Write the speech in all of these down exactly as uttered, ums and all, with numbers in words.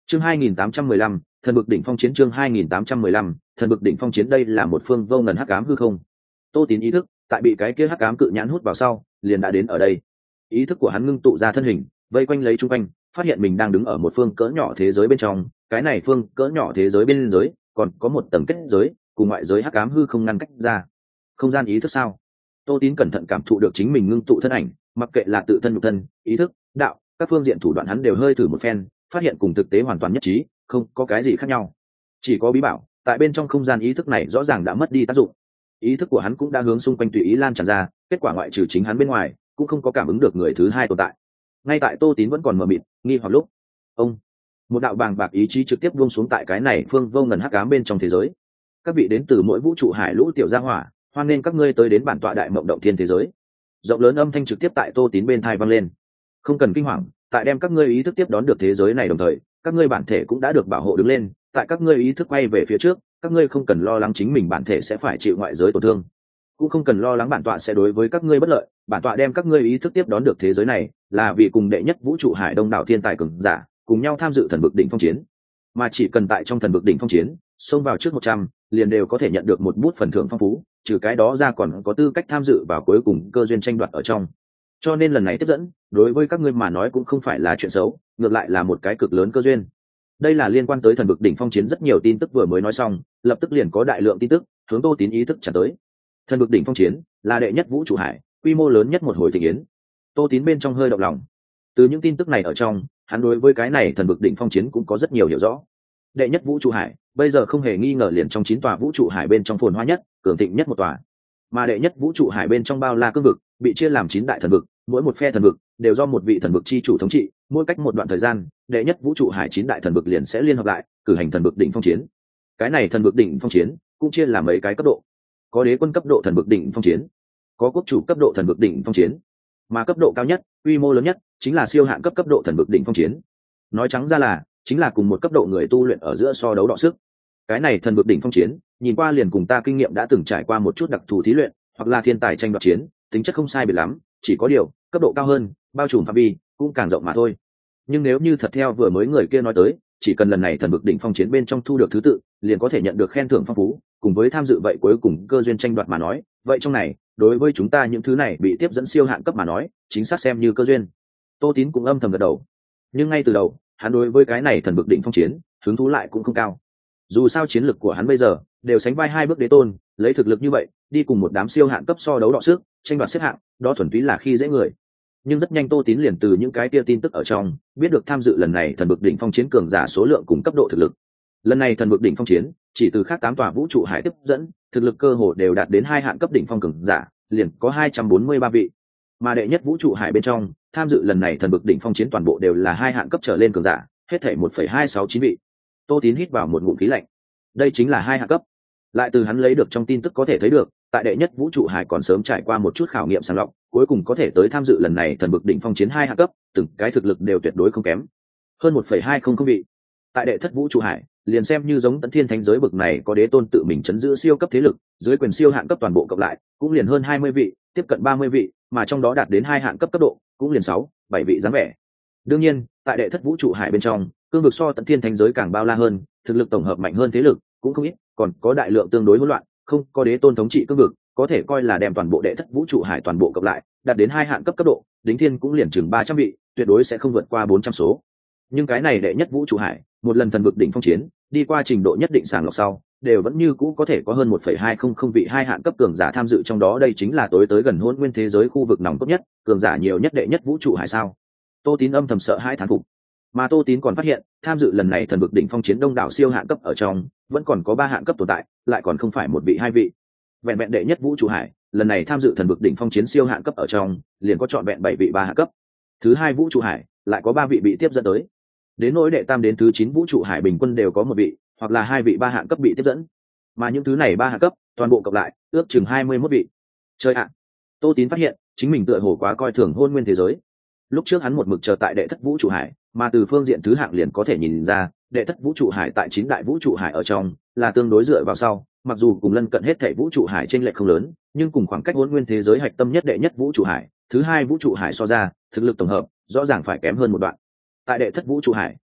chương hai nghìn tám trăm mười lăm, thần vực đỉnh phong chiến. Chương hai nghìn tám trăm mười lăm, thần vực đỉnh phong chiến. Đây là một phương vô ngần hắc ám hư không. Tô Tín ý thức tại bị cái kia hắc ám cự nhãn hút vào sau, liền đã đến ở đây. Ý thức của hắn ngưng tụ ra thân hình, vây quanh lấy chung quanh, phát hiện mình đang đứng ở một phương cỡ nhỏ thế giới bên trong. Cái này phương cỡ nhỏ thế giới bên giới còn có một tầng kết giới, cùng ngoại giới hắc ám hư không ngăn cách ra. Không gian ý thức sao? Tô Tín cẩn thận cảm thụ được chính mình ngưng tụ thân ảnh, mặc kệ là tự thân nhục thân, ý thức, đạo, các phương diện thủ đoạn hắn đều hơi thử một phen, phát hiện cùng thực tế hoàn toàn nhất trí, không có cái gì khác nhau. Chỉ có bí bảo, tại bên trong không gian ý thức này rõ ràng đã mất đi tác dụng. Ý thức của hắn cũng đã hướng xung quanh tùy ý lan tràn ra, kết quả ngoại trừ chính hắn bên ngoài, cũng không có cảm ứng được người thứ hai tồn tại. Ngay tại Tô Tín vẫn còn mờ mịt, nghi hoặc lúc, ông, một đạo bàng bạc ý chí trực tiếp buông xuống tại cái này phương vô ngần hắc ám bên trong thế giới. Các vị đến từ mỗi vũ trụ hải lũ tiểu gia hỏa, hoan nên các ngươi tới đến bản tọa đại mộng động thiên thế giới. Rộng lớn âm thanh trực tiếp tại Tô Tín bên tai vang lên. Không cần kinh hoàng, tại đem các ngươi ý thức tiếp đón được thế giới này đồng thời, các ngươi bản thể cũng đã được bảo hộ đứng lên. Tại các ngươi ý thức quay về phía trước, các ngươi không cần lo lắng chính mình bản thể sẽ phải chịu ngoại giới tổn thương, cũng không cần lo lắng bản tọa sẽ đối với các ngươi bất lợi. Bản tọa đem các ngươi ý thức tiếp đón được thế giới này, là vì cùng đệ nhất vũ trụ hải đông đảo thiên tài cường giả cùng nhau tham dự thần vực đỉnh phong chiến, mà chỉ cần tại trong thần vực đỉnh phong chiến xông vào trước một trăm, liền đều có thể nhận được một bút phần thưởng phong phú, trừ cái đó ra còn có tư cách tham dự vào cuối cùng cơ duyên tranh đoạt ở trong. Cho nên lần này tiếp dẫn đối với các ngươi mà nói cũng không phải là chuyện xấu, ngược lại là một cái cực lớn cơ duyên. Đây là liên quan tới thần vực đỉnh phong chiến rất nhiều tin tức vừa mới nói xong, lập tức liền có đại lượng tin tức hướng Tô Tín ý thức trả tới. Thần vực đỉnh phong chiến là đệ nhất vũ trụ hải, quy mô lớn nhất một hồi thịnh yến. Tô Tín bên trong hơi động lòng. Từ những tin tức này ở trong, hắn đối với cái này thần vực đỉnh phong chiến cũng có rất nhiều hiểu rõ. Đệ nhất vũ trụ hải bây giờ không hề nghi ngờ liền trong chín tòa vũ trụ hải bên trong phồn hoa nhất, cường thịnh nhất một tòa. Mà đệ nhất vũ trụ hải bên trong bao la cương vực bị chia làm chín đại thần vực, mỗi một phe thần vực đều do một vị thần vực chi chủ thống trị. Mỗi cách một đoạn thời gian, đệ nhất vũ trụ hải chín đại thần vực liền sẽ liên hợp lại cử hành thần vực đỉnh phong chiến. Cái này thần vực đỉnh phong chiến cũng chia làm mấy cái cấp độ. Có đế quân cấp độ thần vực đỉnh phong chiến, có quốc chủ cấp độ thần vực đỉnh phong chiến, mà cấp độ cao nhất, quy mô lớn nhất chính là siêu hạn cấp cấp độ thần vực đỉnh phong chiến. Nói trắng ra là chính là cùng một cấp độ người tu luyện ở giữa so đấu đọ sức. Cái này thần vực đỉnh phong chiến nhìn qua liền cùng ta kinh nghiệm đã từng trải qua một chút đặc thù thí luyện hoặc là thiên tài tranh đoạt chiến, tính chất không sai biệt lắm, chỉ có điều cấp độ cao hơn, bao trùm phạm vi cũng càng rộng mà thôi. Nhưng nếu như thật theo vừa mới người kia nói tới, chỉ cần lần này thần vực đỉnh phong chiến bên trong thu được thứ tự, liền có thể nhận được khen thưởng phong phú, cùng với tham dự vậy cuối cùng cơ duyên tranh đoạt mà nói, vậy trong này đối với chúng ta những thứ này bị tiếp dẫn siêu hạn cấp mà nói, chính xác xem như cơ duyên. Tô Tín cũng âm thầm gật đầu. Nhưng ngay từ đầu, hắn đối với cái này thần vực đỉnh phong chiến hứng thú lại cũng không cao. Dù sao chiến lực của hắn bây giờ đều sánh vai hai bước đế tôn, lấy thực lực như vậy đi cùng một đám siêu hạn cấp so đấu đọ sức, tranh đoạt xếp hạng, đó thuần túy là khi dễ người. Nhưng rất nhanh Tô Tín liền từ những cái tia tin tức ở trong biết được tham dự lần này thần vực đỉnh phong chiến cường giả số lượng cùng cấp độ thực lực. Lần này thần vực đỉnh phong chiến chỉ từ khác tám tòa vũ trụ hải tiếp dẫn, thực lực cơ hồ đều đạt đến hai hạn cấp đỉnh phong cường giả, liền có hai trăm bốn mươi ba vị. Mà đệ nhất vũ trụ hải bên trong tham dự lần này thần vực đỉnh phong chiến toàn bộ đều là hai hạn cấp trở lên cường giả, hết thảy một phẩy hai sáu chín vị. Tô Tín hít vào một ngụm khí lạnh. Đây chính là hai hạn cấp. Lại từ hắn lấy được trong tin tức có thể thấy được, tại đệ nhất vũ trụ hải còn sớm trải qua một chút khảo nghiệm sàng lọc, cuối cùng có thể tới tham dự lần này thần vực đỉnh phong chiến hai hạ cấp, từng cái thực lực đều tuyệt đối không kém. Hơn một phẩy hai không không vị. Tại đệ thất vũ trụ hải, liền xem như giống Tấn Thiên Thánh giới bực này có đế tôn tự mình chấn giữ siêu cấp thế lực, dưới quyền siêu hạn cấp toàn bộ cộng lại, cũng liền hơn hai mươi vị, tiếp cận ba mươi vị, mà trong đó đạt đến hai hạn cấp cấp độ, cũng liền sáu, bảy vị dáng vẻ. Đương nhiên, tại đệ thất vũ trụ hải bên trong, cương vực so Tấn Thiên Thánh giới càng bao la hơn, thực lực tổng hợp mạnh hơn thế lực cũng không ít, còn có đại lượng tương đối hỗn loạn, không có đế tôn thống trị cương vực, có thể coi là đem toàn bộ đệ thất vũ trụ hải toàn bộ cộng lại, đạt đến hai hạn cấp cấp độ, đính thiên cũng liền chừng ba trăm vị, tuyệt đối sẽ không vượt qua bốn trăm số. Nhưng cái này đệ nhất vũ trụ hải, một lần thần vực đỉnh phong chiến, đi qua trình độ nhất định sàng lọc sau, đều vẫn như cũ có thể có hơn một phẩy hai không không vị hai hạn cấp cường giả tham dự trong đó, đây chính là tối tới gần hỗn nguyên thế giới khu vực nòng cốt nhất, cường giả nhiều nhất đệ nhất vũ trụ hải sao? Tô Tín âm thầm sợ hãi thán phục. Mà Tô Tín còn phát hiện, tham dự lần này thần vực đỉnh phong chiến đông đảo siêu hạn cấp ở trong, vẫn còn có ba hạn cấp tồn tại, lại còn không phải một vị hai vị. Vẹn vẹn đệ nhất vũ trụ hải, lần này tham dự thần vực đỉnh phong chiến siêu hạn cấp ở trong, liền có trọn vẹn bảy vị ba hạn cấp. Thứ hai vũ trụ hải, lại có ba vị bị tiếp dẫn tới. Đến nỗi đệ tam đến thứ chín vũ trụ hải bình quân đều có một vị, hoặc là hai vị ba hạn cấp bị tiếp dẫn. Mà những thứ này ba hạn cấp, toàn bộ cộng lại, ước chừng hai mươi mốt vị. Chơi ạ. Tô Tín phát hiện, chính mình tựa hồ quá coi thường hôn nguyên thế giới. Lúc trước hắn một mực chờ tại đệ thất vũ trụ hải, mà từ phương diện thứ hạng liền có thể nhìn ra, đệ thất vũ trụ hải tại chín đại vũ trụ hải ở trong là tương đối dựa vào sau, mặc dù cùng lân cận hết thảy vũ trụ hải chênh lệch không lớn, nhưng cùng khoảng cách hỗn nguyên thế giới hạch tâm nhất đệ nhất vũ trụ hải, thứ hai vũ trụ hải so ra, thực lực tổng hợp rõ ràng phải kém hơn một đoạn. Tại đệ thất vũ trụ hải,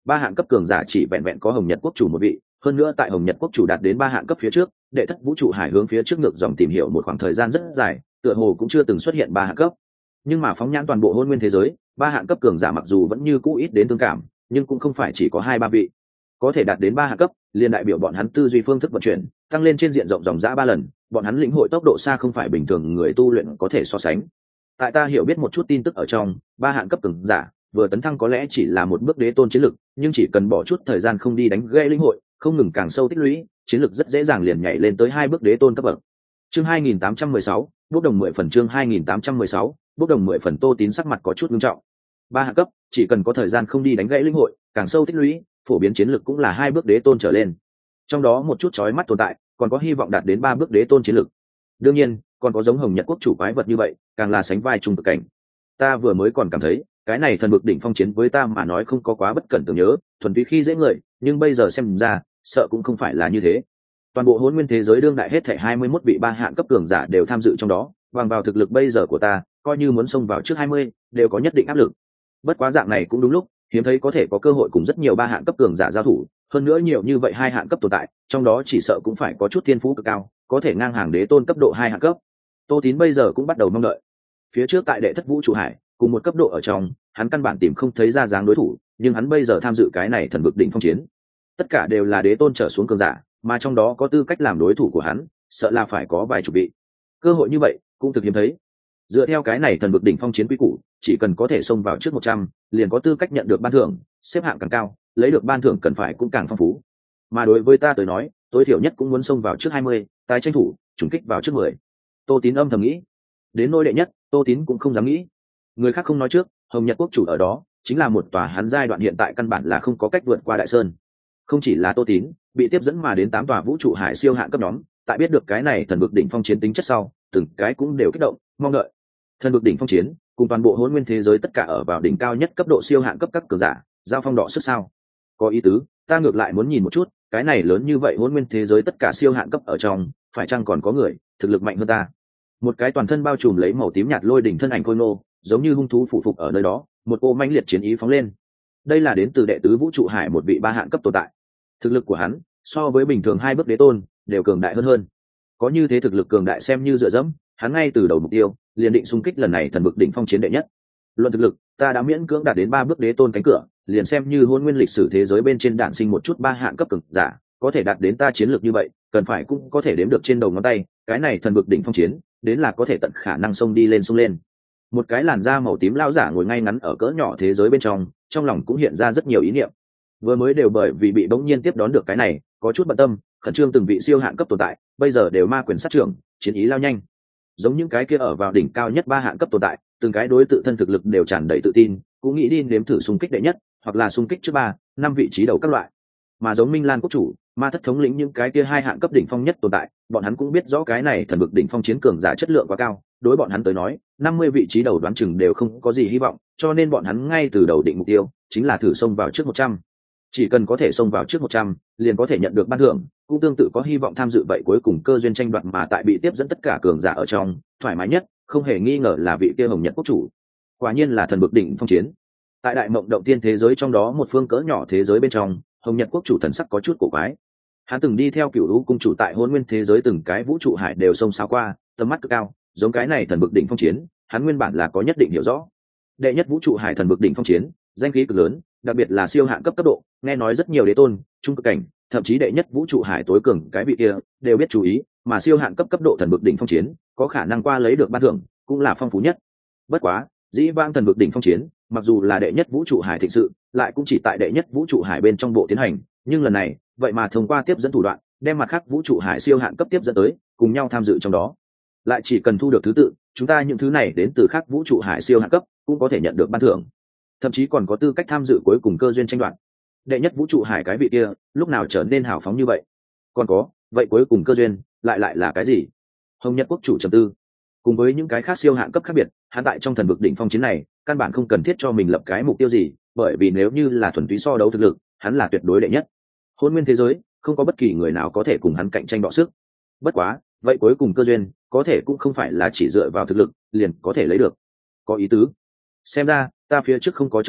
ba hạng cấp cường giả chỉ vẹn vẹn có Hồng Nhật quốc chủ một vị, hơn nữa tại Hồng Nhật quốc chủ đạt đến ba hạng cấp phía trước, đệ thất vũ trụ hải hướng phía trước ngược dòng tìm hiểu một khoảng thời gian rất dài, tựa hồ cũng chưa từng xuất hiện ba hạng cấp. Nhưng mà phóng nhãn toàn bộ hôn nguyên thế giới, ba hạng cấp cường giả mặc dù vẫn như cũ ít đến tương cảm, nhưng cũng không phải chỉ có hai ba vị. Có thể đạt đến ba hạng cấp, liền đại biểu bọn hắn tư duy phương thức vận chuyển tăng lên trên diện rộng dòng dã ba lần, bọn hắn lĩnh hội tốc độ xa không phải bình thường người tu luyện có thể so sánh. Tại ta hiểu biết một chút tin tức ở trong, ba hạng cấp cường giả vừa tấn thăng có lẽ chỉ là một bước đế tôn chiến lực, nhưng chỉ cần bỏ chút thời gian không đi đánh gây lĩnh hội, không ngừng càng sâu tích lũy, chiến lực rất dễ dàng liền nhảy lên tới hai bước đế tôn cấp bậc. Chương hai nghìn tám trăm mười sáu, bước đồng mười phần chương hai nghìn tám trăm mười sáu, bước đồng mười phần. Tô Tín sắc mặt có chút nghiêm trọng. Ba hạng cấp, chỉ cần có thời gian không đi đánh gãy lĩnh hội, càng sâu tích lũy, phổ biến chiến lực cũng là hai bước đế tôn trở lên. Trong đó một chút chói mắt tồn tại, còn có hy vọng đạt đến ba bước đế tôn chiến lực. Đương nhiên, còn có giống Hồng Nhật quốc chủ quái vật như vậy, càng là sánh vai trung cực cảnh. Ta vừa mới còn cảm thấy, cái này thần vực đỉnh phong chiến với ta mà nói không có quá bất cẩn tưởng nhớ, thuần túy khi dễ người, nhưng bây giờ xem ra, sợ cũng không phải là như thế. Toàn bộ hỗn nguyên thế giới đương đại hết thảy hai mươi mốt vị ba hạng cấp cường giả đều tham dự trong đó, bằng vào thực lực bây giờ của ta, coi như muốn xông vào trước hai mươi, đều có nhất định áp lực. Bất quá dạng này cũng đúng lúc, hiếm thấy có thể có cơ hội cùng rất nhiều ba hạng cấp cường giả giao thủ, hơn nữa nhiều như vậy hai hạng cấp tồn tại, trong đó chỉ sợ cũng phải có chút thiên phú cực cao, có thể ngang hàng đế tôn cấp độ hai hạng cấp. Tô Tín bây giờ cũng bắt đầu mong đợi. Phía trước tại đệ thất vũ trụ hải, cùng một cấp độ ở trong, hắn căn bản tìm không thấy ra dáng đối thủ, nhưng hắn bây giờ tham dự cái này thần vực đỉnh phong chiến, tất cả đều là đế tôn trở xuống cường giả, mà trong đó có tư cách làm đối thủ của hắn, sợ là phải có vài chục vị. Cơ hội như vậy cũng thực hiếm thấy. Dựa theo cái này thần vực đỉnh phong chiến quy củ, chỉ cần có thể xông vào trước một trăm, liền có tư cách nhận được ban thưởng, xếp hạng càng cao, lấy được ban thưởng cần phải cũng càng phong phú. Mà đối với ta tới nói, tối thiểu nhất cũng muốn xông vào trước hai mươi, tái tranh thủ, trùng kích vào trước mười. Tô Tín âm thầm nghĩ. Đến nỗi đệ nhất, Tô Tín cũng không dám nghĩ. Người khác không nói trước, Hồng Nhật quốc chủ ở đó, chính là một tòa hắn giai đoạn hiện tại căn bản là không có cách vượt qua đại sơn. Không chỉ là Tô Tín, bị tiếp dẫn mà đến tám tòa vũ trụ hải siêu hạng cấp nhóm, tại biết được cái này thần vực đỉnh phong chiến tính chất sau, từng cái cũng đều kích động, mong đợi. Thần vực đỉnh phong chiến, cùng toàn bộ hỗn nguyên thế giới tất cả ở vào đỉnh cao nhất cấp độ siêu hạng cấp các cường giả, giao phong đỏ sức sao? Có ý tứ, ta ngược lại muốn nhìn một chút, cái này lớn như vậy hỗn nguyên thế giới tất cả siêu hạng cấp ở trong, phải chăng còn có người thực lực mạnh hơn ta? Một cái toàn thân bao trùm lấy màu tím nhạt lôi đỉnh thân ảnh khôi ngô, giống như hung thú phụ phục ở nơi đó, một cô mãnh liệt chiến ý phóng lên. Đây là đến từ đệ tứ vũ trụ hải một vị ba hạng cấp tồn tại. Thực lực của hắn, so với bình thường hai bước đế tôn, đều cường đại hơn hơn. Có như thế thực lực cường đại xem như dựa dẫm, hắn ngay từ đầu mục tiêu, liền định xung kích lần này thần vực đỉnh phong chiến đệ nhất. Luận thực lực, ta đã miễn cưỡng đạt đến ba bước đế tôn cánh cửa, liền xem như hôn nguyên lịch sử thế giới bên trên đạn sinh một chút ba hạng cấp cường giả, có thể đạt đến ta chiến lược như vậy, cần phải cũng có thể đếm được trên đầu ngón tay, cái này thần vực đỉnh phong chiến, đến là có thể tận khả năng xông đi lên xông lên. Một cái làn da màu tím lão giả ngồi ngay ngắn ở cỡ nhỏ thế giới bên trong, trong lòng cũng hiện ra rất nhiều ý niệm. Vừa mới đều bởi vì bị bỗng nhiên tiếp đón được cái này, có chút bận tâm, khẩn trương từng vị siêu hạng cấp tồn tại, bây giờ đều ma quyền sát trưởng, chiến ý lao nhanh. Giống những cái kia ở vào đỉnh cao nhất ba hạng cấp tồn tại, từng cái đối tự thân thực lực đều tràn đầy tự tin, cũng nghĩ đi nếm thử xung kích đệ nhất, hoặc là xung kích trước ba, năm vị trí đầu các loại. Mà giống Minh Lan quốc chủ, ma thất thống lĩnh những cái kia hai hạng cấp đỉnh phong nhất tồn tại, bọn hắn cũng biết rõ cái này thần vực đỉnh phong chiến cường giả chất lượng quá cao, đối bọn hắn tới nói, năm mươi vị trí đầu đoán chừng đều không có gì hy vọng, cho nên bọn hắn ngay từ đầu định mục tiêu chính là thử xông vào trước một trăm. Chỉ cần có thể xông vào trước một trăm, liền có thể nhận được ban thưởng, cũng tương tự có hy vọng tham dự vậy cuối cùng cơ duyên tranh đoạt mà tại bị tiếp dẫn tất cả cường giả ở trong, thoải mái nhất, không hề nghi ngờ là vị kia Hồng Nhật quốc chủ. Quả nhiên là thần vực đỉnh phong chiến. Tại đại mộng động tiên thế giới trong đó một phương cỡ nhỏ thế giới bên trong, Hồng Nhật quốc chủ thần sắc có chút cổ quái. Hắn từng đi theo Cửu Lũ cung chủ tại hôn nguyên thế giới từng cái vũ trụ hải đều xông xáo qua, tầm mắt cực cao, giống cái này thần vực đỉnh phong chiến, hắn nguyên bản là có nhất định hiểu rõ. Đệ nhất vũ trụ hải thần vực đỉnh phong chiến, danh khí cực lớn, đặc biệt là siêu hạng cấp cấp độ, nghe nói rất nhiều đế tôn, trung cực cảnh, thậm chí đệ nhất vũ trụ hải tối cường cái vị kia đều biết chú ý, mà siêu hạng cấp cấp độ thần vực đỉnh phong chiến, có khả năng qua lấy được ban thưởng, cũng là phong phú nhất. Bất quá, dĩ vãng thần vực đỉnh phong chiến, mặc dù là đệ nhất vũ trụ hải thịnh sự, lại cũng chỉ tại đệ nhất vũ trụ hải bên trong bộ tiến hành, nhưng lần này, vậy mà thông qua tiếp dẫn thủ đoạn, đem mặt khác vũ trụ hải siêu hạng cấp tiếp dẫn tới, cùng nhau tham dự trong đó. Lại chỉ cần thu được thứ tự, chúng ta những thứ này đến từ khác vũ trụ hải siêu hạng cấp, cũng có thể nhận được ban thưởng, thậm chí còn có tư cách tham dự cuối cùng cơ duyên tranh đoạt. Đệ nhất vũ trụ hải cái vị kia, lúc nào trở nên hào phóng như vậy? Còn có, vậy cuối cùng cơ duyên lại lại là cái gì? Hồng Nhật quốc chủ trầm tư. Cùng với những cái khác siêu hạng cấp khác biệt, hắn tại trong thần vực đỉnh phong chiến này, căn bản không cần thiết cho mình lập cái mục tiêu gì, bởi vì nếu như là thuần túy so đấu thực lực, hắn là tuyệt đối đệ nhất. Hôn nguyên thế giới, không có bất kỳ người nào có thể cùng hắn cạnh tranh đọ sức. Bất quá, vậy cuối cùng cơ duyên, có thể cũng không phải là chỉ dựa vào thực lực liền có thể lấy được. Có ý tứ. Xem ra, ta phía trước không có chống cự,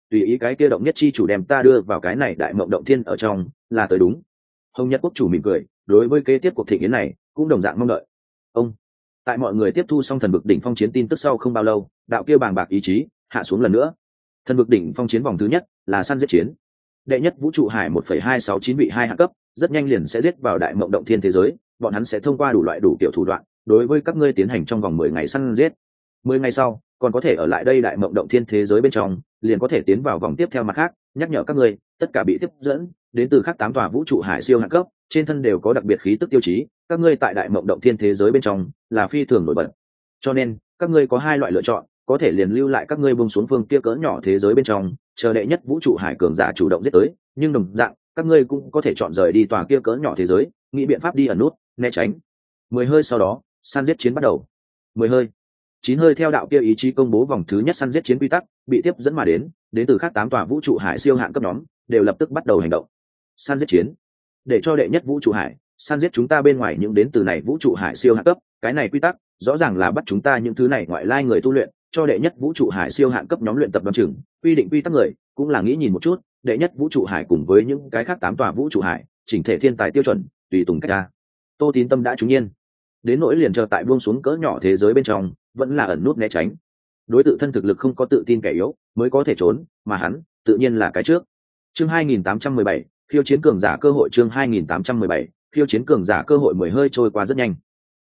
tùy ý cái kia động nhất chi chủ đem ta đưa vào cái này đại mộng động thiên ở trong là tới đúng. Hồng Nhất quốc chủ mỉm cười, đối với kế tiếp cuộc thịnh yến này cũng đồng dạng mong đợi. Ông tại mọi người tiếp thu xong thần vực đỉnh phong chiến tin tức sau không bao lâu, đạo kia bàng bạc ý chí hạ xuống lần nữa. Thần vực đỉnh phong chiến vòng thứ nhất là săn giết chiến. Đệ nhất vũ trụ hải một phẩy hai sáu chín vị hai hạ cấp, rất nhanh liền sẽ giết vào đại mộng động thiên thế giới, bọn hắn sẽ thông qua đủ loại đủ kiểu thủ đoạn, đối với các ngươi tiến hành trong vòng mười ngày săn giết. mười ngày sau, còn có thể ở lại đây đại mộng động thiên thế giới bên trong, liền có thể tiến vào vòng tiếp theo mặt khác, nhắc nhở các ngươi, tất cả bị tiếp dẫn đến từ khác tám tòa vũ trụ hải siêu hạ cấp, trên thân đều có đặc biệt khí tức tiêu chí, các ngươi tại đại mộng động thiên thế giới bên trong là phi thường nổi bật. Cho nên, các ngươi có hai loại lựa chọn, có thể liền lưu lại các ngươi buông xuống phương kia cỡ nhỏ thế giới bên trong, chờ đệ nhất vũ trụ hải cường giả chủ động giết tới, nhưng đồng dạng, các ngươi cũng có thể chọn rời đi tòa kia cỡ nhỏ thế giới, nghĩ biện pháp đi ẩn nút, né tránh. Mười hơi sau đó, săn giết chiến bắt đầu. Mười hơi, chín hơi theo đạo kia ý chí công bố vòng thứ nhất săn giết chiến quy tắc, bị tiếp dẫn mà đến, đến từ khác tám tòa vũ trụ hải siêu hạng cấp nhóm, đều lập tức bắt đầu hành động. Săn giết chiến, để cho đệ nhất vũ trụ hải săn giết chúng ta bên ngoài những đến từ này vũ trụ hải siêu hạng cấp, cái này quy tắc rõ ràng là bắt chúng ta những thứ này ngoại lai người tu luyện, cho đệ nhất vũ trụ hải siêu hạng cấp nhóm luyện tập đoán chừng, quy định quy tắc người cũng là nghĩ nhìn một chút, đệ nhất vũ trụ hải cùng với những cái khác tám tòa vũ trụ hải, chỉnh thể thiên tài tiêu chuẩn, tùy tùng cách ra. Tô Tín tâm đã trúng nhiên, đến nỗi liền chờ tại buông xuống cỡ nhỏ thế giới bên trong, vẫn là ẩn nút né tránh. Đối tự thân thực lực không có tự tin kẻ yếu, mới có thể trốn, mà hắn, tự nhiên là cái trước. Chương hai nghìn tám trăm mười bảy, khiêu chiến cường giả cơ hội. Chương hai nghìn tám trăm mười bảy, khiêu chiến cường giả cơ hội. Mười hơi trôi qua rất nhanh.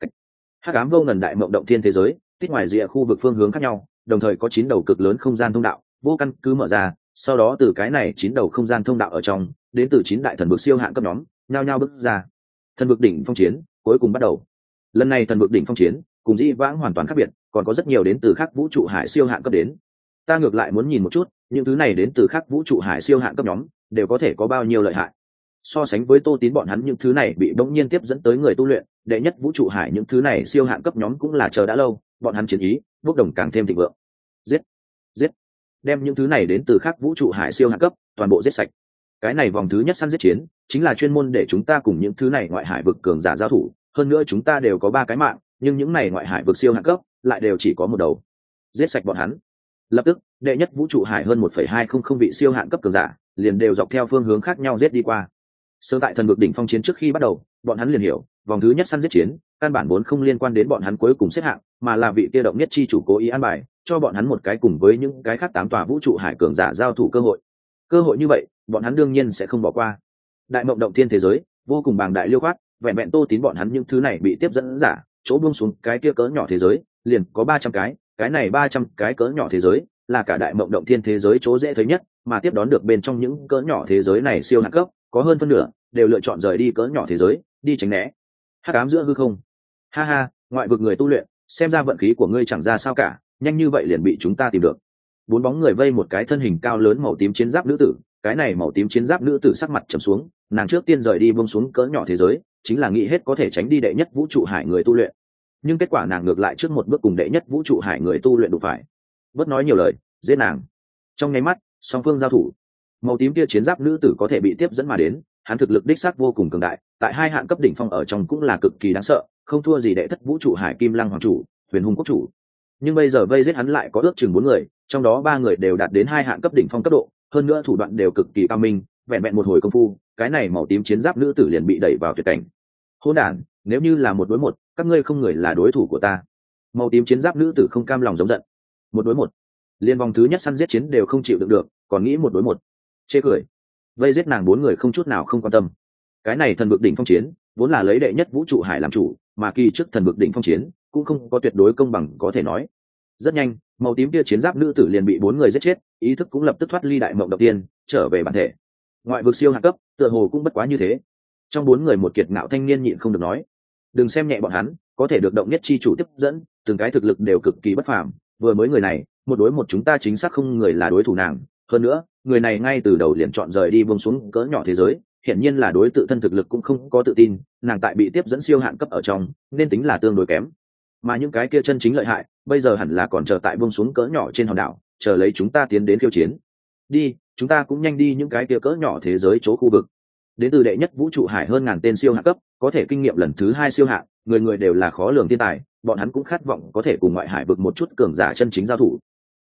Hắc ám vô ngần đại mộng động thiên thế giới, tít ngoài rìa khu vực phương hướng khác nhau, đồng thời có chín đầu cực lớn không gian thông đạo, vô căn cứ mở ra, sau đó từ cái này chín đầu không gian thông đạo ở trong, đến từ chín đại thần vực siêu hạng cấp nhóm, nhao nhao bước ra. Thần vực đỉnh phong chiến cuối cùng bắt đầu. Lần này thần vực đỉnh phong chiến cùng dĩ vãng hoàn toàn khác biệt, còn có rất nhiều đến từ khác vũ trụ hải siêu hạng cấp đến. Ta ngược lại muốn nhìn một chút, những thứ này đến từ khác vũ trụ hải siêu hạng cấp nhóm đều có thể có bao nhiêu lợi hại. So sánh với Tô Tín bọn hắn những thứ này bị bỗng nhiên tiếp dẫn tới người tu luyện, đệ nhất vũ trụ hải những thứ này siêu hạng cấp nhóm cũng là chờ đã lâu, bọn hắn chiến ý bốc đồng càng thêm thịnh vượng. Giết, giết, đem những thứ này đến từ khác vũ trụ hải siêu hạng cấp toàn bộ giết sạch. Cái này vòng thứ nhất săn giết chiến chính là chuyên môn để chúng ta cùng những thứ này ngoại hải vực cường giả giao thủ, hơn nữa chúng ta đều có ba cái mạng, nhưng những này ngoại hải vực siêu hạng cấp lại đều chỉ có một đầu. Giết sạch bọn hắn. Lập tức, đệ nhất vũ trụ hải hơn một phẩy hai không không vị siêu hạng cấp cường giả liền đều dọc theo phương hướng khác nhau giết đi qua. Sơ tại thần vực đỉnh phong chiến trước khi bắt đầu, bọn hắn liền hiểu, vòng thứ nhất săn giết chiến, căn bản vốn không liên quan đến bọn hắn cuối cùng xếp hạng, mà là vị kia động nhất chi chủ cố ý an bài, cho bọn hắn một cái cùng với những cái khác tám tòa vũ trụ hải cường giả giao thủ cơ hội. Cơ hội như vậy, bọn hắn đương nhiên sẽ không bỏ qua. Đại mộng động thiên thế giới, vô cùng bàng đại liêu khoát, vẹn vẹn Tô Tín bọn hắn những thứ này bị tiếp dẫn giả, chỗ buông xuống cái kia cỡ nhỏ thế giới, liền có ba trăm cái, cái này ba trăm cái cỡ nhỏ thế giới, là cả đại mộng động thiên thế giới chỗ dễ thấy nhất, mà tiếp đón được bên trong những cỡ nhỏ thế giới này siêu hạng cấp, có hơn phân nửa đều lựa chọn rời đi cỡ nhỏ thế giới, đi tránh né. Hắc ám giữa hư không. Ha ha, ngoại vực người tu luyện, xem ra vận khí của ngươi chẳng ra sao cả, nhanh như vậy liền bị chúng ta tìm được. Bốn bóng người vây một cái thân hình cao lớn màu tím chiến giáp nữ tử, cái này màu tím chiến giáp nữ tử sắc mặt trầm xuống, nàng trước tiên rời đi buông xuống cỡ nhỏ thế giới, chính là nghĩ hết có thể tránh đi đệ nhất vũ trụ hải người tu luyện. Nhưng kết quả nàng ngược lại trước một bước cùng đệ nhất vũ trụ hải người tu luyện đụng phải. Bớt nói nhiều lời, giết nàng. Trong nháy mắt, song phương giao thủ. Màu tím kia chiến giáp nữ tử có thể bị tiếp dẫn mà đến, hắn thực lực đích xác vô cùng cường đại, tại hai hạng cấp đỉnh phong ở trong cũng là cực kỳ đáng sợ, không thua gì đệ thất vũ trụ hải kim lăng hoàng chủ, huyền hùng quốc chủ. Nhưng bây giờ vây giết hắn lại có ước chừng bốn người, trong đó ba người đều đạt đến hai hạng cấp đỉnh phong cấp độ, hơn nữa thủ đoạn đều cực kỳ cao minh, vẹn vẹn một hồi công phu, cái này màu tím chiến giáp nữ tử liền bị đẩy vào tuyệt cảnh. Hỗn đản, nếu như là một đối một, các ngươi không người là đối thủ của ta. Màu tím chiến giáp nữ tử không cam lòng giống giận. Một đối một, liên vòng thứ nhất săn giết chiến đều không chịu đựng được, còn nghĩ một đối một. Chê cười. Vây giết nàng bốn người không chút nào không quan tâm. Cái này thần vực đỉnh phong chiến, vốn là lấy đệ nhất vũ trụ hải làm chủ, mà kỳ trước thần vực đỉnh phong chiến cũng không có tuyệt đối công bằng có thể nói. Rất nhanh, màu tím kia chiến giáp nữ tử liền bị bốn người giết chết, ý thức cũng lập tức thoát ly đại mộng động tiên, trở về bản thể. Ngoại vực siêu hạng cấp, tựa hồ cũng bất quá như thế. Trong bốn người một kiệt ngạo thanh niên nhịn không được nói, đừng xem nhẹ bọn hắn, có thể được động nhất chi chủ tiếp dẫn, từng cái thực lực đều cực kỳ bất phàm, vừa mới người này, một đối một chúng ta chính xác không người là đối thủ nàng, hơn nữa, người này ngay từ đầu liền chọn rời đi buông xuống cỡ nhỏ thế giới, hiển nhiên là đối tự thân thực lực cũng không có tự tin, nàng tại bị tiếp dẫn siêu hạng cấp ở trong, nên tính là tương đối kém. Mà những cái kia chân chính lợi hại, bây giờ hẳn là còn chờ tại buông xuống cỡ nhỏ trên hòn đảo, chờ lấy chúng ta tiến đến khiêu chiến. Đi, chúng ta cũng nhanh đi những cái kia cỡ nhỏ thế giới chỗ khu vực. Đến từ đệ nhất vũ trụ hải hơn ngàn tên siêu hạng cấp, có thể kinh nghiệm lần thứ hai siêu hạng, người người đều là khó lường thiên tài, bọn hắn cũng khát vọng có thể cùng ngoại hải vực một chút cường giả chân chính giao thủ.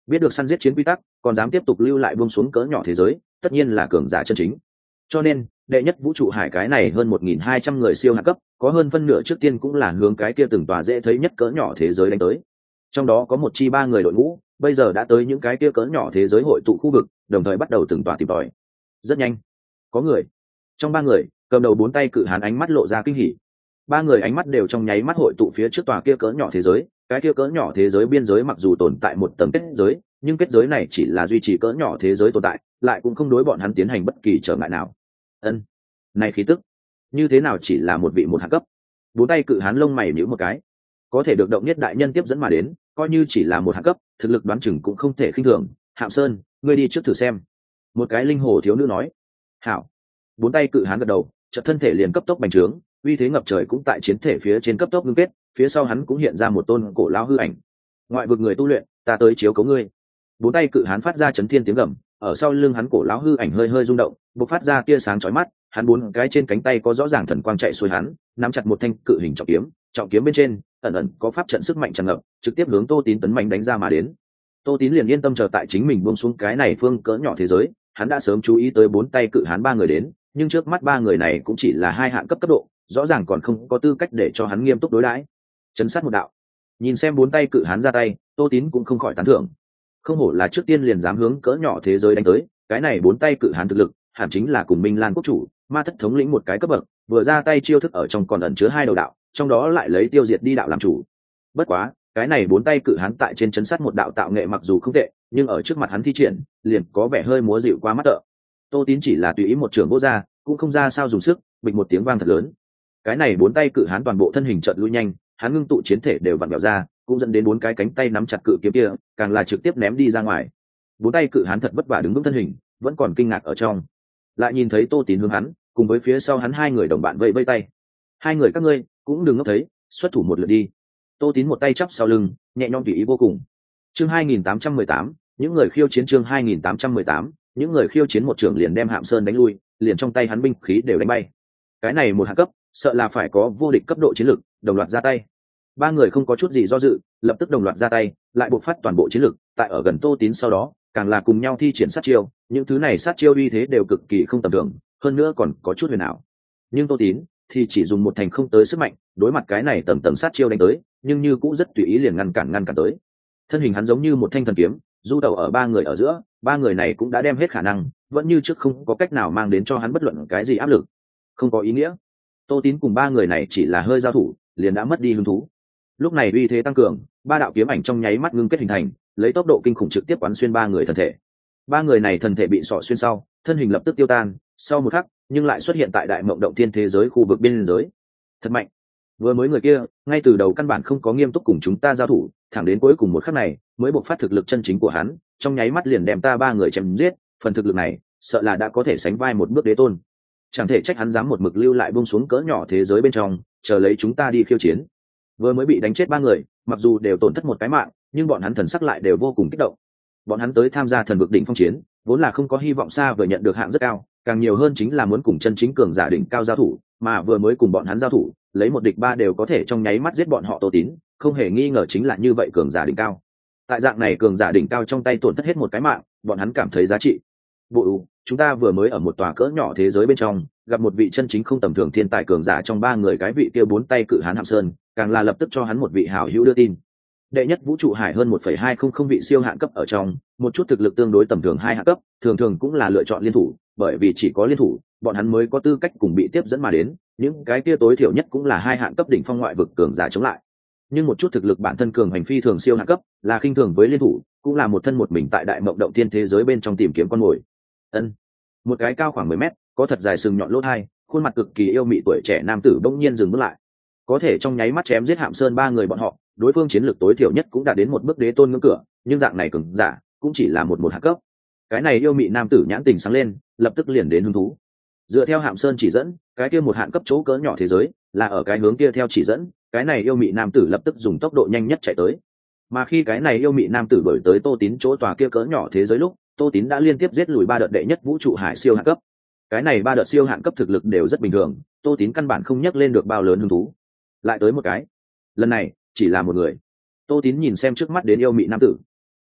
biết được săn giết chiến quy tắc, còn dám tiếp tục lưu lại buông xuống cỡ nhỏ thế giới, tất nhiên là cường giả chân chính. Cho nên đệ nhất vũ trụ hải cái này hơn một nghìn hai trăm người siêu hạ cấp, có hơn phân nửa trước tiên cũng là hướng cái kia từng tòa dễ thấy nhất cỡ nhỏ thế giới đánh tới. Trong đó có một chi ba người đội ngũ, bây giờ đã tới những cái kia cỡ nhỏ thế giới hội tụ khu vực, đồng thời bắt đầu từng tòa tìm tòi. Rất nhanh, có người. Trong ba người, cầm đầu bốn tay cự hán ánh mắt lộ ra kinh hỉ. Ba người ánh mắt đều trong nháy mắt hội tụ phía trước tòa kia cỡ nhỏ thế giới, cái kia cỡ nhỏ thế giới biên giới mặc dù tồn tại một tầng kết giới, nhưng kết giới này chỉ là duy trì cỡ nhỏ thế giới tồn tại, lại cũng không đối bọn hắn tiến hành bất kỳ trở ngại nào. Ân, này khí tức, như thế nào chỉ là một vị một hạ cấp? Bốn tay cự hán lông mày nhíu một cái. Có thể được động nhất đại nhân tiếp dẫn mà đến, coi như chỉ là một hạ cấp, thực lực đoán chừng cũng không thể khinh thường. Hạm Sơn, ngươi đi trước thử xem. Một cái linh hồ thiếu nữ nói. Hảo. Bốn tay cự hán gật đầu, chợt thân thể liền cấp tốc bành trướng, uy thế ngập trời cũng tại chiến thể phía trên cấp tốc ngưng kết, phía sau hắn cũng hiện ra một tôn cổ lão hư ảnh. Ngoại vực người tu luyện, ta tới chiếu cố ngươi. Bốn tay cự hán phát ra chấn thiên tiếng gầm, ở sau lưng hắn cổ lão hư ảnh hơi hơi rung động, bộc phát ra tia sáng chói mắt, hắn bốn cái trên cánh tay có rõ ràng thần quang chạy xuôi hắn, nắm chặt một thanh cự hình trọng kiếm, trọng kiếm bên trên ẩn ẩn có pháp trận sức mạnh tràn ngập, trực tiếp hướng Tô Tín tấn mạnh đánh ra mà đến. Tô Tín liền yên tâm chờ tại chính mình buông xuống cái này phương cỡ nhỏ thế giới, hắn đã sớm chú ý tới bốn tay cự hán ba người đến, nhưng trước mắt ba người này cũng chỉ là hai hạng cấp cấp độ, rõ ràng còn không có tư cách để cho hắn nghiêm túc đối đãi. Chấn sát một đạo. Nhìn xem bốn tay cự hán ra tay, Tô Tín cũng không khỏi tán thưởng. Không hổ là trước tiên liền dám hướng cỡ nhỏ thế giới đánh tới, cái này bốn tay cự hán thực lực, hẳn chính là cùng Minh Lan quốc chủ, ma thất thống lĩnh một cái cấp bậc, vừa ra tay chiêu thức ở trong còn ẩn chứa hai đầu đạo, trong đó lại lấy tiêu diệt đi đạo làm chủ. Bất quá, cái này bốn tay cự hán tại trên chấn sát một đạo tạo nghệ mặc dù không tệ, nhưng ở trước mặt hắn thi triển, liền có vẻ hơi múa dịu quá mắt tợ. Tô Tín chỉ là tùy ý một trường vô ra, cũng không ra sao dùng sức, bịch một tiếng vang thật lớn. Cái này bốn tay cự hán toàn bộ thân hình chợt lui nhanh, hắn ngưng tụ chiến thể đều vặn vẹo ra, cũng dẫn đến bốn cái cánh tay nắm chặt cự kiếm kia, càng là trực tiếp ném đi ra ngoài. Bốn tay cự hán thật vất vả đứng vững thân hình, vẫn còn kinh ngạc ở trong. Lại nhìn thấy Tô Tín hướng hắn, cùng với phía sau hắn hai người đồng bạn vẫy vẫy tay. Hai người các ngươi cũng đừng ngốc thấy, xuất thủ một lượt đi. Tô Tín một tay chắp sau lưng, nhẹ nhõm tùy ý vô cùng. Chương hai nghìn tám trăm mười tám, những người khiêu chiến chương hai nghìn tám trăm mười tám, những người khiêu chiến một trưởng liền đem Hạm Sơn đánh lui, liền trong tay hắn binh khí đều đánh bay. Cái này một hạ cấp, sợ là phải có vô địch cấp độ chiến lực, đồng loạt ra tay. Ba người không có chút gì do dự, lập tức đồng loạt ra tay, lại bộc phát toàn bộ chiến lực, tại ở gần Tô Tín sau đó, càng là cùng nhau thi triển sát chiêu, những thứ này sát chiêu uy thế đều cực kỳ không tầm thường, hơn nữa còn có chút huyền ảo. Nhưng Tô Tín thì chỉ dùng một thành không tới sức mạnh, đối mặt cái này tầm tầm sát chiêu đánh tới, nhưng như cũng rất tùy ý liền ngăn cản ngăn cản tới. Thân hình hắn giống như một thanh thần kiếm, du tẩu ở ba người ở giữa, ba người này cũng đã đem hết khả năng, vẫn như trước không có cách nào mang đến cho hắn bất luận cái gì áp lực. Không có ý nghĩa. Tô Tín cùng ba người này chỉ là hơi giao thủ, liền đã mất đi hứng thú. Lúc này uy thế tăng cường, ba đạo kiếm ảnh trong nháy mắt ngưng kết hình thành, lấy tốc độ kinh khủng trực tiếp quán xuyên ba người thân thể. Ba người này thân thể bị sọ xuyên sau, thân hình lập tức tiêu tan, sau một khắc, nhưng lại xuất hiện tại đại mộng động thiên thế giới khu vực biên giới. Thật mạnh. Vừa mới người kia, ngay từ đầu căn bản không có nghiêm túc cùng chúng ta giao thủ, thẳng đến cuối cùng một khắc này, mới bộc phát thực lực chân chính của hắn, trong nháy mắt liền đem ta ba người chém giết, phần thực lực này, sợ là đã có thể sánh vai một bước đế tôn. Chẳng thể trách hắn dám một mực lưu lại buông xuống cỡ nhỏ thế giới bên trong, chờ lấy chúng ta đi khiêu chiến. Vừa mới bị đánh chết ba người, mặc dù đều tổn thất một cái mạng, nhưng bọn hắn thần sắc lại đều vô cùng kích động. Bọn hắn tới tham gia thần vực đỉnh phong chiến, vốn là không có hy vọng xa vừa nhận được hạng rất cao, càng nhiều hơn chính là muốn cùng chân chính cường giả đỉnh cao giao thủ, mà vừa mới cùng bọn hắn giao thủ, lấy một địch ba đều có thể trong nháy mắt giết bọn họ Tô Tín, không hề nghi ngờ chính là như vậy cường giả đỉnh cao. Tại dạng này cường giả đỉnh cao trong tay tổn thất hết một cái mạng, bọn hắn cảm thấy giá trị. Bộ, chúng ta vừa mới ở một tòa cỡ nhỏ thế giới bên trong, gặp một vị chân chính không tầm thường thiên tài cường giả trong ba người, cái vị kia bốn tay cự hán Hạm Sơn, càng là lập tức cho hắn một vị hảo hữu đưa tin. Đệ nhất vũ trụ hải hơn một phẩy hai không không vị siêu hạng cấp ở trong, một chút thực lực tương đối tầm thường hai hạng cấp, thường thường cũng là lựa chọn liên thủ, bởi vì chỉ có liên thủ, bọn hắn mới có tư cách cùng bị tiếp dẫn mà đến, những cái kia tối thiểu nhất cũng là hai hạng cấp đỉnh phong ngoại vực cường giả chống lại. Nhưng một chút thực lực bản thân cường hành phi thường siêu hạng cấp, là khinh thường với liên thủ, cũng là một thân một mình tại đại mộng động thiên thế giới bên trong tìm kiếm con mồi. Ân, một cái cao khoảng mười mét, có thật dài sừng nhọn lỗ tai, khuôn mặt cực kỳ yêu mị tuổi trẻ nam tử bỗng nhiên dừng bước lại. Có thể trong nháy mắt chém giết Hạm Sơn ba người bọn họ, đối phương chiến lược tối thiểu nhất cũng đã đến một bước đế tôn ngưỡng cửa, nhưng dạng này cường giả cũng chỉ là một một hạng cấp. Cái này yêu mị nam tử nhãn tình sáng lên, lập tức liền đến hứng thú. Dựa theo Hạm Sơn chỉ dẫn, cái kia một hạng cấp chỗ cỡ nhỏ thế giới là ở cái hướng kia theo chỉ dẫn, cái này yêu mị nam tử lập tức dùng tốc độ nhanh nhất chạy tới. Mà khi cái này yêu mị nam tử đổi tới Tô Tín chỗ tòa kia cỡ nhỏ thế giới lúc, Tô Tín đã liên tiếp giết lùi ba đợt đệ nhất vũ trụ hải siêu hạng cấp. Cái này ba đợt siêu hạng cấp thực lực đều rất bình thường, Tô Tín căn bản không nhắc lên được bao lớn hứng thú. Lại tới một cái, lần này chỉ là một người. Tô Tín nhìn xem trước mắt đến yêu mị nam tử,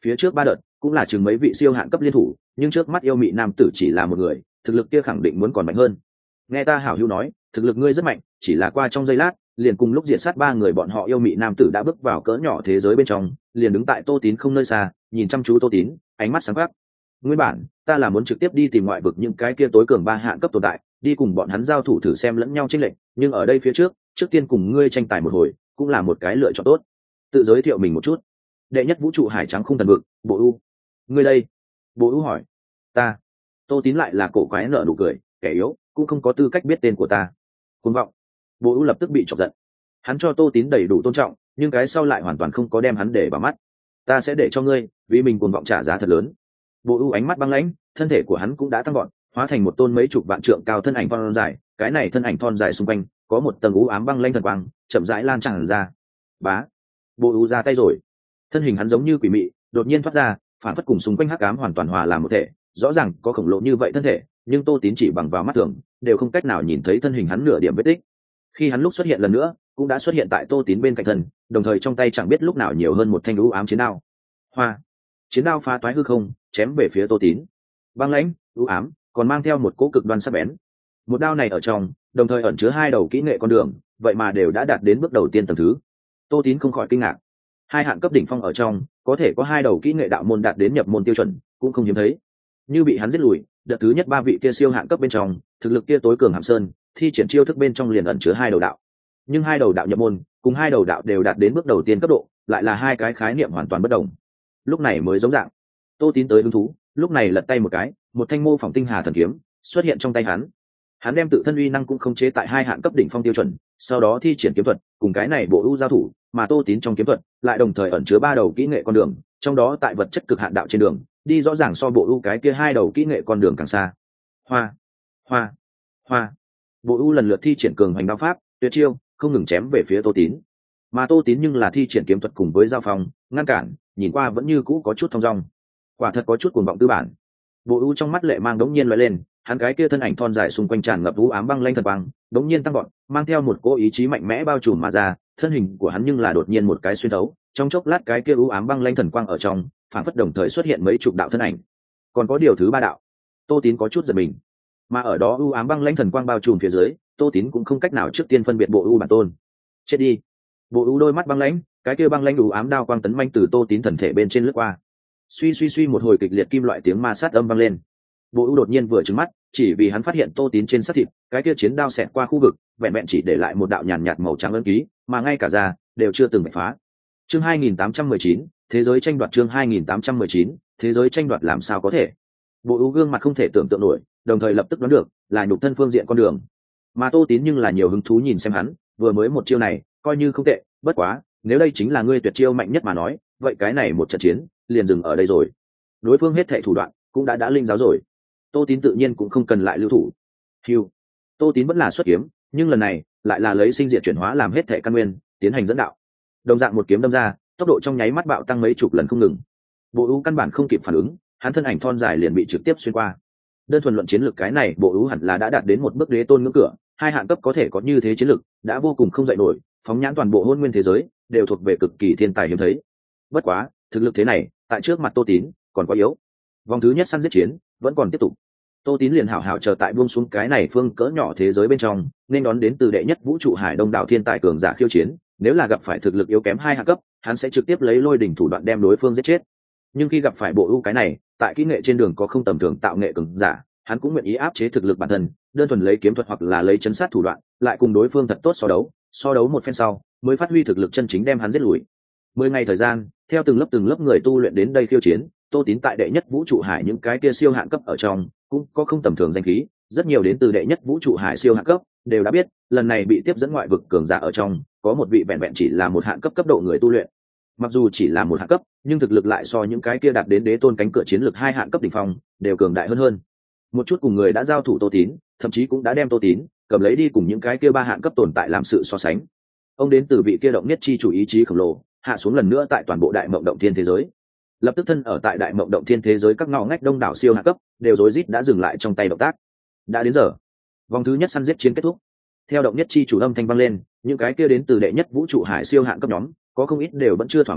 phía trước ba đợt cũng là chừng mấy vị siêu hạng cấp liên thủ, nhưng trước mắt yêu mị nam tử chỉ là một người, thực lực kia khẳng định muốn còn mạnh hơn. Nghe ta hảo hữu nói, thực lực ngươi rất mạnh, chỉ là qua trong giây lát, liền cùng lúc diệt sát ba người bọn họ yêu mị nam tử đã bước vào cỡ nhỏ thế giới bên trong, liền đứng tại Tô Tín không nơi xa, nhìn chăm chú Tô Tín, ánh mắt sáng quắc. Nguyên bản, ta là muốn trực tiếp đi tìm ngoại vực những cái kia tối cường ba hạng cấp tồn tại, đi cùng bọn hắn giao thủ thử xem lẫn nhau chênh lệch, nhưng ở đây phía trước, trước tiên cùng ngươi tranh tài một hồi, cũng là một cái lựa chọn tốt. Tự giới thiệu mình một chút. Đệ nhất vũ trụ hải trắng không thần vực, Bộ U. Ngươi đây? Bộ U hỏi. Ta. Tô Tín lại là cổ quái nở nụ cười, kẻ yếu, cũng không có tư cách biết tên của ta. Cuồng vọng. Bộ U lập tức bị chọc giận. Hắn cho Tô Tín đầy đủ tôn trọng, nhưng cái sau lại hoàn toàn không có đem hắn để vào mắt. Ta sẽ để cho ngươi, vì mình cuồng vọng trả giá thật lớn. Bộ U ánh mắt băng lãnh, thân thể của hắn cũng đã tăng vọt, hóa thành một tôn mấy chục vạn trượng cao thân ảnh thon dài, cái này thân ảnh thon dài xung quanh có một tầng u ám băng lãnh thần quang, chậm rãi lan tràn ra. Bá. Bộ U ra tay rồi. Thân hình hắn giống như quỷ mị, đột nhiên thoát ra, phản phất cùng xung quanh hắc ám hoàn toàn hòa làm một thể, rõ ràng có khổng lồ như vậy thân thể, nhưng Tô Tín chỉ bằng vào mắt thường đều không cách nào nhìn thấy thân hình hắn nửa điểm vết tích. Khi hắn lúc xuất hiện lần nữa, cũng đã xuất hiện tại Tô Tín bên cạnh thân, đồng thời trong tay chẳng biết lúc nào nhiều hơn một thanh u ám chiến đao. Hoa. Chiến đao phá toái hư không, chém về phía Tô Tín. Băng lãnh, u ám, còn mang theo một cỗ cực đoan sắc bén. Một đao này ở trong, đồng thời ẩn chứa hai đầu kỹ nghệ con đường, vậy mà đều đã đạt đến bước đầu tiên tầng thứ. Tô Tín không khỏi kinh ngạc. Hai hạng cấp đỉnh phong ở trong, có thể có hai đầu kỹ nghệ đạo môn đạt đến nhập môn tiêu chuẩn, cũng không hiếm thấy. Như bị hắn giết lùi, đợt thứ nhất ba vị kia siêu hạng cấp bên trong, thực lực kia tối cường hàm sơn, thi triển chiêu thức bên trong liền ẩn chứa hai đầu đạo. Nhưng hai đầu đạo nhập môn, cùng hai đầu đạo đều đạt đến bước đầu tiên cấp độ, lại là hai cái khái niệm hoàn toàn bất đồng. Lúc này mới giống dạng. Tô Tín tới hứng thú, lúc này lật tay một cái, một thanh mô phỏng tinh hà thần kiếm xuất hiện trong tay hắn. Hắn đem tự thân uy năng cũng không chế tại hai hạng cấp đỉnh phong tiêu chuẩn, sau đó thi triển kiếm thuật, cùng cái này bộ ưu giao thủ, mà Tô Tín trong kiếm thuật lại đồng thời ẩn chứa ba đầu kỹ nghệ con đường, trong đó tại vật chất cực hạn đạo trên đường, đi rõ ràng so bộ ưu cái kia hai đầu kỹ nghệ con đường càng xa. Hoa, hoa, hoa. Bộ ưu lần lượt thi triển cường hành đao pháp, tuyệt chiêu, không ngừng chém về phía Tô Tín. Mà Tô Tín nhưng là thi triển kiếm thuật cùng với giao phong, ngăn cản, nhìn qua vẫn như cũ có chút thong dong. Quả thật có chút cuồng vọng tư bản. Bộ ưu trong mắt lệ mang đống nhiên lóe lên, hắn cái kia thân ảnh thon dài xung quanh tràn ngập u ám băng lanh thần quang, đống nhiên tăng vọt, mang theo một cỗ ý chí mạnh mẽ bao trùm mà ra, thân hình của hắn nhưng là đột nhiên một cái xuyên thấu, trong chốc lát cái kia u ám băng lanh thần quang ở trong, phản phất đồng thời xuất hiện mấy chục đạo thân ảnh. Còn có điều thứ ba đạo. Tô Tín có chút giật mình. Mà ở đó u ám băng lanh thần quang bao trùm phía dưới, Tô Tín cũng không cách nào trước tiên phân biệt bộ ưu bản tôn. Chết đi. Bộ ưu đôi mắt băng lãnh, cái kia băng lãnh u ám đao quang tấn manh từ Tô Tín thần thể bên trên lướt qua. Suy suy suy một hồi kịch liệt kim loại tiếng ma sát âm vang lên. Bộ ưu đột nhiên vừa trừng mắt, chỉ vì hắn phát hiện Tô Tín trên xác thịt, cái kia chiến đao xẹt qua khu vực, vẹn vẹn chỉ để lại một đạo nhàn nhạt màu trắng ấn ký, mà ngay cả da đều chưa từng bị phá. Chương hai nghìn tám trăm mười chín, thế giới tranh đoạt chương hai nghìn tám trăm mười chín, thế giới tranh đoạt làm sao có thể? Bộ ưu gương mặt không thể tưởng tượng nổi, đồng thời lập tức đoán được, là nhục thân phương diện con đường. Mà Tô Tín nhưng là nhiều hứng thú nhìn xem hắn, vừa mới một chiêu này, coi như không tệ, bất quá, nếu đây chính là ngươi tuyệt chiêu mạnh nhất mà nói, vậy cái này một trận chiến, liền dừng ở đây rồi. Đối phương hết thảy thủ đoạn, cũng đã đã linh giáo rồi. Tô Tín tự nhiên cũng không cần lại lưu thủ. Hưu. Tô Tín vẫn là xuất kiếm, nhưng lần này lại là lấy sinh diệt chuyển hóa làm hết thảy căn nguyên, tiến hành dẫn đạo. Đồng dạng một kiếm đâm ra, tốc độ trong nháy mắt bạo tăng mấy chục lần không ngừng. Bộ ưu căn bản không kịp phản ứng, hắn thân ảnh thon dài liền bị trực tiếp xuyên qua. Đơn thuần luận chiến lược cái này, bộ ưu hẳn là đã đạt đến một bước đế tôn ngưỡng cửa, hai hạng cấp có thể có như thế chiến lược, đã vô cùng không dậy nổi, phóng nhãn toàn bộ hôn nguyên thế giới, đều thuộc về cực kỳ thiên tài hiếm thấy. Bất quá, thực lực thế này, tại trước mặt Tô Tín, còn quá yếu. Vòng thứ nhất săn giết chiến vẫn còn tiếp tục. Tô Tín liền hảo hảo chờ tại buông xuống cái này phương cỡ nhỏ thế giới bên trong, nên đón đến từ đệ nhất vũ trụ hải đông đảo thiên tài cường giả khiêu chiến. Nếu là gặp phải thực lực yếu kém hai hạng cấp, hắn sẽ trực tiếp lấy lôi đỉnh thủ đoạn đem đối phương giết chết. Nhưng khi gặp phải bộ ưu cái này, tại kỹ nghệ trên đường có không tầm thường tạo nghệ cường giả, hắn cũng nguyện ý áp chế thực lực bản thân, đơn thuần lấy kiếm thuật hoặc là lấy chấn sát thủ đoạn, lại cùng đối phương thật tốt so đấu, so đấu một phen sau, mới phát huy thực lực chân chính đem hắn giết lùi. Mười ngày thời gian, theo từng lớp từng lớp người tu luyện đến đây khiêu chiến, Tô Tín tại đệ nhất vũ trụ hải những cái kia siêu hạng cấp ở trong, cũng có không tầm thường danh khí, rất nhiều đến từ đệ nhất vũ trụ hải siêu hạng cấp, đều đã biết, lần này bị tiếp dẫn ngoại vực cường giả ở trong, có một vị vẹn vẹn chỉ là một hạng cấp cấp độ người tu luyện. Mặc dù chỉ là một hạng cấp, nhưng thực lực lại so những cái kia đạt đến đế tôn cánh cửa chiến lược hai hạng cấp đỉnh phong, đều cường đại hơn hơn. Một chút cùng người đã giao thủ Tô Tín, thậm chí cũng đã đem Tô Tín cầm lấy đi cùng những cái kia ba hạng cấp tồn tại làm sự so sánh. Ông đến từ vị kia động nhất chi chủ ý chí khổng lồ, hạ xuống lần nữa tại toàn bộ đại mộng động thiên thế giới. Lập tức thân ở tại đại mộng động thiên thế giới các ngõ ngách đông đảo siêu hạng cấp đều rối rít đã dừng lại trong tay động tác. Đã đến giờ, vòng thứ nhất săn giết chiến kết thúc. Theo động nhất chi chủ âm thanh vang lên, những cái kia đến từ đệ nhất vũ trụ hải siêu hạng cấp nhóm, có không ít đều vẫn chưa thỏa mãn,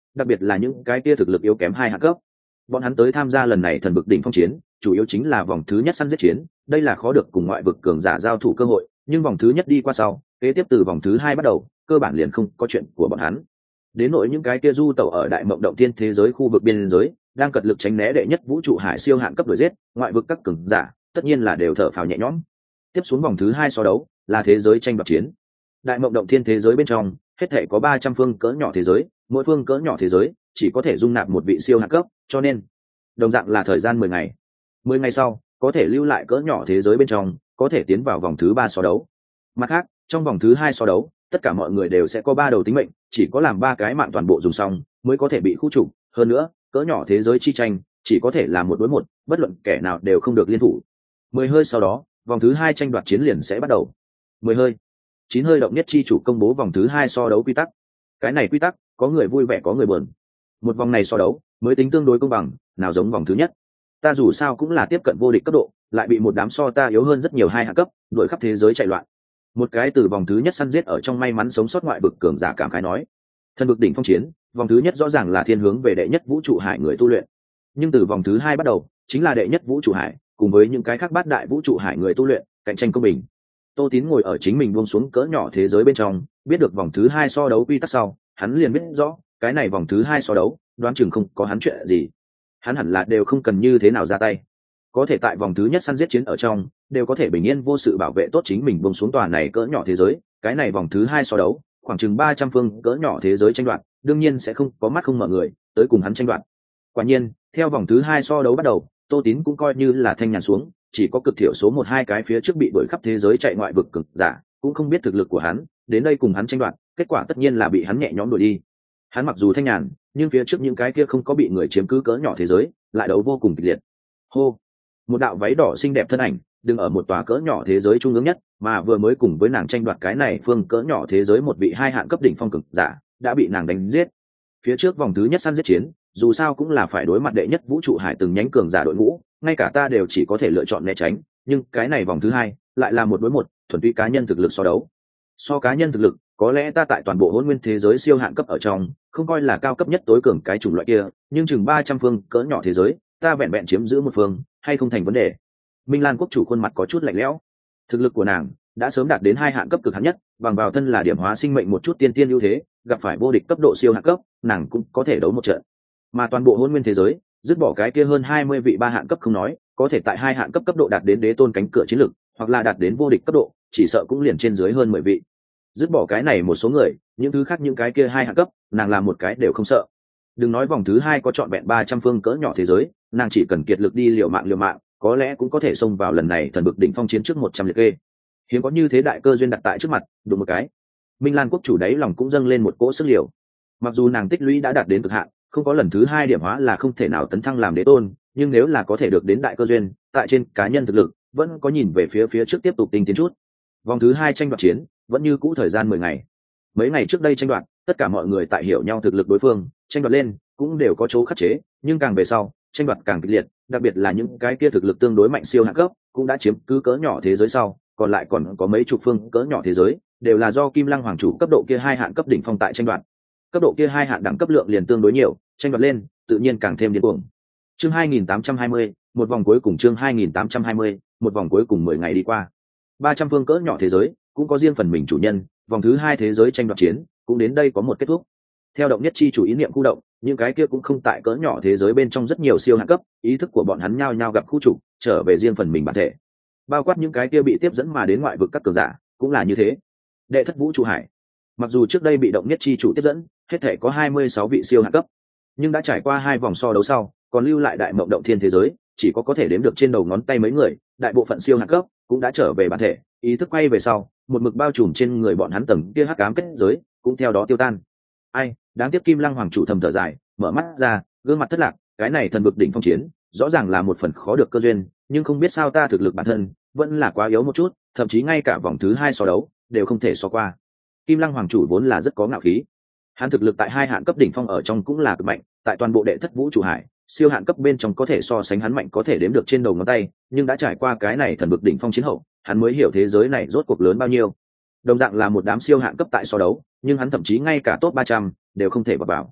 đặc biệt là những cái kia thực lực yếu kém hai hạng cấp. Bọn hắn tới tham gia lần này thần vực đỉnh phong chiến, chủ yếu chính là vòng thứ nhất săn giết chiến, đây là khó được cùng ngoại vực cường giả giao thủ cơ hội, nhưng vòng thứ nhất đi qua sau, kế tiếp từ vòng thứ hai bắt đầu, cơ bản liền không có chuyện của bọn hắn. Đến nỗi những cái kia du tẩu ở đại mộng động thiên thế giới khu vực biên giới, đang cật lực tránh né đệ nhất vũ trụ hải siêu hạn cấp đuổi giết, ngoại vực các cường giả, tất nhiên là đều thở phào nhẹ nhõm. Tiếp xuống vòng thứ hai so đấu, là thế giới tranh đoạt chiến. Đại mộng động thiên thế giới bên trong, hết thể có ba trăm phương cỡ nhỏ thế giới, mỗi phương cỡ nhỏ thế giới chỉ có thể dung nạp một vị siêu hạn cấp, cho nên đồng dạng là thời gian mười ngày. mười ngày sau, có thể lưu lại cỡ nhỏ thế giới bên trong, có thể tiến vào vòng thứ ba so đấu. Mặt khác, trong vòng thứ hai so đấu, tất cả mọi người đều sẽ có ba đầu tính mệnh, chỉ có làm ba cái mạng toàn bộ dùng xong mới có thể bị khu trục. Hơn nữa, cỡ nhỏ thế giới chi tranh chỉ có thể là một đối một, bất luận kẻ nào đều không được liên thủ. Mười hơi sau đó, vòng thứ hai tranh đoạt chiến liền sẽ bắt đầu. Mười hơi, chín hơi động nhất chi chủ công bố vòng thứ hai so đấu quy tắc. Cái này quy tắc, có người vui vẻ có người buồn. Một vòng này so đấu mới tính tương đối công bằng, nào giống vòng thứ nhất. Ta dù sao cũng là tiếp cận vô địch cấp độ, lại bị một đám so ta yếu hơn rất nhiều hai hạng cấp, đuổi khắp thế giới chạy loạn. Một cái từ vòng thứ nhất săn giết ở trong may mắn sống sót ngoại vực cường giả cảm khái nói. Thần vực đỉnh phong chiến, vòng thứ nhất rõ ràng là thiên hướng về đệ nhất vũ trụ hải người tu luyện, nhưng từ vòng thứ hai bắt đầu, chính là đệ nhất vũ trụ hải cùng với những cái khác bát đại vũ trụ hải người tu luyện, cạnh tranh công bình. Tô Tín ngồi ở chính mình buông xuống cỡ nhỏ thế giới bên trong, biết được vòng thứ hai so đấu quy tắc sau, hắn liền biết rõ, cái này vòng thứ hai so đấu, đoán chừng không có hắn chuyện gì. Hắn hẳn là đều không cần như thế nào ra tay. Có thể tại vòng thứ nhất săn giết chiến ở trong, đều có thể bình yên vô sự bảo vệ tốt chính mình buông xuống tòa này cỡ nhỏ thế giới, cái này vòng thứ hai so đấu, khoảng chừng ba trăm phương cỡ nhỏ thế giới tranh đoạt, đương nhiên sẽ không có mắt không mở người tới cùng hắn tranh đoạt. Quả nhiên, theo vòng thứ hai so đấu bắt đầu, Tô Tín cũng coi như là thanh nhàn xuống, chỉ có cực thiểu số một hai cái phía trước bị đuổi khắp thế giới chạy ngoại vực cực giả, cũng không biết thực lực của hắn, đến đây cùng hắn tranh đoạt, kết quả tất nhiên là bị hắn nhẹ nhõm đuổi đi. Hắn mặc dù thanh nhàn, nhưng phía trước những cái kia không có bị người chiếm cứ cỡ nhỏ thế giới, lại đấu vô cùng kịch liệt. Hô, một đạo váy đỏ xinh đẹp thân ảnh, đứng ở một tòa cỡ nhỏ thế giới trung ương nhất, mà vừa mới cùng với nàng tranh đoạt cái này phương cỡ nhỏ thế giới một vị hai hạng cấp đỉnh phong cực giả, đã bị nàng đánh giết. Phía trước vòng thứ nhất săn giết chiến, dù sao cũng là phải đối mặt đệ nhất vũ trụ hải từng nhánh cường giả đội ngũ, ngay cả ta đều chỉ có thể lựa chọn né tránh, nhưng cái này vòng thứ hai lại là một đối một, thuần túy cá nhân thực lực so đấu. So cá nhân thực lực, có lẽ ta tại toàn bộ hỗn nguyên thế giới siêu hạn cấp ở trong, không coi là cao cấp nhất tối cường cái chủng loại kia, nhưng chừng ba trăm phương cỡ nhỏ thế giới, ta vẹn vẹn chiếm giữ một phương, hay không thành vấn đề. Minh Lan quốc chủ khuôn mặt có chút lạnh lẽo. Thực lực của nàng đã sớm đạt đến hai hạng cấp cực hạn nhất, bằng vào thân là điểm hóa sinh mệnh một chút tiên tiên ưu thế, gặp phải vô địch cấp độ siêu hạng cấp, nàng cũng có thể đấu một trận. Mà toàn bộ hỗn nguyên thế giới, dứt bỏ cái kia hơn hai mươi vị ba hạng cấp không nói, có thể tại hai hạng cấp cấp độ đạt đến đế tôn cánh cửa chiến lực, hoặc là đạt đến vô địch cấp độ, chỉ sợ cũng liền trên dưới hơn mười vị. Dứt bỏ cái này một số người, những thứ khác những cái kia hai hạng cấp, nàng làm một cái đều không sợ. Đừng nói vòng thứ hai có chọn vẹn ba trăm phương cỡ nhỏ thế giới, nàng chỉ cần kiệt lực đi liều mạng liều mạng, có lẽ cũng có thể xông vào lần này thần vực đỉnh phong chiến trước một trăm liệt kê. Hiếm có như thế đại cơ duyên đặt tại trước mặt, đụng một cái, Minh Lan quốc chủ đáy lòng cũng dâng lên một cỗ sức liều. Mặc dù nàng tích lũy đã đạt đến cực hạn, không có lần thứ hai điểm hóa là không thể nào tấn thăng làm đế tôn, nhưng nếu là có thể được đến đại cơ duyên, tại trên cá nhân thực lực vẫn có nhìn về phía phía trước tiếp tục tinh tiến chút. Vòng thứ hai tranh đoạt chiến vẫn như cũ thời gian mười ngày. Mấy ngày trước đây tranh đoạt, tất cả mọi người tại hiểu nhau thực lực đối phương, tranh đoạt lên cũng đều có chỗ khắc chế, nhưng càng về sau, tranh đoạt càng kịch liệt, đặc biệt là những cái kia thực lực tương đối mạnh siêu hạng cấp, cũng đã chiếm cứ cỡ nhỏ thế giới sau, còn lại còn có mấy chục phương cỡ nhỏ thế giới, đều là do Kim Lăng hoàng chủ cấp độ kia hai hạng cấp đỉnh phong tại tranh đoạt. Cấp độ kia hai hạng đẳng cấp lượng liền tương đối nhiều, tranh đoạt lên, tự nhiên càng thêm điên cuồng. Chương hai nghìn tám trăm hai mươi, một vòng cuối cùng chương hai nghìn tám trăm hai mươi, một vòng cuối cùng mười ngày đi qua. ba trăm phương cỡ nhỏ thế giới, cũng có riêng phần mình chủ nhân, vòng thứ hai thế giới tranh đoạt chiến, cũng đến đây có một kết thúc. Theo động nhất chi chủ ý niệm khu động, những cái kia cũng không tại cỡ nhỏ thế giới bên trong rất nhiều siêu hạng cấp, ý thức của bọn hắn nhao nhao gặp khu trục, trở về riêng phần mình bản thể. Bao quát những cái kia bị tiếp dẫn mà đến ngoại vực các cường giả, cũng là như thế. Đệ thất vũ trụ hải, mặc dù trước đây bị động nhất chi chủ tiếp dẫn, hết thể có hai mươi sáu vị siêu hạng cấp, nhưng đã trải qua hai vòng so đấu sau, còn lưu lại đại mộng động thiên thế giới, chỉ có có thể đếm được trên đầu ngón tay mấy người, đại bộ phận siêu hạng cấp cũng đã trở về bản thể, ý thức quay về sau, một mực bao trùm trên người bọn hắn tầng kia hắc ám kết giới, cũng theo đó tiêu tan. Ai, đáng tiếc Kim Lăng hoàng chủ thầm thở dài, mở mắt ra, gương mặt thất lạc, cái này thần vực đỉnh phong chiến, rõ ràng là một phần khó được cơ duyên, nhưng không biết sao ta thực lực bản thân vẫn là quá yếu một chút, thậm chí ngay cả vòng thứ hai so đấu đều không thể so qua. Kim Lăng hoàng chủ vốn là rất có ngạo khí, hắn thực lực tại hai hạng cấp đỉnh phong ở trong cũng là cực mạnh, tại toàn bộ đệ thất vũ trụ hải, siêu hạng cấp bên trong có thể so sánh hắn mạnh có thể đếm được trên đầu ngón tay, nhưng đã trải qua cái này thần vực đỉnh phong chiến hậu, hắn mới hiểu thế giới này rốt cuộc lớn bao nhiêu. Đồng dạng là một đám siêu hạng cấp tại so đấu, nhưng hắn thậm chí ngay cả top ba trăm đều không thể vào vào.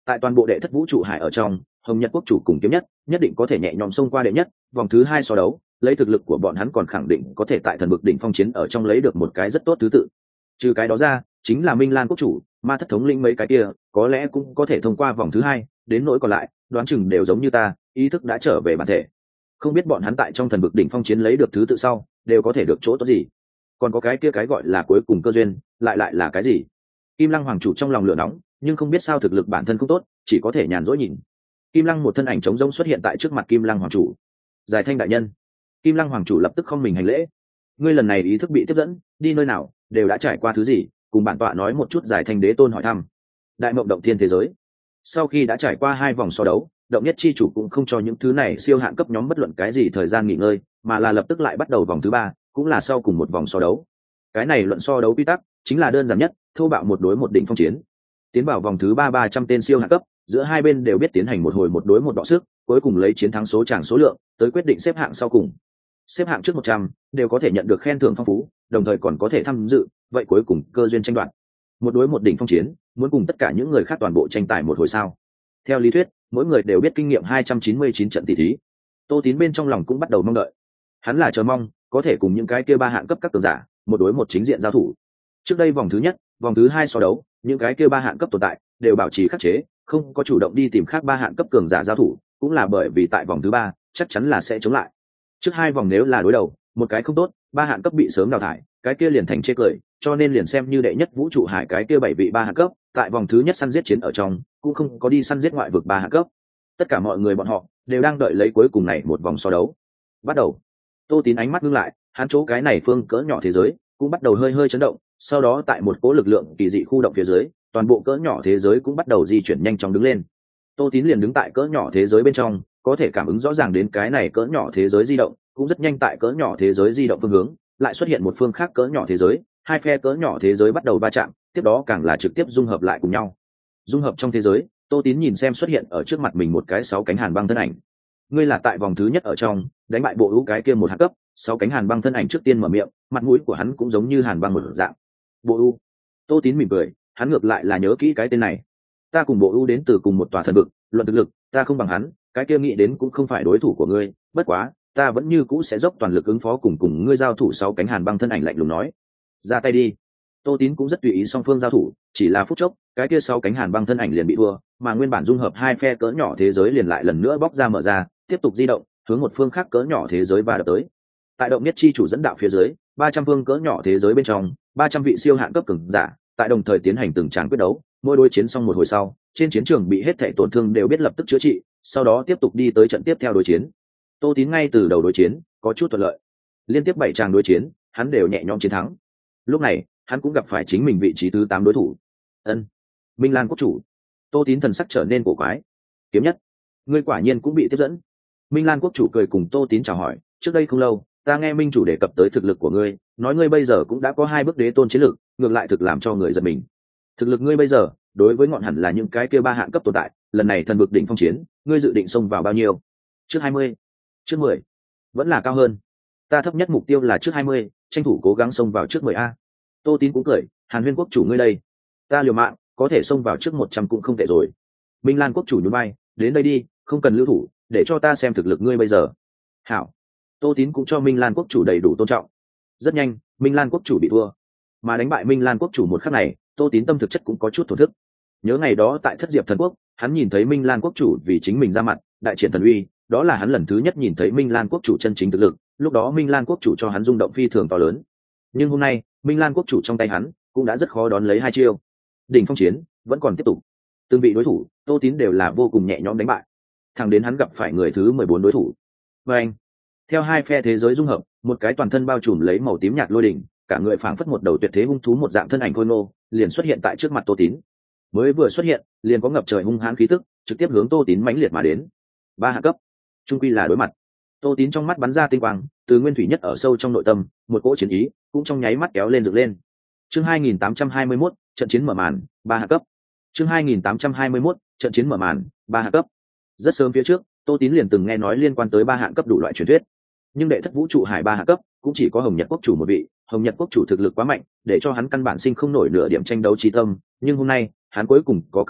tại toàn bộ đệ thất vũ trụ hải ở trong, hồng nhật quốc chủ cùng kiếm nhất nhất định có thể nhẹ nhõm xông qua đệ nhất vòng thứ hai so đấu, lấy thực lực của bọn hắn còn khẳng định có thể tại thần vực đỉnh phong chiến ở trong lấy được một cái rất tốt thứ tự. Trừ cái đó ra, chính là Minh Lan quốc chủ, ma thất thống lĩnh mấy cái kia có lẽ cũng có thể thông qua vòng thứ hai, đến nỗi còn lại đoán chừng đều giống như ta, ý thức đã trở về bản thể. Không biết bọn hắn tại trong thần vực đỉnh phong chiến lấy được thứ tự sau đều có thể được chỗ tốt gì. Còn có cái kia cái gọi là cuối cùng cơ duyên lại lại là cái gì? Kim Lăng hoàng chủ trong lòng lửa nóng, nhưng không biết sao thực lực bản thân không tốt, chỉ có thể nhàn rỗi nhìn. Kim Lăng một thân ảnh trống rỗng xuất hiện tại trước mặt Kim Lăng hoàng chủ. Giải Thanh đại nhân. Kim Lăng hoàng chủ lập tức không mình hành lễ. Ngươi lần này ý thức bị tiếp dẫn, đi nơi nào, đều đã trải qua thứ gì, cùng bản tọa nói một chút. Giải Thanh đế tôn hỏi thăm. Đại mộng động thiên thế giới. Sau khi đã trải qua hai vòng so đấu, động nhất chi chủ cũng không cho những thứ này siêu hạn cấp nhóm bất luận cái gì thời gian nghỉ ngơi, mà là lập tức lại bắt đầu vòng thứ ba, cũng là sau cùng một vòng so đấu. Cái này luận so đấu quy tắc chính là đơn giản nhất, thô bạo một đối một đỉnh phong chiến. Tiến vào vòng thứ ba ba trăm tên siêu hạn cấp, giữa hai bên đều biết tiến hành một hồi một đối một đọ sức, cuối cùng lấy chiến thắng số chàng số lượng tới quyết định xếp hạng sau cùng. Xếp hạng trước một trăm đều có thể nhận được khen thưởng phong phú, đồng thời còn có thể tham dự, vậy cuối cùng cơ duyên tranh đoạt. Một đối một đỉnh phong chiến, muốn cùng tất cả những người khác toàn bộ tranh tài một hồi sao? Theo lý thuyết, mỗi người đều biết kinh nghiệm hai trăm chín mươi chín trận tỷ thí. Tô Tín bên trong lòng cũng bắt đầu mong đợi. Hắn là chờ mong có thể cùng những cái kia ba hạng cấp các cường giả, một đối một chính diện giao thủ. Trước đây vòng thứ nhất, vòng thứ hai so đấu, những cái kia ba hạng cấp tồn tại đều bảo trì khắc chế, không có chủ động đi tìm khác ba hạng cấp cường giả giao thủ, cũng là bởi vì tại vòng thứ ba chắc chắn là sẽ chống lại. Trước hai vòng nếu là đối đầu, một cái không tốt, ba hạng cấp bị sớm đào thải, cái kia liền thành chê cười, cho nên liền xem như đệ nhất vũ trụ hải cái kia bảy vị ba hạng cấp, tại vòng thứ nhất săn giết chiến ở trong, cũng không có đi săn giết ngoại vực ba hạng cấp. Tất cả mọi người bọn họ đều đang đợi lấy cuối cùng này một vòng so đấu. Bắt đầu. Tô Tín ánh mắt ngưng lại, hắn chỗ cái này phương cỡ nhỏ thế giới cũng bắt đầu hơi hơi chấn động, sau đó tại một cỗ lực lượng kỳ dị khu động phía dưới, toàn bộ cỡ nhỏ thế giới cũng bắt đầu di chuyển nhanh chóng đứng lên. Tô Tín liền đứng tại cỡ nhỏ thế giới bên trong, có thể cảm ứng rõ ràng đến cái này cỡ nhỏ thế giới di động, cũng rất nhanh tại cỡ nhỏ thế giới di động phương hướng, lại xuất hiện một phương khác cỡ nhỏ thế giới, hai phe cỡ nhỏ thế giới bắt đầu va chạm, tiếp đó càng là trực tiếp dung hợp lại cùng nhau. Dung hợp trong thế giới, Tô Tín nhìn xem xuất hiện ở trước mặt mình một cái sáu cánh hàn băng thân ảnh. Ngươi là tại vòng thứ nhất ở trong đánh bại bộ ưu cái kia một hạng cấp, sáu cánh hàn băng thân ảnh trước tiên mở miệng, mặt mũi của hắn cũng giống như hàn băng một dạng. Bộ ưu. Tô Tín mỉm cười, hắn ngược lại là nhớ kỹ cái tên này. Ta cùng bộ ưu đến từ cùng một tòa thần vực, luận thực lực, ta không bằng hắn, cái kia nghĩ đến cũng không phải đối thủ của ngươi, bất quá, ta vẫn như cũ sẽ dốc toàn lực ứng phó cùng cùng ngươi giao thủ. Sáu cánh hàn băng thân ảnh lạnh lùng nói. Ra tay đi. Tô Tín cũng rất tùy ý song phương giao thủ, chỉ là phút chốc, cái kia sáu cánh hàn băng thân ảnh liền bị thua, mà nguyên bản dung hợp hai phe cỡ nhỏ thế giới liền lại lần nữa bóc ra mở ra, tiếp tục di động, hướng một phương khác cỡ nhỏ thế giới và đập tới. Tại động nhất chi chủ dẫn đạo phía dưới, ba trăm phương cỡ nhỏ thế giới bên trong, ba trăm vị siêu hạng cấp cường giả, tại đồng thời tiến hành từng tràng quyết đấu, mỗi đối chiến xong một hồi sau, trên chiến trường bị hết thảy tổn thương đều biết lập tức chữa trị, sau đó tiếp tục đi tới trận tiếp theo đối chiến. Tô Tín ngay từ đầu đối chiến, có chút thuận lợi. Liên tiếp bảy tràng đối chiến, hắn đều nhẹ nhõm chiến thắng. Lúc này, hắn cũng gặp phải chính mình vị trí thứ tám đối thủ. Ân, Minh Lan quốc chủ. Tô Tín thần sắc trở nên cổ quái. Kiếm nhất, ngươi quả nhiên cũng bị tiếp dẫn. Minh Lan quốc chủ cười cùng Tô Tín chào hỏi, trước đây không lâu, ta nghe minh chủ đề cập tới thực lực của ngươi, nói ngươi bây giờ cũng đã có hai bước đế tôn chiến lực, ngược lại thực làm cho người giật mình. Thực lực ngươi bây giờ, đối với ngọn hẳn là những cái kia ba hạng cấp tồn tại, lần này thần vực đỉnh phong chiến, ngươi dự định xông vào bao nhiêu? Trước hai mươi, trước mười, vẫn là cao hơn. Ta thấp nhất mục tiêu là trước hai mươi, tranh thủ cố gắng xông vào trước mười a. Tô Tín cũng cười, Hàn Huyên quốc chủ ngươi đây, ta liều mạng, có thể xông vào trước một trăm cũng không tệ rồi. Minh Lan quốc chủ nhún vai, đến đây đi, không cần lưu thủ, để cho ta xem thực lực ngươi bây giờ. Hảo. Tô Tín cũng cho Minh Lan quốc chủ đầy đủ tôn trọng. Rất nhanh, Minh Lan quốc chủ bị thua, mà đánh bại Minh Lan quốc chủ một khắc này, Tô Tín tâm thực chất cũng có chút thổn thức. Nhớ ngày đó tại Thất Diệp thần quốc, hắn nhìn thấy Minh Lan quốc chủ vì chính mình ra mặt, đại triển thần uy, đó là hắn lần thứ nhất nhìn thấy Minh Lan quốc chủ chân chính thực lực, lúc đó Minh Lan quốc chủ cho hắn rung động phi thường to lớn. Nhưng hôm nay, Minh Lan quốc chủ trong tay hắn cũng đã rất khó đón lấy hai chiêu. Đỉnh phong chiến vẫn còn tiếp tục. Từng vị đối thủ, Tô Tín đều là vô cùng nhẹ nhõm đánh bại. Thẳng đến hắn gặp phải người thứ mười bốn đối thủ. Và anh, theo hai phe thế giới dung hợp, một cái toàn thân bao trùm lấy màu tím nhạt lôi đỉnh, cả người phảng phất một đầu tuyệt thế hung thú một dạng thân ảnh khôi ngô, liền xuất hiện tại trước mặt Tô Tín. Mới vừa xuất hiện, liền có ngập trời hung hãn khí tức, trực tiếp hướng Tô Tín mãnh liệt mà đến. Ba hạ cấp, trung quy là đối mặt. Tô Tín trong mắt bắn ra tinh quang, từ nguyên thủy nhất ở sâu trong nội tâm, một cỗ chiến ý cũng trong nháy mắt kéo lên dựng lên. Chương hai nghìn tám trăm hai mươi mốt, trận chiến mở màn, ba hạ cấp. Chương hai nghìn tám trăm hai mươi mốt, trận chiến mở màn, ba hạ cấp. Rất sớm phía trước, Tô Tín liền từng nghe nói liên quan tới ba hạng cấp đủ loại truyền thuyết. Nhưng đệ thất vũ trụ hải ba hạng cấp, cũng chỉ có Hồng Nhật quốc chủ một vị, Hồng Nhật quốc chủ thực lực quá mạnh, để cho hắn căn bản sinh không nổi nửa điểm tranh đấu trí tâm, nhưng hôm nay, hắn cuối cùng có cơ hội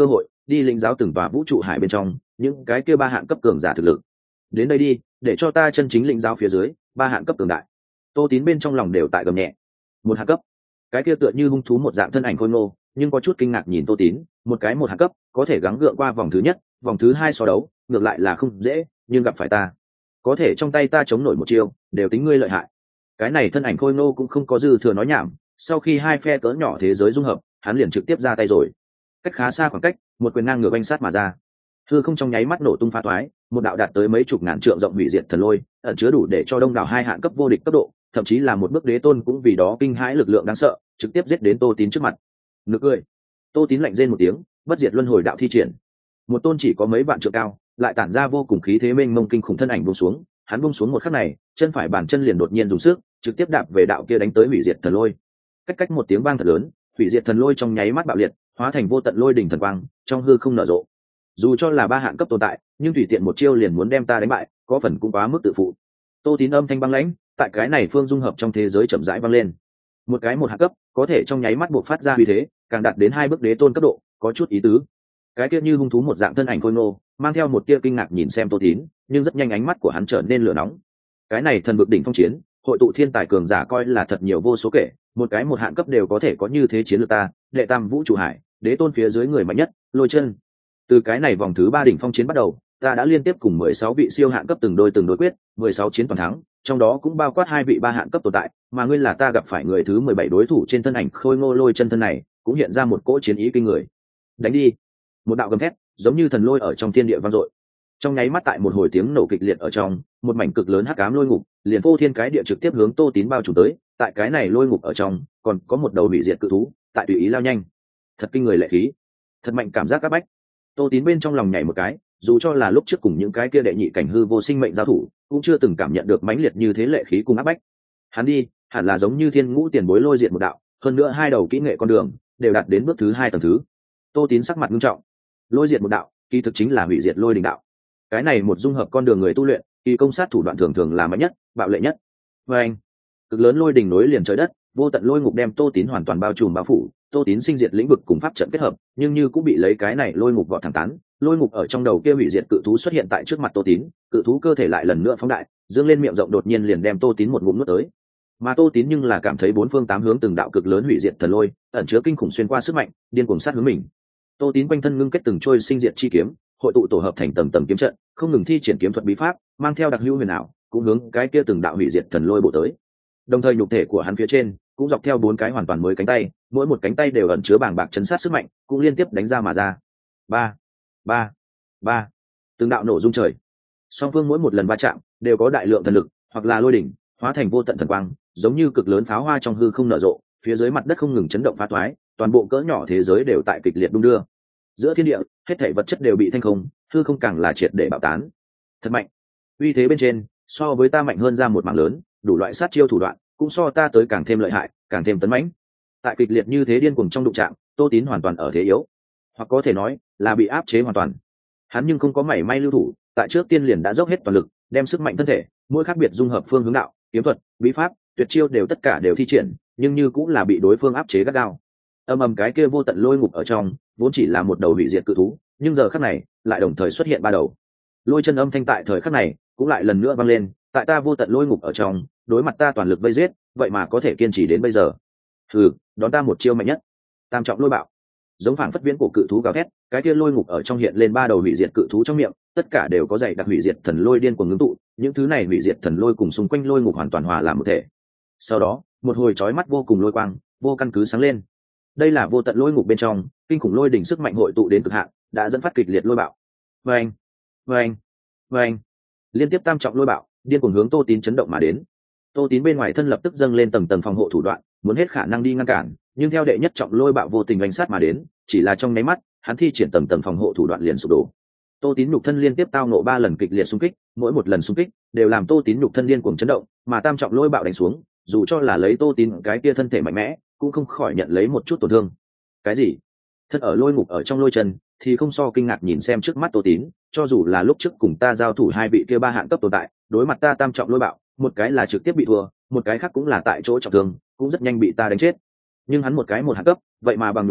đi lĩnh giáo từng tòa vũ trụ hải bên trong những cái kia ba hạng cấp cường giả thực lực. Đến đây đi, để cho ta chân chính lĩnh giáo phía dưới ba hạng cấp cường đại. Tô Tín bên trong lòng đều tại gầm nhẹ. Một hạng cấp, cái kia tựa như hung thú một dạng thân ảnh khôi ngô, nhưng có chút kinh ngạc nhìn Tô Tín, một cái một hạng cấp có thể gắng gượng qua vòng thứ nhất, vòng thứ hai so đấu ngược lại là không dễ, nhưng gặp phải ta có thể trong tay ta chống nổi một chiêu đều tính ngươi lợi hại. Cái này thân ảnh khôi ngô cũng không có dư thừa nói nhảm, sau khi hai phe cỡ nhỏ thế giới dung hợp hắn liền trực tiếp ra tay rồi. Cách khá xa khoảng cách, một quyền ngang ngược oanh sát mà ra, hư không trong nháy mắt nổ tung phá toái, một đạo đạt tới mấy chục ngàn trượng rộng hủy diệt thần lôi ẩn chứa đủ để cho đông đảo hai hạng cấp vô địch cấp độ, thậm chí là một bước đế tôn cũng vì đó kinh hãi lực lượng đáng sợ, trực tiếp giết đến Tô Tín trước mặt. Nực cười. Tô Tín lạnh rên một tiếng, bất diệt luân hồi đạo thi triển. Một tôn chỉ có mấy vạn trượng cao, lại tản ra vô cùng khí thế mênh mông kinh khủng thân ảnh buông xuống, hắn buông xuống một khắc này, chân phải bàn chân liền đột nhiên dùng sức, trực tiếp đạp về đạo kia đánh tới hủy diệt thần lôi. Cách cách một tiếng vang thật lớn, hủy diệt thần lôi trong nháy mắt bạo liệt, hóa thành vô tận lôi đỉnh thần quang, trong hư không nở rộ. Dù cho là ba hạng cấp tồn tại, nhưng tùy tiện một chiêu liền muốn đem ta đánh bại, có phần cũng quá mức tự phụ. Tô Tín âm thanh băng lãnh, tại cái này phương dung hợp trong thế giới chậm rãi vang lên. Một cái một hạng cấp, có thể trong nháy mắt buộc phát ra uy thế, càng đạt đến hai bước đế tôn cấp độ, có chút ý tứ. Cái kia như hung thú một dạng thân ảnh khôi ngô, mang theo một tia kinh ngạc nhìn xem Tô Tín, nhưng rất nhanh ánh mắt của hắn trở nên lửa nóng. Cái này thần vực đỉnh phong chiến, hội tụ thiên tài cường giả coi là thật nhiều vô số kể, một cái một hạng cấp đều có thể có như thế chiến lược ta, đệ tam vũ trụ hải, đế tôn phía dưới người mạnh nhất, Lôi Chân. Từ cái này vòng thứ ba đỉnh phong chiến bắt đầu, ta đã liên tiếp cùng mười sáu vị siêu hạng cấp từng đôi từng đối quyết, mười sáu chiến toàn thắng, trong đó cũng bao quát hai vị ba hạng cấp tồn tại, mà ngươi là ta gặp phải người thứ mười bảy đối thủ trên thân ảnh khôi ngô Lôi Chân thân này, cũng hiện ra một cỗ chiến ý kinh người. Đánh đi! Một đạo gầm thét, giống như thần lôi ở trong thiên địa vang dội. Trong nháy mắt tại một hồi tiếng nổ kịch liệt ở trong, một mảnh cực lớn hắc ám lôi ngục, liền vô thiên cái địa trực tiếp hướng Tô Tín bao trùm tới, tại cái này lôi ngục ở trong, còn có một đầu hủy diệt cự thú, tại tùy ý lao nhanh. Thật kinh người lệ khí, thật mạnh cảm giác các bách. Tô Tín bên trong lòng nhảy một cái, dù cho là lúc trước cùng những cái kia đệ nhị cảnh hư vô sinh mệnh giao thủ, cũng chưa từng cảm nhận được mãnh liệt như thế lệ khí cùng áp bách. Hắn đi, hẳn là giống như thiên ngũ tiền bối lôi diệt một đạo, hơn nữa hai đầu kỹ nghệ con đường đều đạt đến bước thứ hai tầng thứ. Tô Tín sắc mặt nghiêm trọng. Lôi diệt một đạo, kỳ thực chính là hủy diệt lôi đình đạo. Cái này một dung hợp con đường người tu luyện, kỳ công sát thủ đoạn thường thường là mạnh nhất, bạo lệ nhất. Và anh, cực lớn lôi đình nối liền trời đất, vô tận lôi ngục đem Tô Tín hoàn toàn bao trùm bao phủ. Tô Tín sinh diệt lĩnh vực cùng pháp trận kết hợp, nhưng như cũng bị lấy cái này lôi ngục vọt thẳng tán. Lôi ngục ở trong đầu kia hủy diệt cự thú xuất hiện tại trước mặt Tô Tín, cự thú cơ thể lại lần nữa phóng đại, dương lên miệng rộng đột nhiên liền đem Tô Tín một ngụm nuốt tới. Mà Tô Tín nhưng là cảm thấy bốn phương tám hướng từng đạo cực lớn hủy diệt thần lôi, ẩn chứa kinh khủng xuyên qua sức mạnh, điên cuồng sát hướng mình. Tô Tín quanh thân ngưng kết từng trôi sinh diệt chi kiếm, hội tụ tổ hợp thành tầng tầng kiếm trận, không ngừng thi triển kiếm thuật bí pháp, mang theo đặc hữu huyền ảo, cũng hướng cái kia từng đạo hủy diệt thần lôi bổ tới. Đồng thời nhục thể của hắn phía trên cũng dọc theo bốn cái hoàn toàn mới cánh tay, mỗi một cánh tay đều ẩn chứa bàng bạc chấn sát sức mạnh, cũng liên tiếp đánh ra mà ra. Ba, ba, ba, từng đạo nổ rung trời. Song phương mỗi một lần va chạm đều có đại lượng thần lực, hoặc là lôi đỉnh, hóa thành vô tận thần quang, giống như cực lớn pháo hoa trong hư không nở rộ, phía dưới mặt đất không ngừng chấn động phá toái, toàn bộ cỡ nhỏ thế giới đều tại kịch liệt đung đưa. Giữa thiên địa, hết thảy vật chất đều bị thanh không, hư không càng là triệt để bạo tán. Thật mạnh. Uy thế bên trên, so với ta mạnh hơn ra một mảng lớn, đủ loại sát chiêu thủ đoạn, cũng so ta tới càng thêm lợi hại, càng thêm tấn mãnh. Tại kịch liệt như thế điên cuồng trong đụng chạm, Tô Tín hoàn toàn ở thế yếu, hoặc có thể nói là bị áp chế hoàn toàn. Hắn nhưng không có mảy may lưu thủ, tại trước tiên liền đã dốc hết toàn lực, đem sức mạnh thân thể, mỗi khác biệt dung hợp phương hướng đạo, kiếm thuật, bí pháp, tuyệt chiêu đều tất cả đều thi triển, nhưng như cũng là bị đối phương áp chế gắt gao. Âm ầm cái kia vô tận lôi ngục ở trong, vốn chỉ là một đầu hủy diệt cự thú, nhưng giờ khắc này lại đồng thời xuất hiện ba đầu. Lôi chân âm thanh tại thời khắc này cũng lại lần nữa vang lên, tại ta vô tận lôi ngục ở trong, đối mặt ta toàn lực vây giết, vậy mà có thể kiên trì đến bây giờ. Hừ, đón ta một chiêu mạnh nhất. Tam trọng lôi bạo. Giống phảng phất viễn của cự thú gào thét, cái kia lôi ngục ở trong hiện lên ba đầu hủy diệt cự thú trong miệng, tất cả đều có dày đặc hủy diệt thần lôi điên cuồng ngưng tụ, những thứ này hủy diệt thần lôi cùng xung quanh lôi ngục hoàn toàn hòa làm một thể. Sau đó, một hồi chói mắt vô cùng lôi quang, vô căn cứ sáng lên. Đây là vô tận lôi ngục bên trong, kinh khủng lôi đỉnh sức mạnh hội tụ đến cực hạn, đã dẫn phát kịch liệt lôi bạo. Vâng, vâng, vâng. Liên tiếp tam trọng lôi bạo, điên cuồng hướng Tô Tín chấn động mà đến. Tô Tín bên ngoài thân lập tức dâng lên tầng tầng phòng hộ thủ đoạn, muốn hết khả năng đi ngăn cản, nhưng theo đệ nhất trọng lôi bạo vô tình đánh sát mà đến, chỉ là trong nháy mắt, hắn thi triển tầng tầng phòng hộ thủ đoạn liền sụp đổ. Tô Tín nhục thân liên tiếp tao ngộ ba lần kịch liệt xung kích, mỗi một lần xung kích đều làm Tô Tín nhục thân điên cuồng chấn động, mà tam trọng lôi bạo đánh xuống, dù cho là lấy Tô Tín cái kia thân thể mạnh mẽ, cũng không khỏi nhận lấy một chút tổn thương. Cái gì? Thân ở lôi ngục ở trong lôi chân, thì không so kinh ngạc nhìn xem trước mắt Tô Tín, cho dù là lúc trước cùng ta giao thủ hai vị kia ba hạng cấp tồn tại, đối mặt ta tam trọng lôi bạo, một cái là trực tiếp bị thua, một cái khác cũng là tại chỗ trọng thương, cũng rất nhanh bị ta đánh chết. Nhưng hắn một cái một hạng cấp, vậy mà bằng nhục thân,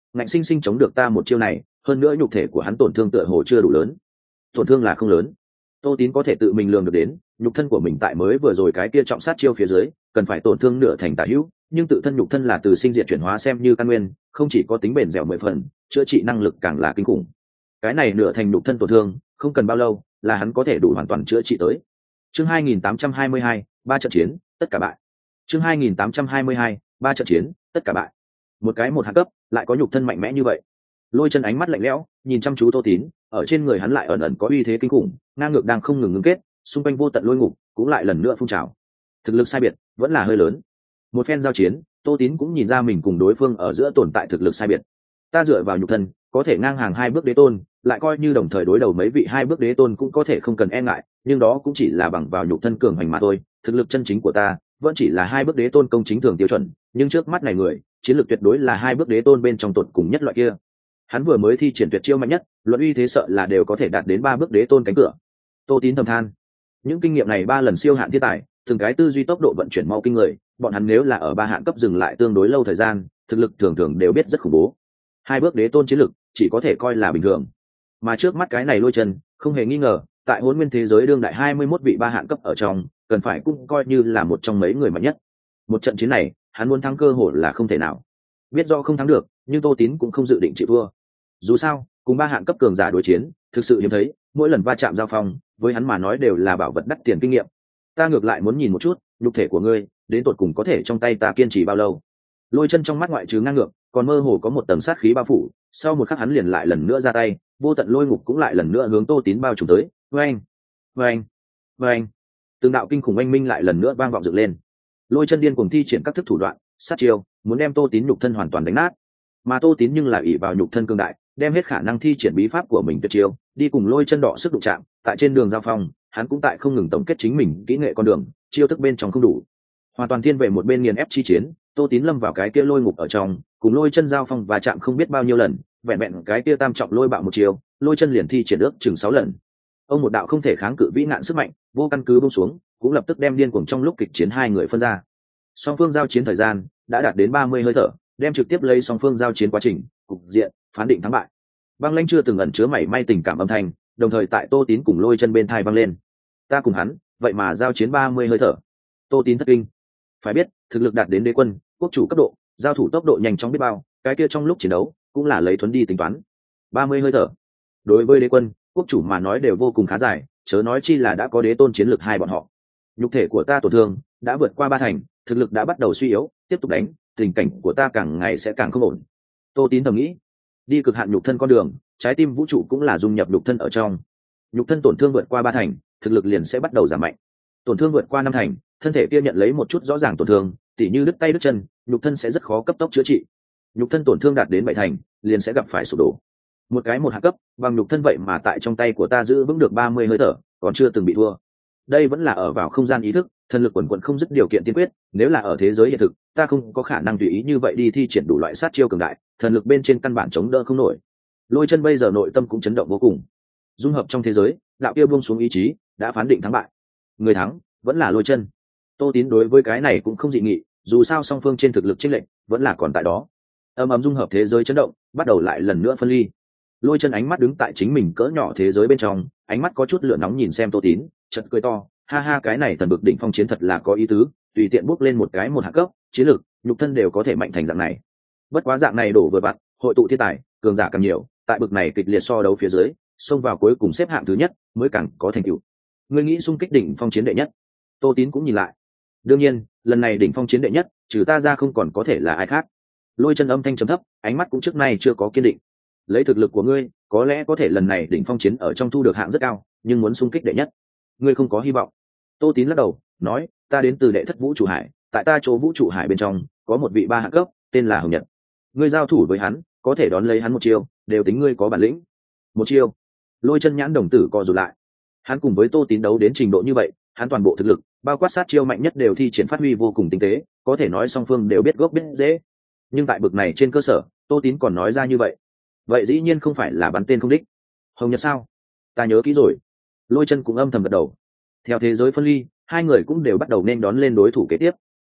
ngạnh sinh sinh chống được ta một chiêu này, hơn nữa nhục thể của hắn tổn thương tựa hồ chưa đủ lớn. Tổn thương là không lớn. Tô Tín có thể tự mình lường được đến, nhục thân của mình tại mới vừa rồi cái kia trọng sát chiêu phía dưới, cần phải tổn thương nửa thành tả hữu, nhưng tự thân nhục thân là từ sinh diệt chuyển hóa xem như căn nguyên, không chỉ có tính bền dẻo mười phần, chữa trị năng lực càng là kinh khủng. Cái này nửa thành nhục thân tổn thương, không cần bao lâu, là hắn có thể đủ hoàn toàn chữa trị tới. Chương hai nghìn tám trăm hai mươi hai, ba trận chiến, tất cả bại. Chương hai nghìn tám trăm hai mươi hai, ba trận chiến, tất cả bại. Một cái một hạ cấp, lại có nhục thân mạnh mẽ như vậy. Lôi Chân ánh mắt lạnh lẽo, nhìn chăm chú Tô Tín, ở trên người hắn lại ẩn ẩn có uy thế kinh khủng, ngang ngược đang không ngừng ngưng kết, xung quanh vô tận lôi ngục cũng lại lần nữa phun trào. Thực lực sai biệt vẫn là hơi lớn. Một phen giao chiến, Tô Tín cũng nhìn ra mình cùng đối phương ở giữa tồn tại thực lực sai biệt. Ta dựa vào nhục thân, có thể ngang hàng hai bước đế tôn, lại coi như đồng thời đối đầu mấy vị hai bước đế tôn cũng có thể không cần e ngại, nhưng đó cũng chỉ là bằng vào nhục thân cường hành mà thôi, thực lực chân chính của ta vẫn chỉ là hai bước đế tôn công chính thường tiêu chuẩn, nhưng trước mắt này người, chiến lược tuyệt đối là hai bước đế tôn bên trong tột cùng nhất loại kia. Hắn vừa mới thi triển tuyệt chiêu mạnh nhất, luận uy thế sợ là đều có thể đạt đến ba bước đế tôn cánh cửa. Tô Tín thầm than, những kinh nghiệm này ba lần siêu hạn thiên tài, từng cái tư duy tốc độ vận chuyển mau kinh người, bọn hắn nếu là ở ba hạn cấp dừng lại tương đối lâu thời gian, thực lực thường thường đều biết rất khủng bố. Hai bước đế tôn chiến lực chỉ có thể coi là bình thường, mà trước mắt cái này Lôi Chân, không hề nghi ngờ, tại Hỗn Nguyên thế giới đương đại hai mươi mốt vị ba hạn cấp ở trong, cần phải cũng coi như là một trong mấy người mạnh nhất. Một trận chiến này, hắn muốn thắng cơ hội là không thể nào. Biết rõ không thắng được, nhưng Tô Tín cũng không dự định chịu thua. Dù sao, cùng ba hạng cấp cường giả đối chiến, thực sự hiếm thấy, mỗi lần va chạm giao phong, với hắn mà nói đều là bảo vật đắt tiền kinh nghiệm. Ta ngược lại muốn nhìn một chút, nhục thể của ngươi, đến tột cùng có thể trong tay ta kiên trì bao lâu. Lôi Chân trong mắt ngoại trừ ngang ngược, còn mơ hồ có một tầng sát khí bao phủ, sau một khắc hắn liền lại lần nữa ra tay, vô tận lôi ngục cũng lại lần nữa hướng Tô Tín bao trùm tới. Oeng, oeng, oeng. Từng đạo kinh khủng oanh minh lại lần nữa vang vọng dựng lên. Lôi Chân điên cuồng thi triển các thức thủ đoạn, sát chiêu, muốn đem Tô Tín nhục thân hoàn toàn đánh nát. Mà Tô Tín nhưng lại ỷ vào nhục thân cường đại, đem hết khả năng thi triển bí pháp của mình tuyệt chiêu, đi cùng Lôi Chân đọ sức đụng chạm, tại trên đường giao phong, hắn cũng tại không ngừng tổng kết chính mình kỹ nghệ con đường, chiêu thức bên trong không đủ, hoàn toàn thiên về một bên nghiền ép chi chiến. Tô Tín lâm vào cái kia lôi ngục ở trong, cùng Lôi Chân giao phong và chạm không biết bao nhiêu lần, vẹn vẹn cái kia tam trọng lôi bạo một chiêu, Lôi Chân liền thi triển ước chừng sáu lần. Ông một đạo không thể kháng cự vĩ nạn sức mạnh, vô căn cứ buông xuống, cũng lập tức đem điên cuồng trong lúc kịch chiến hai người phân ra. Song phương giao chiến thời gian đã đạt đến ba mươi hơi thở, đem trực tiếp lấy song phương giao chiến quá trình, cục diện phán định thắng bại. Băng Lãnh chưa từng ẩn chứa mảy may tình cảm âm thanh, đồng thời tại Tô Tín cùng Lôi Chân bên tai vang lên. Ta cùng hắn, vậy mà giao chiến ba mươi hơi thở. Tô Tín thất kinh. Phải biết, thực lực đạt đến đế quân, quốc chủ cấp độ, giao thủ tốc độ nhanh chóng biết bao, cái kia trong lúc chiến đấu cũng là lấy thuấn đi tính toán. ba mươi hơi thở. Đối với đế quân, quốc chủ mà nói đều vô cùng khá dài, chớ nói chi là đã có đế tôn chiến lược hai bọn họ. Nhục thể của ta tổn thương đã vượt qua ba thành, thực lực đã bắt đầu suy yếu, tiếp tục đánh, tình cảnh của ta càng ngày sẽ càng không ổn. Tô Tín thầm nghĩ, đi cực hạn nhục thân con đường, trái tim vũ trụ cũng là dung nhập nhục thân ở trong. Nhục thân tổn thương vượt qua ba thành, thực lực liền sẽ bắt đầu giảm mạnh. Tổn thương vượt qua năm thành, thân thể kia nhận lấy một chút rõ ràng tổn thương, tỉ như đứt tay đứt chân, nhục thân sẽ rất khó cấp tốc chữa trị. Nhục thân tổn thương đạt đến bảy thành, liền sẽ gặp phải sụp đổ. Một cái một hạ cấp, bằng nhục thân vậy mà tại trong tay của ta giữ vững được ba mươi hơi thở, còn chưa từng bị thua. Đây vẫn là ở vào không gian ý thức, thần lực quần quần không dứt điều kiện tiên quyết, nếu là ở thế giới hiện thực, ta không có khả năng tùy ý như vậy đi thi triển đủ loại sát chiêu cường đại, thần lực bên trên căn bản chống đỡ không nổi. Lôi Chân bây giờ nội tâm cũng chấn động vô cùng. Dung hợp trong thế giới, đạo kia buông xuống ý chí, đã phán định thắng bại. Người thắng vẫn là Lôi Chân. Tô Tín đối với cái này cũng không dị nghị, dù sao song phương trên thực lực chênh lệch vẫn là còn tại đó. Âm ầm dung hợp thế giới chấn động, bắt đầu lại lần nữa phân ly. Lôi Chân ánh mắt đứng tại chính mình cỡ nhỏ thế giới bên trong, ánh mắt có chút lửa nóng nhìn xem Tô Tín, chợt cười to, ha ha, cái này thần bực đỉnh phong chiến thật là có ý tứ, tùy tiện bước lên một cái một hạ cấp, chiến lực, nhục thân đều có thể mạnh thành dạng này. Bất quá dạng này đổ vừa vặn, hội tụ thiên tài, cường giả càng nhiều, tại bực này kịch liệt so đấu phía dưới, xông vào cuối cùng xếp hạng thứ nhất, mới càng có thành tựu. Ngươi nghĩ xung kích đỉnh phong chiến đệ nhất? Tô Tín cũng nhìn lại. Đương nhiên, lần này đỉnh phong chiến đệ nhất, trừ ta ra không còn có thể là ai khác. Lôi Chân âm thanh trầm thấp, ánh mắt cũng trước nay chưa có kiên định. Lấy thực lực của ngươi, có lẽ có thể lần này đỉnh phong chiến ở trong thu được hạng rất cao, nhưng muốn xung kích đệ nhất, ngươi không có hy vọng. Tô Tín lắc đầu, nói, ta đến từ đệ thất vũ trụ hải, tại ta chỗ vũ trụ hải bên trong có một vị ba hạng cấp, tên là Hồng Nhật. Ngươi giao thủ với hắn, có thể đón lấy hắn một chiêu, đều tính ngươi có bản lĩnh. Một chiêu? Lôi Chân nhãn đồng tử co rụt lại. Hắn cùng với Tô Tín đấu đến trình độ như vậy, hắn toàn bộ thực lực, bao quát sát chiêu mạnh nhất đều thi triển phát huy vô cùng tinh tế, có thể nói song phương đều biết gốc biết dễ. Nhưng tại bực này trên cơ sở, Tô Tín còn nói ra như vậy, vậy dĩ nhiên không phải là bắn tên không đích. Hồng Nhật sao? Ta nhớ kỹ rồi. Lôi Chân cũng âm thầm gật đầu. Theo thế giới phân ly, hai người cũng đều bắt đầu nên đón lên đối thủ kế tiếp.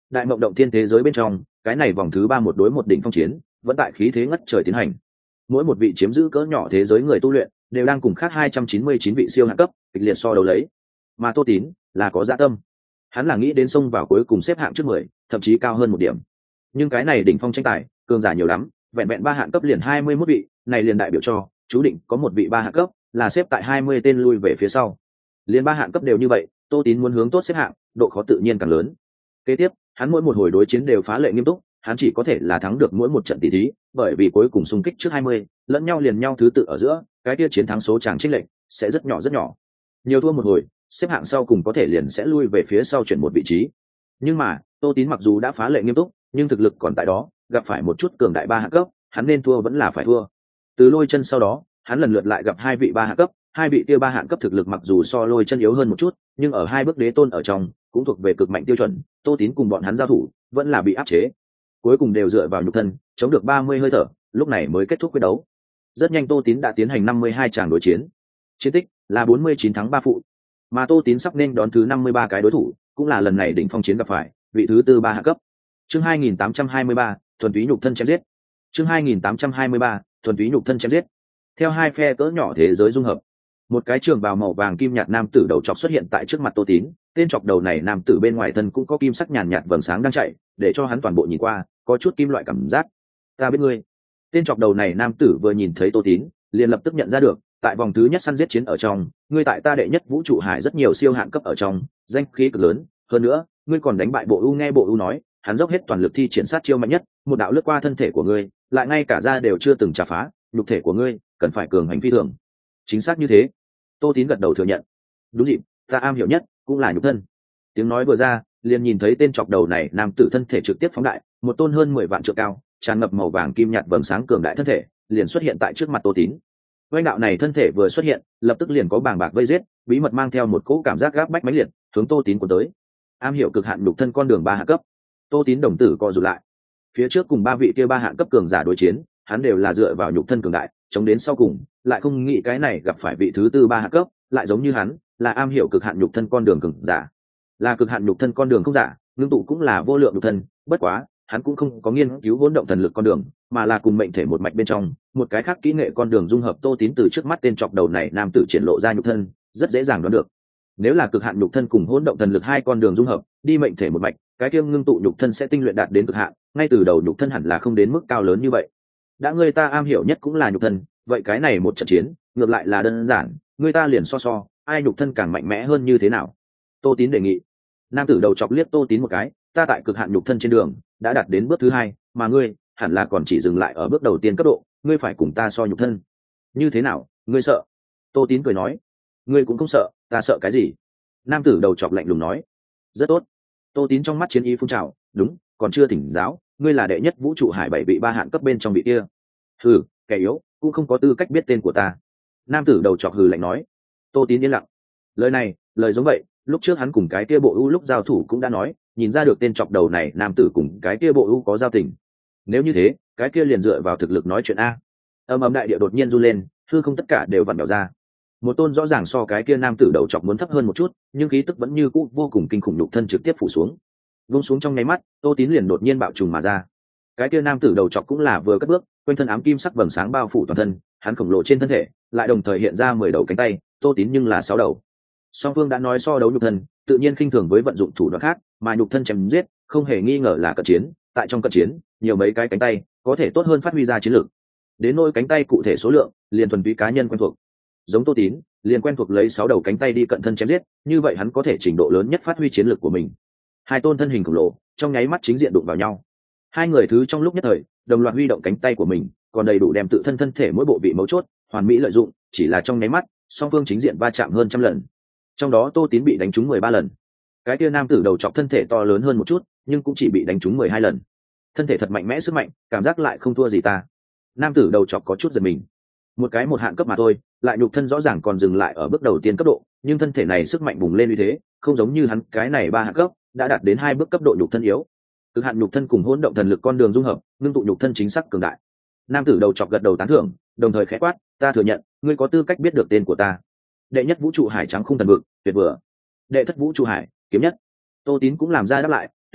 Đại mộng động thiên thế giới bên trong, cái này vòng thứ ba một đối một đỉnh phong chiến vẫn tại khí thế ngất trời tiến hành. Mỗi một vị chiếm giữ cỡ nhỏ thế giới người tu luyện đều đang cùng khác hai trăm chín mươi chín vị siêu hạng cấp kịch liệt so đấu lấy. Mà Tô Tín là có dạ tâm, hắn là nghĩ đến xông vào cuối cùng xếp hạng trước mười, thậm chí cao hơn một điểm. Nhưng cái này đỉnh phong tranh tài cường giả nhiều lắm, vẹn vẹn ba hạng cấp liền hai mươi mốt vị, này liền đại biểu cho chú định có một vị ba hạng cấp là xếp tại hai mươi tên lui về phía sau. Liền ba hạng cấp đều như vậy, Tô Tín muốn hướng tốt xếp hạng, độ khó tự nhiên càng lớn. Kế tiếp, hắn mỗi một hồi đối chiến đều phá lệ nghiêm túc, hắn chỉ có thể là thắng được mỗi một trận tỷ thí, bởi vì cuối cùng xung kích trước hai mươi, lẫn nhau liền nhau thứ tự ở giữa, cái kia chiến thắng số chàng chênh lệch sẽ rất nhỏ rất nhỏ. Nhiều thua một hồi, xếp hạng sau cùng có thể liền sẽ lui về phía sau chuyển một vị trí. Nhưng mà, Tô Tín mặc dù đã phá lệ nghiêm túc, nhưng thực lực còn tại đó, gặp phải một chút cường đại ba hạng cấp, hắn nên thua vẫn là phải thua. Từ Lôi Chân sau đó, hắn lần lượt lại gặp hai vị ba hạng cấp, hai vị kia ba hạng cấp thực lực mặc dù so Lôi Chân yếu hơn một chút, nhưng ở hai bước đế tôn ở trong, cũng thuộc về cực mạnh tiêu chuẩn, Tô Tín cùng bọn hắn giao thủ, vẫn là bị áp chế. Cuối cùng đều dựa vào nhục thân, chống được ba mươi hơi thở, lúc này mới kết thúc quyết đấu. Rất nhanh Tô Tín đã tiến hành năm mươi hai tràng đối chiến. Chiến tích là bốn mươi chín thắng ba phụ. Mà Tô Tín sắp nên đón thứ năm mươi ba cái đối thủ, cũng là lần này đỉnh phong chiến gặp phải, vị thứ tư ba hạng cấp. Chương hai nghìn tám trăm hai mươi ba, thuần túy nhục thân chém giết. Chương hai nghìn tám trăm hai mươi ba, thuần túy nhục thân chém giết. Theo hai phe cỡ nhỏ thế giới dung hợp, một cái trường bào màu vàng kim nhạt nam tử đầu chọc xuất hiện tại trước mặt Tô Tín. Tên chọc đầu này nam tử bên ngoài thân cũng có kim sắc nhàn nhạt vầng sáng đang chạy, để cho hắn toàn bộ nhìn qua có chút kim loại cảm giác. Ta biết ngươi. Tên chọc đầu này nam tử vừa nhìn thấy Tô Tín, liền lập tức nhận ra được, tại vòng thứ nhất săn giết chiến ở trong, ngươi tại ta đệ nhất vũ trụ hải rất nhiều siêu hạng cấp ở trong, danh khí cực lớn, hơn nữa, ngươi còn đánh bại Bộ U. Nghe Bộ U nói, hắn dốc hết toàn lực thi triển sát chiêu mạnh nhất, một đạo lướt qua thân thể của ngươi, lại ngay cả da đều chưa từng chà phá, nhục thể của ngươi cần phải cường hành phi thường. Chính xác như thế. Tô Tín gật đầu thừa nhận. Đúng dịp, ta am hiểu nhất cũng là nhục thân. Tiếng nói vừa ra, liền nhìn thấy tên chọc đầu này nam tử thân thể trực tiếp phóng đại, một tôn hơn mười vạn trượng cao, tràn ngập màu vàng kim nhạt vầng sáng cường đại thân thể, liền xuất hiện tại trước mặt Tô Tín. Oanh đạo này thân thể vừa xuất hiện, lập tức liền có bàng bạc vây giết, bí mật mang theo một cỗ cảm giác gáp bách mãnh liệt, hướng Tô Tín cuốn tới. Am hiểu cực hạn nhục thân con đường ba hạng cấp. Tô Tín đồng tử co rụt lại. Phía trước cùng ba vị kia ba hạng cấp cường giả đối chiến, hắn đều là dựa vào nhục thân cường đại, chống đến sau cùng, lại không nghĩ cái này gặp phải vị thứ tư ba hạng cấp, lại giống như hắn, là am hiểu cực hạn nhục thân con đường cường giả. Là cực hạn nhục thân con đường không giả, ngưng tụ cũng là vô lượng nhục thân, bất quá, hắn cũng không có nghiên cứu hỗn động thần lực con đường, mà là cùng mệnh thể một mạch bên trong, một cái khác kỹ nghệ con đường dung hợp. Tô Tín từ trước mắt tên chọc đầu này nam tử triển lộ ra nhục thân, rất dễ dàng đoán được. Nếu là cực hạn nhục thân cùng hỗn động thần lực hai con đường dung hợp, đi mệnh thể một mạch, cái kia ngưng tụ nhục thân sẽ tinh luyện đạt đến cực hạn, ngay từ đầu nhục thân hẳn là không đến mức cao lớn như vậy. Đã người ta am hiểu nhất cũng là nhục thân, vậy cái này một trận chiến, ngược lại là đơn giản, người ta liền so so, ai nhục thân càng mạnh mẽ hơn như thế nào. Tô Tín đề nghị. Nam tử đầu chọc liếc Tô Tín một cái, ta tại cực hạn nhục thân trên đường đã đạt đến bước thứ hai, mà ngươi hẳn là còn chỉ dừng lại ở bước đầu tiên cấp độ, ngươi phải cùng ta so nhục thân. Như thế nào, ngươi sợ? Tô Tín cười nói. Ngươi cũng không sợ, ta sợ cái gì? Nam tử đầu chọc lạnh lùng nói. Rất tốt. Tô Tín trong mắt chiến ý phun trào, đúng, còn chưa thỉnh giáo, ngươi là đệ nhất vũ trụ hải bảy vị ba hạng cấp bên trong vị kia. Hừ, kẻ yếu, cũng không có tư cách biết tên của ta. Nam tử đầu chọc hừ lạnh nói. Tô Tín yên lặng. Lời này, lời giống vậy, lúc trước hắn cùng cái kia Bộ U lúc giao thủ cũng đã nói, nhìn ra được tên chọc đầu này nam tử cùng cái kia Bộ U có giao tình. Nếu như thế, cái kia liền dựa vào thực lực nói chuyện a. Âm ầm đại địa đột nhiên run lên, hư không tất cả đều vặn vẹo ra. Một tôn rõ ràng so cái kia nam tử đầu chọc muốn thấp hơn một chút, nhưng khí tức vẫn như cũ vô cùng kinh khủng, nhục thân trực tiếp phủ xuống. Vung xuống trong nháy mắt, Tô Tín liền đột nhiên bạo trùng mà ra. Cái kia nam tử đầu chọc cũng là vừa cất bước, quanh thân ám kim sắc vầng sáng bao phủ toàn thân, hắn khổng lồ trên thân thể, lại đồng thời hiện ra mười đầu cánh tay, Tô Tín nhưng là sáu đầu. Song phương đã nói so đấu nhục thân, tự nhiên khinh thường với vận dụng thủ đoạn khác, mà nhục thân chém giết, không hề nghi ngờ là cận chiến, tại trong cận chiến, nhiều mấy cái cánh tay, có thể tốt hơn phát huy ra chiến lược. Đến nỗi cánh tay cụ thể số lượng, liền thuần túy cá nhân quen thuộc. Giống Tô Tín, liền quen thuộc lấy sáu đầu cánh tay đi cận thân chém giết, như vậy hắn có thể trình độ lớn nhất phát huy chiến lược của mình. Hai tôn thân hình khổng lồ, trong nháy mắt chính diện đụng vào nhau. Hai người thứ trong lúc nhất thời, đồng loạt huy động cánh tay của mình, còn đầy đủ đem tự thân thân thể mỗi bộ vị mấu chốt, hoàn mỹ lợi dụng, chỉ là trong nháy mắt, song phương chính diện va chạm hơn trăm lần. Trong đó Tô Tín bị đánh trúng mười ba lần. Cái kia nam tử đầu chọc thân thể to lớn hơn một chút, nhưng cũng chỉ bị đánh trúng mười hai lần. Thân thể thật mạnh mẽ, sức mạnh, cảm giác lại không thua gì ta. Nam tử đầu chọc có chút giật mình. Một cái một hạng cấp mà thôi, lại nhục thân rõ ràng còn dừng lại ở bước đầu tiên cấp độ, nhưng thân thể này sức mạnh bùng lên như thế, không giống như hắn cái này ba hạng cấp, đã đạt đến hai bước cấp độ nhục thân yếu. Cực hạn nhục thân cùng hỗn động thần lực con đường dung hợp, ngưng tụ nhục thân chính xác cường đại. Nam tử đầu chọc gật đầu tán thưởng, đồng thời khẽ quát, ta thừa nhận, ngươi có tư cách biết được tên của ta. Đệ nhất vũ trụ hải trắng không thần vực, tuyệt vừa. Đệ thất vũ trụ hải, kiếm nhất. Tô Tín cũng làm ra đáp lại, tuyệt vừa,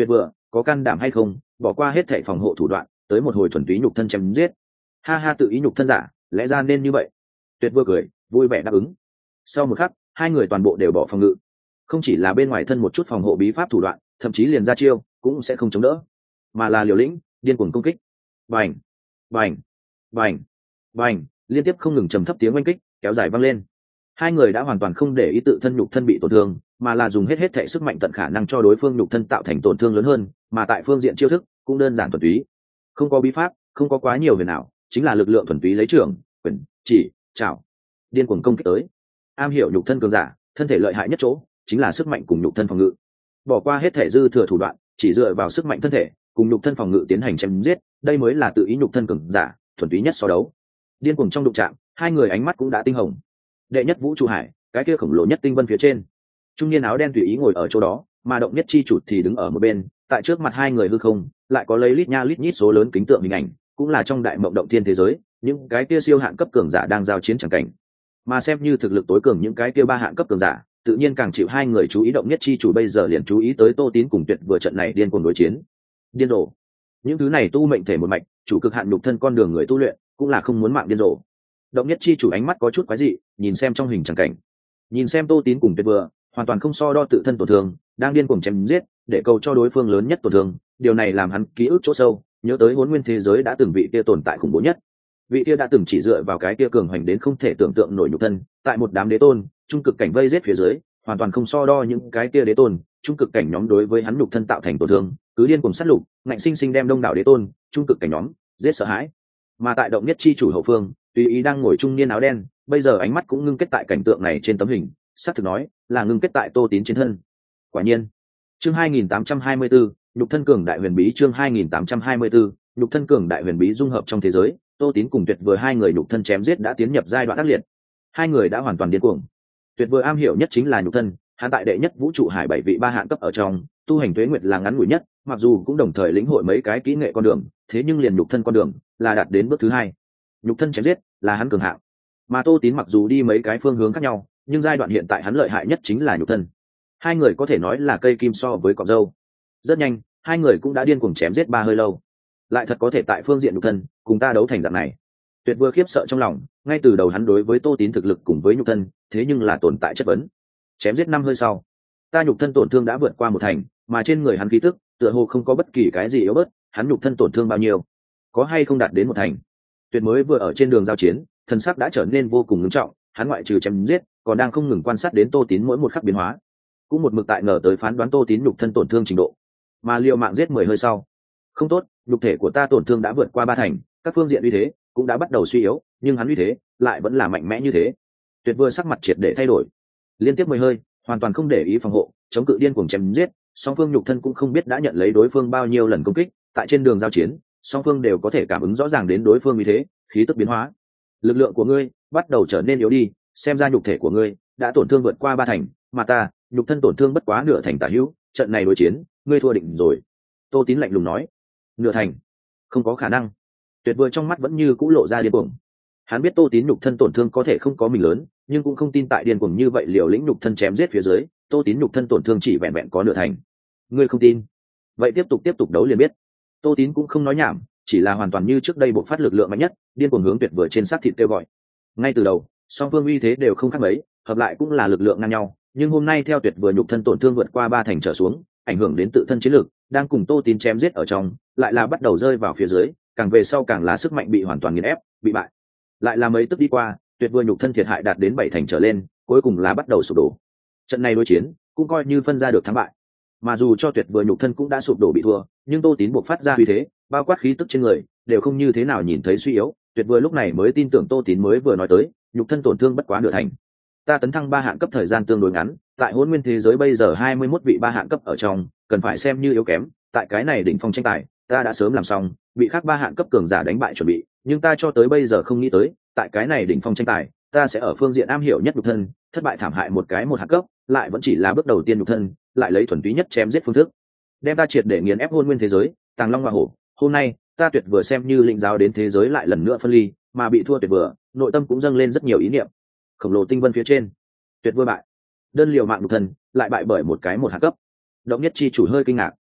có can đảm hay không bỏ qua hết thệ phòng hộ thủ đoạn tới một hồi thuần túy nhục thân chém giết. Ha ha, tự ý nhục thân giả, lẽ ra nên như vậy. Tuyệt vừa cười vui vẻ đáp ứng. Sau một khắc hai người toàn bộ đều bỏ phòng ngự, không chỉ là bên ngoài thân một chút phòng hộ bí pháp thủ đoạn, thậm chí liền ra chiêu cũng sẽ không chống đỡ, mà là liều lĩnh điên cuồng công kích. Bành bành bành bành, liên tiếp không ngừng trầm thấp tiếng oanh kích kéo dài vang lên. Hai người đã hoàn toàn không để ý tự thân nhục thân bị tổn thương, mà là dùng hết hết thể sức mạnh tận khả năng cho đối phương nhục thân tạo thành tổn thương lớn hơn, mà tại phương diện chiêu thức cũng đơn giản thuần túy, không có bí pháp, không có quá nhiều huyền ảo, chính là lực lượng thuần túy lấy trưởng, quyền, chỉ, chảo, điên cuồng công kích tới. Am hiểu nhục thân cường giả, thân thể lợi hại nhất chỗ chính là sức mạnh cùng nhục thân phòng ngự. Bỏ qua hết thể dư thừa thủ đoạn, chỉ dựa vào sức mạnh thân thể cùng nhục thân phòng ngự tiến hành chém giết, đây mới là tự ý nhục thân cường giả thuần túy nhất so đấu. Điên cuồng trong đụng chạm, hai người ánh mắt cũng đã tinh hồng. Đệ nhất vũ trụ hải, cái kia khổng lồ nhất tinh vân phía trên, trung niên áo đen tùy ý ngồi ở chỗ đó, mà động nhất chi chủ thì đứng ở một bên. Tại trước mặt hai người hư không lại có lấy lít nha lít nhít số lớn kính tượng hình ảnh, cũng là trong đại mộng động thiên thế giới những cái kia siêu hạn cấp cường giả đang giao chiến chẳng cảnh. Mà xem như thực lực tối cường những cái kia ba hạng cấp cường giả, tự nhiên càng chịu hai người chú ý. Động nhất chi chủ bây giờ liền chú ý tới Tô Tín cùng Tuyệt vừa trận này điên cuồng đối chiến. Điên rồ, những thứ này tu mệnh thể một mạch, chủ cực hạn nhục thân con đường người tu luyện, cũng là không muốn mạng điên rồ. Động nhất chi chủ ánh mắt có chút quái dị, nhìn xem trong hình chẳng cảnh, nhìn xem Tô Tín cùng Tuyệt vừa hoàn toàn không so đo tự thân tổn thương, đang điên cuồng chém giết để cầu cho đối phương lớn nhất tổn thương. Điều này làm hắn ký ức chỗ sâu nhớ tới Hỗn Nguyên thế giới đã từng vị kia tồn tại khủng bố nhất, vị kia đã từng chỉ dựa vào cái kia cường hoành đến không thể tưởng tượng nổi nhục thân, tại một đám đế tôn trung cực cảnh vây giết phía dưới, hoàn toàn không so đo những cái kia đế tôn trung cực cảnh nhóm đối với hắn nhục thân tạo thành tổn thương, cứ điên cuồng sát lục, ngạnh sinh sinh đem đông đảo đế tôn trung cực cảnh nhóm giết sợ hãi. Mà tại động nhất chi chủ hậu phương, tùy ý đang ngồi trung niên áo đen, bây giờ ánh mắt cũng ngưng kết tại cảnh tượng này trên tấm hình, xác thực nói là ngưng kết tại Tô Tín trên thân. Quả nhiên. Chương hai nghìn tám trăm hai mươi bốn, nhục thân cường đại huyền bí. Chương hai nghìn tám trăm hai mươi bốn, nhục thân cường đại huyền bí dung hợp trong thế giới. Tô Tín cùng Tuyệt vừa hai người nhục thân chém giết đã tiến nhập giai đoạn ác liệt. Hai người đã hoàn toàn điên cuồng. Tuyệt vừa am hiểu nhất chính là nhục thân, hắn tại đệ nhất vũ trụ hải bảy vị ba hạng cấp ở trong, tu hành tuế nguyệt là ngắn ngủi nhất, mặc dù cũng đồng thời lĩnh hội mấy cái kỹ nghệ con đường, thế nhưng liền nhục thân con đường là đạt đến bước thứ hai. Nhục thân chém giết là hắn cường hạng. Mà Tô Tín mặc dù đi mấy cái phương hướng khác nhau, nhưng giai đoạn hiện tại hắn lợi hại nhất chính là nhục thân. Hai người có thể nói là cây kim so với cọng râu. Rất nhanh, hai người cũng đã điên cuồng chém giết ba hơi lâu. Lại thật có thể tại phương diện nhục thân cùng ta đấu thành dạng này. Tuyệt vừa khiếp sợ trong lòng, ngay từ đầu hắn đối với Tô Tín thực lực cùng với nhục thân, thế nhưng là tồn tại chất vấn. Chém giết năm hơi sau, ta nhục thân tổn thương đã vượt qua một thành, mà trên người hắn khí tức, tựa hồ không có bất kỳ cái gì yếu bớt, hắn nhục thân tổn thương bao nhiêu, có hay không đạt đến một thành. Tuyệt mới vừa ở trên đường giao chiến, thân sắc đã trở nên vô cùng nghiêm trọng, hắn ngoại trừ chém giết, còn đang không ngừng quan sát đến Tô Tín mỗi một khắc biến hóa, cũng một mực tại ngờ tới phán đoán Tô Tín nhục thân tổn thương trình độ. Mà liệu mạng giết mười hơi sau, không tốt, nhục thể của ta tổn thương đã vượt qua ba thành, các phương diện uy thế cũng đã bắt đầu suy yếu, nhưng hắn uy thế lại vẫn là mạnh mẽ như thế. Tuyệt vừa sắc mặt triệt để thay đổi, liên tiếp mười hơi, hoàn toàn không để ý phòng hộ, chống cự điên cuồng chém giết, song phương nhục thân cũng không biết đã nhận lấy đối phương bao nhiêu lần công kích, tại trên đường giao chiến, song phương đều có thể cảm ứng rõ ràng đến đối phương uy thế, khí tức biến hóa. Lực lượng của ngươi bắt đầu trở nên yếu đi, xem ra nhục thể của ngươi đã tổn thương vượt qua ba thành, mà ta nhục thân tổn thương bất quá nửa thành tả hữu, trận này đối chiến ngươi thua định rồi. Tô Tín lạnh lùng nói. Nửa thành? Không có khả năng. Tuyệt vừa trong mắt vẫn như cũ lộ ra điên cuồng. Hắn biết Tô Tín nhục thân tổn thương có thể không có mình lớn, nhưng cũng không tin tại điên cuồng như vậy liều lĩnh nhục thân chém giết phía dưới, Tô Tín nhục thân tổn thương chỉ vẹn vẹn có nửa thành. Ngươi không tin? Vậy tiếp tục tiếp tục đấu liền biết. Tô Tín cũng không nói nhảm, chỉ là hoàn toàn như trước đây bộc phát lực lượng mạnh nhất, điên cuồng hướng Tuyệt vừa trên sát thịt kêu gọi. Ngay từ đầu, song phương uy thế đều không khác mấy, hợp lại cũng là lực lượng ngang nhau, nhưng hôm nay theo Tuyệt vừa nhục thân tổn thương vượt qua ba thành trở xuống, ảnh hưởng đến tự thân chiến lực, đang cùng Tô Tín chém giết ở trong, lại là bắt đầu rơi vào phía dưới, càng về sau càng lá sức mạnh bị hoàn toàn nghiền ép, bị bại. Lại là mấy tức đi qua, Tuyệt vừa nhục thân thiệt hại đạt đến bảy thành trở lên, cuối cùng là bắt đầu sụp đổ. Trận này đối chiến cũng coi như phân ra được thắng bại. Mà dù cho Tuyệt vừa nhục thân cũng đã sụp đổ bị thua, nhưng Tô Tín buộc phát ra uy thế, bao quát khí tức trên người, đều không như thế nào nhìn thấy suy yếu. Tuyệt vừa lúc này mới tin tưởng Tô Tín mới vừa nói tới, nhục thân tổn thương bất quá nửa thành. Ta tấn thăng ba hạng cấp thời gian tương đối ngắn, tại Hỗn Nguyên thế giới bây giờ hai mươi mốt vị ba hạng cấp ở trong, cần phải xem như yếu kém, tại cái này đỉnh phong tranh tài, ta đã sớm làm xong, bị khác ba hạng cấp cường giả đánh bại chuẩn bị, nhưng ta cho tới bây giờ không nghĩ tới, tại cái này đỉnh phong tranh tài, ta sẽ ở phương diện am hiểu nhất nhục thân, thất bại thảm hại một cái một hạng cấp, lại vẫn chỉ là bước đầu tiên nhục thân, lại lấy thuần túy nhất chém giết phương thức, đem ta triệt để nghiền ép Hỗn Nguyên thế giới, Tàng Long Hoa Hổ. Hôm nay, ta Tuyệt vừa xem như lĩnh giáo đến thế giới lại lần nữa phân ly, mà bị thua Tuyệt vừa, nội tâm cũng dâng lên rất nhiều ý niệm. Khổng lồ tinh vân phía trên, Tuyệt vừa bại, đơn liều mạng nhục thân, lại bại bởi một cái một hạng cấp. Động nhất chi chủ hơi kinh ngạc,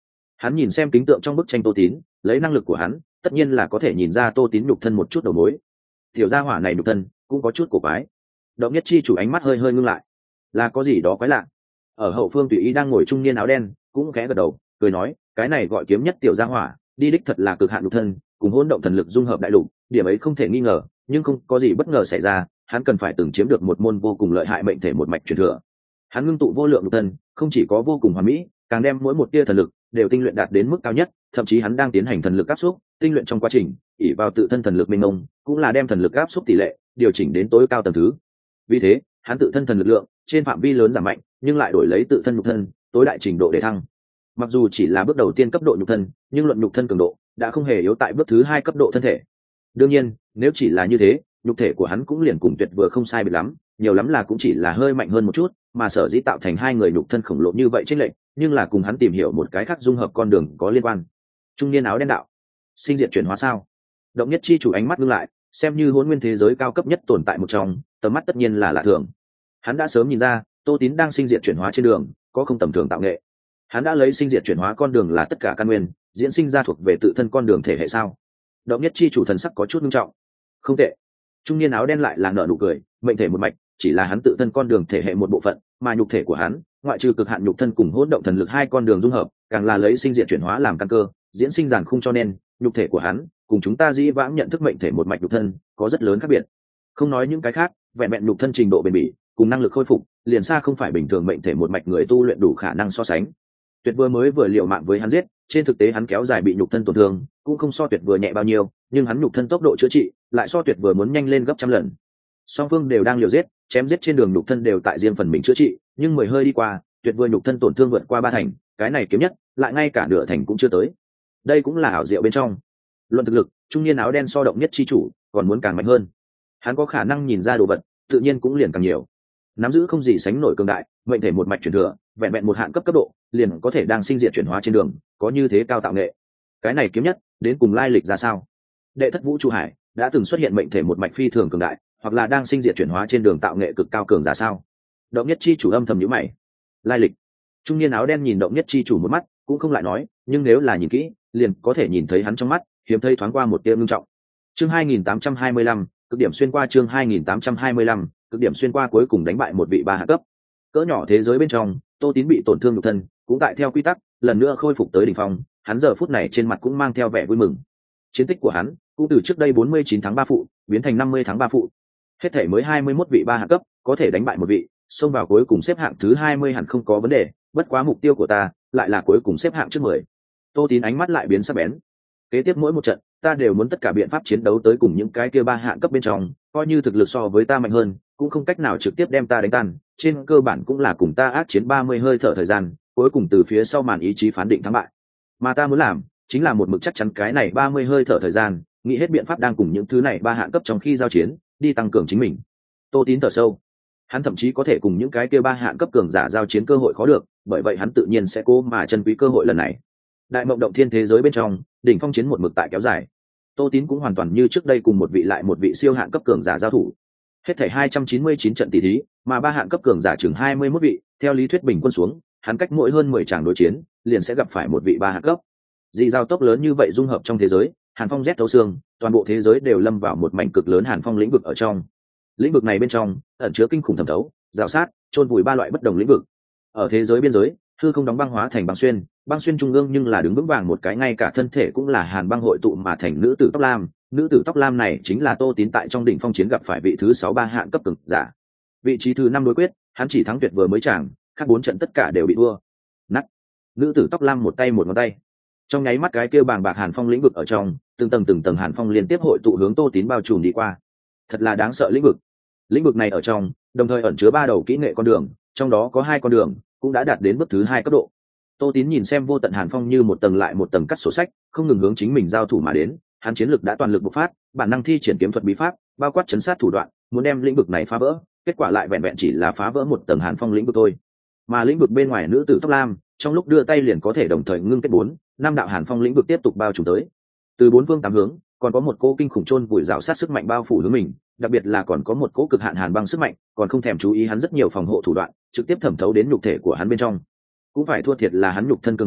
Hắn nhìn xem kính tượng trong bức tranh Tô Tín, lấy năng lực của hắn tất nhiên là có thể nhìn ra Tô Tín nhục thân một chút đầu mối. Tiểu gia hỏa này nhục thân cũng có chút cổ quái. Động Nhất Chi chủ ánh mắt hơi hơi ngưng lại, là có gì đó quái lạ. Ở hậu phương tùy ý đang ngồi trung niên áo đen cũng khẽ gật đầu, cười nói, cái này gọi kiếm nhất tiểu gia hỏa đi đích thật là cực hạn nhục thân cùng hỗn động thần lực dung hợp đại lục, điểm ấy không thể nghi ngờ, nhưng không có gì bất ngờ xảy ra, hắn cần phải từng chiếm được một môn vô cùng lợi hại mệnh thể một mạch truyền thừa. Hắn ngưng tụ vô lượng nhục thân không chỉ có vô cùng hoàn mỹ, càng đem mỗi một tia thần lực đều tinh luyện đạt đến mức cao nhất, thậm chí hắn đang tiến hành thần lực áp xúc tinh luyện trong quá trình ỷ vào tự thân thần lực mênh mông, cũng là đem thần lực áp xúc tỷ lệ điều chỉnh đến tối cao tầng thứ. Vì thế hắn tự thân thần lực lượng trên phạm vi lớn giảm mạnh, nhưng lại đổi lấy tự thân nhục thân tối đại trình độ để thăng. Mặc dù chỉ là bước đầu tiên cấp độ nhục thân, nhưng luận nhục thân cường độ đã không hề yếu tại bước thứ hai cấp độ thân thể. Đương nhiên nếu chỉ là như thế, nhục thể của hắn cũng liền cùng tuyệt vừa không sai biệt lắm, nhiều lắm là cũng chỉ là hơi mạnh hơn một chút, mà sở dĩ tạo thành hai người nhục thân khổng lồ như vậy chênh lệch, nhưng là cùng hắn tìm hiểu một cái khác dung hợp con đường có liên quan. Trung niên áo đen đạo, sinh diệt chuyển hóa sao? Động Nhất Chi chủ ánh mắt ngưng lại, xem như hỗn nguyên thế giới cao cấp nhất tồn tại một trong, tầm mắt tất nhiên là lạ thường. Hắn đã sớm nhìn ra Tô Tín đang sinh diệt chuyển hóa trên đường có không tầm thường tạo nghệ. Hắn đã lấy sinh diệt chuyển hóa con đường là tất cả căn nguyên diễn sinh ra thuộc về tự thân con đường thể hệ sao? Động Nhất Chi chủ thần sắc có chút nghiêm trọng. Không tệ. Trung niên áo đen lại là nở nụ cười, mệnh thể một mạch chỉ là hắn tự thân con đường thể hệ một bộ phận, mà nhục thể của hắn ngoại trừ cực hạn nhục thân cùng hỗn động thần lực hai con đường dung hợp, càng là lấy sinh diệt chuyển hóa làm căn cơ diễn sinh giàn khung, cho nên nhục thể của hắn cùng chúng ta dĩ vãng nhận thức mệnh thể một mạch nhục thân có rất lớn khác biệt. Không nói những cái khác, vẹn vẹn nhục thân trình độ bền bỉ cùng năng lực khôi phục liền xa không phải bình thường mệnh thể một mạch người tu luyện đủ khả năng so sánh. Tuyệt vừa mới vừa liều mạng với hắn giết, trên thực tế hắn kéo dài bị nhục thân tổn thương cũng không so tuyệt vừa nhẹ bao nhiêu, nhưng hắn nhục thân tốc độ chữa trị lại so tuyệt vừa muốn nhanh lên gấp trăm lần. Song phương đều đang liều giết, chém giết trên đường nhục thân đều tại riêng phần mình chữa trị, nhưng mười hơi đi qua, tuyệt vừa nhục thân tổn thương vượt qua ba thành, cái này kiếm nhất lại ngay cả nửa thành cũng chưa tới. Đây cũng là ảo diệu bên trong. Luận thực lực, trung niên áo đen so Động Nhất Chi chủ còn muốn càng mạnh hơn. Hắn có khả năng nhìn ra đồ vật, tự nhiên cũng liền càng nhiều. Nắm giữ không gì sánh nổi cường đại mệnh thể một mạch truyền thừa, vẹn vẹn một hạn cấp cấp độ liền có thể đang sinh diệt chuyển hóa trên đường có như thế cao tạo nghệ. Cái này kiếm nhất đến cùng lai lịch ra sao? Đệ thất vũ trụ hải đã từng xuất hiện mệnh thể một mạch phi thường cường đại, hoặc là đang sinh diệt chuyển hóa trên đường tạo nghệ cực cao cường giả sao? Động Nhất Chi chủ âm thầm nhíu mày. Lai lịch? Trung niên áo đen nhìn Động Nhất Chi chủ một mắt cũng không lại nói, nhưng nếu là nhìn kỹ liền có thể nhìn thấy hắn trong mắt hiếm thấy thoáng qua một tia ngưng trọng. Chương hai nghìn tám trăm hai mươi lăm, cực điểm xuyên qua. Chương hai nghìn tám trăm hai mươi lăm, cực điểm xuyên qua cuối cùng đánh bại một vị ba hạ cấp. Cỡ nhỏ thế giới bên trong, Tô Tín bị tổn thương nhục thân cũng tại theo quy tắc lần nữa khôi phục tới đỉnh phong, hắn giờ phút này trên mặt cũng mang theo vẻ vui mừng. Chiến tích của hắn cũng từ trước đây bốn mươi chín tháng ba phụ biến thành năm mươi tháng ba phụ. Hết thể mới hai mươi mốt vị ba hạ cấp, có thể đánh bại một vị, xông vào cuối cùng xếp hạng thứ hai mươi hẳn không có vấn đề, bất quá mục tiêu của ta lại là cuối cùng xếp hạng trước mười. Tô Tín ánh mắt lại biến sắc bén. Kế tiếp mỗi một trận, ta đều muốn tất cả biện pháp chiến đấu tới cùng những cái kia ba hạng cấp bên trong, coi như thực lực so với ta mạnh hơn, cũng không cách nào trực tiếp đem ta đánh tan, trên cơ bản cũng là cùng ta ác chiến ba mươi hơi thở thời gian, cuối cùng từ phía sau màn ý chí phán định thắng bại. Mà ta muốn làm, chính là một mực chắc chắn cái này ba mươi hơi thở thời gian, nghĩ hết biện pháp đang cùng những thứ này ba hạng cấp trong khi giao chiến, đi tăng cường chính mình. Tô Tín thở sâu. Hắn thậm chí có thể cùng những cái kia ba hạng cấp cường giả giao chiến cơ hội khó được, bởi vậy hắn tự nhiên sẽ cố mà trân quý cơ hội lần này. Đại mộng động thiên thế giới bên trong, đỉnh phong chiến một mực tại kéo dài. Tô Tín cũng hoàn toàn như trước đây cùng một vị lại một vị siêu hạng cấp cường giả giao thủ. Hết thảy hai trăm chín mươi chín trận tỷ thí, mà ba hạng cấp cường giả chừng hai mươi mốt vị, theo lý thuyết bình quân xuống, hắn cách mỗi hơn mười tràng đối chiến, liền sẽ gặp phải một vị ba hạng cấp. Dị giao tốc lớn như vậy dung hợp trong thế giới, hàn phong rét thấu xương, toàn bộ thế giới đều lâm vào một mảnh cực lớn hàn phong lĩnh vực ở trong. Lĩnh vực này bên trong ẩn chứa kinh khủng thẩm thấu, rào sát, chôn vùi ba loại bất đồng lĩnh vực. Ở thế giới biên giới, hư không đóng băng hóa thành băng xuyên, băng xuyên trung ương nhưng là đứng vững vàng một cái, ngay cả thân thể cũng là hàn băng hội tụ mà thành nữ tử tóc lam. Nữ tử tóc lam này chính là Tô Tín tại trong đỉnh phong chiến gặp phải vị thứ sáu ba hạng cấp cường giả. Vị trí thứ năm đối quyết, hắn chỉ thắng tuyệt vừa mới chàng, khác bốn trận tất cả đều bị thua. Nát. Nữ tử tóc lam một tay một ngón tay. Trong nháy mắt cái kia bàng bạc hàn phong lĩnh vực ở trong, từng tầng từng tầng hàn phong liên tiếp hội tụ hướng Tô Tín bao trùm đi qua. Thật là đáng sợ lĩnh vực. Lĩnh vực này ở trong, đồng thời ẩn chứa ba đầu kỹ nghệ con đường, trong đó có hai con đường cũng đã đạt đến bước thứ hai cấp độ. Tô Tín nhìn xem vô tận hàn phong như một tầng lại một tầng cắt sổ sách, không ngừng hướng chính mình giao thủ mà đến. Hắn chiến lực đã toàn lực bộc phát, bản năng thi triển kiếm thuật bí pháp, bao quát chấn sát thủ đoạn, muốn đem lĩnh vực này phá vỡ, kết quả lại vẹn vẹn chỉ là phá vỡ một tầng hàn phong lĩnh vực thôi. Mà lĩnh vực bên ngoài nữ tử tóc lam, trong lúc đưa tay liền có thể đồng thời ngưng kết bốn, năm đạo hàn phong lĩnh vực tiếp tục bao trùm tới. Từ bốn phương tám hướng, còn có một cỗ kinh khủng chôn vùi rào sát sức mạnh bao phủ hướng mình, đặc biệt là còn có một cỗ cực hạn hàn băng sức mạnh, còn không thèm chú ý hắn rất nhiều phòng hộ thủ đoạn, trực tiếp thẩm thấu đến nhục thể của hắn bên trong. Cũng phải thua thiệt là hắn nhục thân cường hành,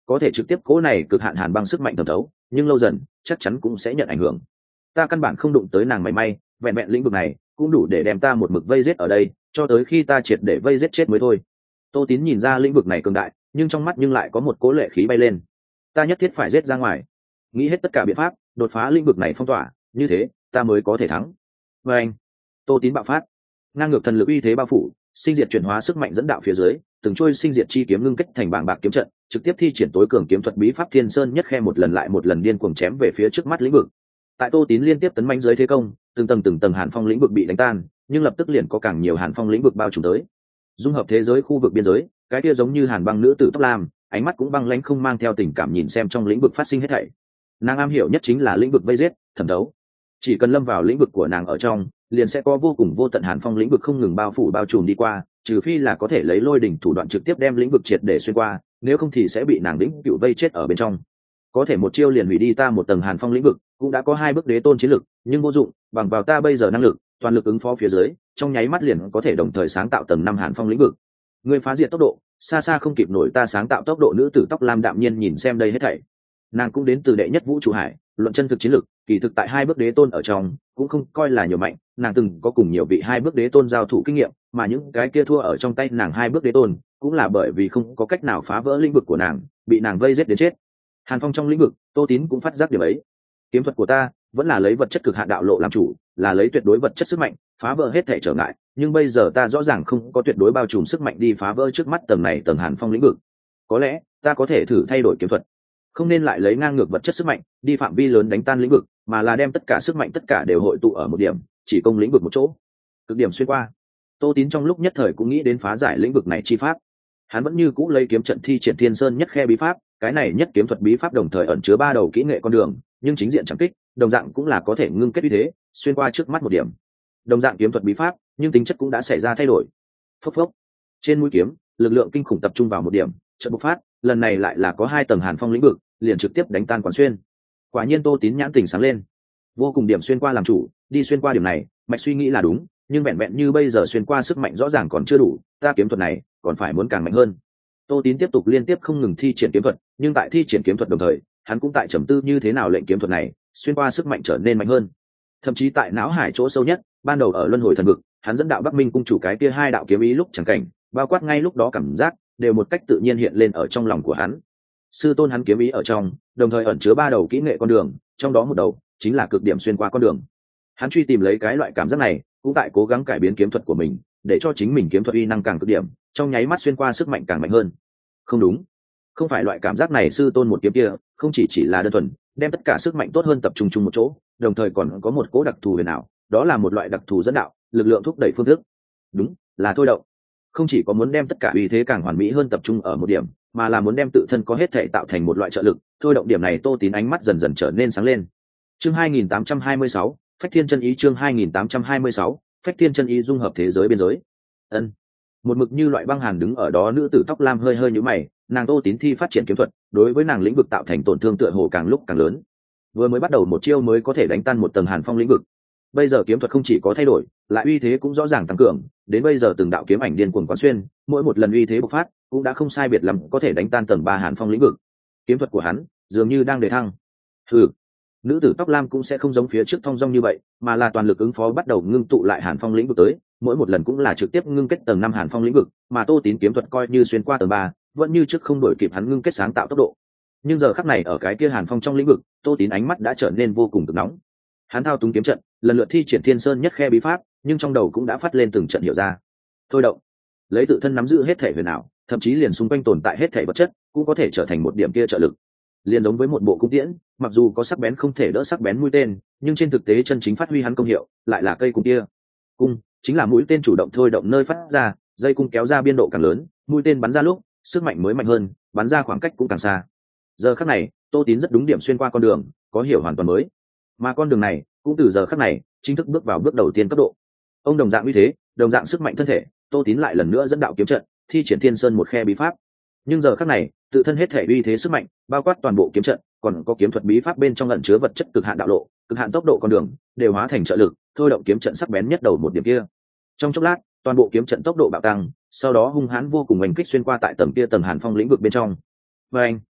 có thể trực tiếp cố này cực hạn hàn băng sức mạnh thẩm thấu, nhưng lâu dần chắc chắn cũng sẽ nhận ảnh hưởng. Ta căn bản không đụng tới nàng mảy may, vẹn vẹn lĩnh vực này cũng đủ để đem ta một mực vây giết ở đây, cho tới khi ta triệt để vây giết chết mới thôi. Tô Tín nhìn ra lĩnh vực này cường đại, nhưng trong mắt nhưng lại có một cố lệ khí bay lên. Ta nhất thiết phải giết ra ngoài, nghĩ hết tất cả biện pháp đột phá lĩnh vực này phong tỏa, như thế ta mới có thể thắng. Và anh, Tô Tín bạo phát, ngang ngược thần lực uy thế bao phủ, sinh diệt chuyển hóa sức mạnh dẫn đạo phía dưới, từng trôi sinh diệt chi kiếm ngưng kết thành bảng bạc kiếm trận, trực tiếp thi triển tối cường kiếm thuật bí pháp Thiên Sơn nhất khe một lần lại một lần điên cuồng chém về phía trước mắt lĩnh vực. Tại Tô Tín liên tiếp tấn mãnh dưới thế công, từng tầng từng tầng hàn phong lĩnh vực bị đánh tan, nhưng lập tức liền có càng nhiều hàn phong lĩnh vực bao trùm tới. Dung hợp thế giới khu vực biên giới, cái kia giống như hàn băng nữ tử tóc lam, ánh mắt cũng băng lãnh không mang theo tình cảm nhìn xem trong lĩnh vực phát sinh hết thảy. Nàng am hiểu nhất chính là lĩnh vực vây giết, thẩm thấu. Chỉ cần lâm vào lĩnh vực của nàng ở trong, liền sẽ có vô cùng vô tận hàn phong lĩnh vực không ngừng bao phủ bao trùm đi qua, trừ phi là có thể lấy lôi đỉnh thủ đoạn trực tiếp đem lĩnh vực triệt để xuyên qua, nếu không thì sẽ bị nàng lĩnh cựu vây chết ở bên trong. Có thể một chiêu liền hủy đi ta một tầng hàn phong lĩnh vực, cũng đã có hai bước đế tôn chiến lực, nhưng vô dụng, bằng vào ta bây giờ năng lực, toàn lực ứng phó phía dưới, trong nháy mắt liền có thể đồng thời sáng tạo tầng năm hàn phong lĩnh vực. Người phá diệt tốc độ, xa xa không kịp nổi ta sáng tạo tốc độ. Nữ tử tóc lam đạm nhiên nhìn xem đây hết thảy. Nàng cũng đến từ đệ nhất vũ trụ hải, luận chân thực chiến lực, kỳ thực tại hai bước đế tôn ở trong, cũng không coi là nhiều mạnh, nàng từng có cùng nhiều vị hai bước đế tôn giao thủ kinh nghiệm, mà những cái kia thua ở trong tay nàng hai bước đế tôn, cũng là bởi vì không có cách nào phá vỡ lĩnh vực của nàng, bị nàng vây giết đến chết. Hàn phong trong lĩnh vực, Tô Tín cũng phát giác điểm ấy. Kiếm thuật của ta vẫn là lấy vật chất cực hạn đạo lộ làm chủ, là lấy tuyệt đối vật chất sức mạnh phá vỡ hết thể trở ngại, nhưng bây giờ ta rõ ràng không có tuyệt đối bao trùm sức mạnh đi phá vỡ trước mắt tầng này tầng hàn phong lĩnh vực. Có lẽ ta có thể thử thay đổi kiếm thuật, không nên lại lấy ngang ngược vật chất sức mạnh đi phạm vi lớn đánh tan lĩnh vực, mà là đem tất cả sức mạnh tất cả đều hội tụ ở một điểm, chỉ công lĩnh vực một chỗ, cực điểm xuyên qua. Tô Tín trong lúc nhất thời cũng nghĩ đến phá giải lĩnh vực này chi pháp. Hắn vẫn như cũ lấy kiếm trận thi triển Thiên Sơn nhất khe bí pháp, cái này nhất kiếm thuật bí pháp đồng thời ẩn chứa ba đầu kỹ nghệ con đường, nhưng chính diện chẳng kích, đồng dạng cũng là có thể ngưng kết uy thế, xuyên qua trước mắt một điểm. Đồng dạng kiếm thuật bí pháp, nhưng tính chất cũng đã xảy ra thay đổi. Phốc phốc. Trên mũi kiếm, lực lượng kinh khủng tập trung vào một điểm, chợt bộc phát, lần này lại là có hai tầng hàn phong lĩnh vực, liền trực tiếp đánh tan quán xuyên. Quả nhiên Tô Tín nhãn tỉnh sáng lên. Vô cùng điểm xuyên qua làm chủ, đi xuyên qua điểm này, mạch suy nghĩ là đúng, nhưng vẹn vẹn như bây giờ xuyên qua sức mạnh rõ ràng còn chưa đủ, ta kiếm thuật này còn phải muốn càng mạnh hơn. Tô Tín tiếp tục liên tiếp không ngừng thi triển kiếm thuật, nhưng tại thi triển kiếm thuật đồng thời, hắn cũng tại trầm tư như thế nào lệnh kiếm thuật này xuyên qua sức mạnh trở nên mạnh hơn. Thậm chí tại não hải chỗ sâu nhất, ban đầu ở luân hồi thần vực, hắn dẫn đạo Bắc Minh cung chủ cái kia hai đạo kiếm ý lúc chẳng cảnh, bao quát ngay lúc đó cảm giác đều một cách tự nhiên hiện lên ở trong lòng của hắn. Sư tôn hắn kiếm ý ở trong, đồng thời ẩn chứa ba đầu kỹ nghệ con đường, trong đó một đầu chính là cực điểm xuyên qua con đường. Hắn truy tìm lấy cái loại cảm giác này, cũng tại cố gắng cải biến kiếm thuật của mình, để cho chính mình kiếm thuật uy năng càng cực điểm, trong nháy mắt xuyên qua sức mạnh càng mạnh hơn. Không đúng, không phải loại cảm giác này. Sư tôn một kiếm kia không chỉ chỉ là đơn thuần đem tất cả sức mạnh tốt hơn tập trung chung một chỗ, đồng thời còn có một cố đặc thù huyền ảo, đó là một loại đặc thù dẫn đạo, lực lượng thúc đẩy phương thức. Đúng, là thôi động. Không chỉ có muốn đem tất cả uy thế càng hoàn mỹ hơn tập trung ở một điểm, mà là muốn đem tự thân có hết thể tạo thành một loại trợ lực. Thôi động điểm này, Tô Tín ánh mắt dần dần trở nên sáng lên. Chương hai nghìn tám trăm hai mươi sáu, Phách Thiên chân ý. Chương hai nghìn tám trăm hai mươi sáu, Phách Thiên chân ý dung hợp thế giới biên giới. Ân. Một mực như loại băng hàn đứng ở đó nữ tử tóc lam hơi hơi nhíu mày, nàng Tô Tín thi phát triển kiếm thuật, đối với nàng lĩnh vực tạo thành tổn thương tựa hồ càng lúc càng lớn. Vừa mới bắt đầu một chiêu mới có thể đánh tan một tầng hàn phong lĩnh vực, bây giờ kiếm thuật không chỉ có thay đổi, lại uy thế cũng rõ ràng tăng cường, đến bây giờ từng đạo kiếm ảnh điên cuồng quán xuyên, mỗi một lần uy thế bộc phát cũng đã không sai biệt lắm có thể đánh tan tầng ba hàn phong lĩnh vực. Kiếm thuật của hắn dường như đang đề thăng. Hừ. Nữ tử tóc lam cũng sẽ không giống phía trước thong dong như vậy, mà là toàn lực ứng phó, bắt đầu ngưng tụ lại hàn phong lĩnh vực tới, mỗi một lần cũng là trực tiếp ngưng kết tầng năm hàn phong lĩnh vực, mà Tô Tín kiếm thuật coi như xuyên qua tầng ba, vẫn như trước không đổi kịp hắn ngưng kết sáng tạo tốc độ. Nhưng giờ khắc này ở cái kia hàn phong trong lĩnh vực, Tô Tín ánh mắt đã trở nên vô cùng cực nóng. Hắn thao túng kiếm trận, lần lượt thi triển Thiên Sơn nhất khe bí pháp, nhưng trong đầu cũng đã phát lên từng trận hiểu ra. Thôi động, lấy tự thân nắm giữ hết thể huyền ảo, thậm chí liền xung quanh tồn tại hết thể vật chất, cũng có thể trở thành một điểm kia trợ lực. Liền giống với một bộ cung tiễn, mặc dù có sắc bén không thể đỡ sắc bén mũi tên, nhưng trên thực tế chân chính phát huy hắn công hiệu, lại là cây cung kia. Cung chính là mũi tên chủ động thôi động nơi phát ra, dây cung kéo ra biên độ càng lớn, mũi tên bắn ra lúc, sức mạnh mới mạnh hơn, bắn ra khoảng cách cũng càng xa. Giờ khắc này, Tô Tín rất đúng điểm xuyên qua con đường, có hiểu hoàn toàn mới. Mà con đường này, cũng từ giờ khắc này, chính thức bước vào bước đầu tiên cấp độ. Ông đồng dạng uy thế, đồng dạng sức mạnh thân thể, Tô Tín lại lần nữa dẫn đạo kiếm trận, thi triển Thiên Sơn một khe bí pháp. Nhưng giờ khắc này, tự thân hết thể uy thế sức mạnh, bao quát toàn bộ kiếm trận, còn có kiếm thuật bí pháp bên trong ẩn chứa vật chất cực hạn đạo lộ, cực hạn tốc độ con đường, đều hóa thành trợ lực, thôi động kiếm trận sắc bén nhất đầu một điểm kia. Trong chốc lát, toàn bộ kiếm trận tốc độ bạo tăng, sau đó hung hãn vô cùng oanh kích xuyên qua tại tầng kia tầng hàn phong lĩnh vực bên trong. Và anh,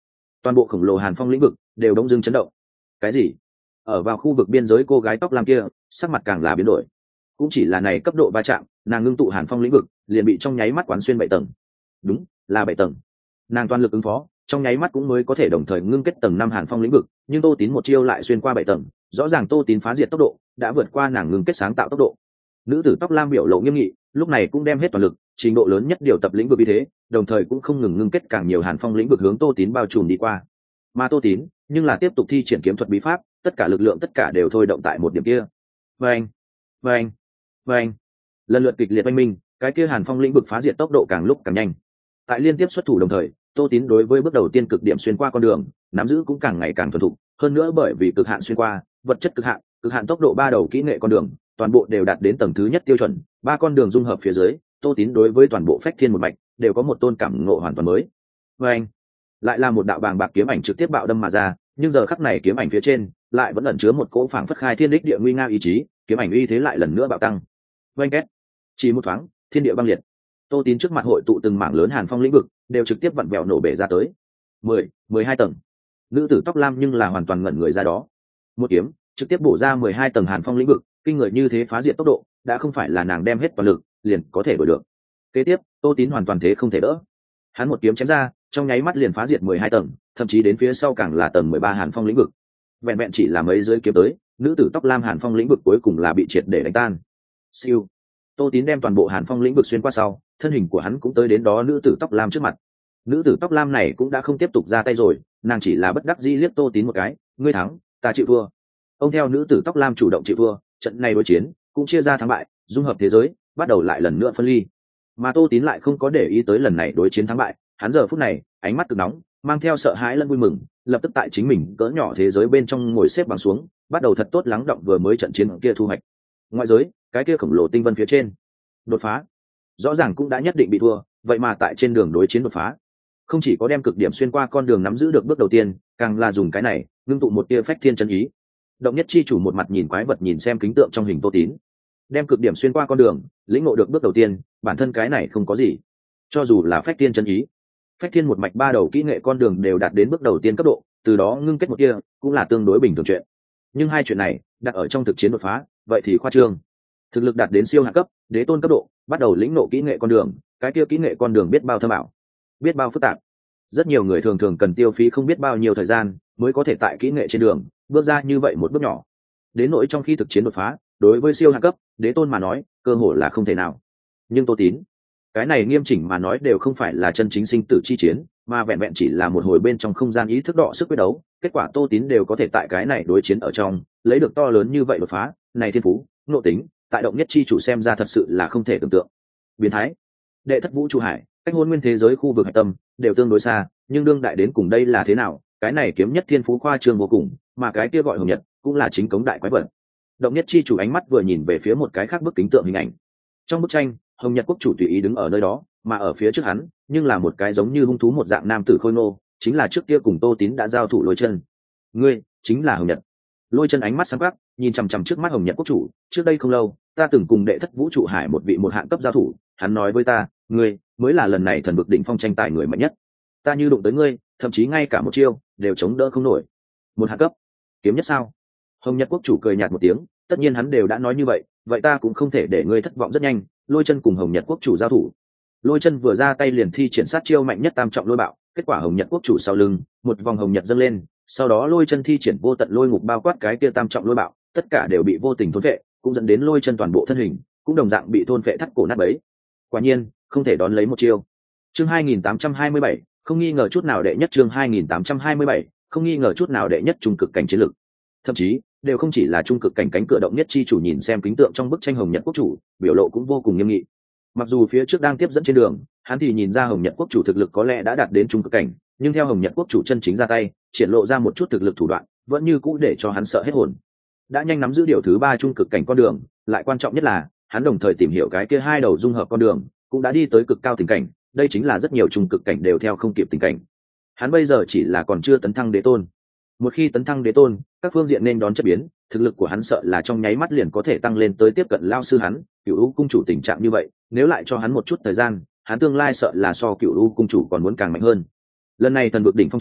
toàn bộ khổng lồ hàn phong lĩnh vực đều đông dưng chấn động. Cái gì? Ở vào khu vực biên giới cô gái tóc lam kia sắc mặt càng là biến đổi. Cũng chỉ là này cấp độ va chạm, nàng ngưng tụ hàn phong lĩnh vực liền bị trong nháy mắt quán xuyên bảy tầng. Đúng là bảy tầng. Nàng toàn lực ứng phó, trong nháy mắt cũng mới có thể đồng thời ngưng kết tầng năm hàn phong lĩnh vực, nhưng Tô Tín một chiêu lại xuyên qua bảy tầng, rõ ràng Tô Tín phá diệt tốc độ đã vượt qua nàng ngưng kết sáng tạo tốc độ. Nữ tử tóc lam biểu lộ nghiêm nghị, lúc này cũng đem hết toàn lực, trình độ lớn nhất điều tập lĩnh vực như thế, đồng thời cũng không ngừng ngưng kết càng nhiều hàn phong lĩnh vực hướng Tô Tín bao trùm đi qua. Mà Tô Tín nhưng là tiếp tục thi triển kiếm thuật bí pháp, tất cả lực lượng tất cả đều thôi động tại một điểm kia. Vâng, vâng, vâng. Lần lượt kịch liệt oanh minh, cái kia hàn phong lĩnh vực phá diệt tốc độ càng lúc càng nhanh. Tại liên tiếp xuất thủ đồng thời, Tô Tín đối với bước đầu tiên cực điểm xuyên qua con đường nắm giữ cũng càng ngày càng thuần thục, hơn nữa bởi vì cực hạn xuyên qua, vật chất cực hạn, cực hạn tốc độ ba đầu kỹ nghệ con đường, toàn bộ đều đạt đến tầng thứ nhất tiêu chuẩn, ba con đường dung hợp phía dưới, Tô Tín đối với toàn bộ phách thiên một mạch đều có một tôn cảm ngộ hoàn toàn mới. Và anh lại là một đạo bàng bạc kiếm ảnh trực tiếp bạo đâm mà ra, nhưng giờ khắc này kiếm ảnh phía trên lại vẫn ẩn chứa một cỗ phảng phất khai thiên đích địa nguy nga ý chí, kiếm ảnh uy thế lại lần nữa bạo tăng. Vâng két, chỉ một thoáng, thiên địa băng liệt. Tô Tín trước mặt hội tụ từng mảng lớn hàn phong lĩnh vực đều trực tiếp vặn vẹo nổ bể ra tới. Mười, mười hai tầng. Nữ tử tóc lam nhưng là hoàn toàn ngẩn người ra đó. Một kiếm trực tiếp bổ ra mười hai tầng hàn phong lĩnh vực, kinh người như thế phá diệt tốc độ, đã không phải là nàng đem hết toàn lực liền có thể đổi được. Kế tiếp, Tô Tín hoàn toàn thế không thể đỡ. Hắn một kiếm chém ra, trong nháy mắt liền phá diệt mười hai tầng, thậm chí đến phía sau càng là tầng mười ba hàn phong lĩnh vực. Vẹn vẹn chỉ là mấy dưới kiếm tới, nữ tử tóc lam hàn phong lĩnh vực cuối cùng là bị triệt để đánh tan. Siêu. Tô Tín đem toàn bộ hàn phong lĩnh vực xuyên qua sau, thân hình của hắn cũng tới đến đó nữ tử tóc lam trước mặt. Nữ tử tóc lam này cũng đã không tiếp tục ra tay rồi, nàng chỉ là bất đắc dĩ liếc Tô Tín một cái, ngươi thắng, ta chịu thua. Ông theo nữ tử tóc lam chủ động chịu thua, trận này đối chiến cũng chia ra thắng bại, dung hợp thế giới, bắt đầu lại lần nữa phân ly. Mà Tô Tín lại không có để ý tới lần này đối chiến thắng bại, hắn giờ phút này ánh mắt cực nóng, mang theo sợ hãi lẫn vui mừng, lập tức tại chính mình cỡ nhỏ thế giới bên trong ngồi xếp bằng xuống, bắt đầu thật tốt lắng động vừa mới trận chiến kia thu hoạch. Ngoại giới, cái kia khổng lồ tinh vân phía trên, đột phá, rõ ràng cũng đã nhất định bị thua, vậy mà tại trên đường đối chiến đột phá, không chỉ có đem cực điểm xuyên qua con đường nắm giữ được bước đầu tiên, càng là dùng cái này ngưng tụ một tia phách thiên chân ý. Động nhất chi chủ một mặt nhìn quái vật nhìn xem kính tượng trong hình Tô Tín, đem cực điểm xuyên qua con đường lĩnh ngộ được bước đầu tiên, bản thân cái này không có gì, cho dù là phách thiên chân ý, phách thiên một mạch ba đầu kỹ nghệ con đường đều đạt đến bước đầu tiên cấp độ, từ đó ngưng kết một tia cũng là tương đối bình thường chuyện. Nhưng hai chuyện này đặt ở trong thực chiến đột phá, vậy thì khoa trương. Thực lực đạt đến siêu hạ cấp, đế tôn cấp độ, bắt đầu lĩnh ngộ kỹ nghệ con đường, cái kia kỹ nghệ con đường biết bao thâm ảo, biết bao phức tạp. Rất nhiều người thường thường cần tiêu phí không biết bao nhiêu thời gian mới có thể tại kỹ nghệ trên đường bước ra như vậy một bước nhỏ. Đến nỗi trong khi thực chiến đột phá, đối với siêu hạ cấp, đế tôn mà nói, cơ hội là không thể nào. Nhưng Tô Tín, cái này nghiêm chỉnh mà nói đều không phải là chân chính sinh tử chi chiến, mà vẹn vẹn chỉ là một hồi bên trong không gian ý thức đọ sức quyết đấu. Kết quả Tô Tín đều có thể tại cái này đối chiến ở trong lấy được to lớn như vậy đột phá, này thiên phú, nội tính, tại động nhất chi chủ xem ra thật sự là không thể tưởng tượng. Biến thái. Đệ thất vũ trụ hải, cách hôn nguyên thế giới khu vực hạch tâm đều tương đối xa, nhưng đương đại đến cùng đây là thế nào, cái này kiếm nhất thiên phú khoa trương vô cùng, mà cái kia gọi hồng nhật cũng là chính cống đại quái vật. Động nhất chi chủ ánh mắt vừa nhìn về phía một cái khác bức kính tượng hình ảnh. Trong bức tranh, hồng nhật quốc chủ tùy ý đứng ở nơi đó, mà ở phía trước hắn nhưng là một cái giống như hung thú một dạng nam tử khôi ngô, chính là trước kia cùng Tô Tín đã giao thủ Lôi Chân. Ngươi chính là hồng nhật. Lôi Chân ánh mắt sáng quắc, nhìn chằm chằm trước mắt hồng nhật quốc chủ. Trước đây không lâu, ta từng cùng đệ thất vũ trụ hải một vị một hạng cấp giao thủ, hắn nói với ta, ngươi mới là lần này thần vực đỉnh phong tranh tài người mạnh nhất. Ta như đụng tới ngươi, thậm chí ngay cả một chiêu đều chống đỡ không nổi. Một hạng cấp, kiếm nhất sao? Hồng nhật quốc chủ cười nhạt một tiếng, tất nhiên hắn đều đã nói như vậy, vậy ta cũng không thể để ngươi thất vọng. Rất nhanh, Lôi Chân cùng hồng nhật quốc chủ giao thủ. Lôi Chân vừa ra tay liền thi triển sát chiêu mạnh nhất tam trọng lôi bạo, kết quả hồng nhật quốc chủ sau lưng một vòng hồng nhật dâng lên, sau đó Lôi Chân thi triển vô tận lôi ngục bao quát cái kia tam trọng lôi bạo, tất cả đều bị vô tình thôn phệ, cũng dẫn đến Lôi Chân toàn bộ thân hình cũng đồng dạng bị thôn phệ thắt cổ nát bấy. Quả nhiên không thể đón lấy một chiêu. Chương hai nghìn tám trăm hai mươi bảy, không nghi ngờ chút nào đệ nhất. Chương hai nghìn tám trăm hai mươi bảy, không nghi ngờ chút nào đệ nhất trung cực cảnh chiến lực. Thậm chí đều không chỉ là trung cực cảnh cánh cửa. Động nhất chi chủ nhìn xem kính tượng trong bức tranh hồng nhật quốc chủ, biểu lộ cũng vô cùng nghiêm nghị. Mặc dù phía trước đang tiếp dẫn trên đường, hắn thì nhìn ra hồng nhật quốc chủ thực lực có lẽ đã đạt đến trung cực cảnh, nhưng theo hồng nhật quốc chủ chân chính ra tay, triển lộ ra một chút thực lực thủ đoạn, vẫn như cũ để cho hắn sợ hết hồn. Đã nhanh nắm giữ điều thứ ba trung cực cảnh con đường, lại quan trọng nhất là hắn đồng thời tìm hiểu cái kia hai đầu dung hợp con đường, cũng đã đi tới cực cao tình cảnh. Đây chính là rất nhiều trung cực cảnh đều theo không kịp tình cảnh. Hắn bây giờ chỉ là còn chưa tấn thăng đế tôn. Một khi tấn thăng đế tôn, các phương diện nên đón chất biến, thực lực của hắn sợ là trong nháy mắt liền có thể tăng lên tới tiếp cận lao sư hắn, Cửu U cung chủ tình trạng như vậy, nếu lại cho hắn một chút thời gian, hắn tương lai sợ là so Cửu U cung chủ còn muốn càng mạnh hơn. Lần này thần vực đỉnh phong chiến,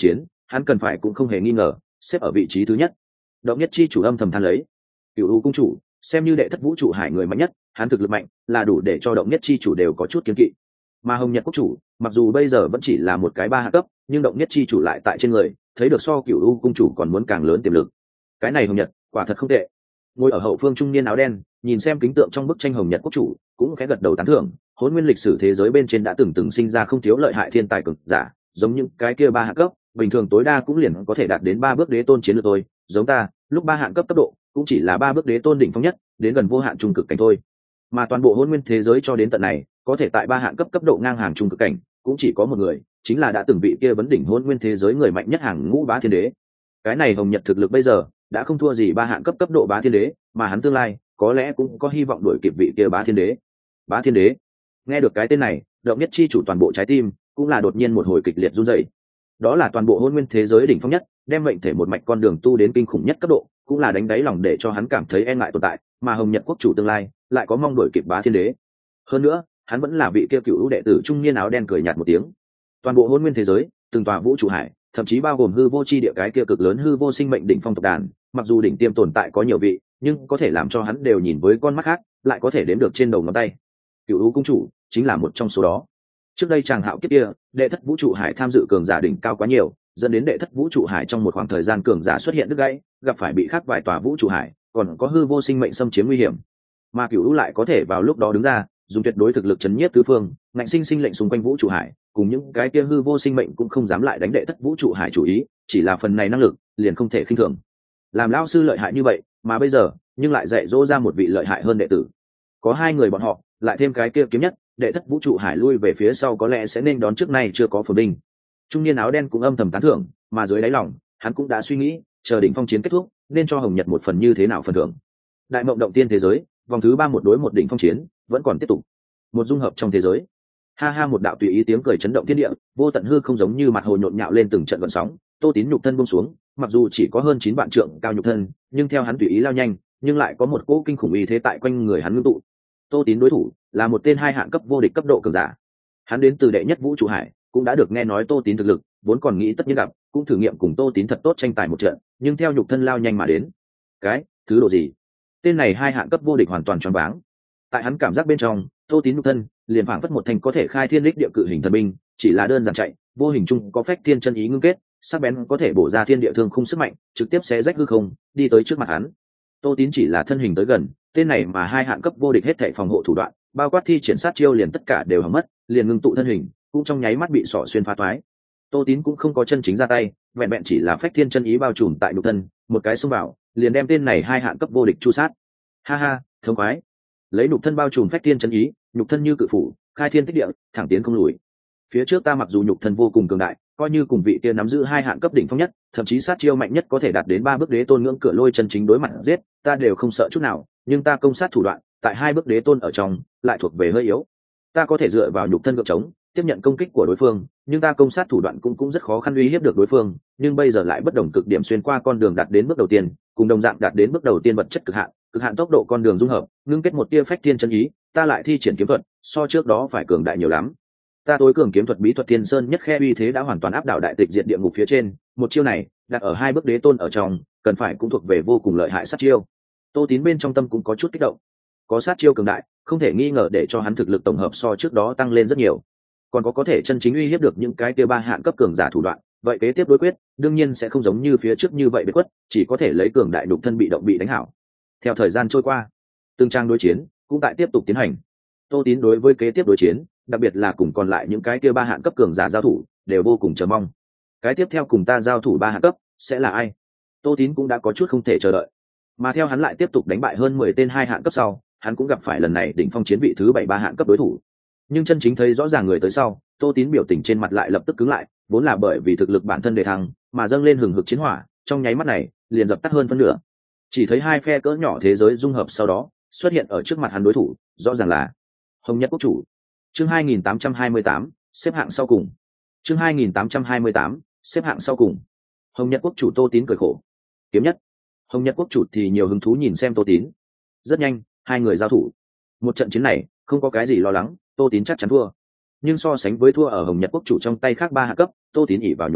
hắn cần phải cũng không hề nghi ngờ xếp ở vị trí thứ nhất. Động Nhất Chi chủ âm thầm than lấy, Cửu U cung chủ xem như đệ thất vũ trụ hải người mạnh nhất, hắn thực lực mạnh là đủ để cho Động Nhất Chi chủ đều có chút kiêng kỵ. Mà Hồng Nhật quốc chủ mặc dù bây giờ vẫn chỉ là một cái ba hạ cấp, nhưng Động Nhất Chi chủ lại tại trên người thấy được so Cửu U cung chủ còn muốn càng lớn tiềm lực. Cái này Hồng Nhật quả thật không tệ. Ngồi ở hậu phương trung niên áo đen nhìn xem kính tượng trong bức tranh Hồng Nhật quốc chủ cũng khẽ gật đầu tán thưởng. Hỗn nguyên lịch sử thế giới bên trên đã từng từng sinh ra không thiếu lợi hại thiên tài cực giả, giống những cái kia ba hạ cấp bình thường tối đa cũng liền có thể đạt đến ba bước đế tôn chiến lược thôi. Giống ta lúc ba hạng cấp cấp độ cũng chỉ là ba bước đế tôn đỉnh phong nhất, đến gần vô hạn trung cực cảnh thôi. Mà toàn bộ hỗn nguyên thế giới cho đến tận này có thể tại ba hạng cấp cấp độ ngang hàng trung cực cảnh cũng chỉ có một người, chính là đã từng vị kia vấn đỉnh hỗn nguyên thế giới người mạnh nhất hàng ngũ Bá Thiên Đế. Cái này Hồng Nhật thực lực bây giờ đã không thua gì ba hạng cấp cấp độ Bá Thiên Đế, mà hắn tương lai có lẽ cũng có hy vọng đuổi kịp vị kia Bá Thiên Đế. Bá Thiên Đế, nghe được cái tên này, Động Nhất Chi chủ toàn bộ trái tim cũng là đột nhiên một hồi kịch liệt run rẩy. Đó là toàn bộ hỗn nguyên thế giới đỉnh phong nhất, đem mệnh thể một mạch con đường tu đến kinh khủng nhất cấp độ, cũng là đánh đáy lòng để cho hắn cảm thấy e ngại tồn tại, mà Hồng Nhật quốc chủ tương lai lại có mong đuổi kịp Bá Thiên Đế. Hơn nữa, hắn vẫn là vị kia cựu đệ tử trung niên áo đen cười nhạt một tiếng. Toàn bộ hỗn nguyên thế giới, từng tòa vũ trụ hải, thậm chí bao gồm hư vô chi địa cái kia cực lớn hư vô sinh mệnh đỉnh phong tộc đàn, mặc dù đỉnh tiêm tồn tại có nhiều vị, nhưng có thể làm cho hắn đều nhìn với con mắt khác, lại có thể đếm được trên đầu ngón tay. Cựu U cung chủ chính là một trong số đó. Trước đây chàng hạo kiếp kia, đệ thất vũ trụ hải tham dự cường giả đỉnh cao quá nhiều, dẫn đến đệ thất vũ trụ hải trong một khoảng thời gian cường giả xuất hiện đứt gãy, gặp phải bị khác vài tòa vũ trụ hải, còn có hư vô sinh mệnh xâm chiếm nguy hiểm. Mà Cửu U lại có thể vào lúc đó đứng ra, dùng tuyệt đối thực lực chấn nhiếp tứ phương, ngạnh sinh sinh lệnh xung quanh vũ trụ hải, cùng những cái kia hư vô sinh mệnh cũng không dám lại đánh đệ thất vũ trụ hải chủ ý, chỉ là phần này năng lực, liền không thể khinh thường. Làm lão sư lợi hại như vậy, mà bây giờ, nhưng lại dạy dỗ ra một vị lợi hại hơn đệ tử. Có hai người bọn họ, lại thêm cái kia kiếm nhất, đệ thất vũ trụ hải lui về phía sau có lẽ sẽ nên đón trước nay chưa có phồn binh. Trung niên áo đen cũng âm thầm tán thưởng, mà dưới đáy lòng hắn cũng đã suy nghĩ, chờ đỉnh phong chiến kết thúc nên cho Hồng Nhật một phần như thế nào phần thưởng. Đại mộng động tiên thế giới, vòng thứ ba một đối một đỉnh phong chiến vẫn còn tiếp tục. Một dung hợp trong thế giới, ha ha, một đạo tùy ý tiếng cười chấn động thiên địa, vô tận hư không giống như mặt hồ nhộn nhạo lên từng trận gợn sóng. Tô Tín nhục thân buông xuống, mặc dù chỉ có hơn chín vạn trượng cao nhục thân, nhưng theo hắn tùy ý lao nhanh, nhưng lại có một cỗ kinh khủng uy thế tại quanh người hắn ngưng tụ. Tô Tín đối thủ là một tên hai hạng cấp vô địch cấp độ cường giả. Hắn đến từ đệ nhất vũ trụ hải, cũng đã được nghe nói Tô Tín thực lực, vốn còn nghĩ tất nhiên gặp, cũng thử nghiệm cùng Tô Tín thật tốt tranh tài một trận, nhưng theo nhục thân lao nhanh mà đến. Cái, thứ độ gì? Tên này hai hạng cấp vô địch hoàn toàn choáng váng. Tại hắn cảm giác bên trong, Tô Tín nhục thân liền phảng phất một thành có thể khai thiên lịch địa cự hình thần binh, chỉ là đơn giản chạy, vô hình chung có phách thiên chân ý ngưng kết, sắc bén có thể bổ ra thiên địa thương khung sức mạnh, trực tiếp xé rách hư không, đi tới trước mặt hắn. Tô Tín chỉ là thân hình tới gần, tên này mà hai hạng cấp vô địch hết thảy phòng hộ thủ đoạn, bao quát thi triển sát chiêu liền tất cả đều hỏng mất, liền ngưng tụ thân hình, cũng trong nháy mắt bị xỏ xuyên phá toái. Tô Tín cũng không có chân chính ra tay, vẹn vẹn chỉ là phách thiên chân ý bao trùm tại nhục thân, một cái xông vào, liền đem tên này hai hạng cấp vô địch chu sát. Ha ha, thông khoái. Lấy nhục thân bao trùm phách thiên chân ý, nhục thân như cự phủ, khai thiên tích địa, thẳng tiến không lùi. Phía trước ta mặc dù nhục thân vô cùng cường đại, coi như cùng vị kia nắm giữ hai hạng cấp đỉnh phong nhất, thậm chí sát chiêu mạnh nhất có thể đạt đến ba bước đế tôn ngưỡng cửa lôi chân chính đối mặt giết, ta đều không sợ chút nào, nhưng ta công sát thủ đoạn, tại hai bước đế tôn ở trong, lại thuộc về hơi yếu. Ta có thể dựa vào nhục thân gượng chống, tiếp nhận công kích của đối phương, nhưng ta công sát thủ đoạn cũng cũng rất khó khăn uy hiếp được đối phương, nhưng bây giờ lại bất đồng cực điểm xuyên qua con đường đạt đến bước đầu tiên, cùng đồng dạng đạt đến bước đầu tiên vật chất cực hạn, cực hạn tốc độ con đường dung hợp, ngưng kết một tia phách thiên chân ý, ta lại thi triển kiếm thuật, so trước đó phải cường đại nhiều lắm. Ta tối cường kiếm thuật bí thuật thiên sơn nhất khe uy thế đã hoàn toàn áp đảo đại tịch diệt địa ngục phía trên, một chiêu này đặt ở hai bước đế tôn ở trong, cần phải cũng thuộc về vô cùng lợi hại sát chiêu. Tô Tín bên trong tâm cũng có chút kích động, có sát chiêu cường đại, không thể nghi ngờ để cho hắn thực lực tổng hợp so trước đó tăng lên rất nhiều, còn có có thể chân chính uy hiếp được những cái kia ba hạng cấp cường giả thủ đoạn, vậy kế tiếp đối quyết đương nhiên sẽ không giống như phía trước như vậy biệt quất, chỉ có thể lấy cường đại đục thân bị động bị đánh hảo. Theo thời gian trôi qua, từng trang đối chiến cũng tại tiếp tục tiến hành. Tô Tín đối với kế tiếp đối chiến, đặc biệt là cùng còn lại những cái kia ba hạng cấp cường giả giao thủ, đều vô cùng chờ mong. Cái tiếp theo cùng ta giao thủ ba hạng cấp sẽ là ai? Tô Tín cũng đã có chút không thể chờ đợi. Mà theo hắn lại tiếp tục đánh bại hơn mười tên hai hạng cấp sau, hắn cũng gặp phải lần này đỉnh phong chiến vị thứ bảy ba hạng cấp đối thủ. Nhưng chân chính thấy rõ ràng người tới sau, Tô Tín biểu tình trên mặt lại lập tức cứng lại, vốn là bởi vì thực lực bản thân đề thăng, mà dâng lên hừng hực chiến hỏa, trong nháy mắt này, liền dập tắt hơn phân nửa. Chỉ thấy hai phe cỡ nhỏ thế giới dung hợp sau đó, xuất hiện ở trước mặt hắn đối thủ, rõ ràng là Hồng Nhật quốc chủ. Chương hai nghìn tám trăm hai mươi tám, xếp hạng sau cùng. Chương hai nghìn tám trăm hai mươi tám, xếp hạng sau cùng. Hồng Nhật quốc chủ Tô Tín cười khổ. Kiếm nhất. Hồng Nhật quốc chủ thì nhiều hứng thú nhìn xem Tô Tín. Rất nhanh, hai người giao thủ. Một trận chiến này, không có cái gì lo lắng, Tô Tín chắc chắn thua. Nhưng so sánh với thua ở Hồng Nhật quốc chủ trong tay khác ba hạ cấp, Tô Tín ỷ vào nhục thân,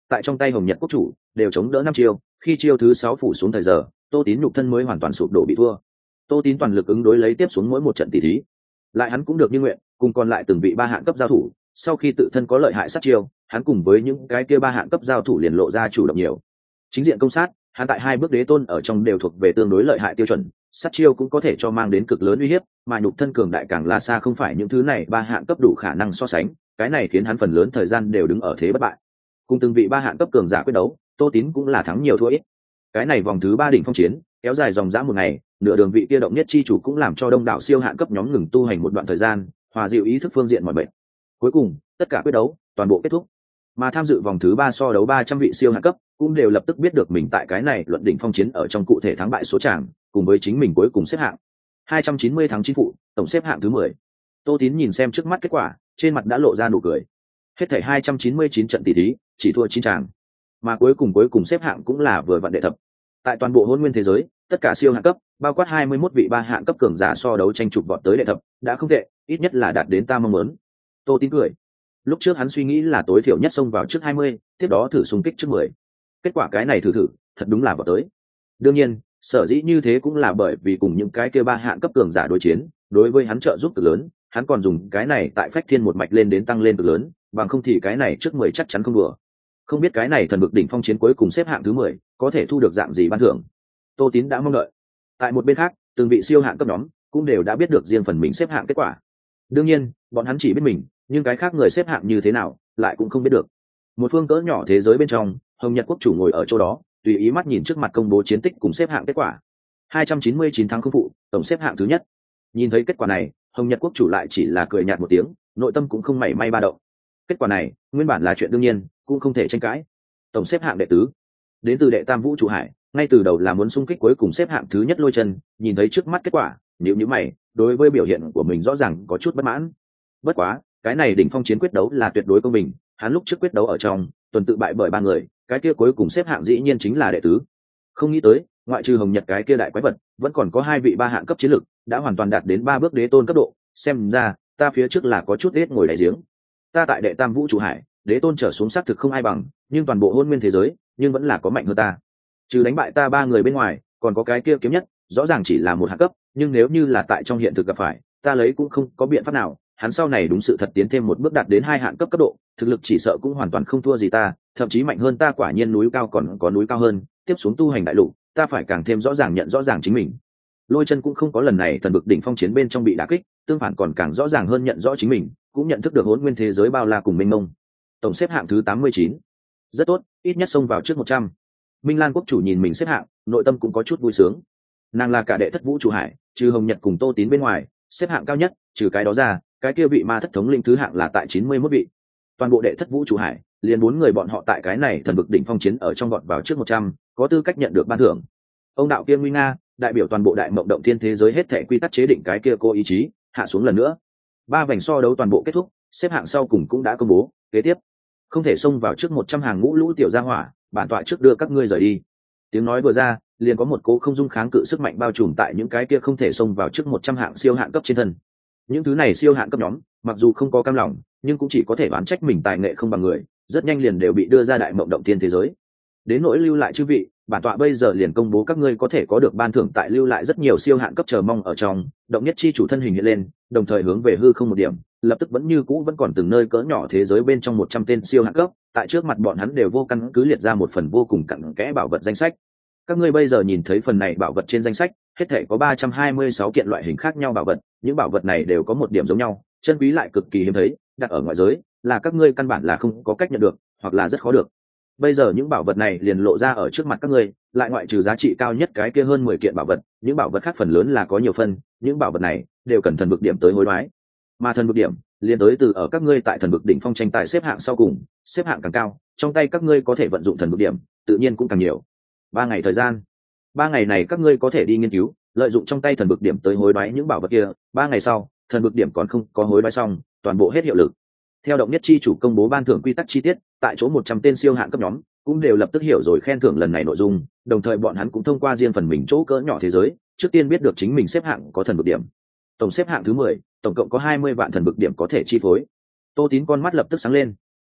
tại trong tay hồng nhật quốc chủ đều chống đỡ năm chiêu, khi chiêu thứ sáu phủ xuống thời giờ tô tín nhục thân mới hoàn toàn sụp đổ bị thua. Tô tín toàn lực ứng đối lấy tiếp xuống mỗi một trận tỷ thí, lại hắn cũng được như nguyện, cùng còn lại từng vị ba hạng cấp giao thủ. Sau khi tự thân có lợi hại sát chiêu, hắn cùng với những cái kia ba hạng cấp giao thủ liền lộ ra chủ động nhiều. Chính diện công sát, hắn tại hai bước đế tôn ở trong đều thuộc về tương đối lợi hại tiêu chuẩn, sát chiêu cũng có thể cho mang đến cực lớn uy hiếp, mà nhục thân cường đại càng là xa không phải những thứ này ba hạng cấp đủ khả năng so sánh. Cái này khiến hắn phần lớn thời gian đều đứng ở thế bất bại. Cùng từng vị ba hạng cấp cường giả quyết đấu, Tô Tín cũng là thắng nhiều thua ít. Cái này vòng thứ ba đỉnh phong chiến kéo dài dòng dã một ngày, nửa đường vị kia động nhất chi chủ cũng làm cho đông đảo siêu hạng cấp nhóm ngừng tu hành một đoạn thời gian, hòa dịu ý thức phương diện mọi bệnh. Cuối cùng tất cả quyết đấu toàn bộ kết thúc, mà tham dự vòng thứ ba so đấu ba trăm vị siêu hạng cấp cũng đều lập tức biết được mình tại cái này luận đỉnh phong chiến ở trong cụ thể thắng bại số tràng, cùng với chính mình cuối cùng xếp hạng hai trăm chín mươi thắng chín phụ, tổng xếp hạng thứ mười. Tô Tín nhìn xem trước mắt kết quả, trên mặt đã lộ ra nụ cười. Hết thảy hai trăm chín mươi chín trận tỷ thí, chỉ thua chín tràng, mà cuối cùng cuối cùng xếp hạng cũng là vừa vặn đệ thập. Tại toàn bộ hôn nguyên thế giới, tất cả siêu hạng cấp, bao quát hai mươi mốt vị ba hạng cấp cường giả so đấu tranh chụp vọt tới đệ thập, đã không tệ, ít nhất là đạt đến ta mong muốn. Tô Tín cười. Lúc trước hắn suy nghĩ là tối thiểu nhất xông vào trước hai mươi, tiếp đó thử xung kích trước mười. Kết quả cái này thử thử, thật đúng là vào tới. Đương nhiên, sở dĩ như thế cũng là bởi vì cùng những cái kia ba hạng cấp cường giả đối chiến, đối với hắn trợ giúp cực lớn, hắn còn dùng cái này tại Phách Thiên một mạch lên đến tăng lên cực lớn, bằng không thì cái này trước mười chắc chắn không đùa. Không biết cái này thần bực đỉnh phong chiến cuối cùng xếp hạng thứ mười, có thể thu được dạng gì ban thưởng. Tô Tín đã mong đợi. Tại một bên khác, từng vị siêu hạng cấp nhóm cũng đều đã biết được riêng phần mình xếp hạng kết quả. Đương nhiên, bọn hắn chỉ biết mình, nhưng cái khác người xếp hạng như thế nào, lại cũng không biết được. Một phương cỡ nhỏ thế giới bên trong, Hồng Nhật quốc chủ ngồi ở chỗ đó, tùy ý mắt nhìn trước mặt công bố chiến tích cùng xếp hạng kết quả. hai trăm chín mươi chín thắng không phụ, tổng xếp hạng thứ nhất. Nhìn thấy kết quả này, Hồng Nhật quốc chủ lại chỉ là cười nhạt một tiếng, nội tâm cũng không mảy may ba động. Kết quả này, nguyên bản là chuyện đương nhiên, cũng không thể tranh cãi. Tổng xếp hạng đệ tứ, đến từ đệ tam vũ trụ hải, ngay từ đầu là muốn xung kích cuối cùng xếp hạng thứ nhất Lôi Chân, nhìn thấy trước mắt kết quả, nhíu nhíu mày, đối với biểu hiện của mình rõ ràng có chút bất mãn. Bất quá, cái này đỉnh phong chiến quyết đấu là tuyệt đối công bình, hắn lúc trước quyết đấu ở trong tuần tự bại bởi ba người, cái kia cuối cùng xếp hạng dĩ nhiên chính là đệ tứ. Không nghĩ tới, ngoại trừ Hồng Nhật cái kia đại quái vật, vẫn còn có hai vị ba hạng cấp chiến lực, đã hoàn toàn đạt đến ba bước đế tôn cấp độ, xem ra ta phía trước là có chút hết ngồi đáy giếng. Ta tại đệ tam vũ trụ hải, đế tôn trở xuống xác thực không ai bằng, nhưng toàn bộ hôn nguyên thế giới, nhưng vẫn là có mạnh hơn ta. Trừ đánh bại ta ba người bên ngoài, còn có cái kia kiếm nhất, rõ ràng chỉ là một hạng cấp, nhưng nếu như là tại trong hiện thực gặp phải, ta lấy cũng không có biện pháp nào. Hắn sau này đúng sự thật tiến thêm một bước đạt đến hai hạng cấp cấp độ, thực lực chỉ sợ cũng hoàn toàn không thua gì ta, thậm chí mạnh hơn ta, quả nhiên núi cao còn có núi cao hơn, tiếp xuống tu hành đại lục, ta phải càng thêm rõ ràng nhận rõ ràng chính mình. Lôi Chân cũng không có lần này thần bực đỉnh phong chiến bên trong bị đả kích, tương phản còn càng rõ ràng hơn nhận rõ chính mình, cũng nhận thức được hỗn nguyên thế giới bao la cùng mênh mông. Tổng xếp hạng thứ tám mươi chín. Rất tốt, ít nhất xông vào trước một trăm. Minh Lan quốc chủ nhìn mình xếp hạng, nội tâm cũng có chút vui sướng. Nàng là cả đệ thất vũ trụ hải, trừ Hồng Nhật cùng Tô Tín bên ngoài, xếp hạng cao nhất, trừ cái đó ra, cái kia vị ma thất thống linh thứ hạng là tại chín mươi mốt vị. Toàn bộ đệ thất vũ trụ hải, liền bốn người bọn họ tại cái này thần bực đỉnh phong chiến ở trong vọt vào trước một trăm, có tư cách nhận được ban thưởng. Ông đạo kia nguy nga, đại biểu toàn bộ đại mộng động thiên thế giới hết thể quy tắc chế định cái kia cô ý chí, hạ xuống lần nữa. Ba vành so đấu toàn bộ kết thúc, xếp hạng sau cùng cũng đã công bố, kế tiếp không thể xông vào trước một trăm hàng ngũ lũ tiểu gia hỏa, bản tọa trước đưa các ngươi rời đi. Tiếng nói vừa ra, liền có một cố không dung kháng cự sức mạnh bao trùm tại những cái kia không thể xông vào trước một trăm hạng siêu hạng cấp trên thân. Những thứ này siêu hạng cấp nhóm, mặc dù không có cam lòng, nhưng cũng chỉ có thể đoán trách mình tài nghệ không bằng người, rất nhanh liền đều bị đưa ra đại mộng động thiên thế giới. Đến nỗi lưu lại chư vị, bản tọa bây giờ liền công bố các ngươi có thể có được ban thưởng, tại lưu lại rất nhiều siêu hạng cấp chờ mong ở trong, động nhất chi chủ thân hình hiện lên, đồng thời hướng về hư không một điểm, lập tức vẫn như cũ vẫn còn từng nơi cỡ nhỏ thế giới bên trong một trăm tên siêu hạng cấp, tại trước mặt bọn hắn đều vô căn cứ liệt ra một phần vô cùng cặn kẽ bảo vật danh sách. Các ngươi bây giờ nhìn thấy phần này bảo vật trên danh sách, hết thể có ba trăm hai mươi sáu kiện loại hình khác nhau bảo vật, những bảo vật này đều có một điểm giống nhau, chân quý lại cực kỳ hiếm thấy, đặt ở ngoại giới là các ngươi căn bản là không có cách nhận được, hoặc là rất khó được. Bây giờ những bảo vật này liền lộ ra ở trước mặt các ngươi, lại ngoại trừ giá trị cao nhất cái kia hơn mười kiện bảo vật, những bảo vật khác phần lớn là có nhiều phân, những bảo vật này đều cần thần vực điểm tới hối đoái. Mà thần vực điểm liền tới từ ở các ngươi tại thần vực đỉnh phong tranh tài xếp hạng sau cùng, xếp hạng càng cao, trong tay các ngươi có thể vận dụng thần vực điểm, tự nhiên cũng càng nhiều. Ba ngày thời gian, ba ngày này các ngươi có thể đi nghiên cứu, lợi dụng trong tay thần vực điểm tới hối đoái những bảo vật kia. Ba ngày sau, thần vực điểm còn không có hối đoái xong, toàn bộ hết hiệu lực. Theo động nhất chi chủ công bố ban thưởng quy tắc chi tiết, tại chỗ một trăm tên siêu hạng cấp nhóm cũng đều lập tức hiểu rồi khen thưởng lần này nội dung, đồng thời bọn hắn cũng thông qua riêng phần mình chỗ cỡ nhỏ thế giới, trước tiên biết được chính mình xếp hạng có thần vực điểm. Tổng xếp hạng thứ mười, tổng cộng có hai mươi vạn thần vực điểm có thể chi phối. Tô Tín con mắt lập tức sáng lên.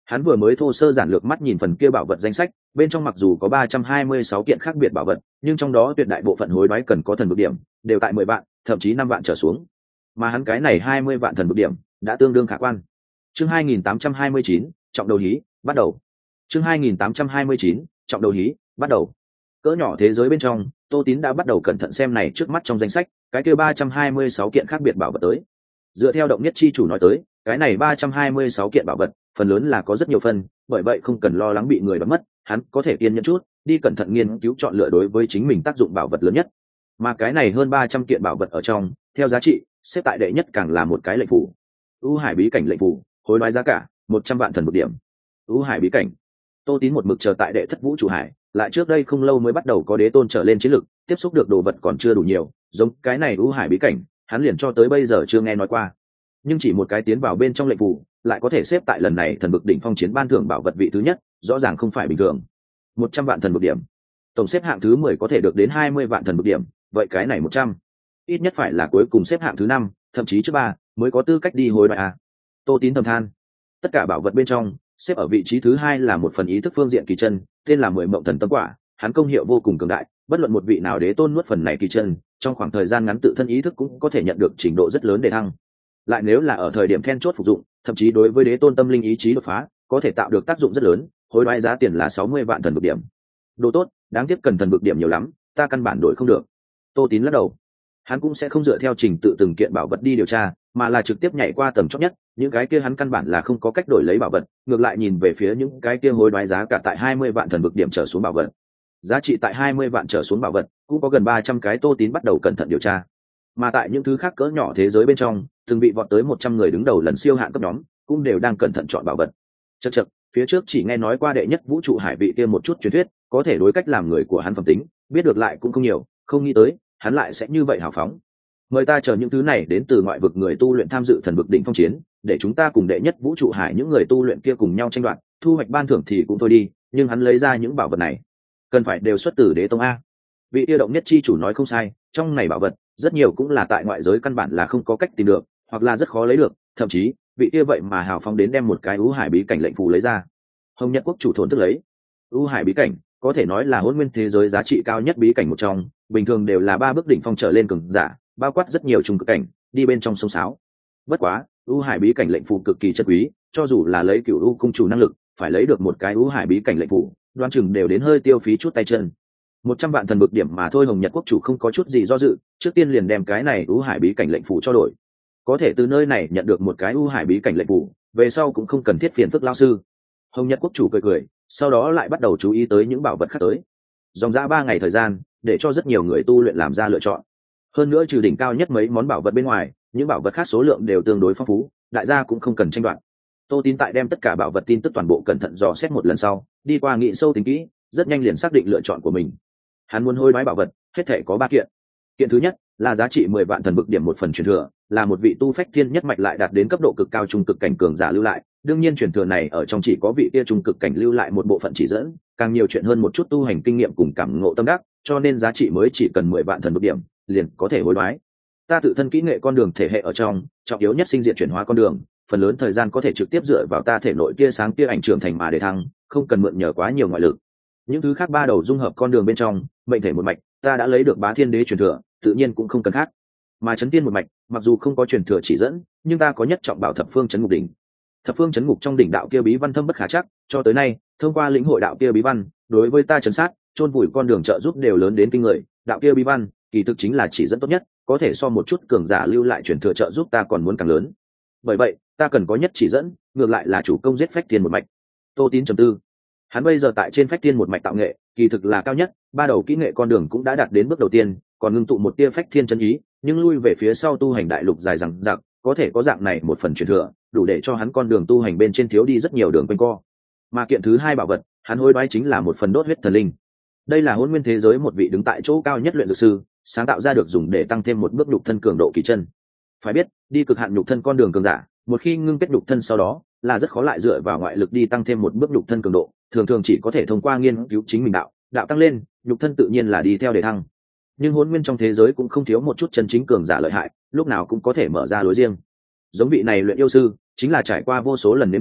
Hắn vừa mới thô sơ giản lược mắt nhìn phần kia bảo vật danh sách, bên trong mặc dù có ba trăm hai mươi sáu kiện khác biệt bảo vật, nhưng trong đó tuyệt đại bộ phận hối đoái cần có thần vực điểm, đều tại mười vạn, thậm chí năm vạn trở xuống. Mà hắn cái này hai mươi vạn thần vực điểm, đã tương đương khả quan. Chương hai nghìn tám trăm hai mươi chín, trọng đầu hí, bắt đầu. Chương hai nghìn tám trăm hai mươi chín, trọng đầu hí, bắt đầu. Cỡ nhỏ thế giới bên trong, Tô Tín đã bắt đầu cẩn thận xem này trước mắt trong danh sách, cái kia ba trăm hai mươi sáu kiện khác biệt bảo vật tới. Dựa theo động nhất chi chủ nói tới, cái này ba trăm hai mươi sáu kiện bảo vật, phần lớn là có rất nhiều phần, bởi vậy không cần lo lắng bị người đoạt mất, hắn có thể kiên nhẫn chút, đi cẩn thận nghiên cứu chọn lựa đối với chính mình tác dụng bảo vật lớn nhất. Mà cái này hơn ba trăm kiện bảo vật ở trong, theo giá trị, xếp tại đệ nhất càng là một cái lệnh phủ. U Hải bí cảnh lệnh phủ, hối đoái giá cả một trăm vạn thần một điểm. U Hải bí cảnh. Tô Tín một mực chờ tại đệ thất vũ trụ hải, lại trước đây không lâu mới bắt đầu có đế tôn trở lên chiến lực, tiếp xúc được đồ vật còn chưa đủ nhiều, giống cái này U Hải bí cảnh, hắn liền cho tới bây giờ chưa nghe nói qua. Nhưng chỉ một cái tiến vào bên trong lệnh phủ, lại có thể xếp tại lần này thần vực đỉnh phong chiến ban thưởng bảo vật vị thứ nhất, rõ ràng không phải bình thường. một trăm vạn thần vực điểm, tổng xếp hạng thứ mười có thể được đến hai mươi vạn thần vực điểm, vậy cái này một trăm, ít nhất phải là cuối cùng xếp hạng thứ năm, thậm chí trước ba mới có tư cách đi hối đoái à. Tô Tín thầm than. Tất cả bảo vật bên trong, xếp ở vị trí thứ hai là một phần ý thức phương diện kỳ chân, tên là mười mộng thần tâm quả, hắn công hiệu vô cùng cường đại, bất luận một vị nào đế tôn nuốt phần này kỳ chân, trong khoảng thời gian ngắn tự thân ý thức cũng có thể nhận được trình độ rất lớn để thăng. Lại nếu là ở thời điểm then chốt phục dụng, thậm chí đối với đế tôn tâm linh ý chí đột phá, có thể tạo được tác dụng rất lớn, hối đoái giá tiền là sáu mươi vạn thần vực điểm. Đồ tốt, đáng tiếc cần thần vực điểm nhiều lắm, ta căn bản đổi không được. Tô Tín lắc đầu. Hắn cũng sẽ không dựa theo trình tự từng kiện bảo vật đi điều tra, mà là trực tiếp nhảy qua tầm chót nhất, những cái kia hắn căn bản là không có cách đổi lấy bảo vật, ngược lại nhìn về phía những cái kia hối đoái giá cả tại hai mươi vạn thần vực điểm trở xuống bảo vật. Giá trị tại hai mươi vạn trở xuống bảo vật, cũng có gần ba trăm cái. Tô Tín bắt đầu cẩn thận điều tra. Mà tại những thứ khác cỡ nhỏ thế giới bên trong, từng bị vọt tới một trăm người đứng đầu lần siêu hạn cấp nhóm, cũng đều đang cẩn thận chọn bảo vật. Chậc chậc, phía trước chỉ nghe nói qua đệ nhất vũ trụ hải vị kia một chút truyền thuyết, có thể đối cách làm người của hắn phẩm tính, biết được lại cũng không nhiều, không nghĩ tới, hắn lại sẽ như vậy hào phóng. Mời ta chờ những thứ này đến từ ngoại vực người tu luyện tham dự thần vực đỉnh phong chiến, để chúng ta cùng đệ nhất vũ trụ hải những người tu luyện kia cùng nhau tranh đoạt, thu hoạch ban thưởng thì cũng thôi đi, nhưng hắn lấy ra những bảo vật này, cần phải đều xuất từ đế tông a. Vị yêu động nhất chi chủ nói không sai, trong này bảo vật rất nhiều cũng là tại ngoại giới căn bản là không có cách tìm được, hoặc là rất khó lấy được, thậm chí vị kia vậy mà hào phóng đến đem một cái U Hải bí cảnh lệnh phù lấy ra. Hồng Nhật quốc chủ thốn thức lấy. U Hải bí cảnh có thể nói là hỗn nguyên thế giới giá trị cao nhất bí cảnh một trong, bình thường đều là ba bước đỉnh phong trở lên cường giả, bao quát rất nhiều trùng cực cảnh, đi bên trong sông sáo. Bất quá, U Hải bí cảnh lệnh phù cực kỳ chất quý, cho dù là lấy Cửu U cung chủ năng lực, phải lấy được một cái U Hải bí cảnh lệnh phù, đoán chừng đều đến hơi tiêu phí chút tay chân. Một trăm vạn thần bực điểm mà thôi, Hồng Nhật quốc chủ không có chút gì do dự, trước tiên liền đem cái này U Hải bí cảnh lệnh phù cho đổi. Có thể từ nơi này nhận được một cái U Hải bí cảnh lệnh phù, về sau cũng không cần thiết phiền phức lão sư. Hồng Nhật quốc chủ cười cười, sau đó lại bắt đầu chú ý tới những bảo vật khác tới. Dòng dã ba ngày thời gian, để cho rất nhiều người tu luyện làm ra lựa chọn. Hơn nữa trừ đỉnh cao nhất mấy món bảo vật bên ngoài, những bảo vật khác số lượng đều tương đối phong phú, đại gia cũng không cần tranh đoạt. Tô Tín tại đem tất cả bảo vật tin tức toàn bộ cẩn thận dò xét một lần sau, đi qua nghị sâu tính kỹ, rất nhanh liền xác định lựa chọn của mình. Hắn muốn hối đoái bảo vật, hết thể có ba kiện. Kiện thứ nhất là giá trị mười vạn thần bực điểm một phần truyền thừa, là một vị tu phách thiên nhất mạch lại đạt đến cấp độ cực cao trung cực cảnh cường giả lưu lại. Đương nhiên truyền thừa này ở trong chỉ có vị kia trung cực cảnh lưu lại một bộ phận chỉ dẫn, càng nhiều chuyện hơn một chút tu hành kinh nghiệm cùng cảm ngộ tâm đắc, cho nên giá trị mới chỉ cần mười vạn thần bực điểm, liền có thể hối đoái. Ta tự thân kỹ nghệ con đường thể hệ ở trong, trọng yếu nhất sinh diện chuyển hóa con đường, phần lớn thời gian có thể trực tiếp dựa vào ta thể nội tia sáng tia ảnh trưởng thành mà để thăng, không cần mượn nhờ quá nhiều ngoại lực. Những thứ khác ba đầu dung hợp con đường bên trong, mệnh thể một mạch, ta đã lấy được Bá Thiên Đế truyền thừa, tự nhiên cũng không cần khác. Mà Chấn Tiên một mạch, mặc dù không có truyền thừa chỉ dẫn, nhưng ta có nhất trọng bảo thập phương chấn ngục đỉnh. Thập phương chấn ngục trong đỉnh đạo kia bí văn thâm bất khả chắc, cho tới nay, thông qua lĩnh hội đạo kia bí văn, đối với ta chấn sát, chôn vùi con đường trợ giúp đều lớn đến kinh người, đạo kia bí văn, kỳ thực chính là chỉ dẫn tốt nhất, có thể so một chút cường giả lưu lại truyền thừa trợ giúp ta còn muốn càng lớn. Bởi vậy, ta cần có nhất chỉ dẫn, ngược lại là chủ công giết Phách Thiên một mạch. Tô Tín trầm tư. Hắn bây giờ tại trên Phách Thiên một mạch tạo nghệ, kỳ thực là cao nhất, ba đầu kỹ nghệ con đường cũng đã đạt đến bước đầu tiên, còn ngưng tụ một tia Phách Thiên chân ý, nhưng lui về phía sau tu hành đại lục dài dằng dặc, có thể có dạng này một phần truyền thừa, đủ để cho hắn con đường tu hành bên trên thiếu đi rất nhiều đường quanh co. Mà kiện thứ hai bảo vật, hắn hối đoái chính là một phần đốt huyết thần linh. Đây là hỗn nguyên thế giới một vị đứng tại chỗ cao nhất luyện dược sư, sáng tạo ra được dùng để tăng thêm một bước nhục thân cường độ kỳ chân. Phải biết, đi cực hạn nhục thân con đường cường giả, một khi ngưng kết nhục thân sau đó, là rất khó lại dựa vào ngoại lực đi tăng thêm một bước nhục thân cường độ, thường thường chỉ có thể thông qua nghiên cứu chính mình đạo, đạo tăng lên, nhục thân tự nhiên là đi theo để thăng. Nhưng hỗn nguyên trong thế giới cũng không thiếu một chút chân chính cường giả lợi hại, lúc nào cũng có thể mở ra lối riêng. Giống vị này luyện yêu sư, chính là trải qua vô số lần nếm thử,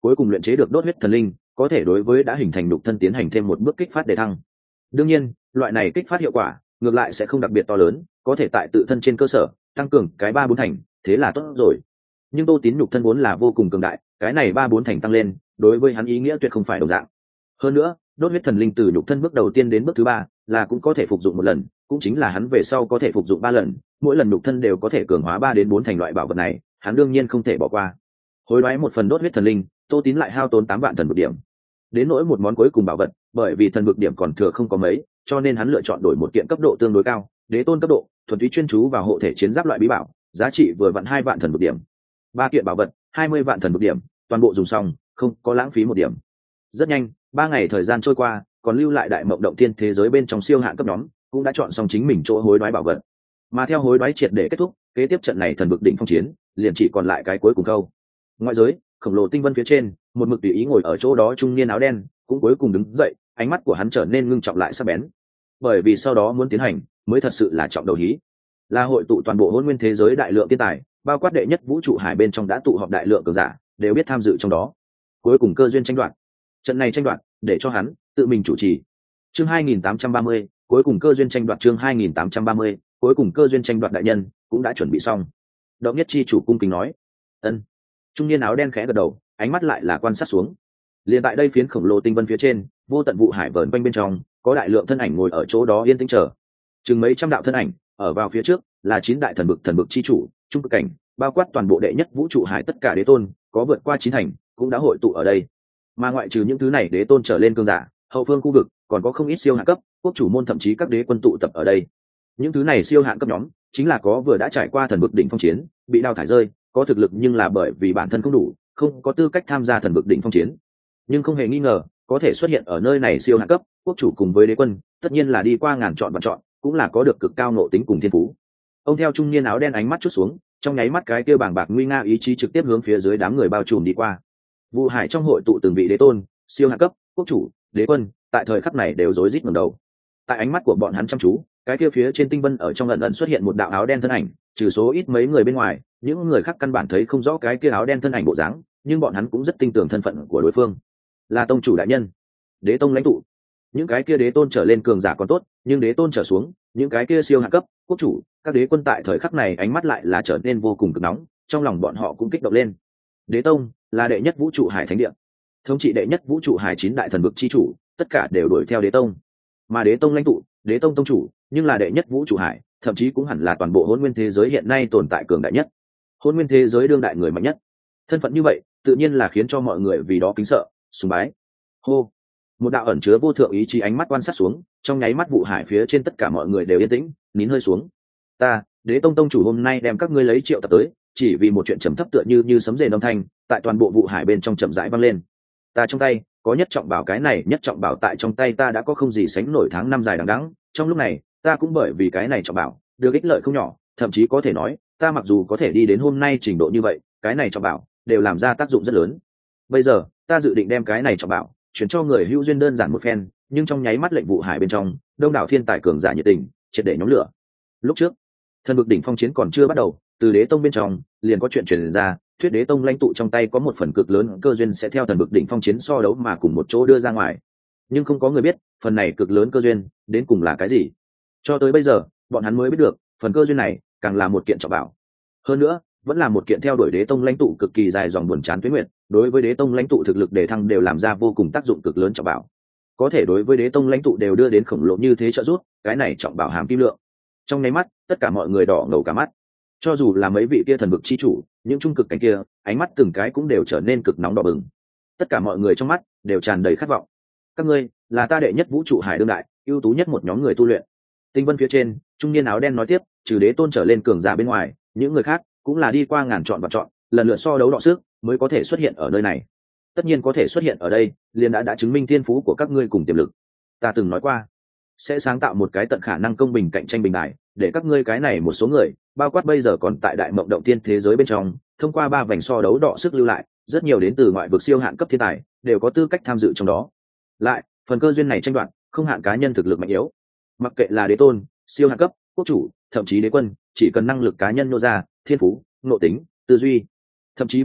cuối cùng luyện chế được đốt huyết thần linh, có thể đối với đã hình thành nhục thân tiến hành thêm một bước kích phát để thăng. Đương nhiên loại này kích phát hiệu quả ngược lại sẽ không đặc biệt to lớn, có thể tại tự thân trên cơ sở tăng cường cái ba bốn thành, thế là tốt rồi. Nhưng Tô Tín nhục thân vốn là vô cùng cường đại, cái này ba bốn thành tăng lên đối với hắn ý nghĩa tuyệt không phải đồng dạng. Hơn nữa đốt huyết thần linh từ nhục thân bước đầu tiên đến bước thứ ba là cũng có thể phục dụng một lần, cũng chính là hắn về sau có thể phục dụng ba lần, mỗi lần nhục thân đều có thể cường hóa ba đến bốn thành loại bảo vật này, hắn đương nhiên không thể bỏ qua. Hối đoái một phần đốt huyết thần linh, Tô Tín lại hao tốn tám vạn thần vực điểm. Đến nỗi một món cuối cùng bảo vật, bởi vì thần vực điểm còn thừa không có mấy, cho nên hắn lựa chọn đổi một kiện cấp độ tương đối cao, đế tôn cấp độ, thuần túy chuyên chú vào hộ thể chiến giáp loại bí bảo, giá trị vừa vặn hai vạn thần vực điểm. Ba kiện bảo vật, hai mươi vạn thần vực điểm, toàn bộ dùng xong, không có lãng phí một điểm. Rất nhanh, ba ngày thời gian trôi qua, còn lưu lại đại mộng động thiên thế giới bên trong siêu hạn cấp nhóm cũng đã chọn xong chính mình chỗ hối đoái bảo vật. Mà theo hối đoái triệt để kết thúc, kế tiếp trận này thần vực đỉnh phong chiến liền chỉ còn lại cái cuối cùng câu. Ngoại giới khổng lồ tinh vân phía trên, một mực tùy ý ngồi ở chỗ đó trung niên áo đen cũng cuối cùng đứng dậy, ánh mắt của hắn trở nên ngưng trọng lại sắc bén, bởi vì sau đó muốn tiến hành mới thật sự là trọng đầu hí, là hội tụ toàn bộ hôn nguyên thế giới đại lượng thiên tài, bao quát đệ nhất vũ trụ hải bên trong đã tụ họp đại lượng cường giả đều biết tham dự trong đó. Cuối cùng cơ duyên tranh đoạt, trận này tranh đoạt để cho hắn tự mình chủ trì. Chương hai nghìn tám trăm ba mươi, cuối cùng cơ duyên tranh đoạt. Chương hai nghìn tám trăm ba mươi, cuối cùng cơ duyên tranh đoạt. Đại nhân cũng đã chuẩn bị xong. Động Nhất Chi chủ cung kính nói. Ân. Trung niên áo đen khẽ gật đầu, ánh mắt lại là quan sát xuống. Liên tại đây phiến khổng lồ tinh vân phía trên, vô tận vụ hải vờn quanh bên trong, có đại lượng thân ảnh ngồi ở chỗ đó yên tĩnh chờ. Chừng mấy trăm đạo thân ảnh, ở vào phía trước là chín đại thần bực thần bực chi chủ, trung cực cảnh, bao quát toàn bộ đệ nhất vũ trụ hải tất cả đế tôn, có vượt qua chín thành, cũng đã hội tụ ở đây. Mà ngoại trừ những thứ này đế tôn trở lên cường giả, hậu phương khu vực còn có không ít siêu hạng cấp, quốc chủ môn thậm chí các đế quân tụ tập ở đây. Những thứ này siêu hạng cấp nhóm chính là có vừa đã trải qua thần bực đỉnh phong chiến, bị đào thải rơi, có thực lực nhưng là bởi vì bản thân không đủ, không có tư cách tham gia thần bực đỉnh phong chiến. Nhưng không hề nghi ngờ, có thể xuất hiện ở nơi này siêu hạng cấp, quốc chủ cùng với đế quân, tất nhiên là đi qua ngàn chọn và chọn, cũng là có được cực cao nội tính cùng thiên phú. Ông theo trung niên áo đen ánh mắt chút xuống, trong nháy mắt cái kia bàng bạc nguy nga ý chí trực tiếp hướng phía dưới đám người bao trùm đi qua. Vụ hải trong hội tụ từng vị đế tôn, siêu hạng cấp, quốc chủ, đế quân, tại thời khắc này đều rối rít ngẩng đầu. Tại ánh mắt của bọn hắn chăm chú, cái kia phía trên tinh vân ở trong ẩn ẩn xuất hiện một đạo áo đen thân ảnh, trừ số ít mấy người bên ngoài, những người khác căn bản thấy không rõ cái kia áo đen thân ảnh bộ dáng, nhưng bọn hắn cũng rất tin tưởng thân phận của đối phương. Là tông chủ đại nhân, đế tông lãnh tụ. Những cái kia đế tôn trở lên cường giả còn tốt, nhưng đế tôn trở xuống, những cái kia siêu hạng cấp, quốc chủ, các đế quân tại thời khắc này ánh mắt lại là trở nên vô cùng cực nóng, trong lòng bọn họ cũng kích động lên. Đế tông là đệ nhất vũ trụ hải thánh địa, thống trị đệ nhất vũ trụ hải chín đại thần vực chi chủ, tất cả đều đuổi theo đế tông. Mà đế tông lãnh tụ, đế tông tông chủ, nhưng là đệ nhất vũ trụ hải, thậm chí cũng hẳn là toàn bộ hỗn nguyên thế giới hiện nay tồn tại cường đại nhất, hỗn nguyên thế giới đương đại người mạnh nhất. Thân phận như vậy tự nhiên là khiến cho mọi người vì đó kính sợ, sùng bái. Hô. Một đạo ẩn chứa vô thượng ý chí ánh mắt quan sát xuống, trong nháy mắt vụ hải phía trên tất cả mọi người đều yên tĩnh, nín hơi xuống. Ta, đế tông tông chủ hôm nay đem các ngươi lấy triệu tập tới, chỉ vì một chuyện trầm thấp tựa như như sấm rền âm thanh, tại toàn bộ vụ hải bên trong chậm rãi vang lên. Ta trong tay có nhất trọng bảo, cái này nhất trọng bảo tại trong tay ta đã có không gì sánh nổi tháng năm dài đằng đẵng. Trong lúc này, ta cũng bởi vì cái này trọng bảo được ích lợi không nhỏ, thậm chí có thể nói, ta mặc dù có thể đi đến hôm nay trình độ như vậy, cái này trọng bảo đều làm ra tác dụng rất lớn. Bây giờ, ta dự định đem cái này trọng bảo chuyển cho người hữu duyên đơn giản một phen, nhưng trong nháy mắt lệnh vụ hải bên trong, đông đảo thiên tài cường giả nhiệt tình, triệt để nhóm lửa. Lúc trước, thần vực đỉnh phong chiến còn chưa bắt đầu, từ đế tông bên trong liền có chuyện truyền ra, thuyết đế tông lãnh tụ trong tay có một phần cực lớn cơ duyên sẽ theo thần vực đỉnh phong chiến so đấu mà cùng một chỗ đưa ra ngoài. Nhưng không có người biết, phần này cực lớn cơ duyên đến cùng là cái gì. Cho tới bây giờ, bọn hắn mới biết được, phần cơ duyên này càng là một kiện trọng bảo. Hơn nữa, vẫn là một kiện theo đuổi đế tông lãnh tụ cực kỳ dài dòng buồn chán tuyết nguyệt, đối với đế tông lãnh tụ thực lực đề thăng đều làm ra vô cùng tác dụng cực lớn trọng bảo. Có thể đối với đế tông lãnh tụ đều đưa đến khổng lồ như thế trợ giúp, cái này trọng bảo hàm kim lượng. Trong nháy mắt, tất cả mọi người đỏ ngầu cả mắt. Cho dù là mấy vị kia thần vực chi chủ, những trung cực cảnh kia, ánh mắt từng cái cũng đều trở nên cực nóng đỏ bừng. Tất cả mọi người trong mắt đều tràn đầy khát vọng. Các ngươi là ta đệ nhất vũ trụ hải đương đại, ưu tú nhất một nhóm người tu luyện. Tinh vân phía trên, trung niên áo đen nói tiếp, trừ đế tôn trở lên cường giả bên ngoài, những người khác cũng là đi qua ngàn chọn và chọn, lần lượt so đấu đọ sức mới có thể xuất hiện ở nơi này. Tất nhiên có thể xuất hiện ở đây, liền đã đã chứng minh thiên phú của các ngươi cùng tiềm lực. Ta từng nói qua, sẽ sáng tạo một cái tận khả năng công bình cạnh tranh bình đại, để các ngươi cái này một số người, bao quát bây giờ còn tại đại mộng động tiên thế giới bên trong, thông qua ba vành so đấu đọ sức lưu lại, rất nhiều đến từ ngoại vực siêu hạn cấp thiên tài, đều có tư cách tham dự trong đó. Lại, phần cơ duyên này tranh đoạt, không hạn cá nhân thực lực mạnh yếu. Mặc kệ là đế tôn, siêu hạn cấp, quốc chủ, thậm chí đế quân, chỉ cần năng lực cá nhân nô ra, thiên phú, nội tính, tư duy, thậm chí vật khí,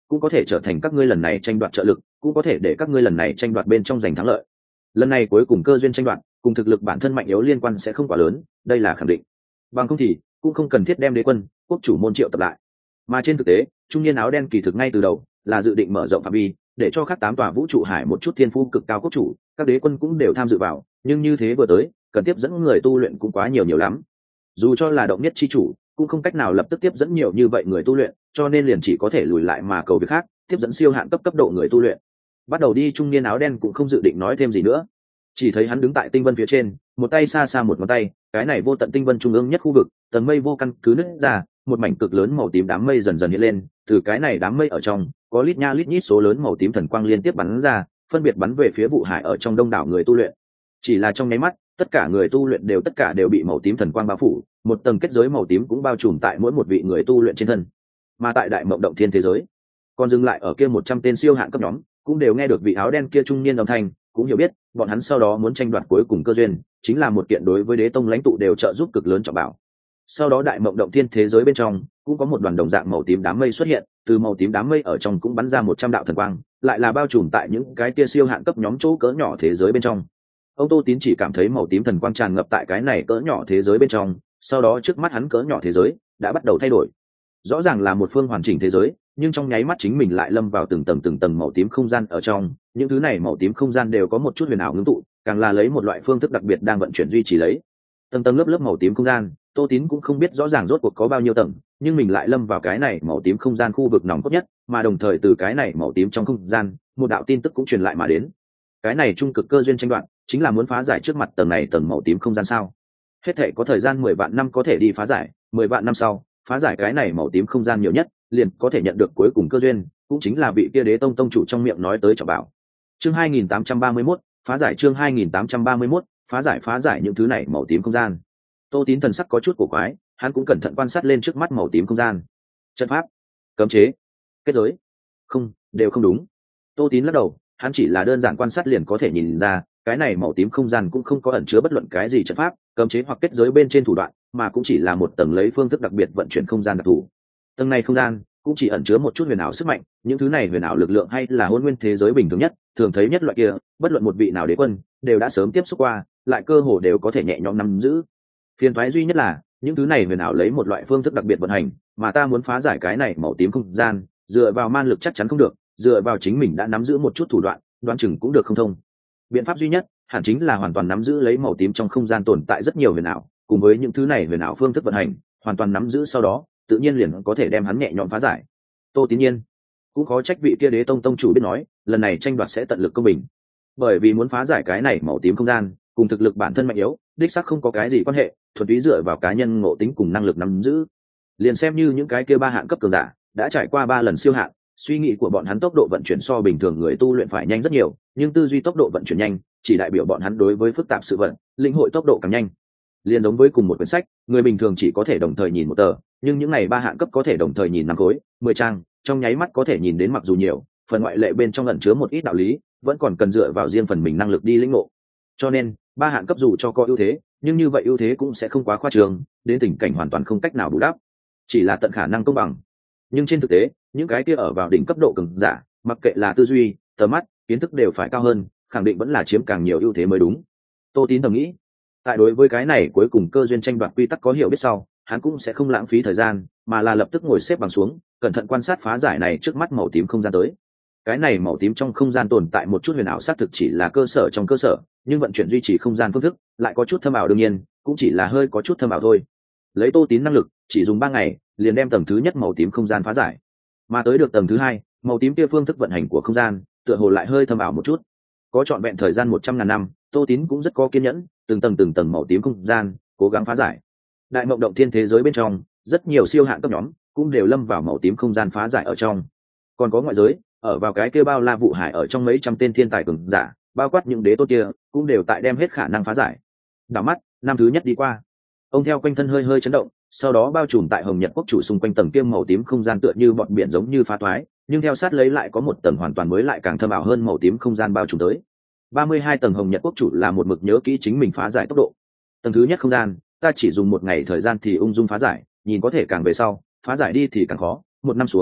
cũng có thể trở thành các ngươi lần này tranh đoạt trợ lực, cũng có thể để các ngươi lần này tranh đoạt bên trong giành thắng lợi. Lần này cuối cùng cơ duyên tranh đoạt cùng thực lực bản thân mạnh yếu liên quan sẽ không quá lớn, đây là khẳng định. Bằng không thì cũng không cần thiết đem đế quân, quốc chủ môn triệu tập lại. Mà trên thực tế, trung niên áo đen kỳ thực ngay từ đầu là dự định mở rộng phạm vi, để cho các tám tòa vũ trụ hải một chút thiên phú cực cao quốc chủ, các đế quân cũng đều tham dự vào, nhưng như thế vừa tới, cần tiếp dẫn người tu luyện cũng quá nhiều nhiều lắm. Dù cho là động nhất chi chủ, cũng không cách nào lập tức tiếp dẫn nhiều như vậy người tu luyện, cho nên liền chỉ có thể lùi lại mà cầu việc khác, tiếp dẫn siêu hạn cấp cấp độ người tu luyện. Bắt đầu đi, trung niên áo đen cũng không dự định nói thêm gì nữa, chỉ thấy hắn đứng tại tinh vân phía trên, một tay xa xa một ngón tay, cái này vô tận tinh vân trung ương nhất khu vực, tầng mây vô căn cứ nứt ra, một mảnh cực lớn màu tím đám mây dần dần hiện lên, từ cái này đám mây ở trong, có lít nha lít nhít số lớn màu tím thần quang liên tiếp bắn ra, phân biệt bắn về phía vụ hải ở trong đông đảo người tu luyện. Chỉ là trong nháy mắt, tất cả người tu luyện đều tất cả đều bị màu tím thần quang bao phủ, một tầng kết giới màu tím cũng bao trùm tại mỗi một vị người tu luyện trên thân. Mà tại đại mộng động thiên thế giới, còn dừng lại ở kia một trăm tên siêu hạng cấp nhóm, cũng đều nghe được vị áo đen kia trung niên âm thanh, cũng hiểu biết bọn hắn sau đó muốn tranh đoạt cuối cùng cơ duyên, chính là một kiện đối với đế tông lãnh tụ đều trợ giúp cực lớn trọng bảo. Sau đó đại mộng động thiên thế giới bên trong cũng có một đoàn đồng dạng màu tím đám mây xuất hiện, từ màu tím đám mây ở trong cũng bắn ra một trăm đạo thần quang, lại là bao trùm tại những cái kia siêu hạng cấp nhóm chỗ cỡ nhỏ thế giới bên trong. Ông Tô Tín chỉ cảm thấy màu tím thần quang tràn ngập tại cái này cỡ nhỏ thế giới bên trong, sau đó trước mắt hắn cỡ nhỏ thế giới đã bắt đầu thay đổi. Rõ ràng là một phương hoàn chỉnh thế giới, nhưng trong nháy mắt chính mình lại lâm vào từng tầng từng tầng màu tím không gian ở trong, những thứ này màu tím không gian đều có một chút huyền ảo ngưng tụ, càng là lấy một loại phương thức đặc biệt đang vận chuyển duy trì lấy. Tầng tầng lớp lớp màu tím không gian, Tô Tín cũng không biết rõ ràng rốt cuộc có bao nhiêu tầng, nhưng mình lại lâm vào cái này màu tím không gian khu vực nòng cốt nhất, mà đồng thời từ cái này màu tím trong không gian, một đạo tin tức cũng truyền lại mà đến. Cái này trung cực cơ duyên tranh đoạt, chính là muốn phá giải trước mặt tầng này tầng màu tím không gian sao? Hết thể có thời gian mười vạn năm có thể đi phá giải, mười vạn năm sau, phá giải cái này màu tím không gian nhiều nhất, liền có thể nhận được cuối cùng cơ duyên, cũng chính là vị kia đế tông tông chủ trong miệng nói tới trọng bảo. Chương hai nghìn tám trăm ba mươi mốt, phá giải chương hai nghìn tám trăm ba mươi mốt, phá giải phá giải những thứ này màu tím không gian. Tô Tín thần sắc có chút cổ quái, hắn cũng cẩn thận quan sát lên trước mắt màu tím không gian. Trận pháp, cấm chế, kết giới, không, đều không đúng. Tô Tín lắc đầu, hắn chỉ là đơn giản quan sát liền có thể nhìn ra, cái này màu tím không gian cũng không có ẩn chứa bất luận cái gì trận pháp, cấm chế hoặc kết giới bên trên thủ đoạn, mà cũng chỉ là một tầng lấy phương thức đặc biệt vận chuyển không gian đặc thù. Tầng này không gian cũng chỉ ẩn chứa một chút huyền ảo sức mạnh, những thứ này huyền ảo lực lượng hay là hôn nguyên thế giới bình thường nhất, thường thấy nhất loại kia, bất luận một vị nào đế quân đều đã sớm tiếp xúc qua, lại cơ hồ đều có thể nhẹ nhõm nắm giữ. Phiền toái duy nhất là, những thứ này huyền ảo lấy một loại phương thức đặc biệt vận hành, mà ta muốn phá giải cái này màu tím không gian, dựa vào man lực chắc chắn không được, dựa vào chính mình đã nắm giữ một chút thủ đoạn, đoán chừng cũng được không thông. Biện pháp duy nhất hẳn chính là hoàn toàn nắm giữ lấy màu tím trong không gian tồn tại rất nhiều huyền ảo, cùng với những thứ này huyền ảo phương thức vận hành, hoàn toàn nắm giữ sau đó, tự nhiên liền có thể đem hắn nhẹ nhõm phá giải. Tô Tín nhiên cũng khó trách vị kia đế tông tông chủ biết nói, lần này tranh đoạt sẽ tận lực công bình, bởi vì muốn phá giải cái này màu tím không gian, cùng thực lực bản thân mạnh yếu, đích xác không có cái gì quan hệ, thuần túy dựa vào cá nhân ngộ tính cùng năng lực nắm giữ. Liền xem như những cái kia ba hạng cấp cường giả, đã trải qua ba lần siêu hạng, suy nghĩ của bọn hắn tốc độ vận chuyển so bình thường người tu luyện phải nhanh rất nhiều, nhưng tư duy tốc độ vận chuyển nhanh, chỉ đại biểu bọn hắn đối với phức tạp sự vận, lĩnh hội tốc độ càng nhanh. Liên giống với cùng một quyển sách, người bình thường chỉ có thể đồng thời nhìn một tờ, nhưng những này ba hạng cấp có thể đồng thời nhìn năm khối, mười trang, trong nháy mắt có thể nhìn đến, mặc dù nhiều, phần ngoại lệ bên trong ẩn chứa một ít đạo lý, vẫn còn cần dựa vào riêng phần mình năng lực đi lĩnh ngộ. Cho nên, ba hạng cấp dù cho có ưu thế, nhưng như vậy ưu thế cũng sẽ không quá khoa trương, đến tình cảnh hoàn toàn không cách nào bù đắp, chỉ là tận khả năng công bằng. Nhưng trên thực tế, những cái kia ở vào đỉnh cấp độ cường giả, mặc kệ là tư duy, tầm mắt, kiến thức đều phải cao hơn, khẳng định vẫn là chiếm càng nhiều ưu thế mới đúng. Tô Tín thầm nghĩ, tại đối với cái này cuối cùng cơ duyên tranh đoạt quy tắc có hiểu biết sau, hắn cũng sẽ không lãng phí thời gian, mà là lập tức ngồi xếp bằng xuống, cẩn thận quan sát phá giải này trước mắt màu tím không gian tới. Cái này màu tím trong không gian tồn tại một chút huyền ảo xác thực chỉ là cơ sở trong cơ sở, nhưng vận chuyển duy trì không gian phương thức lại có chút thâm ảo, đương nhiên cũng chỉ là hơi có chút thâm ảo thôi. Lấy Tô Tín năng lực, chỉ dùng ba ngày liền đem tầng thứ nhất màu tím không gian phá giải, mà tới được tầng thứ hai, màu tím kia phương thức vận hành của không gian tựa hồ lại hơi thâm ảo một chút. Có trọn vẹn thời gian một trăm ngàn năm, Tô Tín cũng rất có kiên nhẫn, từng tầng từng tầng màu tím không gian cố gắng phá giải. Đại mộng động thiên thế giới bên trong, rất nhiều siêu hạng cấp nhóm cũng đều lâm vào màu tím không gian phá giải ở trong. Còn có ngoại giới, ở vào cái kia bao la vụ hải ở trong mấy trăm tên thiên tài cường giả, bao quát những đế tốt kia, cũng đều tại đem hết khả năng phá giải. Đảo mắt, năm thứ nhất đi qua, ông theo quanh thân hơi hơi chấn động, sau đó bao trùm tại Hồng Nhật quốc chủ xung quanh tầng kia màu tím không gian tựa như bọn biển giống như phá toái, nhưng theo sát lấy lại có một tầng hoàn toàn mới lại càng thâm ảo hơn màu tím không gian bao trùm tới. ba mươi hai tầng Hồng Nhật quốc chủ là một mực nhớ kỹ chính mình phá giải tốc độ. Tầng thứ nhất không gian, ta chỉ dùng một ngày thời gian thì ung dung phá giải, nhìn có thể càng về sau, phá giải đi thì càng khó, một năm xuống,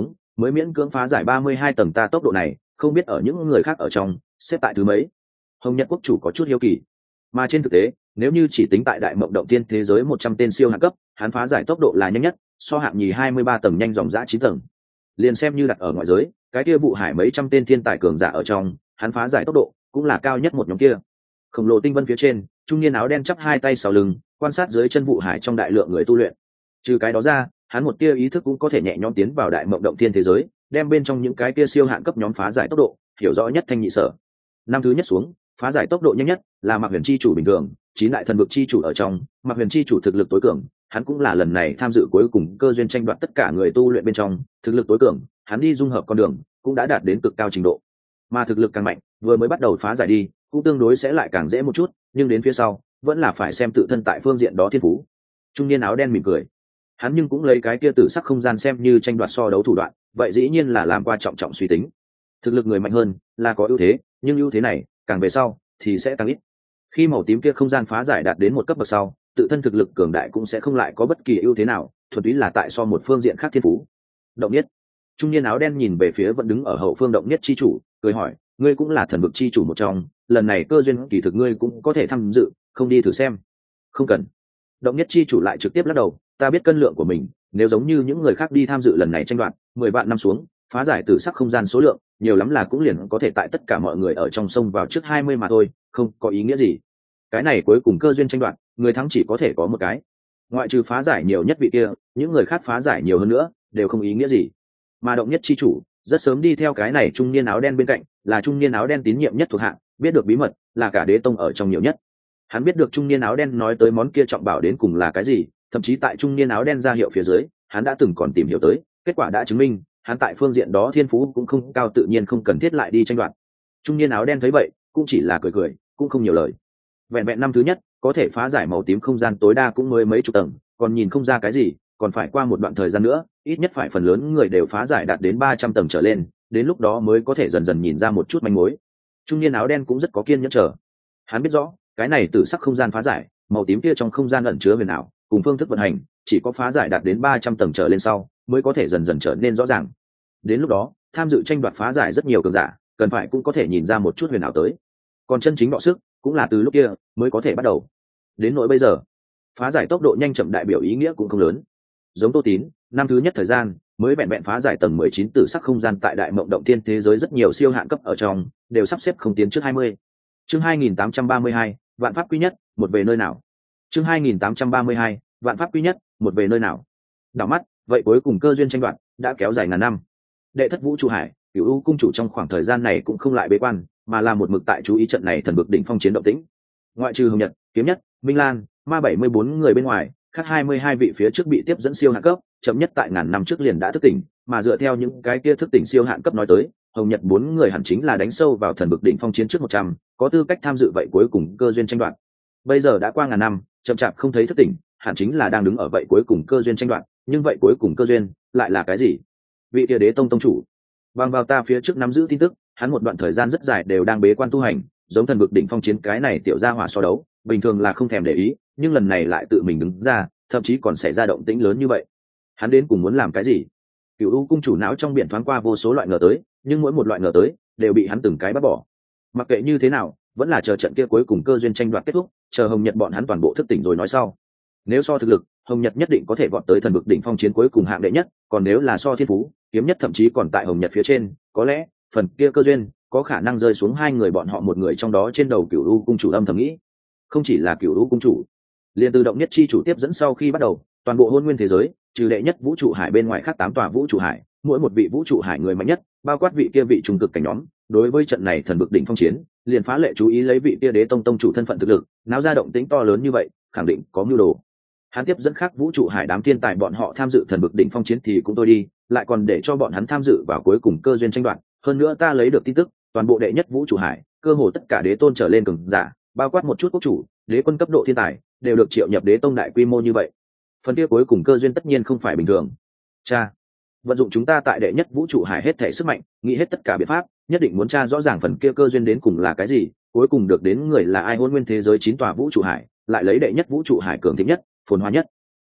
mới miễn cưỡng phá giải ba mươi hai tầng, ta tốc độ này không biết ở những người khác ở trong xếp tại thứ mấy. Hồng Nhật quốc chủ có chút hiếu kỳ. Mà trên thực tế, nếu như chỉ tính tại đại mộng động tiên thế giới một trăm tên siêu hạng cấp, hắn phá giải tốc độ là nhanh nhất, so hạng nhì hai mươi ba tầng nhanh dòng dã chín tầng. Liền xem như đặt ở ngoại giới, cái kia vụ hải mấy trăm tên thiên tài cường giả ở trong, hắn phá giải tốc độ cũng là cao nhất một nhóm kia. Khổng lồ tinh vân phía trên, trung niên áo đen chắp hai tay sau lưng, quan sát dưới chân vụ hải trong đại lượng người tu luyện. Trừ cái đó ra, hắn một tia ý thức cũng có thể nhẹ nhõm tiến vào đại mộng động thiên thế giới, đem bên trong những cái kia siêu hạng cấp nhóm phá giải tốc độ hiểu rõ nhất thanh nhị sở. Năm thứ nhất xuống, phá giải tốc độ nhanh nhất là Mạc Huyền chi chủ bình thường, chín đại thần vực chi chủ ở trong, Mạc Huyền chi chủ thực lực tối cường, hắn cũng là lần này tham dự cuối cùng cơ duyên tranh đoạt tất cả người tu luyện bên trong thực lực tối cường, hắn đi dung hợp con đường cũng đã đạt đến cực cao trình độ. Mà thực lực càng mạnh, vừa mới bắt đầu phá giải đi cũng tương đối sẽ lại càng dễ một chút, nhưng đến phía sau vẫn là phải xem tự thân tại phương diện đó thiên phú. Trung niên áo đen mỉm cười, hắn nhưng cũng lấy cái kia tử sắc không gian xem như tranh đoạt so đấu thủ đoạn, vậy dĩ nhiên là làm qua trọng trọng suy tính. Thực lực người mạnh hơn là có ưu thế, nhưng ưu thế này càng về sau thì sẽ tăng ít. Khi màu tím kia không gian phá giải đạt đến một cấp bậc sau, tự thân thực lực cường đại cũng sẽ không lại có bất kỳ ưu thế nào, thuần túy là tại so một phương diện khác thiên phú. Động Nhất, trung niên áo đen nhìn về phía vẫn đứng ở hậu phương Động Nhất chi chủ, cười hỏi, ngươi cũng là thần vực chi chủ một trong, lần này cơ duyên kỳ thực ngươi cũng có thể tham dự, không đi thử xem? Không cần. Động Nhất chi chủ lại trực tiếp lắc đầu, ta biết cân lượng của mình, nếu giống như những người khác đi tham dự lần này tranh đoạt, mười vạn năm xuống, phá giải tử sắc không gian số lượng nhiều lắm là cũng liền có thể tại tất cả mọi người ở trong sông vào trước hai mươi mà thôi, không có ý nghĩa gì. Cái này cuối cùng cơ duyên tranh đoạt, người thắng chỉ có thể có một cái, ngoại trừ phá giải nhiều nhất vị kia, những người khác phá giải nhiều hơn nữa đều không ý nghĩa gì. Mà Động Nhất chi chủ rất sớm đi theo cái này trung niên áo đen bên cạnh, là trung niên áo đen tín nhiệm nhất thuộc hạ, biết được bí mật là cả đế tông ở trong nhiều nhất. Hắn biết được trung niên áo đen nói tới món kia trọng bảo đến cùng là cái gì, thậm chí tại trung niên áo đen ra hiệu phía dưới, hắn đã từng còn tìm hiểu tới, kết quả đã chứng minh hắn tại phương diện đó thiên phú cũng không cao, tự nhiên không cần thiết lại đi tranh đoạt. Trung niên áo đen thấy vậy cũng chỉ là cười cười, cũng không nhiều lời. Vẹn vẹn năm thứ nhất có thể phá giải màu tím không gian tối đa cũng mới mấy chục tầng, còn nhìn không ra cái gì, còn phải qua một đoạn thời gian nữa, ít nhất phải phần lớn người đều phá giải đạt đến ba trăm tầng trở lên, đến lúc đó mới có thể dần dần nhìn ra một chút manh mối. Trung niên áo đen cũng rất có kiên nhẫn chờ. Hắn biết rõ, cái này tử sắc không gian phá giải, màu tím kia trong không gian ẩn chứa huyền ảo, cùng phương thức vận hành, chỉ có phá giải đạt đến ba trăm tầng trở lên sau, mới có thể dần dần trở nên rõ ràng. Đến lúc đó, tham dự tranh đoạt phá giải rất nhiều cường giả, cần phải cũng có thể nhìn ra một chút huyền ảo tới. Còn chân chính đọ sức, cũng là từ lúc kia mới có thể bắt đầu. Đến nỗi bây giờ, phá giải tốc độ nhanh chậm đại biểu ý nghĩa cũng không lớn. Giống Tô Tín, năm thứ nhất thời gian, mới vẹn vẹn phá giải tầng mười chín tử sắc không gian tại đại mộng động thiên thế giới, rất nhiều siêu hạng cấp ở trong đều sắp xếp không tiến trước hai mươi. Chương hai nghìn tám trăm ba mươi hai, vạn pháp quy nhất, một về nơi nào. Chương hai nghìn tám trăm ba mươi hai, vạn pháp quy nhất, một về nơi nào. Đảo mắt, vậy cuối cùng cơ duyên tranh đoạt đã kéo dài ngàn năm. Đệ thất vũ trụ hải, Cửu U cung chủ trong khoảng thời gian này cũng không lại bế quan, mà là một mực tại chú ý trận này thần vực đỉnh phong chiến động tĩnh. Ngoại trừ Hồng Nhật, Kiếm Nhất, Minh Lan, Ma bảy mươi bốn người bên ngoài, khác hai mươi hai vị phía trước bị tiếp dẫn siêu hạng cấp, chậm nhất tại ngàn năm trước liền đã thức tỉnh, mà dựa theo những cái kia thức tỉnh siêu hạng cấp nói tới, Hồng Nhật bốn người hẳn chính là đánh sâu vào thần vực đỉnh phong chiến trước một trăm, có tư cách tham dự vậy cuối cùng cơ duyên tranh đoạt. Bây giờ đã qua ngàn năm, chậm chạp không thấy thức tỉnh, hẳn chính là đang đứng ở vậy cuối cùng cơ duyên tranh đoạt, nhưng vậy cuối cùng cơ duyên lại là cái gì? Vị Địa Đế tông tông chủ, bằng vào ta phía trước nắm giữ tin tức, hắn một đoạn thời gian rất dài đều đang bế quan tu hành, giống thần vực đỉnh phong chiến cái này tiểu gia hỏa so đấu, bình thường là không thèm để ý, nhưng lần này lại tự mình đứng ra, thậm chí còn xảy ra động tĩnh lớn như vậy. Hắn đến cùng muốn làm cái gì? Cửu U cung chủ não trong biển thoáng qua vô số loại ngờ tới, nhưng mỗi một loại ngờ tới đều bị hắn từng cái bắt bỏ. Mặc kệ như thế nào, vẫn là chờ trận kia cuối cùng cơ duyên tranh đoạt kết thúc, chờ Hồng Nhật bọn hắn toàn bộ thức tỉnh rồi nói sau. Nếu so thực lực, Hồng Nhật nhất định có thể vọt tới thần vực đỉnh phong chiến cuối cùng hạng đệ nhất, còn nếu là so thiên phú, Kiếm Nhất thậm chí còn tại Hồng Nhật phía trên, có lẽ phần kia cơ duyên có khả năng rơi xuống hai người bọn họ một người trong đó trên đầu. Cửu U cung chủ âm thầm nghĩ. Không chỉ là Cửu U cung chủ, liền từ Động Nhất chi chủ tiếp dẫn sau khi bắt đầu, toàn bộ hôn nguyên thế giới, trừ đệ nhất vũ trụ hải bên ngoài khác tám tòa vũ trụ hải, mỗi một vị vũ trụ hải người mạnh nhất, bao quát vị kia vị trung cực cảnh nhóm, đối với trận này thần vực đỉnh phong chiến, liền phá lệ chú ý lấy vị kia đế tông tông chủ thân phận thực lực, náo ra động tĩnh to lớn như vậy, khẳng định có mưu đồ. Hắn tiếp dẫn khác vũ trụ hải đám thiên tài bọn họ tham dự thần vực đỉnh phong chiến thì cũng tôi đi, lại còn để cho bọn hắn tham dự vào cuối cùng cơ duyên tranh đoạt. Hơn nữa ta lấy được tin tức, toàn bộ đệ nhất vũ trụ hải, cơ hồ tất cả đế tôn trở lên cường giả, bao quát một chút quốc chủ, đế quân cấp độ thiên tài, đều được triệu nhập đế tông đại quy mô như vậy. Phần kia cuối cùng cơ duyên tất nhiên không phải bình thường. Cha, vận dụng chúng ta tại đệ nhất vũ trụ hải hết thể sức mạnh, nghĩ hết tất cả biện pháp, nhất định muốn tra rõ ràng phần kia cơ duyên đến cùng là cái gì, cuối cùng được đến người là ai. Hôn nguyên thế giới chín tòa vũ trụ hải, lại lấy đệ nhất vũ trụ hải cường thịnh nhất, phồn hoa nhất.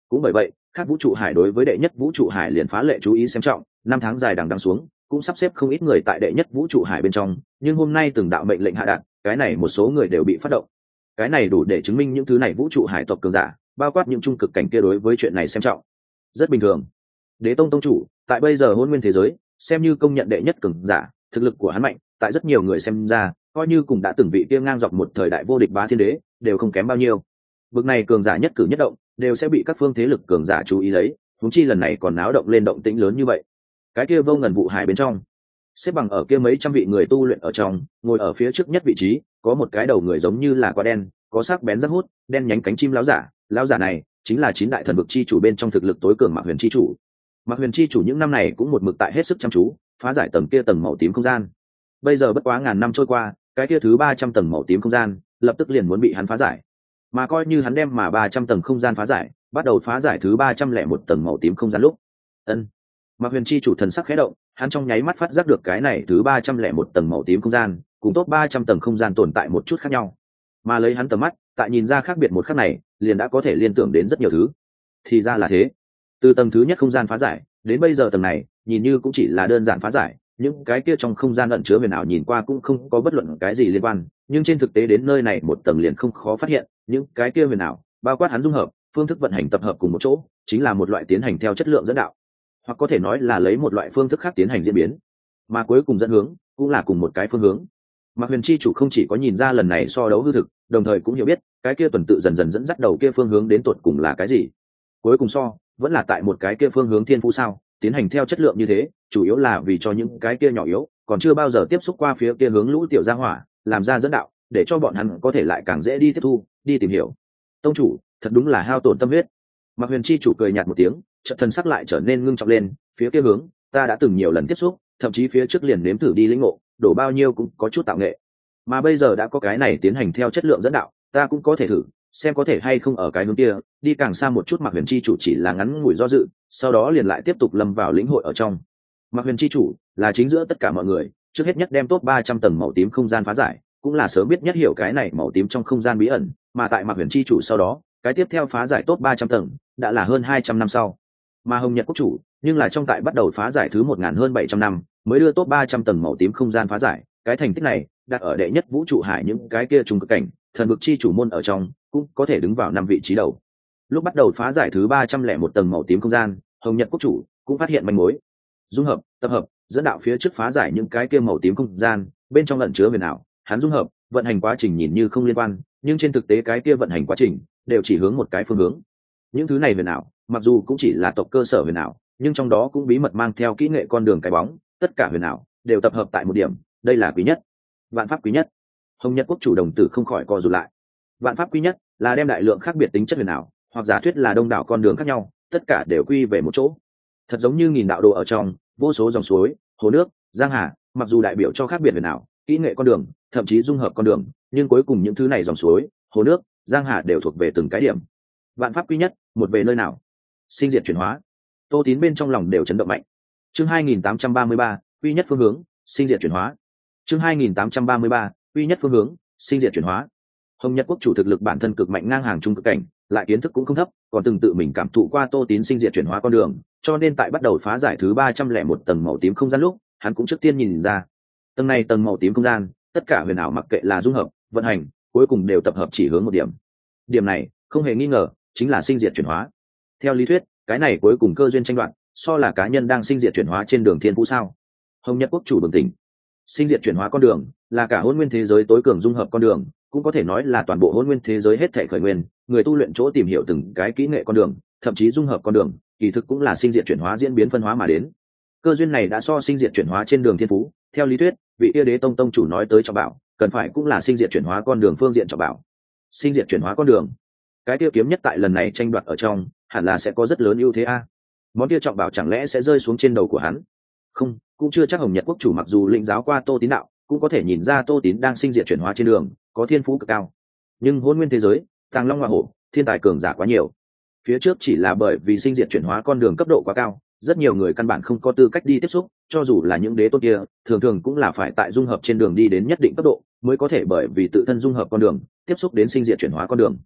cũng bởi vậy khác vũ trụ hải đối với đệ nhất vũ trụ hải liền phá lệ chú ý xem trọng, năm tháng dài đằng đằng xuống cũng sắp xếp không ít người tại đệ nhất vũ trụ hải bên trong, nhưng hôm nay từng đạo mệnh lệnh hạ đạt, cái này một số người đều bị phát động. Cái này đủ để chứng minh những thứ này vũ trụ hải tộc cường giả, bao quát những trung cực cảnh kia đối với chuyện này xem trọng. Rất bình thường. Đế tông tông chủ tại bây giờ hôn nguyên thế giới xem như công nhận đệ nhất cường giả, thực lực của hắn mạnh, tại rất nhiều người xem ra coi như cùng đã từng vị kia ngang dọc một thời đại vô địch bá thiên đế đều không kém bao nhiêu. Bực này cường giả nhất cử nhất động đều sẽ bị các phương thế lực cường giả chú ý lấy, huống chi lần này còn náo động lên động tĩnh lớn như vậy. Cái kia vô ngần vụ hải bên trong, xếp bằng ở kia mấy trăm vị người tu luyện ở trong, ngồi ở phía trước nhất vị trí có một cái đầu người giống như là quả đen, có sắc bén rất hút, đen nhánh cánh chim lão giả. Lão giả này chính là chín đại thần vực chi chủ bên trong thực lực tối cường Mạc Huyền chi chủ. Mạc Huyền chi chủ những năm này cũng một mực tại hết sức chăm chú phá giải tầng kia tầng màu tím không gian. Bây giờ bất quá ngàn năm trôi qua, cái kia thứ ba trăm tầng màu tím không gian lập tức liền muốn bị hắn phá giải. Mà coi như hắn đem mà ba trăm tầng không gian phá giải, bắt đầu phá giải thứ ba trăm lẻ một tầng màu tím không gian lúc, ân Mạc Huyền chi chủ thần sắc khẽ động, hắn trong nháy mắt phát giác được cái này thứ ba trăm lẻ một tầng màu tím không gian cùng top ba trăm tầng không gian tồn tại một chút khác nhau. Mà lấy hắn tầm mắt, tại nhìn ra khác biệt một khắc này, liền đã có thể liên tưởng đến rất nhiều thứ. Thì ra là thế. Từ tầng thứ nhất không gian phá giải, đến bây giờ tầng này, nhìn như cũng chỉ là đơn giản phá giải, những cái kia trong không gian ẩn chứa huyền ảo nhìn qua cũng không có bất luận cái gì liên quan, nhưng trên thực tế đến nơi này một tầng liền không khó phát hiện, những cái kia huyền ảo, bao quát hắn dung hợp, phương thức vận hành tập hợp cùng một chỗ, chính là một loại tiến hành theo chất lượng dẫn đạo, hoặc có thể nói là lấy một loại phương thức khác tiến hành diễn biến, mà cuối cùng dẫn hướng cũng là cùng một cái phương hướng. Mạc Huyền chi chủ không chỉ có nhìn ra lần này so đấu hư thực, đồng thời cũng hiểu biết cái kia tuần tự dần dần dẫn dắt đầu kia phương hướng đến tột cùng là cái gì. Cuối cùng so vẫn là tại một cái kia phương hướng thiên phú sao, tiến hành theo chất lượng như thế, chủ yếu là vì cho những cái kia nhỏ yếu, còn chưa bao giờ tiếp xúc qua phía kia hướng lũ tiểu gia hỏa, làm ra dẫn đạo, để cho bọn hắn có thể lại càng dễ đi tiếp thu, đi tìm hiểu. Tông chủ, thật đúng là hao tổn tâm huyết. Mạc Huyền chi chủ cười nhạt một tiếng, chợt thần sắc lại trở nên ngưng trọng lên, phía kia hướng, ta đã từng nhiều lần tiếp xúc, thậm chí phía trước liền nếm thử đi lĩnh ngộ, đổ bao nhiêu cũng có chút tạo nghệ. Mà bây giờ đã có cái này tiến hành theo chất lượng dẫn đạo, ta cũng có thể thử, xem có thể hay không ở cái hướng kia đi càng xa một chút. Mạc Huyền chi chủ chỉ là ngắn ngủi do dự, sau đó liền lại tiếp tục lâm vào lĩnh hội ở trong. Mạc Huyền chi chủ là chính giữa tất cả mọi người, trước hết nhất đem top ba trăm tầng màu tím không gian phá giải, cũng là sớm biết nhất hiểu cái này màu tím trong không gian bí ẩn, mà tại Mạc Huyền chi chủ sau đó, cái tiếp theo phá giải top ba trăm tầng đã là hơn hai trăm năm sau. Mà Hồng Nhật quốc chủ nhưng là trong tại bắt đầu phá giải thứ một nghìn hơn bảy trăm năm mới đưa top ba trăm tầng màu tím không gian phá giải, cái thành tích này đặt ở đệ nhất vũ trụ hải những cái kia trung cực cảnh thần vực chi chủ môn ở trong cũng có thể đứng vào năm vị trí đầu. Lúc bắt đầu phá giải thứ ba trăm lẻ một tầng màu tím không gian, Hồng Nhật quốc chủ cũng phát hiện manh mối. Dung hợp, tập hợp, dẫn đạo phía trước phá giải những cái kia màu tím không gian, bên trong ẩn chứa huyền ảo, hắn dung hợp, vận hành quá trình nhìn như không liên quan, nhưng trên thực tế cái kia vận hành quá trình đều chỉ hướng một cái phương hướng. Những thứ này huyền ảo, mặc dù cũng chỉ là tộc cơ sở huyền ảo, nhưng trong đó cũng bí mật mang theo kỹ nghệ con đường cái bóng, tất cả huyền ảo đều tập hợp tại một điểm, đây là quý nhất, vạn pháp quý nhất. Hồng Nhật quốc chủ đồng tử không khỏi co rụt lại. Vạn pháp quý nhất là đem đại lượng khác biệt tính chất huyền ảo, hoặc giả thuyết là đông đảo con đường khác nhau, tất cả đều quy về một chỗ. Thật giống như nghìn đạo đồ ở trong, vô số dòng suối, hồ nước, giang hà, mặc dù đại biểu cho khác biệt huyền ảo, kỹ nghệ con đường, thậm chí dung hợp con đường, nhưng cuối cùng những thứ này dòng suối, hồ nước, giang hà đều thuộc về từng cái điểm. Vạn pháp quý nhất, một về nơi nào? Sinh diệt chuyển hóa. Tô Tín bên trong lòng đều chấn động mạnh. Chương hai nghìn tám trăm ba mươi ba, quy nhất phương hướng, sinh diệt chuyển hóa. Chương hai nghìn tám trăm ba mươi ba, quy nhất phương hướng, sinh diệt chuyển hóa. Hồng Nhật quốc chủ thực lực bản thân cực mạnh ngang hàng trung cực cảnh, lại kiến thức cũng không thấp, còn từng tự mình cảm thụ qua Tô Tín sinh diệt chuyển hóa con đường, cho nên tại bắt đầu phá giải thứ ba trăm lẻ một tầng màu tím không gian lúc, hắn cũng trước tiên nhìn ra. Tầng này tầng màu tím không gian, tất cả huyền ảo mặc kệ là dung hợp, vận hành, cuối cùng đều tập hợp chỉ hướng một điểm. Điểm này, không hề nghi ngờ, chính là sinh diệt chuyển hóa. Theo lý thuyết, cái này cuối cùng cơ duyên tranh đoạt, so là cá nhân đang sinh diệt chuyển hóa trên đường thiên phú sao? Hồng Nhật quốc chủ bừng tỉnh. Sinh diệt chuyển hóa con đường là cả hỗn nguyên thế giới tối cường dung hợp con đường, cũng có thể nói là toàn bộ hỗn nguyên thế giới hết thảy khởi nguyên, người tu luyện chỗ tìm hiểu từng cái kỹ nghệ con đường, thậm chí dung hợp con đường, kỳ thực cũng là sinh diệt chuyển hóa diễn biến phân hóa mà đến. Cơ duyên này đã so sinh diệt chuyển hóa trên đường thiên phú, theo lý thuyết, vị Tia Đế tông tông chủ nói tới cho bảo, cần phải cũng là sinh diệt chuyển hóa con đường phương diện cho bảo. Sinh diệt chuyển hóa con đường, cái tiêu kiếm nhất tại lần này tranh đoạt ở trong, hẳn là sẽ có rất lớn ưu thế a. Món kia trọng bảo chẳng lẽ sẽ rơi xuống trên đầu của hắn? Không, cũng chưa chắc. Hồng Nhật quốc chủ mặc dù lĩnh giáo qua Tô Tín đạo, cũng có thể nhìn ra Tô Tín đang sinh diệt chuyển hóa trên đường có thiên phú cực cao. Nhưng hỗn nguyên thế giới, tàng long hoa hổ, thiên tài cường giả quá nhiều. Phía trước chỉ là bởi vì sinh diệt chuyển hóa con đường cấp độ quá cao, rất nhiều người căn bản không có tư cách đi tiếp xúc, cho dù là những đế tôn kia, thường thường cũng là phải tại dung hợp trên đường đi đến nhất định cấp độ, mới có thể bởi vì tự thân dung hợp con đường, tiếp xúc đến sinh diệt chuyển hóa con đường.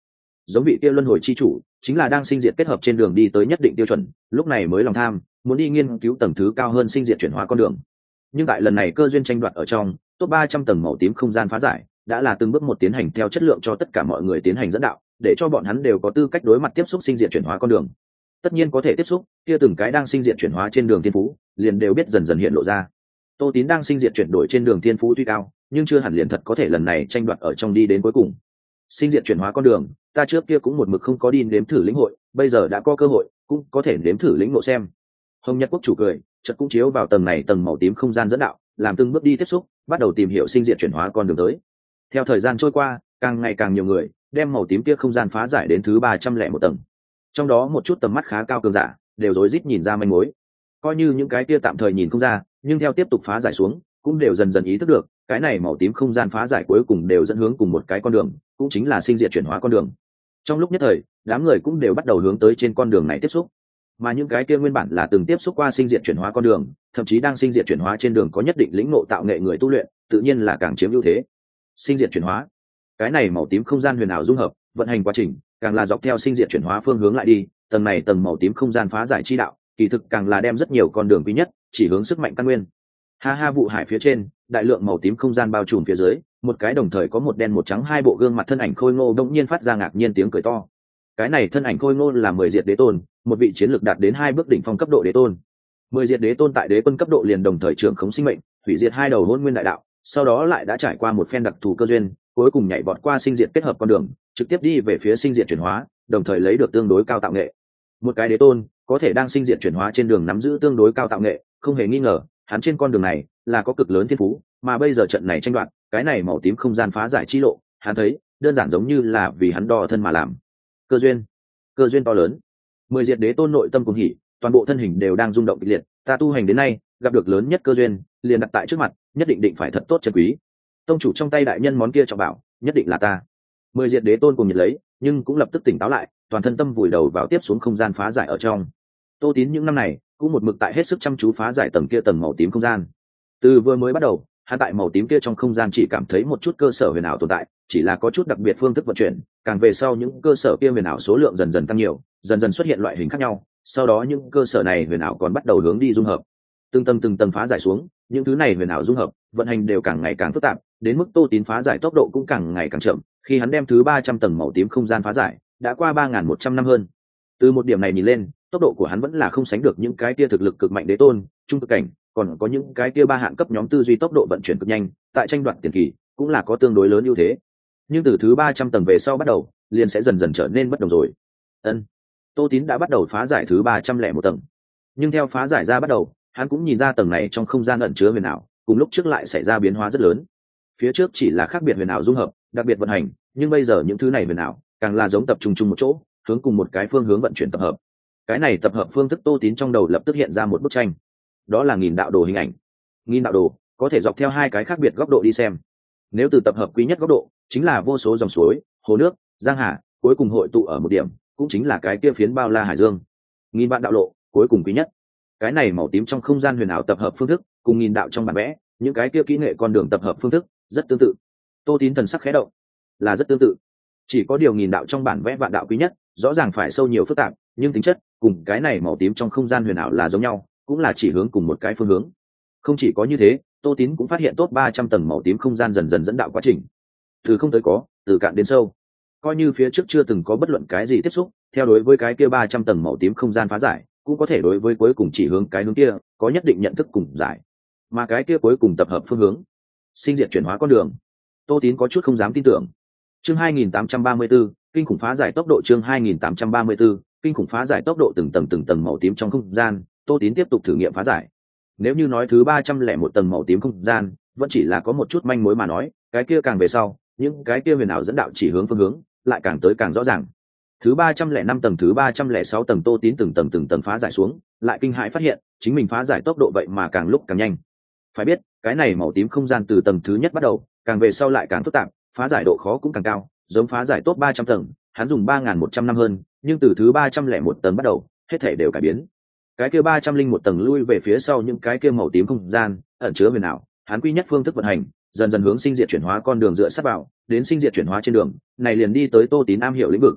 giống vị kia luân hồi chi chủ chính là đang sinh diệt kết hợp trên đường đi tới nhất định tiêu chuẩn, lúc này mới lòng tham muốn đi nghiên cứu tầng thứ cao hơn sinh diệt chuyển hóa con đường. Nhưng tại lần này cơ duyên tranh đoạt ở trong top ba trăm tầng màu tím không gian phá giải đã là từng bước một tiến hành theo chất lượng cho tất cả mọi người tiến hành dẫn đạo, để cho bọn hắn đều có tư cách đối mặt tiếp xúc sinh diệt chuyển hóa con đường. Tất nhiên có thể tiếp xúc, kia từng cái đang sinh diệt chuyển hóa trên đường thiên phú liền đều biết dần dần hiện lộ ra. Tô Tín đang sinh diệt chuyển đổi trên đường thiên phú tuy cao, nhưng chưa hẳn liền thật có thể lần này tranh đoạt ở trong đi đến cuối cùng. Sinh diệt chuyển hóa con đường, ta trước kia cũng một mực không có đi nếm thử lĩnh hội, bây giờ đã có cơ hội, cũng có thể nếm thử lĩnh ngộ xem. Hồng Nhật Quốc chủ cười, chợt cũng chiếu vào tầng này tầng màu tím không gian dẫn đạo, làm từng bước đi tiếp xúc, bắt đầu tìm hiểu sinh diệt chuyển hóa con đường tới. Theo thời gian trôi qua, càng ngày càng nhiều người đem màu tím kia không gian phá giải đến thứ ba trăm lẻ một tầng. Trong đó một chút tầm mắt khá cao cường giả, đều rối rít nhìn ra manh mối. Coi như những cái kia tạm thời nhìn không ra, nhưng theo tiếp tục phá giải xuống, cũng đều dần dần ý thức được, cái này màu tím không gian phá giải cuối cùng đều dẫn hướng cùng một cái con đường, cũng chính là sinh diệt chuyển hóa con đường. Trong lúc nhất thời, đám người cũng đều bắt đầu hướng tới trên con đường này tiếp xúc. Mà những cái kia nguyên bản là từng tiếp xúc qua sinh diệt chuyển hóa con đường, thậm chí đang sinh diệt chuyển hóa trên đường có nhất định lĩnh ngộ tạo nghệ người tu luyện, tự nhiên là càng chiếm ưu thế. Sinh diệt chuyển hóa, cái này màu tím không gian huyền ảo dung hợp, vận hành quá trình, càng là dọc theo sinh diệt chuyển hóa phương hướng lại đi, tầng này tầng màu tím không gian phá giải chi đạo, kỳ thực càng là đem rất nhiều con đường quý nhất, chỉ hướng sức mạnh căn nguyên. Ha ha, vụ hải phía trên, đại lượng màu tím không gian bao trùm phía dưới, một cái đồng thời có một đen một trắng hai bộ gương mặt thân ảnh khôi ngô đột nhiên phát ra ngạc nhiên tiếng cười to. Cái này thân ảnh khôi ngô là mười diệt đế tôn, một vị chiến lược đạt đến hai bước đỉnh phong cấp độ đế tôn. Mười diệt đế tôn tại đế quân cấp độ liền đồng thời trưởng khống sinh mệnh, hủy diệt hai đầu hôn nguyên đại đạo, sau đó lại đã trải qua một phen đặc thù cơ duyên, cuối cùng nhảy vọt qua sinh diệt kết hợp con đường, trực tiếp đi về phía sinh diệt chuyển hóa, đồng thời lấy được tương đối cao tạo nghệ. Một cái đế tôn có thể đang sinh diệt chuyển hóa trên đường nắm giữ tương đối cao tạo nghệ, không hề nghi ngờ, hắn trên con đường này là có cực lớn thiên phú, mà bây giờ trận này tranh đoạt, cái này màu tím không gian phá giải chi lộ, hắn thấy đơn giản giống như là vì hắn đo thân mà làm. Cơ duyên, cơ duyên to lớn. Mười diệt đế tôn nội tâm cuồng hỉ, toàn bộ thân hình đều đang rung động kịch liệt, ta tu hành đến nay, gặp được lớn nhất cơ duyên, liền đặt tại trước mặt, nhất định định phải thật tốt trân quý. Tông chủ trong tay đại nhân món kia trọng bảo, nhất định là ta. Mười diệt đế tôn cùng nhiệt lấy, nhưng cũng lập tức tỉnh táo lại, toàn thân tâm vùi đầu vào tiếp xuống không gian phá giải ở trong. Tô Tín những năm này cũng một mực tại hết sức chăm chú phá giải tầng kia tầng màu tím không gian. Từ vừa mới bắt đầu, hắn tại màu tím kia trong không gian chỉ cảm thấy một chút cơ sở huyền ảo tồn tại, chỉ là có chút đặc biệt phương thức vận chuyển, càng về sau những cơ sở kia huyền ảo số lượng dần dần tăng nhiều, dần dần xuất hiện loại hình khác nhau, sau đó những cơ sở này huyền ảo còn bắt đầu hướng đi dung hợp. Từng tầng từng tầng phá giải xuống, những thứ này huyền ảo dung hợp, vận hành đều càng ngày càng phức tạp, đến mức Tô Tín phá giải tốc độ cũng càng ngày càng chậm, khi hắn đem thứ ba trăm tầng màu tím không gian phá giải, đã qua ba nghìn một trăm năm hơn. Từ một điểm này nhìn lên, tốc độ của hắn vẫn là không sánh được những cái kia thực lực cực mạnh đế tôn, trung cực cảnh, còn có những cái kia ba hạng cấp nhóm tư duy tốc độ vận chuyển cực nhanh, tại tranh đoạt tiền kỳ cũng là có tương đối lớn ưu thế. Nhưng từ thứ ba trăm tầng về sau bắt đầu, liền sẽ dần dần trở nên bất đồng rồi. Ân, Tô Tín đã bắt đầu phá giải thứ ba trăm lẻ một tầng. Nhưng theo phá giải ra bắt đầu, hắn cũng nhìn ra tầng này trong không gian ẩn chứa huyền ảo, cùng lúc trước lại xảy ra biến hóa rất lớn. Phía trước chỉ là khác biệt huyền ảo dung hợp, đặc biệt vận hành, nhưng bây giờ những thứ này huyền ảo càng là giống tập trung chung một chỗ, hướng cùng một cái phương hướng vận chuyển tập hợp. Cái này tập hợp phương thức Tô Tín trong đầu lập tức hiện ra một bức tranh, đó là nghìn đạo đồ hình ảnh. Nghìn đạo đồ có thể dọc theo hai cái khác biệt góc độ đi xem. Nếu từ tập hợp quý nhất góc độ, chính là vô số dòng suối, hồ nước, giang hà, cuối cùng hội tụ ở một điểm, cũng chính là cái kia phiến bao la hải dương. Nghìn vạn đạo lộ, cuối cùng quý nhất. Cái này màu tím trong không gian huyền ảo tập hợp phương thức, cùng nghìn đạo trong bản vẽ, những cái kia kỹ nghệ con đường tập hợp phương thức, rất tương tự. Tô Tín thần sắc khẽ động, là rất tương tự. Chỉ có điều nghìn đạo trong bản vẽ vạn đạo quý nhất, rõ ràng phải sâu nhiều phức tạp, nhưng tính chất cùng cái này màu tím trong không gian huyền ảo là giống nhau, cũng là chỉ hướng cùng một cái phương hướng. Không chỉ có như thế, Tô Tín cũng phát hiện top ba trăm tầng màu tím không gian dần dần dẫn đạo quá trình, từ không tới có, từ cạn đến sâu. Coi như phía trước chưa từng có bất luận cái gì tiếp xúc, theo đối với cái kia ba trăm tầng màu tím không gian phá giải, cũng có thể đối với cuối cùng chỉ hướng cái hướng kia có nhất định nhận thức cùng giải. Mà cái kia cuối cùng tập hợp phương hướng, sinh diệt chuyển hóa con đường, Tô Tín có chút không dám tin tưởng. Chương hai nghìn tám trăm ba mươi 2834, kinh khủng phá giải tốc độ. Chương hai nghìn tám trăm ba mươi 2834, kinh khủng phá giải tốc độ. Từng tầng từng tầng màu tím trong không gian, Tô Tín tiếp tục thử nghiệm phá giải. Nếu như nói thứ ba trăm lẻ một tầng màu tím không gian vẫn chỉ là có một chút manh mối mà nói, cái kia càng về sau, những cái kia huyền ảo dẫn đạo chỉ hướng phương hướng lại càng tới càng rõ ràng. Thứ ba trăm lẻ năm tầng, thứ ba trăm lẻ sáu tầng, Tô Tín từng tầng từng tầng phá giải xuống, lại kinh hãi phát hiện, chính mình phá giải tốc độ vậy mà càng lúc càng nhanh. Phải biết, cái này màu tím không gian từ tầng thứ nhất bắt đầu, càng về sau lại càng phức tạp, phá giải độ khó cũng càng cao, giống phá giải top ba trăm tầng, hắn dùng ba nghìn một trăm năm hơn, nhưng từ thứ ba trăm lẻ một tầng bắt đầu, hết thảy đều cải biến. Cái kia ba trăm linh một tầng lui về phía sau những cái kia màu tím không gian, ẩn chứa huyền ảo, hắn quy nhất phương thức vận hành, dần dần hướng sinh diệt chuyển hóa con đường dựa sát vào, đến sinh diệt chuyển hóa trên đường, này liền đi tới Tô Tín am hiểu lĩnh vực,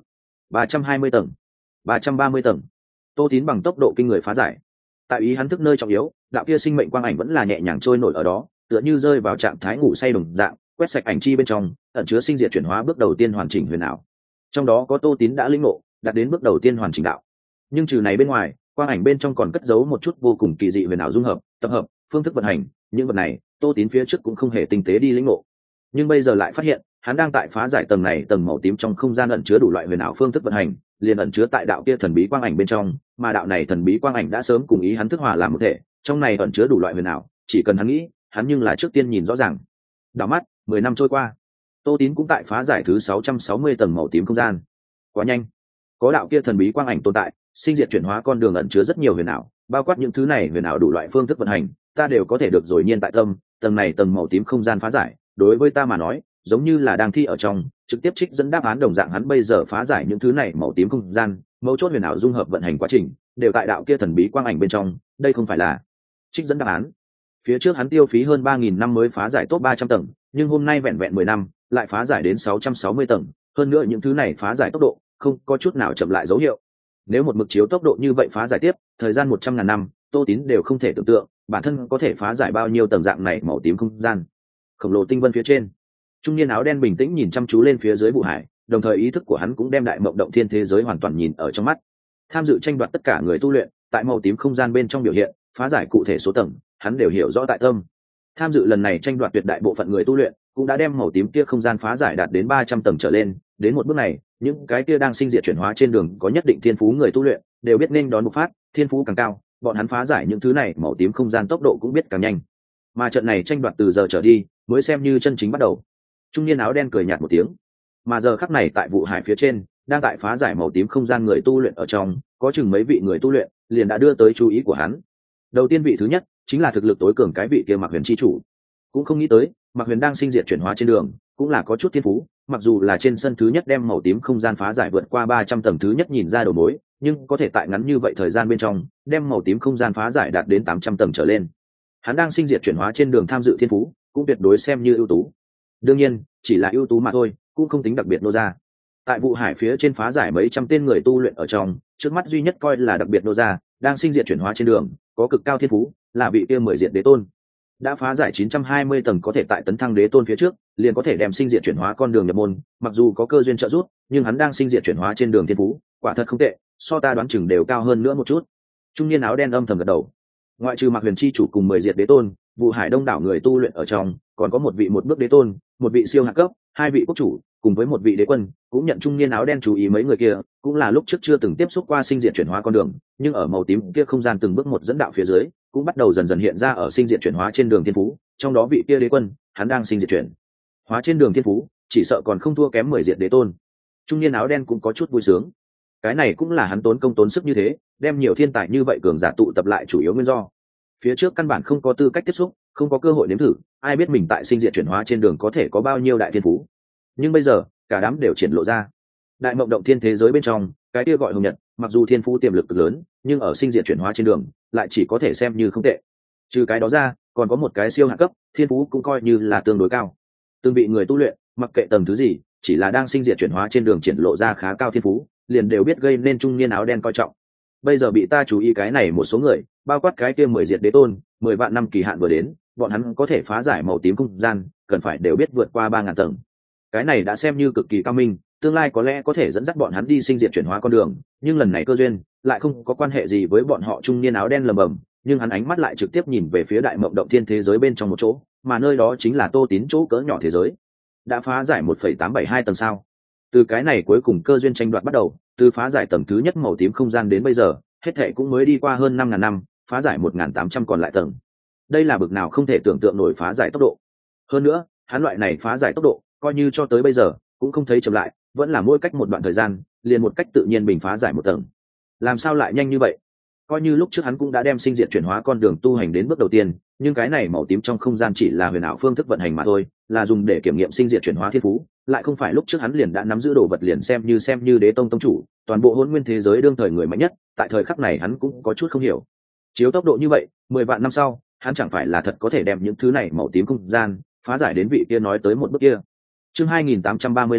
ba trăm hai mươi tầng, ba trăm ba mươi tầng. Tô Tín bằng tốc độ kinh người phá giải. Tại ý hắn thức nơi trọng yếu, đạo kia sinh mệnh quang ảnh vẫn là nhẹ nhàng trôi nổi ở đó, tựa như rơi vào trạng thái ngủ say đồng dạng, quét sạch ảnh chi bên trong, ẩn chứa sinh diệt chuyển hóa bước đầu tiên hoàn chỉnh huyền ảo. Trong đó có Tô Tín đã lĩnh ngộ, đạt đến bước đầu tiên hoàn chỉnh đạo. Nhưng trừ này bên ngoài, quang ảnh bên trong còn cất giấu một chút vô cùng kỳ dị huyền ảo dung hợp, tập hợp, phương thức vận hành, những vật này, Tô Tín phía trước cũng không hề tinh tế đi lĩnh ngộ. Nhưng bây giờ lại phát hiện, hắn đang tại phá giải tầng này tầng màu tím trong không gian ẩn chứa đủ loại huyền ảo phương thức vận hành, liền ẩn chứa tại đạo kia thần bí quang ảnh bên trong, mà đạo này thần bí quang ảnh đã sớm cùng ý hắn thức hòa làm một thể, trong này ẩn chứa đủ loại huyền ảo, chỉ cần hắn nghĩ, hắn nhưng là trước tiên nhìn rõ ràng. Đảo mắt, mười năm trôi qua, Tô Tín cũng tại phá giải thứ sáu trăm sáu mươi tầng màu tím không gian. Quá nhanh, có đạo kia thần bí quang ảnh tồn tại, sinh diệt chuyển hóa con đường ẩn chứa rất nhiều huyền ảo, bao quát những thứ này huyền ảo đủ loại phương thức vận hành, ta đều có thể được rồi nhiên tại tâm, tầng này tầng màu tím không gian phá giải, đối với ta mà nói, giống như là đang thi ở trong, trực tiếp trích dẫn đáp án đồng dạng hắn bây giờ phá giải những thứ này màu tím không gian, mấu chốt huyền ảo dung hợp vận hành quá trình, đều tại đạo kia thần bí quang ảnh bên trong, đây không phải là trích dẫn đáp án. Phía trước hắn tiêu phí hơn ba nghìn năm mới phá giải tốt ba trăm tầng, nhưng hôm nay vẹn vẹn mười năm, lại phá giải đến sáu trăm sáu mươi tầng, hơn nữa những thứ này phá giải tốc độ, không có chút nào chậm lại dấu hiệu. Nếu một mực chiếu tốc độ như vậy phá giải tiếp, thời gian một trăm ngàn năm, Tô Tín đều không thể tưởng tượng, bản thân có thể phá giải bao nhiêu tầng dạng này màu tím không gian. Khổng lồ tinh vân phía trên, trung niên áo đen bình tĩnh nhìn chăm chú lên phía dưới vụ hải, đồng thời ý thức của hắn cũng đem đại mộng động thiên thế giới hoàn toàn nhìn ở trong mắt. Tham dự tranh đoạt tất cả người tu luyện, tại màu tím không gian bên trong biểu hiện, phá giải cụ thể số tầng, hắn đều hiểu rõ tại tâm. Tham dự lần này tranh đoạt tuyệt đại bộ phận người tu luyện, cũng đã đem màu tím kia không gian phá giải đạt đến ba trăm tầng trở lên, đến một bước này, những cái kia đang sinh diệt chuyển hóa trên đường có nhất định thiên phú người tu luyện, đều biết nên đón một phát, thiên phú càng cao, bọn hắn phá giải những thứ này màu tím không gian tốc độ cũng biết càng nhanh. Mà trận này tranh đoạt từ giờ trở đi, mới xem như chân chính bắt đầu. Trung niên áo đen cười nhạt một tiếng, mà giờ khắc này tại vụ hải phía trên, đang tại phá giải màu tím không gian người tu luyện ở trong, có chừng mấy vị người tu luyện liền đã đưa tới chú ý của hắn. Đầu tiên vị thứ nhất chính là thực lực tối cường cái vị kia Mạc Huyền chi chủ. Cũng không nghĩ tới, Mạc Huyền đang sinh diệt chuyển hóa trên đường, cũng là có chút thiên phú, mặc dù là trên sân thứ nhất đem màu tím không gian phá giải vượt qua ba trăm tầng thứ nhất nhìn ra đầu mối, nhưng có thể tại ngắn như vậy thời gian bên trong, đem màu tím không gian phá giải đạt đến tám trăm tầng trở lên. Hắn đang sinh diệt chuyển hóa trên đường tham dự thiên phú, cũng tuyệt đối xem như ưu tú. Đương nhiên, chỉ là ưu tú mà thôi, cũng không tính đặc biệt nô ra. Tại vụ hải phía trên phá giải mấy trăm tên người tu luyện ở trong, trước mắt duy nhất coi là đặc biệt nô ra, đang sinh diệt chuyển hóa trên đường, có cực cao thiên phú, là vị kia mười diệt đế tôn. Đã phá giải chín trăm hai mươi tầng có thể tại tấn thăng đế tôn phía trước, liền có thể đem sinh diệt chuyển hóa con đường nhập môn, mặc dù có cơ duyên trợ giúp, nhưng hắn đang sinh diệt chuyển hóa trên đường thiên phú, quả thật không tệ, so ta đoán chừng đều cao hơn nữa một chút. Trung niên áo đen âm thầm gật đầu. Ngoại trừ Mạc Huyền chi chủ cùng mười diệt đế tôn, vụ hải đông đảo người tu luyện ở trong, còn có một vị một bước đế tôn, một vị siêu hạ cấp, hai vị quốc chủ, cùng với một vị đế quân, cũng nhận trung niên áo đen chú ý mấy người kia, cũng là lúc trước chưa từng tiếp xúc qua sinh diệt chuyển hóa con đường, nhưng ở màu tím kia không gian từng bước một dẫn đạo phía dưới, cũng bắt đầu dần dần hiện ra ở sinh diệt chuyển hóa trên đường thiên phú, trong đó vị kia đế quân, hắn đang sinh diệt chuyển hóa trên đường thiên phú, chỉ sợ còn không thua kém mười diệt đế tôn. Trung niên áo đen cũng có chút vui sướng. Cái này cũng là hắn tốn công tốn sức như thế, đem nhiều thiên tài như vậy cường giả tụ tập lại chủ yếu nguyên do. Phía trước căn bản không có tư cách tiếp xúc, không có cơ hội nếm thử, ai biết mình tại sinh diệt chuyển hóa trên đường có thể có bao nhiêu đại thiên phú. Nhưng bây giờ, cả đám đều triển lộ ra. Đại mộng động thiên thế giới bên trong, cái kia gọi hồng nhật, mặc dù thiên phú tiềm lực cực lớn, nhưng ở sinh diệt chuyển hóa trên đường, lại chỉ có thể xem như không tệ. Trừ cái đó ra, còn có một cái siêu hạ cấp, thiên phú cũng coi như là tương đối cao. Từng vị người tu luyện, mặc kệ tầng thứ gì, chỉ là đang sinh diệt chuyển hóa trên đường triển lộ ra khá cao thiên phú, liền đều biết gây nên trung niên áo đen coi trọng. Bây giờ bị ta chú ý cái này một số người, bao quát cái kia mười diệt đế tôn, mười vạn năm kỳ hạn vừa đến, bọn hắn có thể phá giải màu tím không gian, cần phải đều biết vượt qua ba ngàn tầng. Cái này đã xem như cực kỳ cao minh, tương lai có lẽ có thể dẫn dắt bọn hắn đi sinh diệt chuyển hóa con đường, nhưng lần này cơ duyên lại không có quan hệ gì với bọn họ. Trung niên áo đen lầm bầm, nhưng hắn ánh mắt lại trực tiếp nhìn về phía đại mộng động thiên thế giới bên trong một chỗ, mà nơi đó chính là Tô Tín chỗ cỡ nhỏ thế giới. Đã phá giải một phẩy tám bảy hai tầng sao? Từ cái này cuối cùng cơ duyên tranh đoạt bắt đầu, từ phá giải tầng thứ nhất màu tím không gian đến bây giờ, hết thệ cũng mới đi qua hơn năm ngàn năm, phá giải một nghìn tám trăm còn lại tầng. Đây là bực nào không thể tưởng tượng nổi phá giải tốc độ. Hơn nữa, hắn loại này phá giải tốc độ, coi như cho tới bây giờ cũng không thấy chậm lại, vẫn là mỗi cách một đoạn thời gian, liền một cách tự nhiên bình phá giải một tầng. Làm sao lại nhanh như vậy? Coi như lúc trước hắn cũng đã đem sinh diệt chuyển hóa con đường tu hành đến bước đầu tiên, nhưng cái này màu tím trong không gian chỉ là huyền ảo phương thức vận hành mà thôi, là dùng để kiểm nghiệm sinh diệt chuyển hóa thiên phú, lại không phải lúc trước hắn liền đã nắm giữ đồ vật liền xem như xem như đế tông tông chủ, toàn bộ hỗn nguyên thế giới đương thời người mạnh nhất, tại thời khắc này hắn cũng có chút không hiểu. Chiếu tốc độ như vậy, mười vạn năm sau, hắn chẳng phải là thật có thể đem những thứ này màu tím không gian phá giải đến vị kia nói tới một bước kia. Chương hai nghìn tám trăm ba mươi lăm,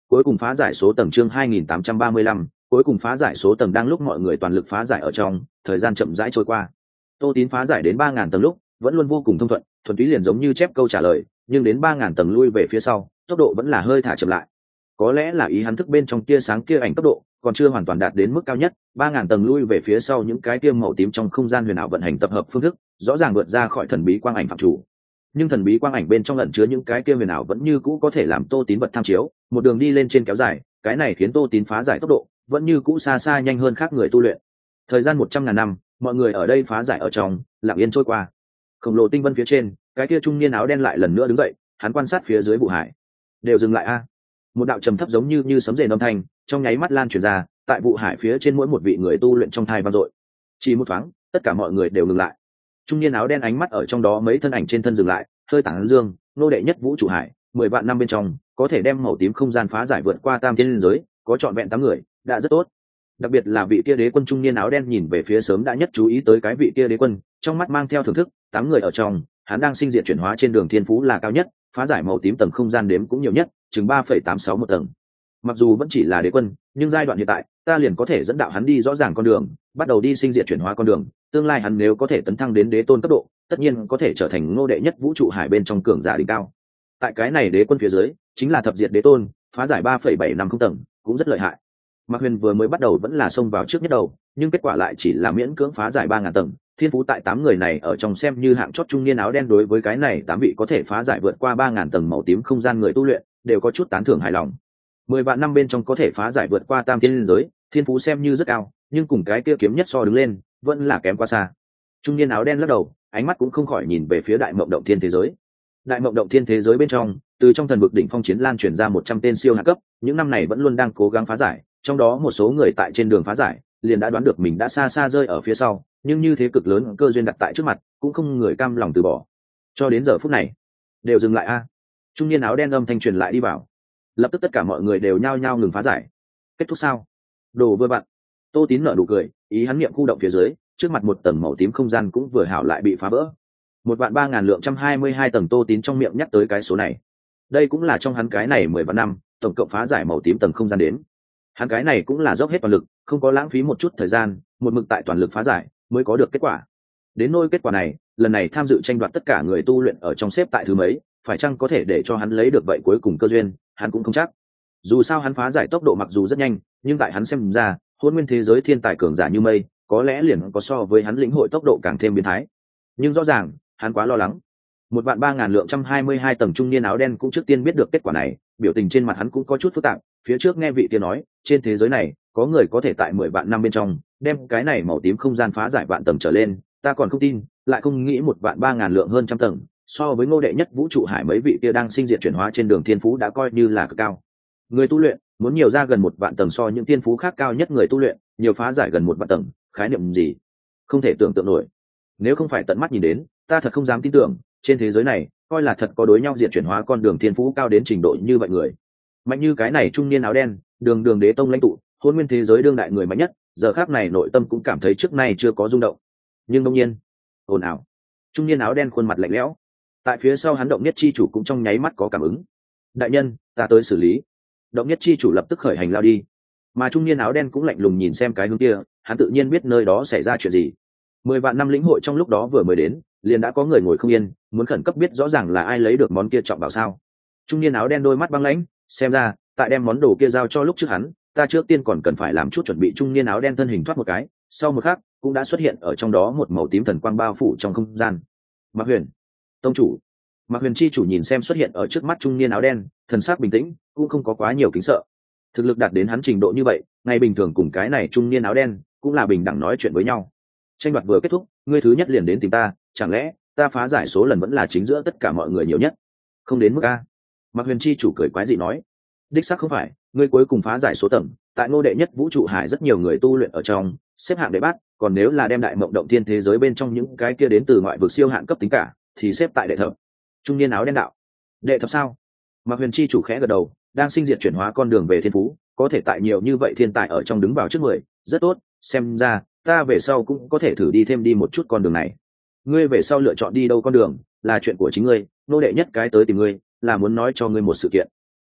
cuối cùng phá giải số tầng chương hai nghìn tám trăm ba mươi lăm, cuối cùng phá giải số tầng đang lúc mọi người toàn lực phá giải ở trong, thời gian chậm rãi trôi qua. Tô Tín phá giải đến ba ngàn tầng lúc, vẫn luôn vô cùng thông thuận, thuần túy liền giống như chép câu trả lời, nhưng đến ba ngàn tầng lui về phía sau, tốc độ vẫn là hơi thả chậm lại. Có lẽ là ý hắn thức bên trong tia sáng kia ảnh tốc độ còn chưa hoàn toàn đạt đến mức cao nhất, ba ngàn tầng lui về phía sau những cái tia màu tím trong không gian huyền ảo vận hành tập hợp phương thức, rõ ràng vượt ra khỏi thần bí quang ảnh phạm chủ. Nhưng thần bí quang ảnh bên trong ẩn chứa những cái kia huyền ảo vẫn như cũ có thể làm Tô Tín vật tham chiếu, một đường đi lên trên kéo dài, cái này khiến Tô Tín phá giải tốc độ vẫn như cũ xa xa nhanh hơn khác người tu luyện. Thời gian một trăm ngàn năm, mọi người ở đây phá giải ở trong, lặng yên trôi qua. Khổng lồ tinh vân phía trên, cái kia trung niên áo đen lại lần nữa đứng dậy, hắn quan sát phía dưới vụ hải. Đều dừng lại a. Một đạo trầm thấp giống như như sấm rền âm thanh, trong nháy mắt lan truyền ra, tại vụ hải phía trên mỗi một vị người tu luyện trong thai vang dội. Chỉ một thoáng, tất cả mọi người đều ngừng lại. Trung niên áo đen ánh mắt ở trong đó mấy thân ảnh trên thân dừng lại, hơi tản dương, nô đệ nhất vũ trụ hải, mười vạn năm bên trong, có thể đem màu tím không gian phá giải vượt qua tam thiên liên giới, có trọn vẹn tám người, đã rất tốt. Đặc biệt là vị kia đế quân trung niên áo đen nhìn về phía sớm đã nhất chú ý tới cái vị kia đế quân, trong mắt mang theo thưởng thức, tám người ở trong, hắn đang sinh diệt chuyển hóa trên đường thiên phú là cao nhất, phá giải màu tím tầng không gian đếm cũng nhiều nhất, chừng ba phẩy tám sáu một tầng. Mặc dù vẫn chỉ là đế quân, nhưng giai đoạn hiện tại, ta liền có thể dẫn đạo hắn đi rõ ràng con đường, bắt đầu đi sinh diệt chuyển hóa con đường, tương lai hắn nếu có thể tấn thăng đến đế tôn cấp độ, tất nhiên có thể trở thành ngô đệ nhất vũ trụ hải bên trong cường giả đỉnh cao. Tại cái này đế quân phía dưới, chính là thập diệt đế tôn, phá giải ba phẩy bảy năm không tầng, cũng rất lợi hại. Mạc Huyền vừa mới bắt đầu vẫn là xông vào trước nhất đầu, nhưng kết quả lại chỉ là miễn cưỡng phá giải ba ngàn tầng. Thiên phú tại tám người này ở trong xem như hạng chót trung niên áo đen đối với cái này tám vị có thể phá giải vượt qua ba ngàn tầng màu tím không gian người tu luyện, đều có chút tán thưởng hài lòng. Mười vạn năm bên trong có thể phá giải vượt qua tam thiên liên giới, thiên phú xem như rất cao, nhưng cùng cái kia kiếm nhất so đứng lên, vẫn là kém quá xa. Trung niên áo đen lắc đầu, ánh mắt cũng không khỏi nhìn về phía đại mộng động thiên thế giới. Đại mộng động thiên thế giới bên trong, từ trong thần vực đỉnh phong chiến lan truyền ra một trăm tên siêu hạ cấp, những năm này vẫn luôn đang cố gắng phá giải, trong đó một số người tại trên đường phá giải, liền đã đoán được mình đã xa xa rơi ở phía sau, nhưng như thế cực lớn cơ duyên đặt tại trước mặt, cũng không người cam lòng từ bỏ. Cho đến giờ phút này, đều dừng lại a. Trung niên áo đen âm thanh truyền lại đi vào. Lập tức tất cả mọi người đều nhao nhao ngừng phá giải. Kết thúc sao? Đồ vừa vặn. Tô Tín nở nụ cười, ý hắn niệm khu động phía dưới, trước mặt một tầng màu tím không gian cũng vừa hảo lại bị phá vỡ. Một vạn ba ngàn lượng trăm hai mươi hai tầng. Tô Tín trong miệng nhắc tới cái số này. Đây cũng là trong hắn cái này mười vạn năm, tổng cộng phá giải màu tím tầng không gian đến. Hắn cái này cũng là dốc hết toàn lực, không có lãng phí một chút thời gian, một mực tại toàn lực phá giải, mới có được kết quả. Đến nôi kết quả này, lần này tham dự tranh đoạt tất cả người tu luyện ở trong xếp tại thứ mấy, phải chăng có thể để cho hắn lấy được vậy cuối cùng cơ duyên, hắn cũng không chắc. Dù sao hắn phá giải tốc độ mặc dù rất nhanh, nhưng tại hắn xem ra, hôn nguyên thế giới thiên tài cường giả như mây, có lẽ liền có so với hắn lĩnh hội tốc độ càng thêm biến thái. Nhưng rõ ràng, hắn quá lo lắng. Một vạn ba ngàn lượng trăm hai mươi hai tầng trung niên áo đen cũng trước tiên biết được kết quả này, biểu tình trên mặt hắn cũng có chút phức tạp. Phía trước nghe vị kia nói, trên thế giới này có người có thể tại mười vạn năm bên trong đem cái này màu tím không gian phá giải vạn tầng trở lên, ta còn không tin, lại không nghĩ một vạn ba ngàn lượng hơn trăm tầng, so với ngô đệ nhất vũ trụ hải mấy vị kia đang sinh diệt chuyển hóa trên đường thiên phú đã coi như là cực cao. Người tu luyện muốn nhiều ra gần một vạn tầng so những thiên phú khác cao nhất người tu luyện, nhiều phá giải gần một vạn tầng, khái niệm gì? Không thể tưởng tượng nổi. Nếu không phải tận mắt nhìn đến, ta thật không dám tin tưởng, trên thế giới này, coi là thật có đối nhau diệt chuyển hóa con đường thiên phú cao đến trình độ như vậy người. Mạnh như cái này trung niên áo đen, đường đường đế tông lãnh tụ, hôn nguyên thế giới đương đại người mạnh nhất, giờ khác này nội tâm cũng cảm thấy trước nay chưa có rung động. Nhưng đương nhiên, ồn ào. Trung niên áo đen khuôn mặt lạnh lẽo. Tại phía sau hắn động nhất chi chủ cũng trong nháy mắt có cảm ứng. Đại nhân, ta tới xử lý. Động nhất chi chủ lập tức khởi hành lao đi. Mà trung niên áo đen cũng lạnh lùng nhìn xem cái hướng kia, hắn tự nhiên biết nơi đó xảy ra chuyện gì. Mười vạn năm lĩnh hội trong lúc đó vừa mới đến, liền đã có người ngồi không yên, muốn khẩn cấp biết rõ ràng là ai lấy được món kia trọng bảo sao. Trung niên áo đen đôi mắt băng lãnh, xem ra, tại đem món đồ kia giao cho lúc trước hắn, ta trước tiên còn cần phải làm chút chuẩn bị. Trung niên áo đen thân hình thoát một cái, sau một khắc cũng đã xuất hiện ở trong đó một màu tím thần quang bao phủ trong không gian. Mạc Huyền, tông chủ. Mạc Huyền chi chủ nhìn xem xuất hiện ở trước mắt trung niên áo đen, thần sắc bình tĩnh, cũng không có quá nhiều kính sợ. Thực lực đạt đến hắn trình độ như vậy, ngày bình thường cùng cái này trung niên áo đen cũng là bình đẳng nói chuyện với nhau. Tranh đoạt vừa kết thúc, ngươi thứ nhất liền đến tìm ta, chẳng lẽ ta phá giải số lần vẫn là chính giữa tất cả mọi người nhiều nhất? Không đến mức a. Mạc Huyền chi chủ cười quái dị nói, đích xác không phải, ngươi cuối cùng phá giải số tầng, tại ngô đệ nhất vũ trụ hải rất nhiều người tu luyện ở trong, xếp hạng đệ bát, còn nếu là đem đại mộng động thiên thế giới bên trong những cái kia đến từ ngoại vực siêu hạng cấp tính cả, thì xếp tại đệ thập. Trung niên áo đen đạo, đệ thập sao? Mạc Huyền chi chủ khẽ gật đầu, đang sinh diệt chuyển hóa con đường về thiên phú, có thể tại nhiều như vậy thiên tài ở trong đứng vào trước mười, rất tốt, xem ra ta về sau cũng có thể thử đi thêm đi một chút con đường này. Ngươi về sau lựa chọn đi đâu con đường là chuyện của chính ngươi, nô đệ nhất cái tới tìm ngươi là muốn nói cho ngươi một sự kiện.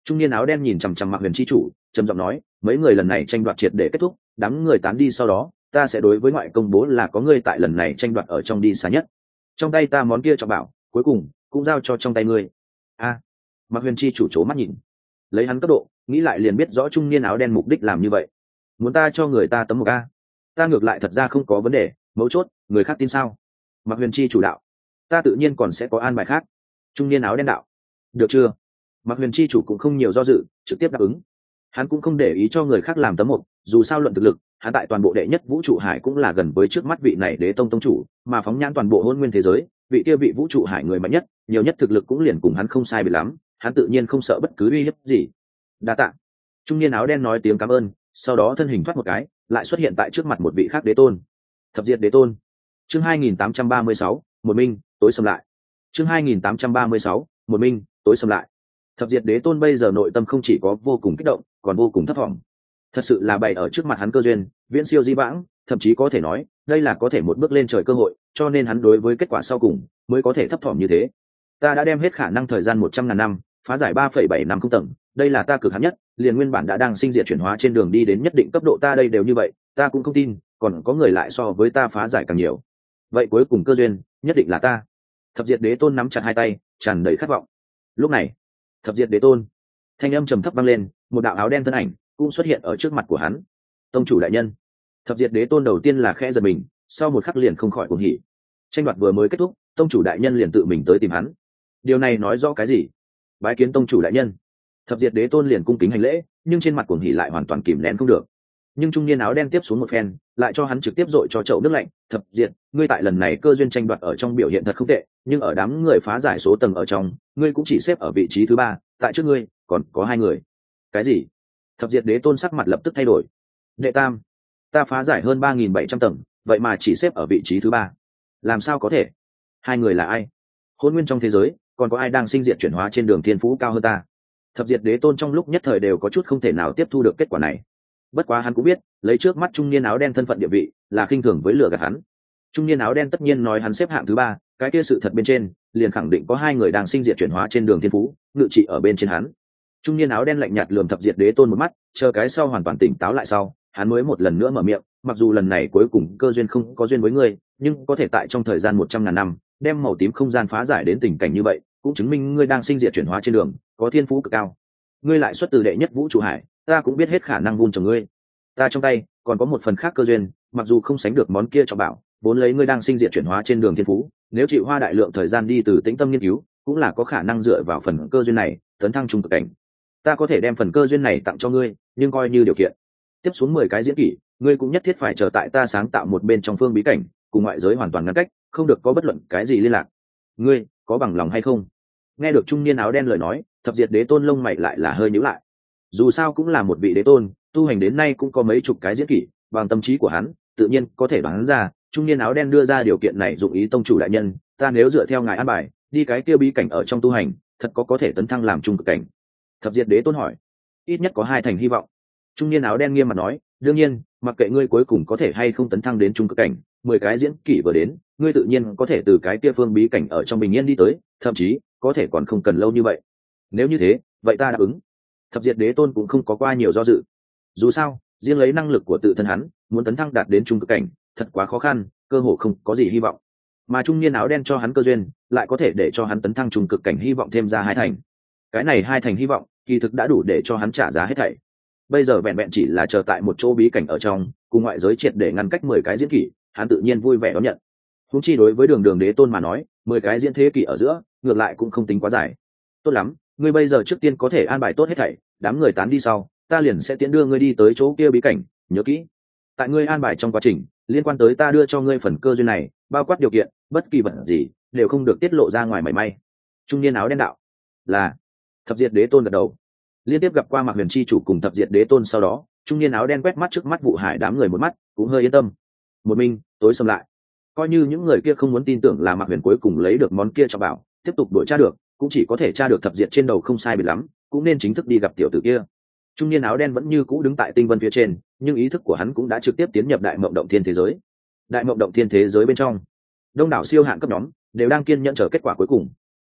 Trung niên áo đen nhìn chằm chằm Mạc Huyền chi chủ, trầm giọng nói, mấy người lần này tranh đoạt triệt để kết thúc, đám người tán đi sau đó, ta sẽ đối với ngoại công bố là có ngươi tại lần này tranh đoạt ở trong đi xa nhất. Trong tay ta món kia cho bảo, cuối cùng cũng giao cho trong tay ngươi. A, à, Mạc Huyền chi chủ chố mắt nhìn, lấy hắn cấp độ, nghĩ lại liền biết rõ trung niên áo đen mục đích làm như vậy. Muốn ta cho người ta tấm một a? Ta ngược lại thật ra không có vấn đề, mấu chốt, người khác tin sao? Mạc Huyền chi chủ đạo, ta tự nhiên còn sẽ có an bài khác. Trung niên áo đen đạo, được chưa? Mạc Huyền chi chủ cũng không nhiều do dự, trực tiếp đáp ứng. Hắn cũng không để ý cho người khác làm tấm mục, dù sao luận thực lực, hắn tại toàn bộ đệ nhất vũ trụ hải cũng là gần với trước mắt vị này đế tông tông chủ, mà phóng nhãn toàn bộ hôn nguyên thế giới, vị kia vị vũ trụ hải người mạnh nhất, nhiều nhất thực lực cũng liền cùng hắn không sai biệt lắm, hắn tự nhiên không sợ bất cứ uy hiếp gì. Đa tạ. Trung niên áo đen nói tiếng cảm ơn, sau đó thân hình thoát một cái, lại xuất hiện tại trước mặt một vị khác đế tôn. Thập diệt đế tôn. Chương hai nghìn tám trăm ba mươi sáu, một minh, tối xâm lại. Chương hai nghìn tám trăm ba mươi sáu, một minh, tối xâm lại. Thập diệt đế tôn bây giờ nội tâm không chỉ có vô cùng kích động, còn vô cùng thất vọng. Thật sự là bày ở trước mặt hắn cơ duyên, viễn siêu di vãng, thậm chí có thể nói, đây là có thể một bước lên trời cơ hội, cho nên hắn đối với kết quả sau cùng mới có thể thấp thỏm như thế. Ta đã đem hết khả năng thời gian một trăm ngàn năm, phá giải ba phẩy bảy năm không tầng, đây là ta cực hạn nhất, liền nguyên bản đã đang sinh diệt chuyển hóa trên đường đi đến nhất định cấp độ ta đây đều như vậy, ta cũng không tin, còn có người lại so với ta phá giải càng nhiều. Vậy cuối cùng cơ duyên, nhất định là ta. Thập diệt đế tôn nắm chặt hai tay, tràn đầy khát vọng. Lúc này, thập diệt đế tôn, thanh âm trầm thấp vang lên, một đạo áo đen thân ảnh cũng xuất hiện ở trước mặt của hắn. Tông chủ đại nhân. Thập diệt đế tôn đầu tiên là khẽ giật mình, sau một khắc liền không khỏi cuồng hỉ. Tranh đoạt vừa mới kết thúc, tông chủ đại nhân liền tự mình tới tìm hắn. Điều này nói rõ cái gì? Bái kiến tông chủ đại nhân. Thập diệt đế tôn liền cung kính hành lễ, nhưng trên mặt cuồng hỉ lại hoàn toàn kìm nén không được. Nhưng trung niên áo đen tiếp xuống một phen, lại cho hắn trực tiếp dội cho chậu nước lạnh. Thập diệt, ngươi tại lần này cơ duyên tranh đoạt ở trong biểu hiện thật không tệ, nhưng ở đám người phá giải số tầng ở trong, ngươi cũng chỉ xếp ở vị trí thứ ba, tại trước ngươi còn có hai người. Cái gì? Thập diệt đế tôn sắc mặt lập tức thay đổi. Đệ tam, ta phá giải hơn ba nghìn bảy trăm tầng, vậy mà chỉ xếp ở vị trí thứ ba, làm sao có thể? Hai người là ai? Hôn nguyên trong thế giới còn có ai đang sinh diệt chuyển hóa trên đường thiên phú cao hơn ta? Thập diệt đế tôn trong lúc nhất thời đều có chút không thể nào tiếp thu được kết quả này. Bất quá hắn cũng biết, lấy trước mắt trung niên áo đen thân phận địa vị là khinh thường với lừa gạt hắn. Trung niên áo đen tất nhiên nói hắn xếp hạng thứ ba, cái kia sự thật bên trên liền khẳng định có hai người đang sinh diệt chuyển hóa trên đường thiên phú ngự trị ở bên trên hắn. Trung niên áo đen lạnh nhạt lườm thập diệt đế tôn một mắt, chờ cái sau hoàn toàn tỉnh táo lại sau, hắn mới một lần nữa mở miệng, mặc dù lần này cuối cùng cơ duyên không có duyên với ngươi, nhưng có thể tại trong thời gian một trăm ngàn năm đem màu tím không gian phá giải đến tình cảnh như vậy, cũng chứng minh ngươi đang sinh diệt chuyển hóa trên đường có thiên phú cực cao. Ngươi lại xuất từ đệ nhất vũ trụ hải, ta cũng biết hết khả năng vun trồng ngươi. Ta trong tay còn có một phần khác cơ duyên, mặc dù không sánh được món kia cho bảo, vốn lấy ngươi đang sinh diệt chuyển hóa trên đường thiên phú, nếu chịu hoa đại lượng thời gian đi từ tĩnh tâm nghiên cứu, cũng là có khả năng dựa vào phần cơ duyên này tấn thăng trung cực cảnh. Ta có thể đem phần cơ duyên này tặng cho ngươi, nhưng coi như điều kiện, tiếp xuống mười cái diễn kỷ, ngươi cũng nhất thiết phải chờ tại ta sáng tạo một bên trong phương bí cảnh, cùng ngoại giới hoàn toàn ngăn cách, không được có bất luận cái gì liên lạc. Ngươi có bằng lòng hay không? Nghe được trung niên áo đen lời nói, thập diệt đế tôn lông mày lại là hơi nhíu lại. Dù sao cũng là một vị đế tôn, tu hành đến nay cũng có mấy chục cái diễn kỷ, bằng tâm trí của hắn tự nhiên có thể đoán ra trung niên áo đen đưa ra điều kiện này dụng ý tông chủ đại nhân, ta nếu dựa theo ngài an bài đi cái kia bí cảnh ở trong tu hành, thật có có thể tấn thăng làm trung cực cảnh? Thập diệt đế tôn hỏi. Ít nhất có hai thành hy vọng. Trung niên áo đen nghiêm mặt nói, đương nhiên, mặc kệ ngươi cuối cùng có thể hay không tấn thăng đến trung cực cảnh, mười cái diễn kỷ vừa đến, ngươi tự nhiên có thể từ cái kia phương bí cảnh ở trong bình yên đi tới, thậm chí có thể còn không cần lâu như vậy. Nếu như thế, vậy ta đáp ứng. Thập diệt đế tôn cũng không có qua nhiều do dự. Dù sao, riêng lấy năng lực của tự thân hắn, muốn tấn thăng đạt đến trung cực cảnh, thật quá khó khăn, cơ hội không có gì hy vọng. Mà trung niên áo đen cho hắn cơ duyên, lại có thể để cho hắn tấn thăng trung cực cảnh hy vọng thêm ra hai thành. Cái này hai thành hy vọng, kỳ thực đã đủ để cho hắn trả giá hết thảy. Bây giờ vẹn vẹn chỉ là chờ tại một chỗ bí cảnh ở trong, cùng ngoại giới triệt để ngăn cách mười cái diễn kỷ, hắn tự nhiên vui vẻ đón nhận. Huống chi đối với đường đường đế tôn mà nói, mười cái diễn thế kỷ ở giữa, ngược lại cũng không tính quá dài. Tốt lắm, ngươi bây giờ trước tiên có thể an bài tốt hết thảy, đám người tán đi sau, ta liền sẽ tiễn đưa ngươi đi tới chỗ kia bí cảnh, nhớ kỹ. Tại ngươi an bài trong quá trình, liên quan tới ta đưa cho ngươi phần cơ duyên này, bao quát điều kiện, bất kỳ vật gì đều không được tiết lộ ra ngoài mảy may. Trung niên áo đen đạo. Là. Thập diệt đế tôn gật đầu. Liên tiếp gặp qua Mạc Huyền chi chủ cùng thập diệt đế tôn sau đó, trung niên áo đen quét mắt trước mắt vụ hải đám người một mắt, cũng hơi yên tâm. Một mình tối xâm lại, coi như những người kia không muốn tin tưởng là Mạc Huyền cuối cùng lấy được món kia cho bảo, tiếp tục đuổi tra được, cũng chỉ có thể tra được thập diệt trên đầu không sai biệt lắm, cũng nên chính thức đi gặp tiểu tử kia. Trung niên áo đen vẫn như cũ đứng tại tinh vân phía trên, nhưng ý thức của hắn cũng đã trực tiếp tiến nhập đại mộng động thiên thế giới. Đại mộng động thiên thế giới bên trong, đông đảo siêu hạng cấp nhóm đều đang kiên nhẫn chờ kết quả cuối cùng.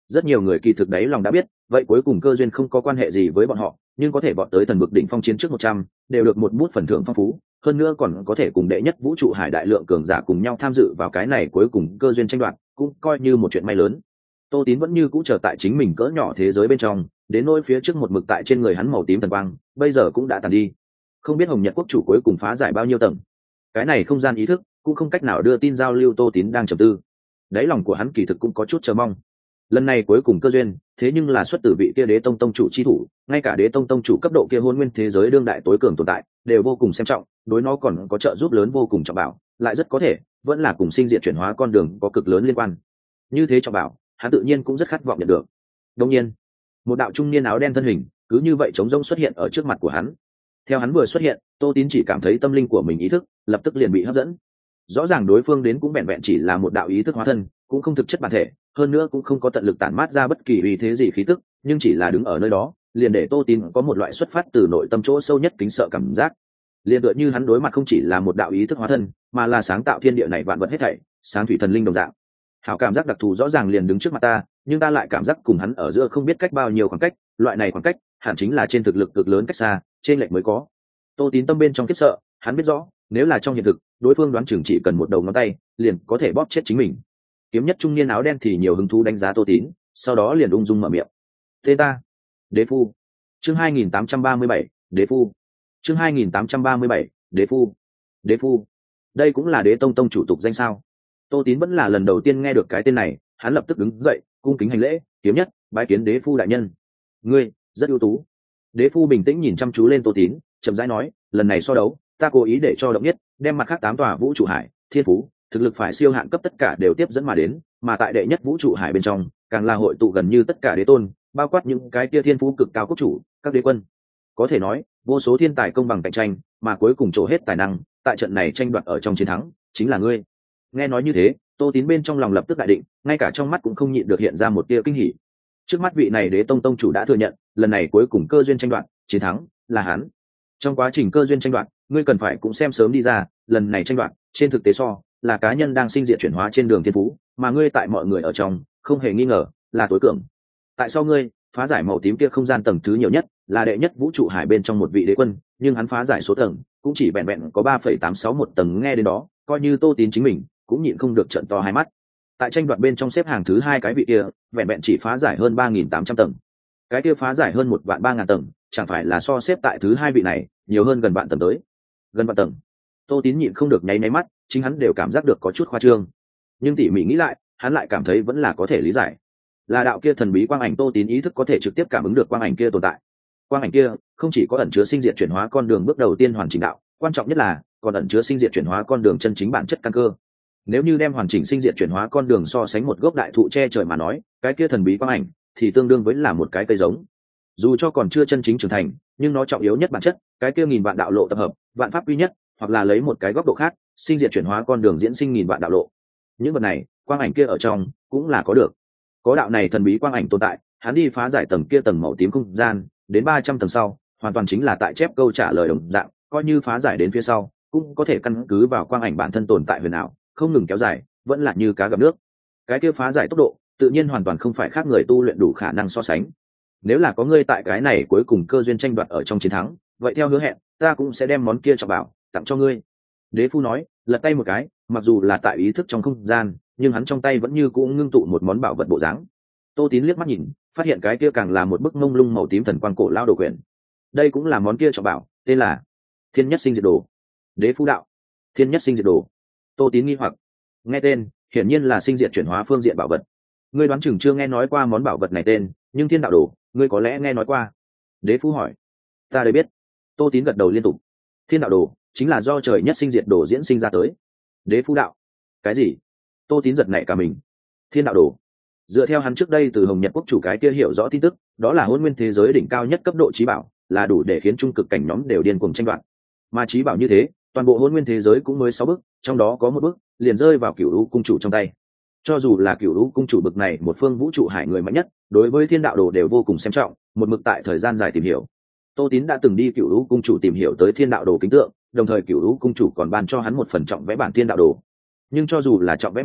rất nhiều người kỳ thực đấy lòng đã biết vậy cuối cùng cơ duyên không có quan hệ gì với bọn họ, nhưng có thể bọn tới thần vực đỉnh phong chiến trước một trăm đều được một bút phần thưởng phong phú, hơn nữa còn có thể cùng đệ nhất vũ trụ hải đại lượng cường giả cùng nhau tham dự vào cái này cuối cùng cơ duyên tranh đoạt, cũng coi như một chuyện may lớn. Tô Tín vẫn như cũ chờ tại chính mình cỡ nhỏ thế giới bên trong, đến nỗi phía trước một mực tại trên người hắn màu tím thần quang bây giờ cũng đã tàn đi. Không biết Hồng Nhật quốc chủ cuối cùng phá giải bao nhiêu tầng, cái này không gian ý thức cũng không cách nào đưa tin giao lưu. Tô Tín đang trầm tư, đáy lòng của hắn kỳ thực cũng có chút chờ mong. Lần này cuối cùng cơ duyên thế nhưng là xuất từ vị kia Đế Tông tông chủ chi thủ, ngay cả Đế Tông tông chủ cấp độ kia hôn nguyên thế giới đương đại tối cường tồn tại đều vô cùng xem trọng, đối nó còn có trợ giúp lớn vô cùng trọng bảo, lại rất có thể vẫn là cùng sinh diện chuyển hóa con đường có cực lớn liên quan. Như thế trọng bảo hắn tự nhiên cũng rất khát vọng nhận được. Đương nhiên, một đạo trung niên áo đen thân hình cứ như vậy trống rỗng xuất hiện ở trước mặt của hắn. Theo hắn vừa xuất hiện, Tô Tín chỉ cảm thấy tâm linh của mình ý thức lập tức liền bị hấp dẫn. Rõ ràng đối phương đến cũng vẹn vẹn chỉ là một đạo ý thức hóa thân, cũng không thực chất bản thể, hơn nữa cũng không có tận lực tản mát ra bất kỳ uy thế gì khí tức, nhưng chỉ là đứng ở nơi đó liền để Tô Tín có một loại xuất phát từ nội tâm chỗ sâu nhất kính sợ cảm giác. Liên tựa như hắn đối mặt không chỉ là một đạo ý thức hóa thân, mà là sáng tạo thiên địa này vạn vật hết thảy, sáng thủy thần linh đồng dạng. Hảo cảm giác đặc thù rõ ràng liền đứng trước mặt ta, nhưng ta lại cảm giác cùng hắn ở giữa không biết cách bao nhiêu khoảng cách, loại này khoảng cách hẳn chính là trên thực lực cực lớn cách xa, trên lệch mới có. Tô Tín tâm bên trong khiếp sợ, hắn biết rõ, nếu là trong hiện thực, đối phương đoán chừng chỉ cần một đầu ngón tay, liền có thể bóp chết chính mình. Kiếm nhất trung niên áo đen thì nhiều hứng thú đánh giá Tô Tín, sau đó liền ung dung mở miệng. "Thế ta, Đế Phu." Chương hai nghìn tám trăm ba mươi bảy, Đế Phu. Chương hai nghìn tám trăm ba mươi bảy, Đế Phu. Đế Phu. Đây cũng là Đế Tông tông chủ tục danh sao? Tô Tín vẫn là lần đầu tiên nghe được cái tên này, hắn lập tức đứng dậy, cung kính hành lễ, "Kiếm nhất, bái kiến Đế Phu đại nhân." "Ngươi, rất ưu tú." Đế Phu bình tĩnh nhìn chăm chú lên Tô Tín, chậm rãi nói, "Lần này so đấu, ta cố ý để cho Động Nhất đem mặt khác tám tòa vũ trụ hải, thiên phú, thực lực phải siêu hạn cấp tất cả đều tiếp dẫn mà đến, mà tại đệ nhất vũ trụ hải bên trong, càng là hội tụ gần như tất cả đế tôn, bao quát những cái kia thiên phú cực cao quốc chủ, các đế quân. Có thể nói, vô số thiên tài công bằng cạnh tranh, mà cuối cùng trổ hết tài năng, tại trận này tranh đoạt ở trong chiến thắng, chính là ngươi." Nghe nói như thế, Tô Tín bên trong lòng lập tức đại định, ngay cả trong mắt cũng không nhịn được hiện ra một tia kinh hỉ. Trước mắt vị này Đế Tông tông chủ đã thừa nhận, lần này cuối cùng cơ duyên tranh đoạt, chiến thắng là hắn. Trong quá trình cơ duyên tranh đoạt, ngươi cần phải cũng xem sớm đi ra, lần này tranh đoạt, trên thực tế so là cá nhân đang sinh diện chuyển hóa trên đường thiên phú, mà ngươi tại mọi người ở trong, không hề nghi ngờ là tối cường. Tại sao ngươi phá giải màu tím kia không gian tầng thứ nhiều nhất, là đệ nhất vũ trụ hải bên trong một vị đế quân, nhưng hắn phá giải số tầng cũng chỉ vẹn vẹn có ba phẩy tám sáu một tầng. Nghe đến đó, coi như Tô Tín chính mình cũng nhịn không được trợn to hai mắt. Tại tranh đoạt bên trong xếp hàng thứ hai cái vị kia, vẹn vẹn chỉ phá giải hơn ba nghìn tám trăm tầng. Cái kia phá giải hơn một vạn ba ngàn tầng, chẳng phải là so xếp tại thứ hai vị này nhiều hơn gần vạn tầng tới. Gần vạn tầng. Tô Tín nhịn không được nháy nháy mắt, chính hắn đều cảm giác được có chút khoa trương. Nhưng tỉ mỉ nghĩ lại, hắn lại cảm thấy vẫn là có thể lý giải. Là đạo kia thần bí quang ảnh, Tô Tín ý thức có thể trực tiếp cảm ứng được quang ảnh kia tồn tại. Quang ảnh kia không chỉ có ẩn chứa sinh diệt chuyển hóa con đường bước đầu tiên hoàn chỉnh đạo, quan trọng nhất là còn ẩn chứa sinh diệt chuyển hóa con đường chân chính bản chất căn cơ. Nếu như đem hoàn chỉnh sinh diệt chuyển hóa con đường so sánh một gốc đại thụ che trời mà nói, cái kia thần bí quang ảnh thì tương đương với là một cái cây giống. Dù cho còn chưa chân chính trưởng thành, nhưng nó trọng yếu nhất bản chất, cái kia nghìn vạn đạo lộ tập hợp, vạn pháp quy nhất, hoặc là lấy một cái góc độ khác, sinh diệt chuyển hóa con đường diễn sinh nghìn vạn đạo lộ. Những vật này, quang ảnh kia ở trong cũng là có được. Có đạo này thần bí quang ảnh tồn tại, hắn đi phá giải tầng kia tầng màu tím không gian, đến ba trăm tầng sau, hoàn toàn chính là tại chép câu trả lời đồng dạng, coi như phá giải đến phía sau, cũng có thể căn cứ vào quang ảnh bản thân tồn tại huyền ảo, không ngừng kéo dài, vẫn là như cá gặp nước. Cái kia phá giải tốc độ, tự nhiên hoàn toàn không phải khác người tu luyện đủ khả năng so sánh. Nếu là có ngươi tại cái này cuối cùng cơ duyên tranh đoạt ở trong chiến thắng, vậy theo hứa hẹn, ta cũng sẽ đem món kia trọng bảo tặng cho ngươi." Đế Phu nói, lật tay một cái, mặc dù là tại ý thức trong không gian, nhưng hắn trong tay vẫn như cũ ngưng tụ một món bảo vật bộ dáng. Tô Tín liếc mắt nhìn, phát hiện cái kia càng là một bức mông lung màu tím thần quang cổ lao đồ quyển. Đây cũng là món kia trọng bảo, tên là Thiên Nhất Sinh Diệt Đồ. Đế Phu đạo, Thiên Nhất Sinh Diệt Đồ. Tô Tín nghi hoặc, nghe tên, hiển nhiên là sinh diệt chuyển hóa phương diện bảo vật. Ngươi đoán chừng chưa nghe nói qua món bảo vật này tên, nhưng Thiên Đạo Đồ, ngươi có lẽ nghe nói qua. Đế Phu hỏi, ta đây biết. Tô Tín gật đầu liên tục. Thiên Đạo Đồ chính là do trời nhất sinh diệt đồ diễn sinh ra tới. Đế Phu đạo, cái gì? Tô Tín giật nảy cả mình. Thiên Đạo Đồ, dựa theo hắn trước đây từ Hồng Nhật quốc chủ cái kia hiểu rõ tin tức, đó là hôn nguyên thế giới đỉnh cao nhất cấp độ trí bảo, là đủ để khiến trung cực cảnh nhóm đều điên cuồng tranh đoạt. Mà trí bảo như thế, toàn bộ hôn nguyên thế giới cũng mới sáu bước, trong đó có một bước liền rơi vào Cửu Lũ cung chủ trong tay. Cho dù là Cửu Lũ cung chủ bực này một phương vũ trụ hải người mạnh nhất, đối với Thiên Đạo Đồ đều vô cùng xem trọng, một mực tại thời gian dài tìm hiểu. Tô Tín đã từng đi Cửu Lũ cung chủ tìm hiểu tới Thiên Đạo Đồ kính tượng, đồng thời Cửu Lũ cung chủ còn ban cho hắn một phần trọng vẽ bản Thiên Đạo Đồ. Nhưng cho dù là trọng vẽ bản,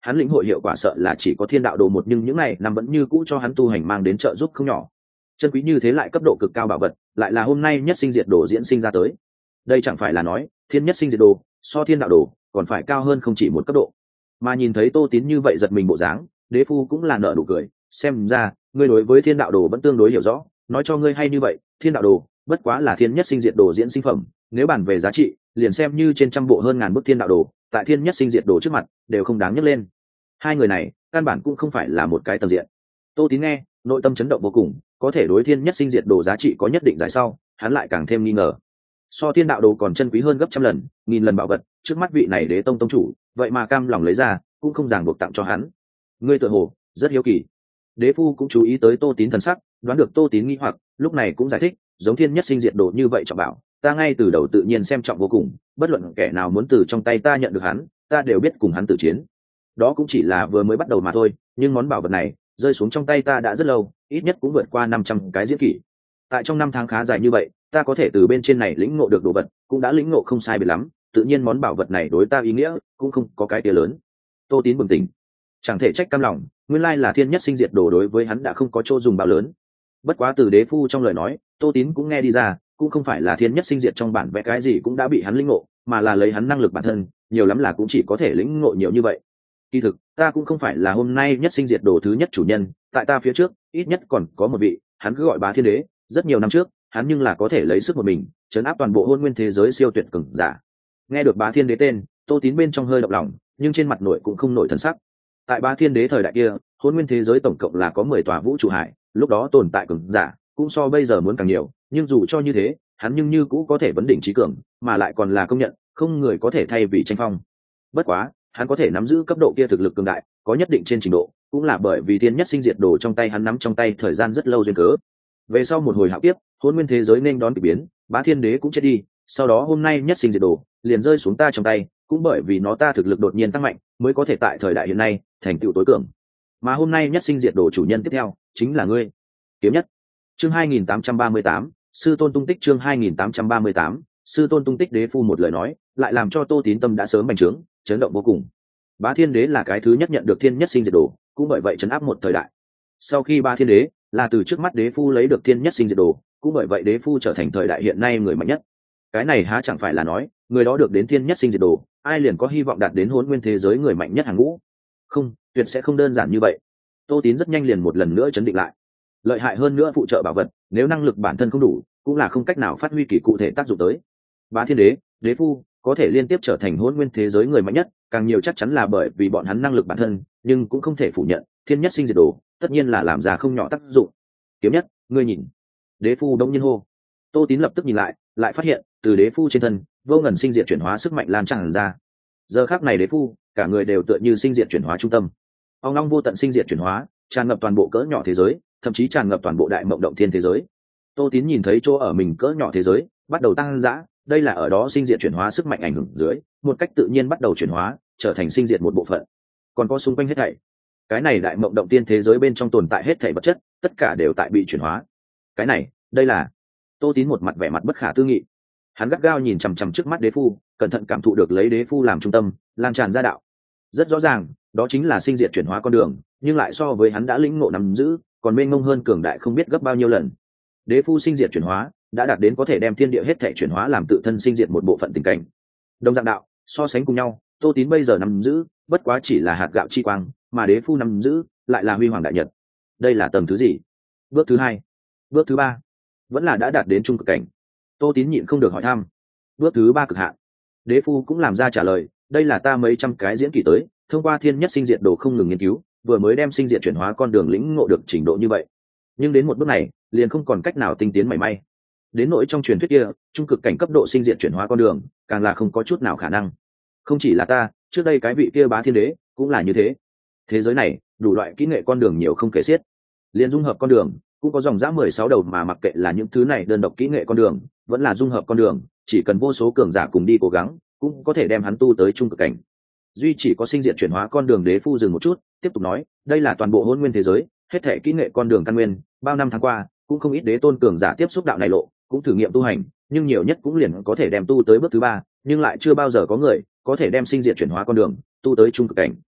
hắn lĩnh hội hiệu quả sợ là chỉ có thiên đạo đồ một, nhưng những này năm vẫn như cũ cho hắn tu hành mang đến trợ giúp không nhỏ. Chân quý như thế lại cấp độ cực cao bảo vật, lại là hôm nay nhất sinh diệt đồ diễn sinh ra tới. Đây chẳng phải là nói thiên nhất sinh diệt đồ so thiên đạo đồ còn phải cao hơn không chỉ một cấp độ. Mà nhìn thấy Tô Tín như vậy giật mình bộ dáng, đế phu cũng là nở nụ cười, xem ra ngươi đối với thiên đạo đồ vẫn tương đối hiểu rõ. Nói cho ngươi hay như vậy, thiên đạo đồ bất quá là thiên nhất sinh diệt đồ diễn sinh phẩm, nếu bàn về giá trị liền xem như trên trăm bộ hơn ngàn bức thiên đạo đồ tại thiên nhất sinh diệt đồ trước mặt đều không đáng nhắc lên. Hai người này căn bản cũng không phải là một cái tầng diện. Tô Tín nghe nội tâm chấn động vô cùng, có thể đối thiên nhất sinh diệt đồ giá trị có nhất định giải sau, hắn lại càng thêm nghi ngờ. So thiên đạo đồ còn chân quý hơn gấp trăm lần nghìn lần bảo vật, trước mắt vị này đế tông tông chủ vậy mà cam lòng lấy ra, cũng không ràng buộc tặng cho hắn. Ngươi tự hồ rất hiếu kỳ. Đế phu cũng chú ý tới Tô Tín thần sắc, đoán được Tô Tín nghi hoặc, lúc này cũng giải thích, giống thiên nhất sinh diệt đồ như vậy trọng bảo, ta ngay từ đầu tự nhiên xem trọng vô cùng, bất luận kẻ nào muốn từ trong tay ta nhận được hắn, ta đều biết cùng hắn tử chiến. Đó cũng chỉ là vừa mới bắt đầu mà thôi, nhưng món bảo vật này rơi xuống trong tay ta đã rất lâu, ít nhất cũng vượt qua năm trăm cái diễn kỷ. Tại trong năm tháng khá dài như vậy, ta có thể từ bên trên này lĩnh ngộ được đồ vật, cũng đã lĩnh ngộ không sai biệt lắm, tự nhiên món bảo vật này đối ta ý nghĩa cũng không có cái kia lớn. Tô Tín bừng tỉnh, chẳng thể trách cam lòng, nguyên lai là thiên nhất sinh diệt đồ đối với hắn đã không có chỗ dùng bao lớn. Bất quá từ đế phu trong lời nói, Tô Tín cũng nghe đi ra, cũng không phải là thiên nhất sinh diệt trong bản vẽ cái gì cũng đã bị hắn lĩnh ngộ, mà là lấy hắn năng lực bản thân, nhiều lắm là cũng chỉ có thể lĩnh ngộ nhiều như vậy. Kỳ thực, ta cũng không phải là hôm nay nhất sinh diệt đồ thứ nhất chủ nhân, tại ta phía trước, ít nhất còn có một vị, hắn cứ gọi Bá Thiên Đế, rất nhiều năm trước, hắn nhưng là có thể lấy sức một mình, trấn áp toàn bộ hôn nguyên thế giới siêu tuyệt cường giả. Nghe được Bá Thiên Đế tên, Tô Tín bên trong hơi động lòng, nhưng trên mặt nội cũng không nổi thần sắc. Tại Bá Thiên Đế thời đại kia, hôn nguyên thế giới tổng cộng là có mười tòa vũ trụ hải, lúc đó tồn tại cường giả cũng so bây giờ muốn càng nhiều, nhưng dù cho như thế, hắn nhưng như cũ có thể vấn đỉnh trí cường, mà lại còn là công nhận, không người có thể thay vì tranh phong. Bất quá, hắn có thể nắm giữ cấp độ kia thực lực cường đại, có nhất định trên trình độ, cũng là bởi vì thiên nhất sinh diệt đồ trong tay hắn nắm trong tay thời gian rất lâu duyên cớ. Về sau một hồi hạo kiếp, hôn nguyên thế giới nên đón kỳ biến, Bá Thiên Đế cũng chết đi, sau đó hôm nay nhất sinh diệt đồ liền rơi xuống ta trong tay, cũng bởi vì nó ta thực lực đột nhiên tăng mạnh, mới có thể tại thời đại hiện nay thành tựu tối cường. Mà hôm nay nhất sinh diệt đồ chủ nhân tiếp theo chính là ngươi. Kiếm nhất. Chương hai nghìn tám trăm ba mươi tám, sư tôn tung tích. Chương hai nghìn tám trăm ba mươi tám, sư tôn tung tích. Đế phu một lời nói, lại làm cho Tô Tín tâm đã sớm bành trướng, chấn động vô cùng. Bá Thiên Đế là cái thứ nhất nhận được thiên nhất sinh diệt đồ, cũng bởi vậy chấn áp một thời đại. Sau khi Bá Thiên Đế là từ trước mắt đế phu lấy được thiên nhất sinh diệt đồ, cũng bởi vậy đế phu trở thành thời đại hiện nay người mạnh nhất. Cái này há chẳng phải là nói, người đó được đến thiên nhất sinh diệt đồ, ai liền có hy vọng đạt đến hỗn nguyên thế giới người mạnh nhất hàng ngũ? Không, tuyệt sẽ không đơn giản như vậy. Tô Tín rất nhanh liền một lần nữa chấn định lại. Lợi hại hơn nữa phụ trợ bảo vật, nếu năng lực bản thân không đủ, cũng là không cách nào phát huy kỳ cụ thể tác dụng tới. Bá Thiên Đế, đế phu có thể liên tiếp trở thành hỗn nguyên thế giới người mạnh nhất, càng nhiều chắc chắn là bởi vì bọn hắn năng lực bản thân, nhưng cũng không thể phủ nhận, thiên nhất sinh diệt đồ, tất nhiên là làm ra không nhỏ tác dụng. Kiếm nhất, ngươi nhìn. Đế phu đông nhiên hô. Tô Tín lập tức nhìn lại, lại phát hiện, từ đế phu trên thân, vô ngần sinh diệt chuyển hóa sức mạnh lan tràn ra. Giờ khắc này đế phu, cả người đều tựa như sinh diệt chuyển hóa trung tâm. Ông long vô tận sinh diệt chuyển hóa, tràn ngập toàn bộ cỡ nhỏ thế giới, thậm chí tràn ngập toàn bộ đại mộng động thiên thế giới. Tô Tín nhìn thấy chỗ ở mình cỡ nhỏ thế giới bắt đầu tăng dã, đây là ở đó sinh diệt chuyển hóa sức mạnh ảnh hưởng dưới, một cách tự nhiên bắt đầu chuyển hóa, trở thành sinh diệt một bộ phận. Còn có xung quanh hết thảy, cái này đại mộng động tiên thế giới bên trong tồn tại hết thảy vật chất, tất cả đều tại bị chuyển hóa. Cái này, đây là. Tô Tín một mặt vẻ mặt bất khả tư nghị. Hắn gắt gao nhìn chằm chằm trước mắt đế phu, cẩn thận cảm thụ được lấy đế phu làm trung tâm, lan tràn ra đạo. Rất rõ ràng, đó chính là sinh diệt chuyển hóa con đường, nhưng lại so với hắn đã lĩnh ngộ nắm giữ, còn mênh mông hơn cường đại không biết gấp bao nhiêu lần. Đế phu sinh diệt chuyển hóa đã đạt đến có thể đem thiên địa hết thảy chuyển hóa làm tự thân sinh diệt một bộ phận tình cảnh. Đồng dạng đạo, so sánh cùng nhau, Tô Tín bây giờ nắm giữ, bất quá chỉ là hạt gạo chi quang, mà đế phu nắm giữ lại là huy hoàng đại nhật. Đây là tầng thứ gì? Bước thứ hai, bước thứ ba, vẫn là đã đạt đến trung cực cảnh. Tô Tín nhịn không được hỏi thăm. Bước thứ ba cực hạn. Đế phu cũng làm ra trả lời, đây là ta mấy trăm cái diễn kỷ tới, thông qua thiên nhất sinh diệt đồ không ngừng nghiên cứu, vừa mới đem sinh diệt chuyển hóa con đường lĩnh ngộ được trình độ như vậy. Nhưng đến một bước này, liền không còn cách nào tinh tiến mảy may. Đến nỗi trong truyền thuyết kia, trung cực cảnh cấp độ sinh diệt chuyển hóa con đường, càng là không có chút nào khả năng. Không chỉ là ta, trước đây cái vị kia Bá Thiên Đế cũng là như thế. Thế giới này, đủ loại kỹ nghệ con đường nhiều không kể xiết. Liên dung hợp con đường, cũng có dòng dã mười sáu đầu, mà mặc kệ là những thứ này đơn độc kỹ nghệ con đường, vẫn là dung hợp con đường, chỉ cần vô số cường giả cùng đi cố gắng, cũng có thể đem hắn tu tới trung cực cảnh. Duy chỉ có sinh diệt chuyển hóa con đường đế phu dừng một chút, tiếp tục nói, đây là toàn bộ hỗn nguyên thế giới, hết thảy kỹ nghệ con đường căn nguyên, bao năm tháng qua, cũng không ít đế tôn cường giả tiếp xúc đạo này lộ, cũng thử nghiệm tu hành, nhưng nhiều nhất cũng liền có thể đem tu tới bước thứ ba, nhưng lại chưa bao giờ có người có thể đem sinh diệt chuyển hóa con đường tu tới trung cực cảnh.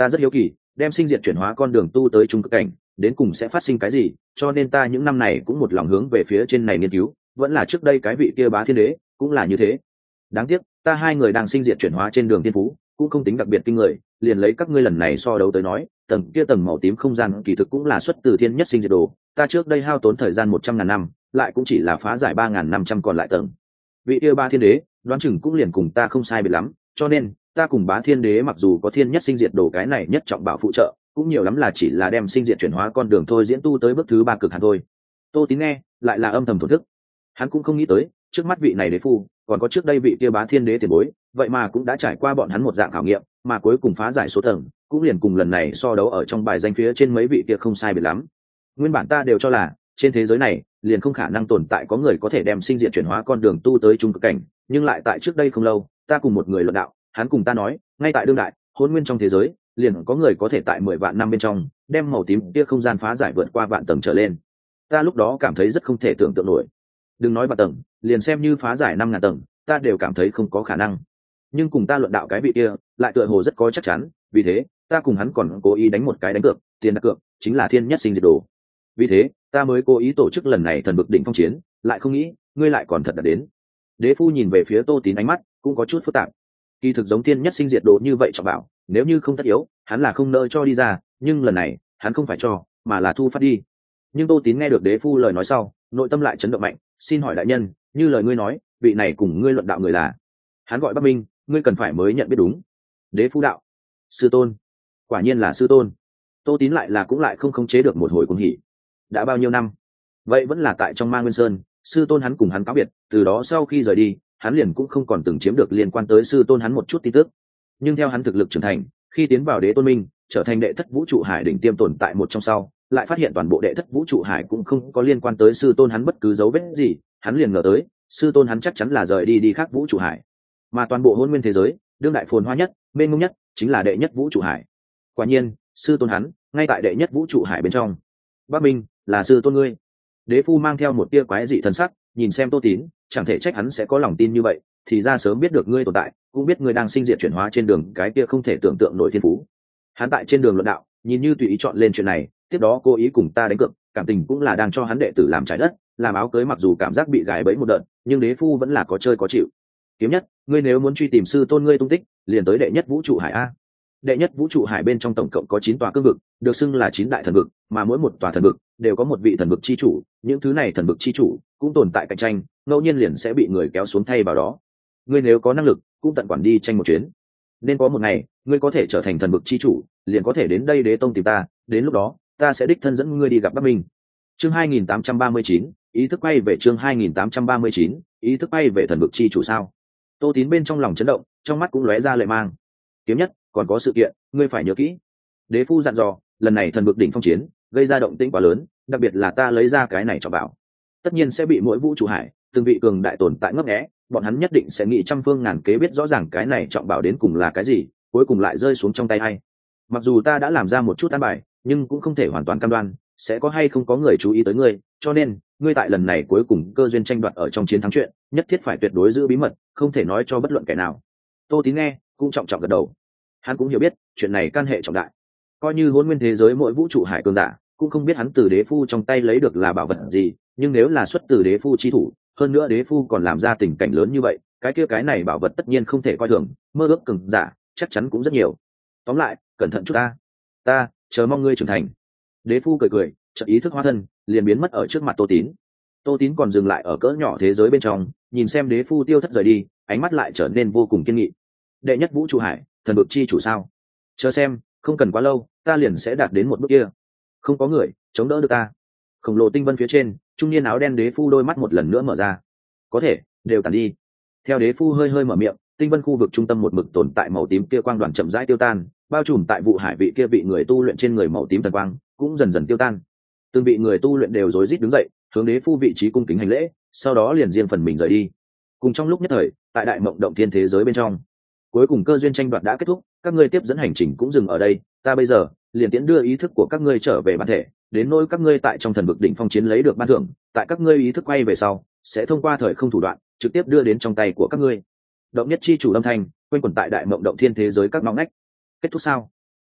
ta rất hiếu kỳ đem sinh diệt chuyển hóa con đường tu tới trung cực cảnh đến cùng sẽ phát sinh cái gì, cho nên ta những năm này cũng một lòng hướng về phía trên này nghiên cứu, vẫn là trước đây cái vị kia Bá Thiên Đế cũng là như thế. Đáng tiếc ta hai người đang sinh diệt chuyển hóa trên đường tiên phú cũng không tính đặc biệt kinh người, liền lấy các ngươi lần này so đấu tới nói, tầng kia tầng màu tím không gian kỳ thực cũng là xuất từ thiên nhất sinh diệt đồ, ta trước đây hao tốn thời gian một trăm ngàn năm lại cũng chỉ là phá giải ba ngàn năm trăm còn lại tầng. Vị kia Bá Thiên Đế đoán chừng cũng liền cùng ta không sai biệt lắm, cho nên ta cùng Bá Thiên Đế mặc dù có thiên nhất sinh diệt đồ cái này nhất trọng bảo phụ trợ, cũng nhiều lắm là chỉ là đem sinh diệt chuyển hóa con đường thôi diễn tu tới bước thứ ba cực hạn thôi. Tô Tín nghe lại là âm thầm thổn thức, hắn cũng không nghĩ tới trước mắt vị này đế phu còn có trước đây vị kia Bá Thiên Đế tiền bối vậy mà cũng đã trải qua bọn hắn một dạng khảo nghiệm, mà cuối cùng phá giải số tầng cũng liền cùng lần này so đấu ở trong bài danh phía trên mấy vị kia không sai biệt lắm. Nguyên bản ta đều cho là trên thế giới này liền không khả năng tồn tại có người có thể đem sinh diệt chuyển hóa con đường tu tới trung cực cảnh, nhưng lại tại trước đây không lâu ta cùng một người luận đạo, hắn cùng ta nói ngay tại đương đại hôn nguyên trong thế giới liền có người có thể tại mười vạn năm bên trong đem màu tím kia không gian phá giải vượt qua vạn tầng trở lên. Ta lúc đó cảm thấy rất không thể tưởng tượng nổi, đừng nói vạn tầng, liền xem như phá giải năm ngàn tầng ta đều cảm thấy không có khả năng, nhưng cùng ta luận đạo cái vị kia lại tựa hồ rất có chắc chắn, vì thế ta cùng hắn còn cố ý đánh một cái đánh cược, tiền đặt cược chính là thiên nhất sinh diệt đồ. Vì thế ta mới cố ý tổ chức lần này thần vực đỉnh phong chiến, lại không nghĩ ngươi lại còn thật đã đến. Đế phu nhìn về phía Tô Tín ánh mắt cũng có chút phức tạp, kỳ thực giống thiên nhất sinh diệt đồ như vậy cho bảo nếu như không tất yếu hắn là không nỡ cho đi ra, nhưng lần này hắn không phải cho mà là thu phát đi. Nhưng Tô Tín nghe được đế phu lời nói sau nội tâm lại chấn động mạnh, xin hỏi đại nhân, như lời ngươi nói vị này cùng ngươi luận đạo người là? Hắn gọi Bắc Minh, ngươi cần phải mới nhận biết đúng. Đế phu đạo: sư tôn. Quả nhiên là sư tôn. Tô Tín lại là cũng lại không khống chế được một hồi cuồng hỉ. Đã bao nhiêu năm vậy vẫn là tại trong Ma Nguyên Sơn, sư tôn hắn cùng hắn cáo biệt, từ đó sau khi rời đi hắn liền cũng không còn từng chiếm được liên quan tới sư tôn hắn một chút tin tức. Nhưng theo hắn thực lực trưởng thành, khi tiến vào đế tôn minh trở thành đệ thất vũ trụ hải đỉnh tiêm tồn tại một trong sau, lại phát hiện toàn bộ đệ thất vũ trụ hải cũng không có liên quan tới sư tôn hắn bất cứ dấu vết gì, hắn liền ngờ tới sư tôn hắn chắc chắn là rời đi đi khác vũ trụ hải, mà toàn bộ hôn nguyên thế giới đương đại phồn hoa nhất mênh mông nhất chính là đệ nhất vũ trụ hải. Quả nhiên sư tôn hắn ngay tại đệ nhất vũ trụ hải bên trong. Bắc Minh, là sư tôn ngươi. Đế phu mang theo một tia quái dị thân sắc nhìn xem Tô Tín, chẳng thể trách hắn sẽ có lòng tin như vậy, thì ra sớm biết được ngươi tồn tại, cũng biết ngươi đang sinh diệt chuyển hóa trên đường cái kia không thể tưởng tượng nổi thiên phú. Hắn tại trên đường luận đạo nhìn như tùy ý chọn lên chuyện này, tiếp đó cố ý cùng ta đánh cược, cảm tình cũng là đang cho hắn đệ tử làm trái đất làm áo cưới, mặc dù cảm giác bị gài bẫy một đợt, nhưng đế phu vẫn là có chơi có chịu. Kiếm nhất, ngươi nếu muốn truy tìm sư tôn ngươi tung tích, liền tới đệ nhất vũ trụ hải a. Đệ nhất vũ trụ hải bên trong tổng cộng có chín tòa cương vực, được xưng là chín đại thần vực, mà mỗi một tòa thần vực đều có một vị thần vực chi chủ, những thứ này thần vực chi chủ cũng tồn tại cạnh tranh, ngẫu nhiên liền sẽ bị người kéo xuống thay vào đó. Ngươi nếu có năng lực, cũng tận quản đi tranh một chuyến. Nên có một ngày, ngươi có thể trở thành thần vực chi chủ, liền có thể đến đây đế tông tìm ta, đến lúc đó, ta sẽ đích thân dẫn ngươi đi gặp Bắc Minh. Chương hai nghìn tám trăm ba mươi chín, ý thức bay về chương hai nghìn tám trăm ba mươi chín, ý thức bay về thần vực chi chủ sao? Tô Tín bên trong lòng chấn động, trong mắt cũng lóe ra lệ mang. Kiếm nhất, còn có sự kiện, ngươi phải nhớ kỹ. Đế phu dặn dò, lần này thần vực đỉnh phong chiến, gây ra động tĩnh quá lớn, đặc biệt là ta lấy ra cái này cho bảo, tất nhiên sẽ bị mỗi vũ trụ hải từng vị cường đại tồn tại ngấp nghé, bọn hắn nhất định sẽ nghĩ trăm phương ngàn kế biết rõ ràng cái này trọng bảo đến cùng là cái gì, cuối cùng lại rơi xuống trong tay hay. Mặc dù ta đã làm ra một chút an bài, nhưng cũng không thể hoàn toàn cam đoan sẽ có hay không có người chú ý tới ngươi, cho nên ngươi tại lần này cuối cùng cơ duyên tranh đoạt ở trong chiến thắng chuyện, nhất thiết phải tuyệt đối giữ bí mật, không thể nói cho bất luận kẻ nào. Tô Tín nghe cũng trọng trọng gật đầu, hắn cũng hiểu biết chuyện này can hệ trọng đại, coi như hôn nguyên thế giới mỗi vũ trụ hải cường giả cũng không biết hắn từ đế phu trong tay lấy được là bảo vật gì, nhưng nếu là xuất từ đế phu chi thủ, hơn nữa đế phu còn làm ra tình cảnh lớn như vậy, cái kia cái này bảo vật tất nhiên không thể coi thường, mơ ước cường giả chắc chắn cũng rất nhiều. Tóm lại, cẩn thận chút ta, ta chờ mong ngươi trưởng thành. Đế phu cười cười, chợt ý thức hóa thân liền biến mất ở trước mặt Tô Tín. Tô Tín còn dừng lại ở cỡ nhỏ thế giới bên trong, nhìn xem đế phu tiêu thất rời đi, ánh mắt lại trở nên vô cùng kiên nghị. Đệ nhất vũ trụ hải, thần vực chi chủ sao? Chờ xem, không cần quá lâu, ta liền sẽ đạt đến một bước kia. Không có người chống đỡ được ta. Khổng lồ tinh vân phía trên, trung niên áo đen đế phu đôi mắt một lần nữa mở ra. Có thể, đều tàn đi. Theo đế phu hơi hơi mở miệng, tinh vân khu vực trung tâm một mực tồn tại màu tím kia quang đoàn chậm rãi tiêu tan, bao trùm tại vụ hải vị kia vị người tu luyện trên người màu tím thần quang cũng dần dần tiêu tan. Từng vị người tu luyện đều rối rít đứng dậy, hướng đế phu vị trí cung kính hành lễ, sau đó liền riêng phần mình rời đi. Cùng trong lúc nhất thời, tại đại mộng động thiên thế giới bên trong, cuối cùng cơ duyên tranh đoạt đã kết thúc, các ngươi tiếp dẫn hành trình cũng dừng ở đây, ta bây giờ liền tiễn đưa ý thức của các ngươi trở về bản thể, đến nỗi các ngươi tại trong thần vực đỉnh phong chiến lấy được ban thưởng, tại các ngươi ý thức quay về sau, sẽ thông qua thời không thủ đoạn trực tiếp đưa đến trong tay của các ngươi. Động nhất chi chủ âm thanh quanh quẩn tại đại mộng động thiên thế giới các ngõ ngách. Kết thúc sao?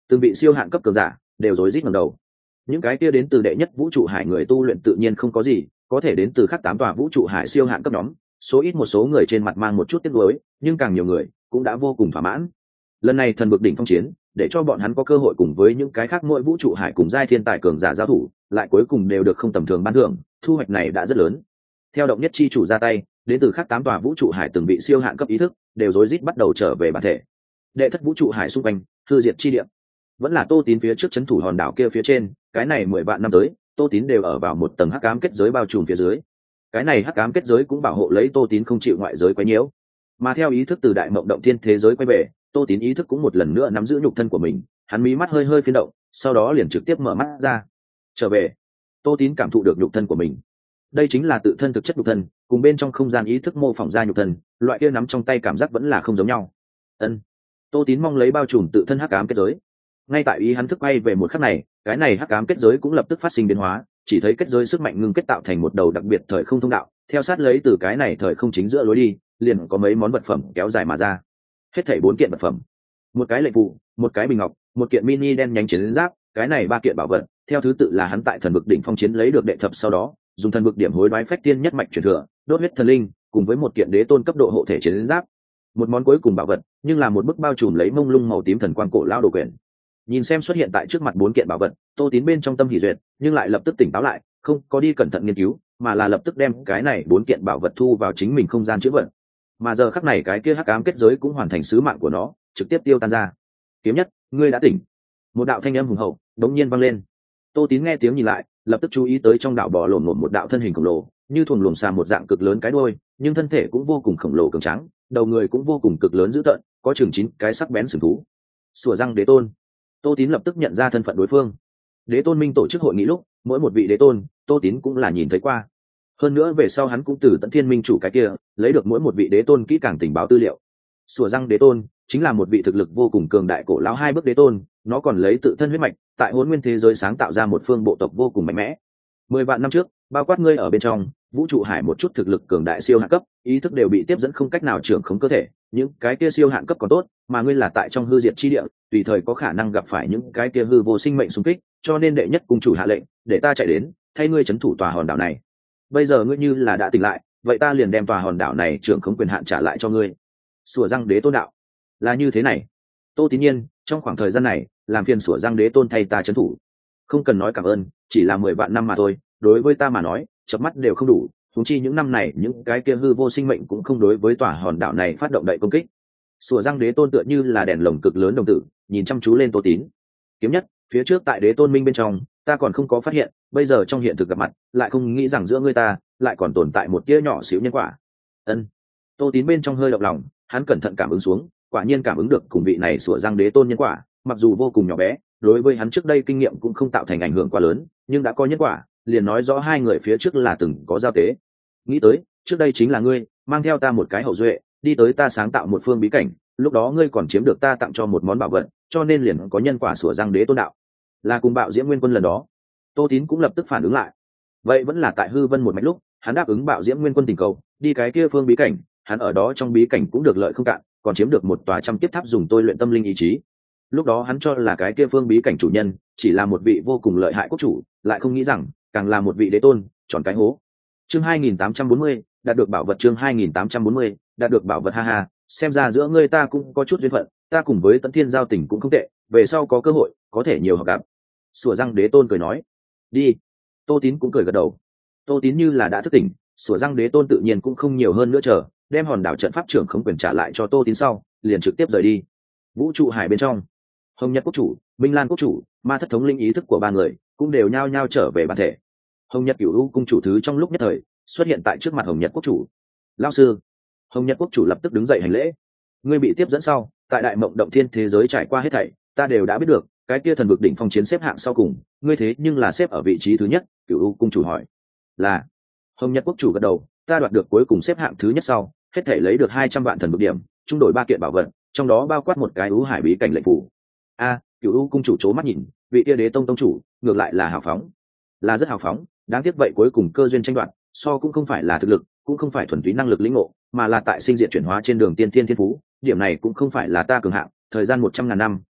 từng vị siêu hạn cấp cường giả đều rối rít ngẩng đầu. Những cái kia đến từ đệ nhất vũ trụ hải người tu luyện tự nhiên không có gì, có thể đến từ khác tám tòa vũ trụ hải siêu hạn cấp nhóm, số ít một số người trên mặt mang một chút tiếc nuối, nhưng càng nhiều người cũng đã vô cùng thỏa mãn. Lần này thần vực đỉnh phong chiến, để cho bọn hắn có cơ hội cùng với những cái khác mỗi vũ trụ hải cùng giai thiên tài cường giả giao thủ, lại cuối cùng đều được không tầm thường ban thưởng, thu hoạch này đã rất lớn. Theo động nhất chi chủ ra tay, đến từ khác tám tòa vũ trụ hải từng bị siêu hạn cấp ý thức, đều rối rít bắt đầu trở về bản thể. Đệ thất vũ trụ hải xung quanh, hư diệt chi địa, vẫn là Tô Tín phía trước trấn thủ hòn đảo kia phía trên, cái này mười vạn năm tới, Tô Tín đều ở vào một tầng hắc ám kết giới bao trùm phía dưới. Cái này hắc ám kết giới cũng bảo hộ lấy Tô Tín không chịu ngoại giới quấy nhiễu. Mà theo ý thức từ đại mộng động thiên thế giới quay về, Tô Tín ý thức cũng một lần nữa nắm giữ nhục thân của mình, hắn mí mắt hơi hơi phiên động, sau đó liền trực tiếp mở mắt ra. Trở về, Tô Tín cảm thụ được nhục thân của mình. Đây chính là tự thân thực chất nhục thân, cùng bên trong không gian ý thức mô phỏng ra nhục thân, loại kia nắm trong tay cảm giác vẫn là không giống nhau. Ân. Tô Tín mong lấy bao trùm tự thân hắc ám kết giới. Ngay tại ý hắn thức quay về một khắc này, cái này hắc ám kết giới cũng lập tức phát sinh biến hóa, chỉ thấy kết giới sức mạnh ngưng kết tạo thành một đầu đặc biệt thời không thông đạo, theo sát lấy từ cái này thời không chính giữa lối đi, liền có mấy món vật phẩm kéo dài mà ra. Hết thảy bốn kiện vật phẩm, một cái lệnh vụ, một cái bình ngọc, một kiện mini đen nhánh chiến giáp, cái này ba kiện bảo vật, theo thứ tự là hắn tại thần vực đỉnh phong chiến lấy được đệ thập, sau đó dùng thần vực điểm hối đoái phách tiên nhất mạch truyền thừa, đốt huyết thần linh, cùng với một kiện đế tôn cấp độ hộ thể chiến giáp. Một món cuối cùng bảo vật, nhưng là một bức bao trùm lấy mông lung màu tím thần quang cổ lao đồ quyển. Nhìn xem xuất hiện tại trước mặt bốn kiện bảo vật, Tô Tín bên trong tâm hỉ duyệt, nhưng lại lập tức tỉnh táo lại, không có đi cẩn thận nghiên cứu, mà là lập tức đem cái này bốn kiện bảo vật thu vào chính mình không gian chữ vật. Mà giờ khắc này cái kia hắc ám kết giới cũng hoàn thành sứ mạng của nó, trực tiếp tiêu tan ra. Kiếm nhất, ngươi đã tỉnh. Một đạo thanh âm hùng hậu đống nhiên vang lên. Tô Tín nghe tiếng nhìn lại, lập tức chú ý tới trong đạo bò lổn lổn một đạo thân hình khổng lồ, như thuần luồng xà một dạng cực lớn cái đuôi, nhưng thân thể cũng vô cùng khổng lồ cường tráng, đầu người cũng vô cùng cực lớn dữ tợn, có chừng chín cái sắc bén sừng thú. Sủa răng đế tôn. Tô Tín lập tức nhận ra thân phận đối phương. Đế tôn minh tổ chức hội nghị lúc, mỗi một vị đế tôn, Tô Tín cũng là nhìn thấy qua. Hơn nữa về sau hắn cũng từ Tận Thiên Minh chủ cái kia, lấy được mỗi một vị đế tôn kỹ càng tình báo tư liệu. Sủa răng đế tôn chính là một vị thực lực vô cùng cường đại cổ lão hai bước đế tôn, nó còn lấy tự thân huyết mạch, tại Hỗn Nguyên thế giới sáng tạo ra một phương bộ tộc vô cùng mạnh mẽ. Mười vạn năm trước, bao quát ngươi ở bên trong, vũ trụ hải một chút thực lực cường đại siêu hạn cấp, ý thức đều bị tiếp dẫn không cách nào trưởng khống cơ thể, những cái kia siêu hạn cấp còn tốt, mà ngươi là tại trong hư diệt chi địa, tùy thời có khả năng gặp phải những cái kia hư vô sinh mệnh xung kích, cho nên đệ nhất cung chủ hạ lệnh, để ta chạy đến, thay ngươi trấn thủ tòa hòn đảo này. Bây giờ ngươi như là đã tỉnh lại, vậy ta liền đem tòa hòn đảo này trưởng khống quyền hạn trả lại cho ngươi. Sủa răng đế tôn đạo. Là như thế này. Tô Tín nhiên, trong khoảng thời gian này, làm phiền sủa răng đế tôn thay ta trấn thủ. Không cần nói cảm ơn, chỉ là mười vạn năm mà thôi, đối với ta mà nói, chớp mắt đều không đủ, huống chi những năm này những cái kia hư vô sinh mệnh cũng không đối với tòa hòn đảo này phát động đại công kích. Sủa răng đế tôn tựa như là đèn lồng cực lớn đồng tử, nhìn chăm chú lên Tô Tín. Kiếm nhất, phía trước tại đế tôn minh bên trong, ta còn không có phát hiện, bây giờ trong hiện thực gặp mặt, lại không nghĩ rằng giữa ngươi ta lại còn tồn tại một tia nhỏ xíu nhân quả. Ân. Tô Tín bên trong hơi động lòng, hắn cẩn thận cảm ứng xuống, quả nhiên cảm ứng được cùng vị này sủa răng đế tôn nhân quả, mặc dù vô cùng nhỏ bé, đối với hắn trước đây kinh nghiệm cũng không tạo thành ảnh hưởng quá lớn, nhưng đã có nhân quả, liền nói rõ hai người phía trước là từng có giao tế. Nghĩ tới, trước đây chính là ngươi, mang theo ta một cái hậu duệ, đi tới ta sáng tạo một phương bí cảnh, lúc đó ngươi còn chiếm được ta tặng cho một món bảo vật, cho nên liền có nhân quả sủa răng đế tôn đạo. Là cùng Bạo Diễm Nguyên Quân lần đó. Tô Tín cũng lập tức phản ứng lại. Vậy vẫn là tại hư vân một mạch lúc, hắn đáp ứng Bạo Diễm Nguyên Quân tình cầu, đi cái kia phương bí cảnh, hắn ở đó trong bí cảnh cũng được lợi không cạn, còn chiếm được một tòa trăm kiếp tháp dùng tôi luyện tâm linh ý chí. Lúc đó hắn cho là cái kia phương bí cảnh chủ nhân chỉ là một vị vô cùng lợi hại quốc chủ, lại không nghĩ rằng càng là một vị đế tôn, tròn cái hố. Chương hai nghìn tám trăm bốn mươi, đạt được bảo vật. Chương hai nghìn tám trăm bốn mươi, đạt được bảo vật. Ha ha, xem ra giữa ngươi ta cũng có chút duyên phận, ta cùng với Tấn Thiên giao tình cũng không tệ, về sau có cơ hội có thể nhiều hợp gặp. Sủa răng đế tôn cười nói. Đi. Tô Tín cũng cười gật đầu. Tô Tín như là đã thức tỉnh, sủa răng đế tôn tự nhiên cũng không nhiều hơn nữa chờ, đem hòn đảo trận pháp trưởng không quyền trả lại cho Tô Tín sau, liền trực tiếp rời đi. Vũ trụ hải bên trong, Hồng Nhật quốc chủ, Minh Lan quốc chủ, Ma Thất thống linh ý thức của ba người cũng đều nhao nhao trở về bản thể. Hồng Nhật Cửu U cung chủ thứ trong lúc nhất thời xuất hiện tại trước mặt Hồng Nhật quốc chủ. Lão sư. Hồng Nhật quốc chủ lập tức đứng dậy hành lễ. Ngươi bị tiếp dẫn sau, tại đại mộng động thiên thế giới trải qua hết thảy, ta đều đã biết được, cái kia thần vực đỉnh phong chiến xếp hạng sau cùng, ngươi thế nhưng là xếp ở vị trí thứ nhất. Cửu U cung chủ hỏi. Là. Hồng Nhật quốc chủ gật đầu, ta đoạt được cuối cùng xếp hạng thứ nhất sau, hết thảy lấy được hai trăm vạn thần vực điểm, trung đổi ba kiện bảo vật, trong đó bao quát một cái U Hải bí cảnh lệnh phủ. A, Cửu U cung chủ chố mắt nhìn, vị kia đế tông tông chủ, ngược lại là hào phóng, là rất hào phóng, đáng tiếc vậy cuối cùng cơ duyên tranh đoạt, so cũng không phải là thực lực, cũng không phải thuần túy năng lực lĩnh ngộ, mà là tại sinh diện chuyển hóa trên đường tiên thiên thiên phú, điểm này cũng không phải là ta cường hạng, thời gian một trăm ngàn năm,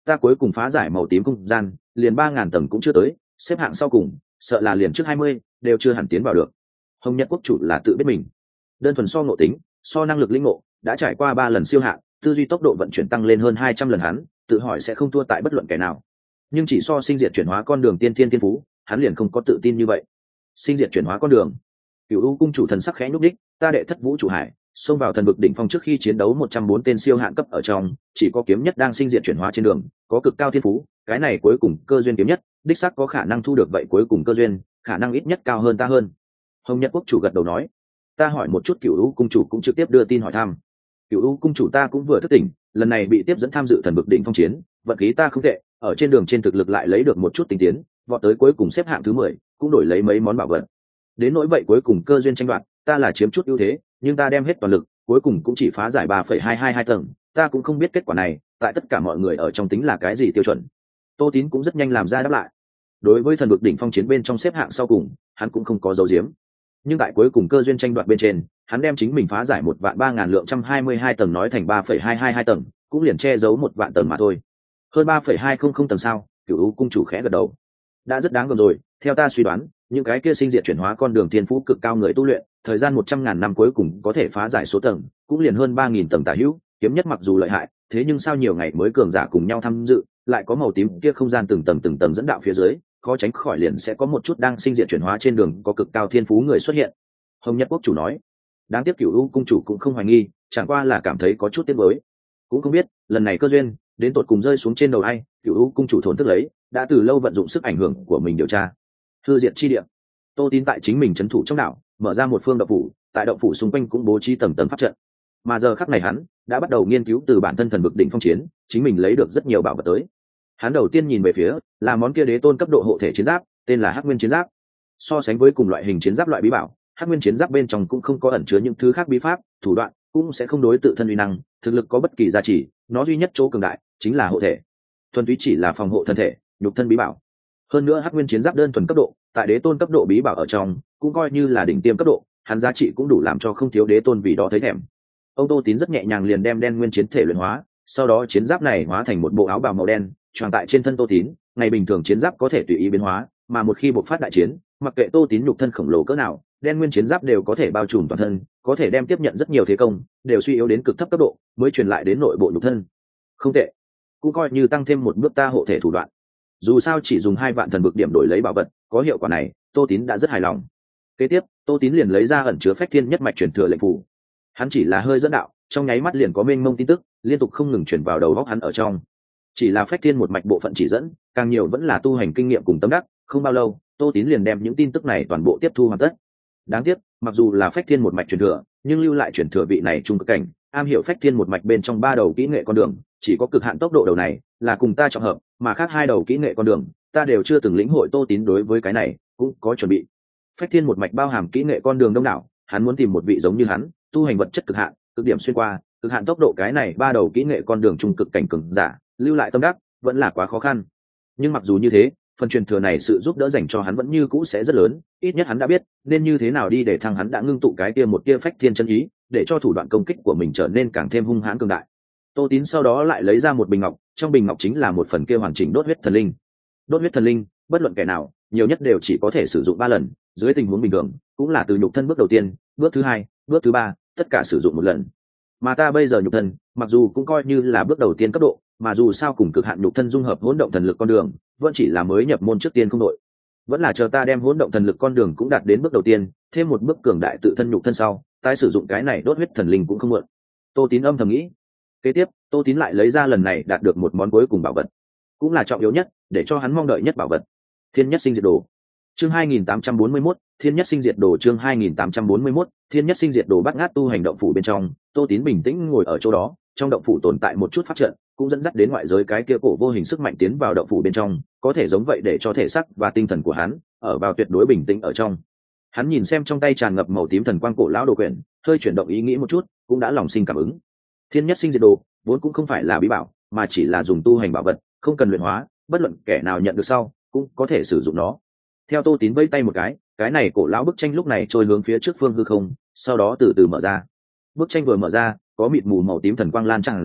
ta cuối cùng phá giải màu tím không gian liền ba ngàn tầng cũng chưa tới, xếp hạng sau cùng sợ là liền trước hai mươi đều chưa hẳn tiến vào được. Hồng Nhật quốc chủ là tự biết mình đơn thuần so ngộ tính, so năng lực linh ngộ đã trải qua ba lần siêu hạng, tư duy tốc độ vận chuyển tăng lên hơn hai trăm lần, hắn tự hỏi sẽ không thua tại bất luận kẻ nào. Nhưng chỉ so sinh diệt chuyển hóa con đường tiên thiên thiên phú, hắn liền không có tự tin như vậy. Sinh diệt chuyển hóa con đường, Cửu U cung chủ thần sắc khẽ nhúc đích, ta đệ thất vũ chủ hải xông vào thần vực đỉnh phong trước khi chiến đấu một trăm bốn tên siêu hạn cấp ở trong, chỉ có kiếm nhất đang sinh diệt chuyển hóa trên đường, có cực cao thiên phú, cái này cuối cùng cơ duyên kiếm nhất, đích xác có khả năng thu được vậy cuối cùng cơ duyên, khả năng ít nhất cao hơn ta hơn. Hồng Nhật quốc chủ gật đầu nói, ta hỏi một chút. Cửu U cung chủ cũng trực tiếp đưa tin hỏi thăm. Cửu U cung chủ ta cũng vừa thức tỉnh, lần này bị tiếp dẫn tham dự thần vực đỉnh phong chiến, vận khí ta không tệ, ở trên đường trên thực lực lại lấy được một chút tinh tiến, vọt tới cuối cùng xếp hạng thứ mười, cũng đổi lấy mấy món bảo vật. Đến nỗi vậy cuối cùng cơ duyên tranh đoạt, ta là chiếm chút ưu thế, nhưng ta đem hết toàn lực, cuối cùng cũng chỉ phá giải ba phẩy hai hai hai tầng, ta cũng không biết kết quả này tại tất cả mọi người ở trong tính là cái gì tiêu chuẩn. Tô Tín cũng rất nhanh làm ra đáp lại. Đối với thần vực đỉnh phong chiến bên trong xếp hạng sau cùng, hắn cũng không có dấu diếm, nhưng tại cuối cùng cơ duyên tranh đoạt bên trên, hắn đem chính mình phá giải một vạn ba ngàn lượng trăm hai mươi hai tầng nói thành ba phẩy hai hai hai tầng, cũng liền che giấu một vạn tầng mà thôi. Hơn ba phẩy hai không không tầng sao? Cửu U cung chủ khẽ gật đầu. Đã rất đáng gờm rồi, theo ta suy đoán, những cái kia sinh diệt chuyển hóa con đường thiên phú cực cao người tu luyện, thời gian một trăm ngàn năm cuối cùng có thể phá giải số tầng, cũng liền hơn ba nghìn tầng tả hữu, kiếm nhất mặc dù lợi hại, thế nhưng sao nhiều ngày mới cường giả cùng nhau tham dự, lại có màu tím kia không gian từng tầng từng tầng dẫn đạo phía dưới, khó tránh khỏi liền sẽ có một chút đang sinh diệt chuyển hóa trên đường có cực cao thiên phú người xuất hiện. Hồng Nhật quốc chủ nói, đáng tiếc Cửu U cung chủ cũng không hoài nghi, chẳng qua là cảm thấy có chút tiếc nuối, cũng không biết lần này cơ duyên đến tột cùng rơi xuống trên đầu ai. Cửu U cung chủ thốn thức lấy, đã từ lâu vận dụng sức ảnh hưởng của mình điều tra hư diệt chi địa. Tô Tín tại chính mình trấn thủ trong đảo, mở ra một phương động phủ, tại động phủ xung quanh cũng bố trí tầng tầng pháp trận, mà giờ khắc này hắn đã bắt đầu nghiên cứu từ bản thân thần vực đỉnh phong chiến, chính mình lấy được rất nhiều bảo vật tới. Hắn đầu tiên nhìn về phía là món kia đế tôn cấp độ hộ thể chiến giáp, tên là Hắc Nguyên chiến giáp. So sánh với cùng loại hình chiến giáp loại bí bảo, Hắc Nguyên chiến giáp bên trong cũng không có ẩn chứa những thứ khác bí pháp, thủ đoạn, cũng sẽ không đối tự thân uy năng, thực lực có bất kỳ giá trị, nó duy nhất chỗ cường đại chính là hộ thể, thuần túy chỉ là phòng hộ thân thể, nhục thân bí bảo. Hơn nữa Hắc Nguyên chiến giáp đơn thuần cấp độ, tại đế tôn cấp độ bí bảo ở trong, cũng coi như là đỉnh tiêm cấp độ, hắn giá trị cũng đủ làm cho không thiếu đế tôn vì đó thấy thèm. Ông Tô Tín rất nhẹ nhàng liền đem đen nguyên chiến thể luyện hóa, sau đó chiến giáp này hóa thành một bộ áo bào màu đen, tròn tại trên thân Tô Tín. Ngày bình thường chiến giáp có thể tùy ý biến hóa, mà một khi bộc phát đại chiến, mặc kệ Tô Tín nhục thân khổng lồ cỡ nào, đen nguyên chiến giáp đều có thể bao trùm toàn thân, có thể đem tiếp nhận rất nhiều thế công, đều suy yếu đến cực thấp cấp độ, mới truyền lại đến nội bộ nhục thân. Không tệ, cũng coi như tăng thêm một bước ta hộ thể thủ đoạn. Dù sao chỉ dùng hai vạn thần vực điểm đổi lấy bảo vật, có hiệu quả này, Tô Tín đã rất hài lòng. Kế tiếp, Tô Tín liền lấy ra ẩn chứa phách thiên nhất mạch truyền thừa lệnh phù. Hắn chỉ là hơi dẫn đạo, trong nháy mắt liền có mênh mông tin tức liên tục không ngừng chuyển vào đầu óc hắn ở trong. Chỉ là phách thiên một mạch bộ phận chỉ dẫn, càng nhiều vẫn là tu hành kinh nghiệm cùng tâm đắc. Không bao lâu, Tô Tín liền đem những tin tức này toàn bộ tiếp thu hoàn tất. Đáng tiếc, mặc dù là phách thiên một mạch truyền thừa, nhưng lưu lại truyền thừa vị này trung cực cảnh, am hiểu phách thiên một mạch bên trong ba đầu kỹ nghệ con đường, chỉ có cực hạn tốc độ đầu này là cùng ta trọng hợp, mà khác hai đầu kỹ nghệ con đường, ta đều chưa từng lĩnh hội. Tô Tín đối với cái này cũng có chuẩn bị. Phách thiên một mạch bao hàm kỹ nghệ con đường đông đảo, hắn muốn tìm một vị giống như hắn, tu hành vật chất cực hạn, cực điểm xuyên qua, cực hạn tốc độ, cái này ba đầu kỹ nghệ con đường trung cực cảnh cường giả, lưu lại tâm đắc vẫn là quá khó khăn. Nhưng mặc dù như thế, phần truyền thừa này sự giúp đỡ dành cho hắn vẫn như cũ sẽ rất lớn, ít nhất hắn đã biết nên như thế nào đi để thăng hắn đã ngưng tụ cái kia một tia phách thiên chân ý, để cho thủ đoạn công kích của mình trở nên càng thêm hung hãn cường đại. Tô Tín sau đó lại lấy ra một bình ngọc, trong bình ngọc chính là một phần kia hoàn chỉnh đốt huyết thần linh. Đốt huyết thần linh, bất luận kẻ nào, nhiều nhất đều chỉ có thể sử dụng ba lần, dưới tình huống bình thường, cũng là từ nhục thân bước đầu tiên, bước thứ hai, bước thứ ba, tất cả sử dụng một lần. Mà ta bây giờ nhục thân, mặc dù cũng coi như là bước đầu tiên cấp độ, mà dù sao cùng cực hạn nhục thân dung hợp hỗn động thần lực con đường, vẫn chỉ là mới nhập môn trước tiên không đội. Vẫn là chờ ta đem hỗn động thần lực con đường cũng đạt đến bước đầu tiên, thêm một bước cường đại tự thân nhục thân sau, tái sử dụng cái này đốt huyết thần linh cũng không muộn. Tô Tín âm thầm nghĩ. Kế tiếp, Tô Tín lại lấy ra lần này đạt được một món cuối cùng bảo vật, cũng là trọng yếu nhất, để cho hắn mong đợi nhất bảo vật. Thiên Nhất Sinh Diệt Đồ. Chương hai nghìn tám trăm bốn mươi mốt, Thiên Nhất Sinh Diệt Đồ. Chương hai nghìn tám trăm bốn mươi mốt, Thiên Nhất Sinh Diệt Đồ. Bắt ngát tu hành động phủ bên trong, Tô Tín bình tĩnh ngồi ở chỗ đó, trong động phủ tồn tại một chút pháp trận, cũng dẫn dắt đến ngoại giới cái kia cổ vô hình sức mạnh tiến vào động phủ bên trong, có thể giống vậy để cho thể xác và tinh thần của hắn ở vào tuyệt đối bình tĩnh ở trong. Hắn nhìn xem trong tay tràn ngập màu tím thần quang cổ lão đồ quyển, hơi chuyển động ý nghĩ một chút, cũng đã lòng sinh cảm ứng. Thiên Nhất Sinh Diệt Đồ vốn cũng không phải là bí bảo, mà chỉ là dùng tu hành bảo vật, không cần luyện hóa, bất luận kẻ nào nhận được sau cũng có thể sử dụng nó. Theo Tô Tín vẫy tay một cái, cái này cổ lão bức tranh lúc này trôi hướng phía trước phương hư không, sau đó từ từ mở ra. Bức tranh vừa mở ra, có mịt mù màu tím thần quang lan tràn ra,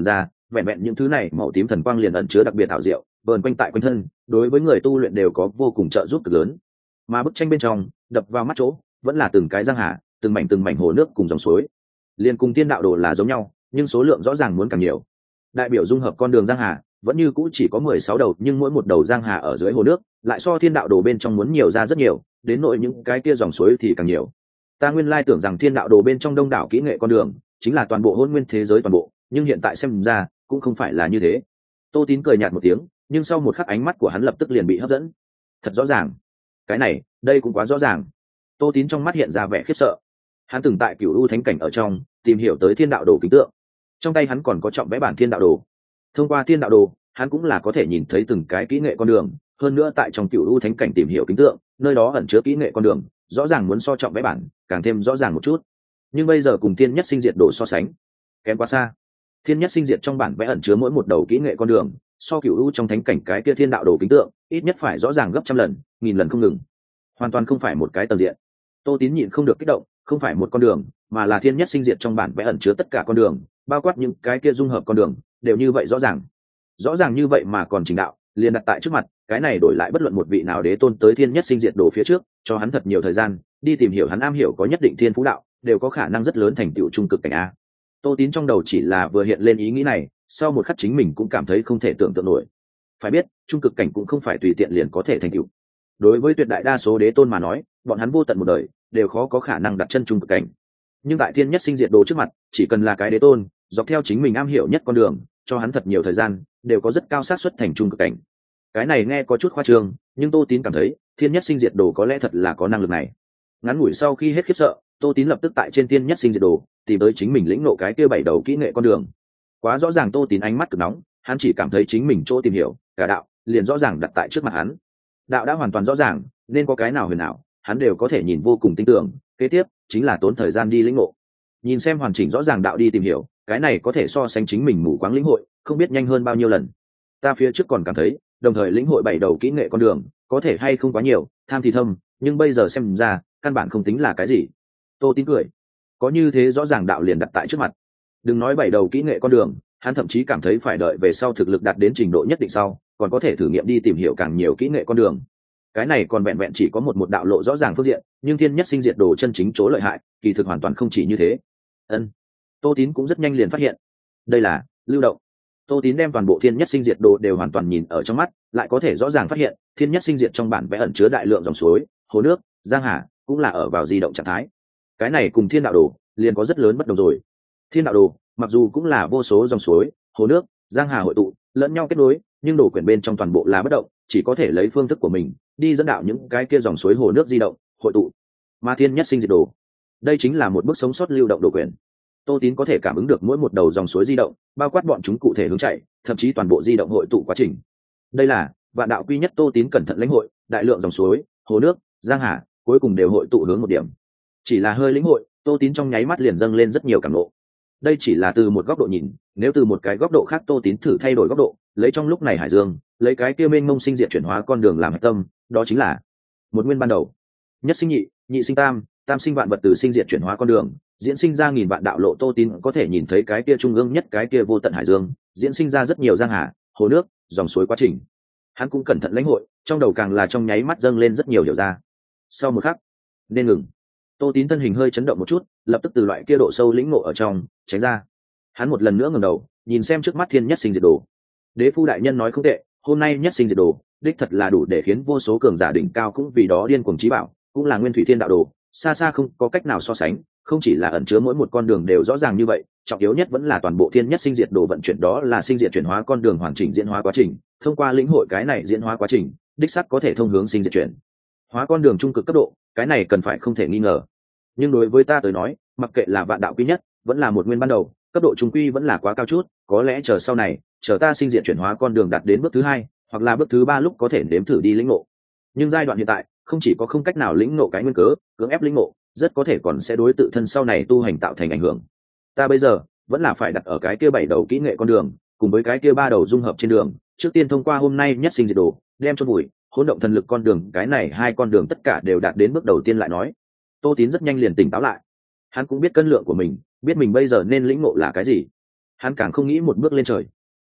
vẹn vẹn những thứ này màu tím thần quang liền ẩn chứa đặc biệt ảo diệu, vờn quanh tại quanh thân, đối với người tu luyện đều có vô cùng trợ giúp cực lớn. Mà bức tranh bên trong đập vào mắt chỗ vẫn là từng cái giang hà, từng mảnh từng mảnh hồ nước cùng dòng suối, liền cùng thiên đạo đồ là giống nhau, nhưng số lượng rõ ràng muốn càng nhiều. Đại biểu dung hợp con đường giang hà vẫn như cũ chỉ có mười sáu đầu, nhưng mỗi một đầu giang hà ở dưới hồ nước lại so thiên đạo đồ bên trong muốn nhiều ra rất nhiều, đến nội những cái kia dòng suối thì càng nhiều. Ta nguyên lai tưởng rằng thiên đạo đồ bên trong đông đảo kỹ nghệ con đường chính là toàn bộ hôn nguyên thế giới toàn bộ, nhưng hiện tại xem ra cũng không phải là như thế. Tô Tín cười nhạt một tiếng, nhưng sau một khắc ánh mắt của hắn lập tức liền bị hấp dẫn. Thật rõ ràng, cái này đây cũng quá rõ ràng. Tô Tín trong mắt hiện ra vẻ khiếp sợ. Hắn từng tại Cửu U thánh cảnh ở trong tìm hiểu tới thiên đạo đồ kính tượng, trong tay hắn còn có trọng vẽ bản thiên đạo đồ. Thông qua thiên đạo đồ, hắn cũng là có thể nhìn thấy từng cái kỹ nghệ con đường, hơn nữa tại trong Cửu U thánh cảnh tìm hiểu kính tượng, nơi đó ẩn chứa kỹ nghệ con đường rõ ràng muốn so trọng vẽ bản càng thêm rõ ràng một chút. Nhưng bây giờ cùng thiên nhất sinh diệt đồ so sánh, kém quá xa. Thiên nhất sinh diệt trong bản vẽ ẩn chứa mỗi một đầu kỹ nghệ con đường, so Cửu U trong thánh cảnh cái kia thiên đạo đồ kính tượng ít nhất phải rõ ràng gấp trăm lần, nghìn lần không ngừng, hoàn toàn không phải một cái tầng diện. Tô Tín nhịn không được kích động, không phải một con đường, mà là thiên nhất sinh diệt trong bản vẽ ẩn chứa tất cả con đường, bao quát những cái kia dung hợp con đường đều như vậy rõ ràng. Rõ ràng như vậy mà còn trình đạo liền đặt tại trước mặt, cái này đổi lại bất luận một vị nào đế tôn tới thiên nhất sinh diệt đồ phía trước, cho hắn thật nhiều thời gian đi tìm hiểu, hắn am hiểu có nhất định thiên phú đạo, đều có khả năng rất lớn thành tựu trung cực cảnh a. Tô Tín trong đầu chỉ là vừa hiện lên ý nghĩ này, sau một khắc chính mình cũng cảm thấy không thể tưởng tượng nổi. Phải biết, trung cực cảnh cũng không phải tùy tiện liền có thể thành tựu. Đối với tuyệt đại đa số đế tôn mà nói, bọn hắn vô tận một đời đều khó có khả năng đặt chân trung cực cảnh. Nhưng tại thiên nhất sinh diệt đồ trước mặt, chỉ cần là cái đế tôn, dọc theo chính mình am hiểu nhất con đường, cho hắn thật nhiều thời gian, đều có rất cao xác suất thành trung cực cảnh. Cái này nghe có chút khoa trương, nhưng Tô Tín cảm thấy thiên nhất sinh diệt đồ có lẽ thật là có năng lực này. Ngắn ngủi sau khi hết khiếp sợ, Tô Tín lập tức tại trên thiên nhất sinh diệt đồ tìm tới chính mình lĩnh ngộ cái kia bảy đầu kỹ nghệ con đường. Quá rõ ràng, Tô Tín ánh mắt cực nóng, hắn chỉ cảm thấy chính mình chỗ tìm hiểu cả đạo liền rõ ràng đặt tại trước mặt hắn. Đạo đã hoàn toàn rõ ràng, nên có cái nào huyền ảo hắn đều có thể nhìn vô cùng tinh tường, kế tiếp chính là tốn thời gian đi lĩnh ngộ. Nhìn xem hoàn chỉnh rõ ràng đạo đi tìm hiểu, cái này có thể so sánh chính mình mù quáng lĩnh hội không biết nhanh hơn bao nhiêu lần. Ta phía trước còn cảm thấy đồng thời lĩnh hội bảy đầu kỹ nghệ con đường có thể hay không quá nhiều, tham thì thâm, nhưng bây giờ xem ra căn bản không tính là cái gì. Tô Tín cười, có như thế rõ ràng đạo liền đặt tại trước mặt, đừng nói bảy đầu kỹ nghệ con đường, hắn thậm chí cảm thấy phải đợi về sau thực lực đạt đến trình độ nhất định sau còn có thể thử nghiệm đi tìm hiểu càng nhiều kỹ nghệ con đường. Cái này còn vẹn vẹn chỉ có một một đạo lộ rõ ràng phương diện, nhưng thiên nhất sinh diệt đồ chân chính chỗ lợi hại kỳ thực hoàn toàn không chỉ như thế. Ân, Tô Tín cũng rất nhanh liền phát hiện, đây là lưu động. Tô Tín đem toàn bộ thiên nhất sinh diệt đồ đều hoàn toàn nhìn ở trong mắt, lại có thể rõ ràng phát hiện thiên nhất sinh diệt trong bản vẽ ẩn chứa đại lượng dòng suối, hồ nước, giang hà cũng là ở vào di động trạng thái. Cái này cùng thiên đạo đồ liền có rất lớn bất đồng rồi. Thiên đạo đồ mặc dù cũng là vô số dòng suối, hồ nước, giang hà hội tụ lẫn nhau kết nối, nhưng đồ quyển bên trong toàn bộ là bất động, chỉ có thể lấy phương thức của mình đi dẫn đạo những cái kia dòng suối hồ nước di động hội tụ. Mà thiên nhất sinh diệt đồ, đây chính là một bước sống sót lưu động đồ quyển. Tô Tín có thể cảm ứng được mỗi một đầu dòng suối di động, bao quát bọn chúng cụ thể hướng chạy, thậm chí toàn bộ di động hội tụ quá trình. Đây là vạn đạo quy nhất. Tô Tín cẩn thận lĩnh hội, đại lượng dòng suối, hồ nước, giang hà cuối cùng đều hội tụ hướng một điểm. Chỉ là hơi lĩnh hội, Tô Tín trong nháy mắt liền dâng lên rất nhiều cảm ngộ. Đây chỉ là từ một góc độ nhìn, nếu từ một cái góc độ khác Tô Tín thử thay đổi góc độ, lấy trong lúc này hải dương, lấy cái kia mênh mông sinh diệt chuyển hóa con đường làm hạch tâm, đó chính là một nguyên ban đầu, nhất sinh nhị, nhị sinh tam, tam sinh vạn vật, từ sinh diệt chuyển hóa con đường diễn sinh ra nghìn vạn đạo lộ. Tô Tín có thể nhìn thấy cái kia trung ương nhất, cái kia vô tận hải dương diễn sinh ra rất nhiều giang hà, hồ nước, dòng suối quá trình. Hắn cũng cẩn thận lãnh hội, trong đầu càng là trong nháy mắt dâng lên rất nhiều hiểu ra. Sau một khắc nên ngừng, Tô Tín thân hình hơi chấn động một chút, lập tức từ loại kia độ sâu lĩnh ngộ ở trong tránh ra. Hắn một lần nữa ngẩng đầu nhìn xem trước mắt thiên nhất sinh diệt đồ. Đế phu đại nhân nói không tệ, hôm nay nhất sinh diệt đồ đích thật là đủ để khiến vô số cường giả đỉnh cao cũng vì đó điên cuồng chí bảo, cũng là nguyên thủy thiên đạo đồ, xa xa không có cách nào so sánh. Không chỉ là ẩn chứa mỗi một con đường đều rõ ràng như vậy, trọng yếu nhất vẫn là toàn bộ thiên nhất sinh diệt đồ vận chuyển, đó là sinh diệt chuyển hóa con đường hoàn chỉnh diễn hóa quá trình. Thông qua lĩnh hội cái này diễn hóa quá trình, đích xác có thể thông hướng sinh diệt chuyển hóa con đường trung cực cấp độ, cái này cần phải không thể nghi ngờ. Nhưng đối với ta tới nói, mặc kệ là vạn đạo quy nhất vẫn là một nguyên ban đầu, cấp độ trung quy vẫn là quá cao chút. Có lẽ chờ sau này, chờ ta sinh diệt chuyển hóa con đường đạt đến bước thứ hai hoặc là bước thứ ba lúc có thể nếm thử đi lĩnh ngộ. Nhưng giai đoạn hiện tại không chỉ có không cách nào lĩnh ngộ cái nguyên cớ, cưỡng ép lĩnh ngộ rất có thể còn sẽ đối tự thân sau này tu hành tạo thành ảnh hưởng. Ta bây giờ vẫn là phải đặt ở cái kia bảy đầu kỹ nghệ con đường cùng với cái kia ba đầu dung hợp trên đường, trước tiên thông qua hôm nay nhất sinh diệt đồ đem cho bụi hỗn động thần lực con đường, cái này hai con đường tất cả đều đạt đến bước đầu tiên lại nói. Tô Tín rất nhanh liền tỉnh táo lại, hắn cũng biết cân lượng của mình, biết mình bây giờ nên lĩnh ngộ là cái gì. Hắn càng không nghĩ một bước lên trời,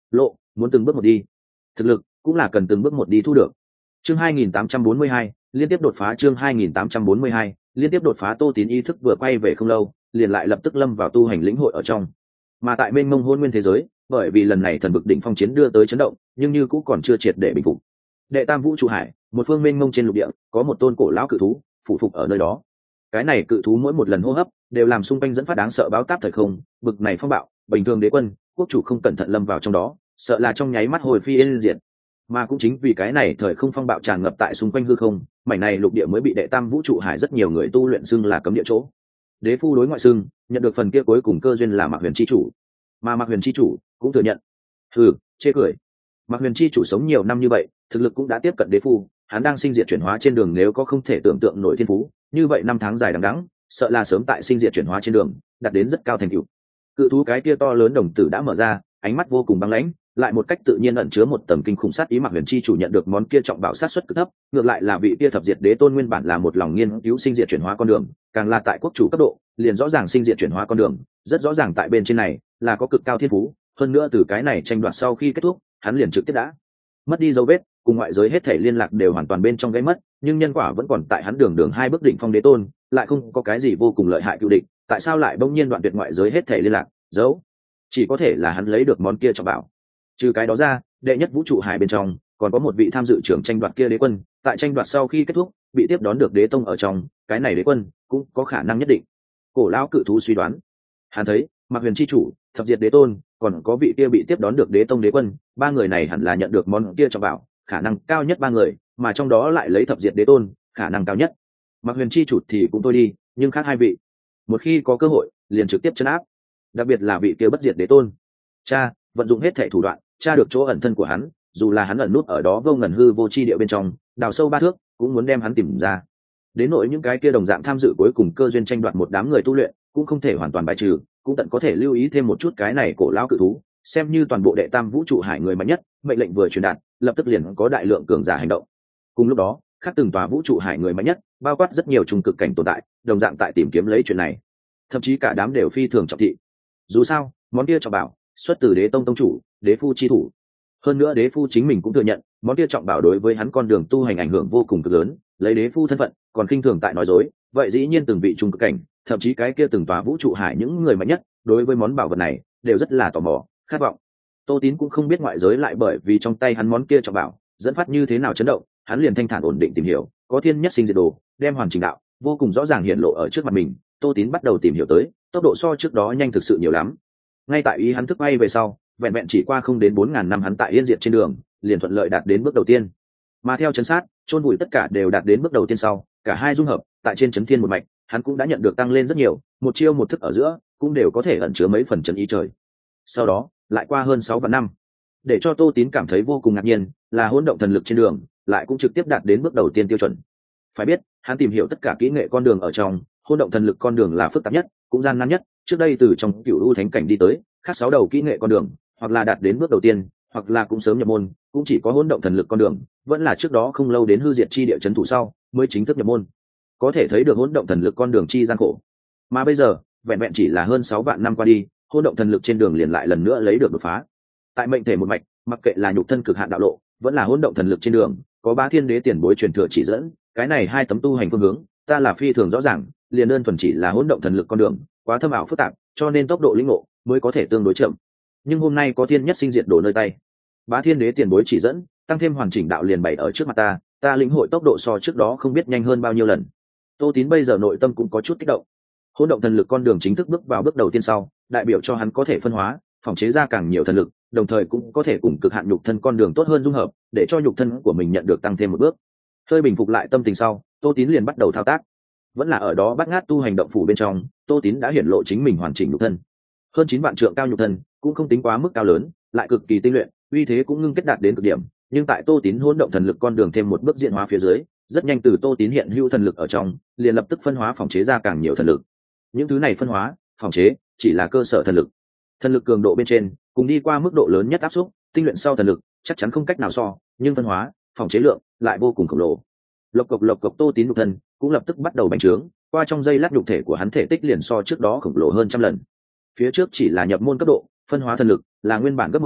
lộ muốn từng bước một đi, thực lực cũng là cần từng bước một đi thu được. Chương hai nghìn tám trăm bốn mươi hai, liên tiếp đột phá. Chương hai nghìn tám trăm bốn mươi hai, liên tiếp đột phá. Tô Tín ý thức vừa quay về không lâu, liền lại lập tức lâm vào tu hành lĩnh hội ở trong. Mà tại mênh mông hôn nguyên thế giới, bởi vì lần này thần vực đỉnh phong chiến đưa tới chấn động, nhưng như cũng còn chưa triệt để bình phục. Đệ Tam Vũ trụ hải, một phương mênh mông trên lục địa, có một tôn cổ lão cự thú phụ phục ở nơi đó. Cái này cự thú mỗi một lần hô hấp đều làm xung quanh dẫn phát đáng sợ báo táp thời không, bực này phong bạo, bình thường đế quân, quốc chủ không cẩn thận lâm vào trong đó, sợ là trong nháy mắt hồi phi yên diệt. Mà cũng chính vì cái này thời không phong bạo tràn ngập tại xung quanh hư không, mảnh này lục địa mới bị Đệ Tam Vũ trụ hải rất nhiều người tu luyện xưng là cấm địa chỗ. Đế phu đối ngoại xưng nhận được phần kia cuối cùng cơ duyên là Mạc Huyền chi chủ, mà Mạc Huyền chi chủ cũng thừa nhận. Hừ, chê cười. Mạc Huyền chi chủ sống nhiều năm như vậy, thực lực cũng đã tiếp cận đế phu, hắn đang sinh diệt chuyển hóa trên đường, nếu có không thể tưởng tượng nổi thiên phú, như vậy năm tháng dài đằng đẵng, sợ là sớm tại sinh diệt chuyển hóa trên đường đạt đến rất cao thành tựu. Cự thú cái kia to lớn đồng tử đã mở ra, ánh mắt vô cùng băng lãnh, lại một cách tự nhiên ẩn chứa một tầng kinh khủng sát ý. Mạc Huyền chi chủ nhận được món kia trọng bảo sát suất cực thấp, ngược lại là vị kia thập diệt đế tôn nguyên bản là một lòng nghiên cứu sinh diệt chuyển hóa con đường, càng là tại quốc chủ cấp độ, liền rõ ràng sinh diệt chuyển hóa con đường, rất rõ ràng tại bên trên này là có cực cao thiên phú, hơn nữa từ cái này tranh đoạt sau khi kết thúc, hắn liền trực tiếp đã mất đi dấu vết, cùng ngoại giới hết thể liên lạc đều hoàn toàn bên trong gây mất, nhưng nhân quả vẫn còn tại hắn đường đường hai bước đỉnh phong đế tôn, lại không có cái gì vô cùng lợi hại cựu địch, tại sao lại bỗng nhiên đoạn tuyệt ngoại giới hết thể liên lạc, giấu? Chỉ có thể là hắn lấy được món kia trọng bảo. Trừ cái đó ra, đệ nhất vũ trụ hải bên trong còn có một vị tham dự trưởng tranh đoạt kia đế quân, tại tranh đoạt sau khi kết thúc, bị tiếp đón được đế tông ở trong, cái này đế quân cũng có khả năng nhất định. Cổ lão cự thú suy đoán, hắn thấy Mạc Huyền chi chủ, thập diệt đế tôn, còn có vị kia bị tiếp đón được đế tông đế quân, ba người này hẳn là nhận được món kia trọng bảo, khả năng cao nhất ba người, mà trong đó lại lấy thập diệt đế tôn khả năng cao nhất. Mạc Huyền chi chủ thì cũng thôi đi, nhưng khác hai vị, một khi có cơ hội liền trực tiếp chấn áp, đặc biệt là vị kia bất diệt đế tôn, cha vận dụng hết thể thủ đoạn, cha được chỗ ẩn thân của hắn, dù là hắn ẩn nút ở đó vô ngần hư vô chi địa bên trong, đào sâu ba thước cũng muốn đem hắn tìm ra. Đến nỗi những cái kia đồng dạng tham dự cuối cùng cơ duyên tranh đoạt một đám người tu luyện, cũng không thể hoàn toàn bài trừ, cũng tận có thể lưu ý thêm một chút cái này cổ lão cự thú, xem như toàn bộ Đệ Tam Vũ trụ hải người mạnh nhất, mệnh lệnh vừa truyền đạt, lập tức liền có đại lượng cường giả hành động. Cùng lúc đó, khác từng tòa vũ trụ hải người mạnh nhất, bao quát rất nhiều trung cực cảnh tồn tại, đồng dạng tại tìm kiếm lấy chuyện này, thậm chí cả đám đều phi thường trọng thị. Dù sao, món kia trọng bảo xuất từ Đế tông tông chủ, đế phu chi thủ. Hơn nữa đế phu chính mình cũng thừa nhận, món kia trọng bảo đối với hắn con đường tu hành ảnh hưởng vô cùng cực lớn, lấy đế phu thân phận, còn khinh thường tại nói dối, vậy dĩ nhiên từng vị trung cực cảnh, thậm chí cái kia từng tòa vũ trụ hải những người mạnh nhất, đối với món bảo vật này đều rất là tò mò, khát vọng. Tô Tín cũng không biết ngoại giới lại bởi vì trong tay hắn món kia trọng bảo dẫn phát như thế nào chấn động, hắn liền thanh thản ổn định tìm hiểu, có thiên nhất sinh diệt đồ, đem hoàn chỉnh đạo vô cùng rõ ràng hiện lộ ở trước mặt mình. Tô Tín bắt đầu tìm hiểu tới, tốc độ so trước đó nhanh thực sự nhiều lắm. Ngay tại ý hắn thức bay về sau, vẹn vẹn chỉ qua không đến bốn ngàn năm, hắn tại yên diệt trên đường liền thuận lợi đạt đến bước đầu tiên. Mà theo chấn sát, chôn vùi tất cả đều đạt đến bước đầu tiên sau, cả hai dung hợp, tại trên chấn thiên một mạch, hắn cũng đã nhận được tăng lên rất nhiều, một chiêu một thức ở giữa cũng đều có thể ẩn chứa mấy phần chấn ý trời. Sau đó, lại qua hơn sáu vạn năm, để cho Tô Tín cảm thấy vô cùng ngạc nhiên, là hỗn động thần lực trên đường lại cũng trực tiếp đạt đến bước đầu tiên tiêu chuẩn. Phải biết, hắn tìm hiểu tất cả kỹ nghệ con đường ở trong, hỗn động thần lực con đường là phức tạp nhất, cũng gian nan nhất, trước đây từ trong Cửu U thánh cảnh đi tới, khác sáu đầu kỹ nghệ con đường, hoặc là đạt đến bước đầu tiên, hoặc là cũng sớm nhập môn, cũng chỉ có hỗn động thần lực con đường, vẫn là trước đó không lâu đến hư diệt chi địa trấn thủ sau, mới chính thức nhập môn. Có thể thấy được hỗn động thần lực con đường chi gian khổ. Mà bây giờ, vẹn vẹn chỉ là hơn sáu vạn năm qua đi, hỗn động thần lực trên đường liền lại lần nữa lấy được đột phá. Tại mệnh thể một mạch, mặc kệ là nhục thân cực hạn đạo lộ, vẫn là hỗn động thần lực trên đường, có Bá Thiên Đế tiền bối truyền thừa chỉ dẫn, cái này hai tấm tu hành phương hướng, ta là phi thường rõ ràng, liền đơn thuần chỉ là hỗn động thần lực con đường, quá thâm ảo phức tạp, cho nên tốc độ lĩnh ngộ mới có thể tương đối chậm. Nhưng hôm nay có thiên nhất sinh diệt đồ nơi tay, Bá Thiên Đế tiền bối chỉ dẫn, tăng thêm hoàn chỉnh đạo liền bày ở trước mặt ta, ta lĩnh hội tốc độ so trước đó không biết nhanh hơn bao nhiêu lần. Tô Tín bây giờ nội tâm cũng có chút kích động. Hỗn động thần lực con đường chính thức bước vào bước đầu tiên sau, đại biểu cho hắn có thể phân hóa, phòng chế ra càng nhiều thần lực, đồng thời cũng có thể cùng cực hạn nhục thân con đường tốt hơn dung hợp, để cho nhục thân của mình nhận được tăng thêm một bước. Hơi bình phục lại tâm tình sau, Tô Tín liền bắt đầu thao tác. Vẫn là ở đó Bát Ngát tu hành động phủ bên trong, Tô Tín đã hiển lộ chính mình hoàn chỉnh nhục thân. Hơn chín vạn trượng cao nhục thân, cũng không tính quá mức cao lớn, lại cực kỳ tinh luyện, uy thế cũng ngưng kết đạt đến cực điểm, nhưng tại Tô Tín hỗn động thần lực con đường thêm một bước diện hóa phía dưới, rất nhanh từ Tô Tín hiện hữu thần lực ở trong, liền lập tức phân hóa phòng chế ra càng nhiều thần lực. Những thứ này phân hóa, phòng chế, chỉ là cơ sở thần lực. Thần lực cường độ bên trên, cùng đi qua mức độ lớn nhất áp xúc, tinh luyện sau thần lực, chắc chắn không cách nào so, nhưng phân hóa, phòng chế lượng lại vô cùng khổng lồ. Lộc cộc lộc cộc Tô Tín nhục thân cũng lập tức bắt đầu bành trướng, qua trong giây lát nhục thể của hắn thể tích liền so trước đó khổng lồ hơn trăm lần. Phía trước chỉ là nhập môn cấp độ, phân hóa thần lực là nguyên bản gấp mười,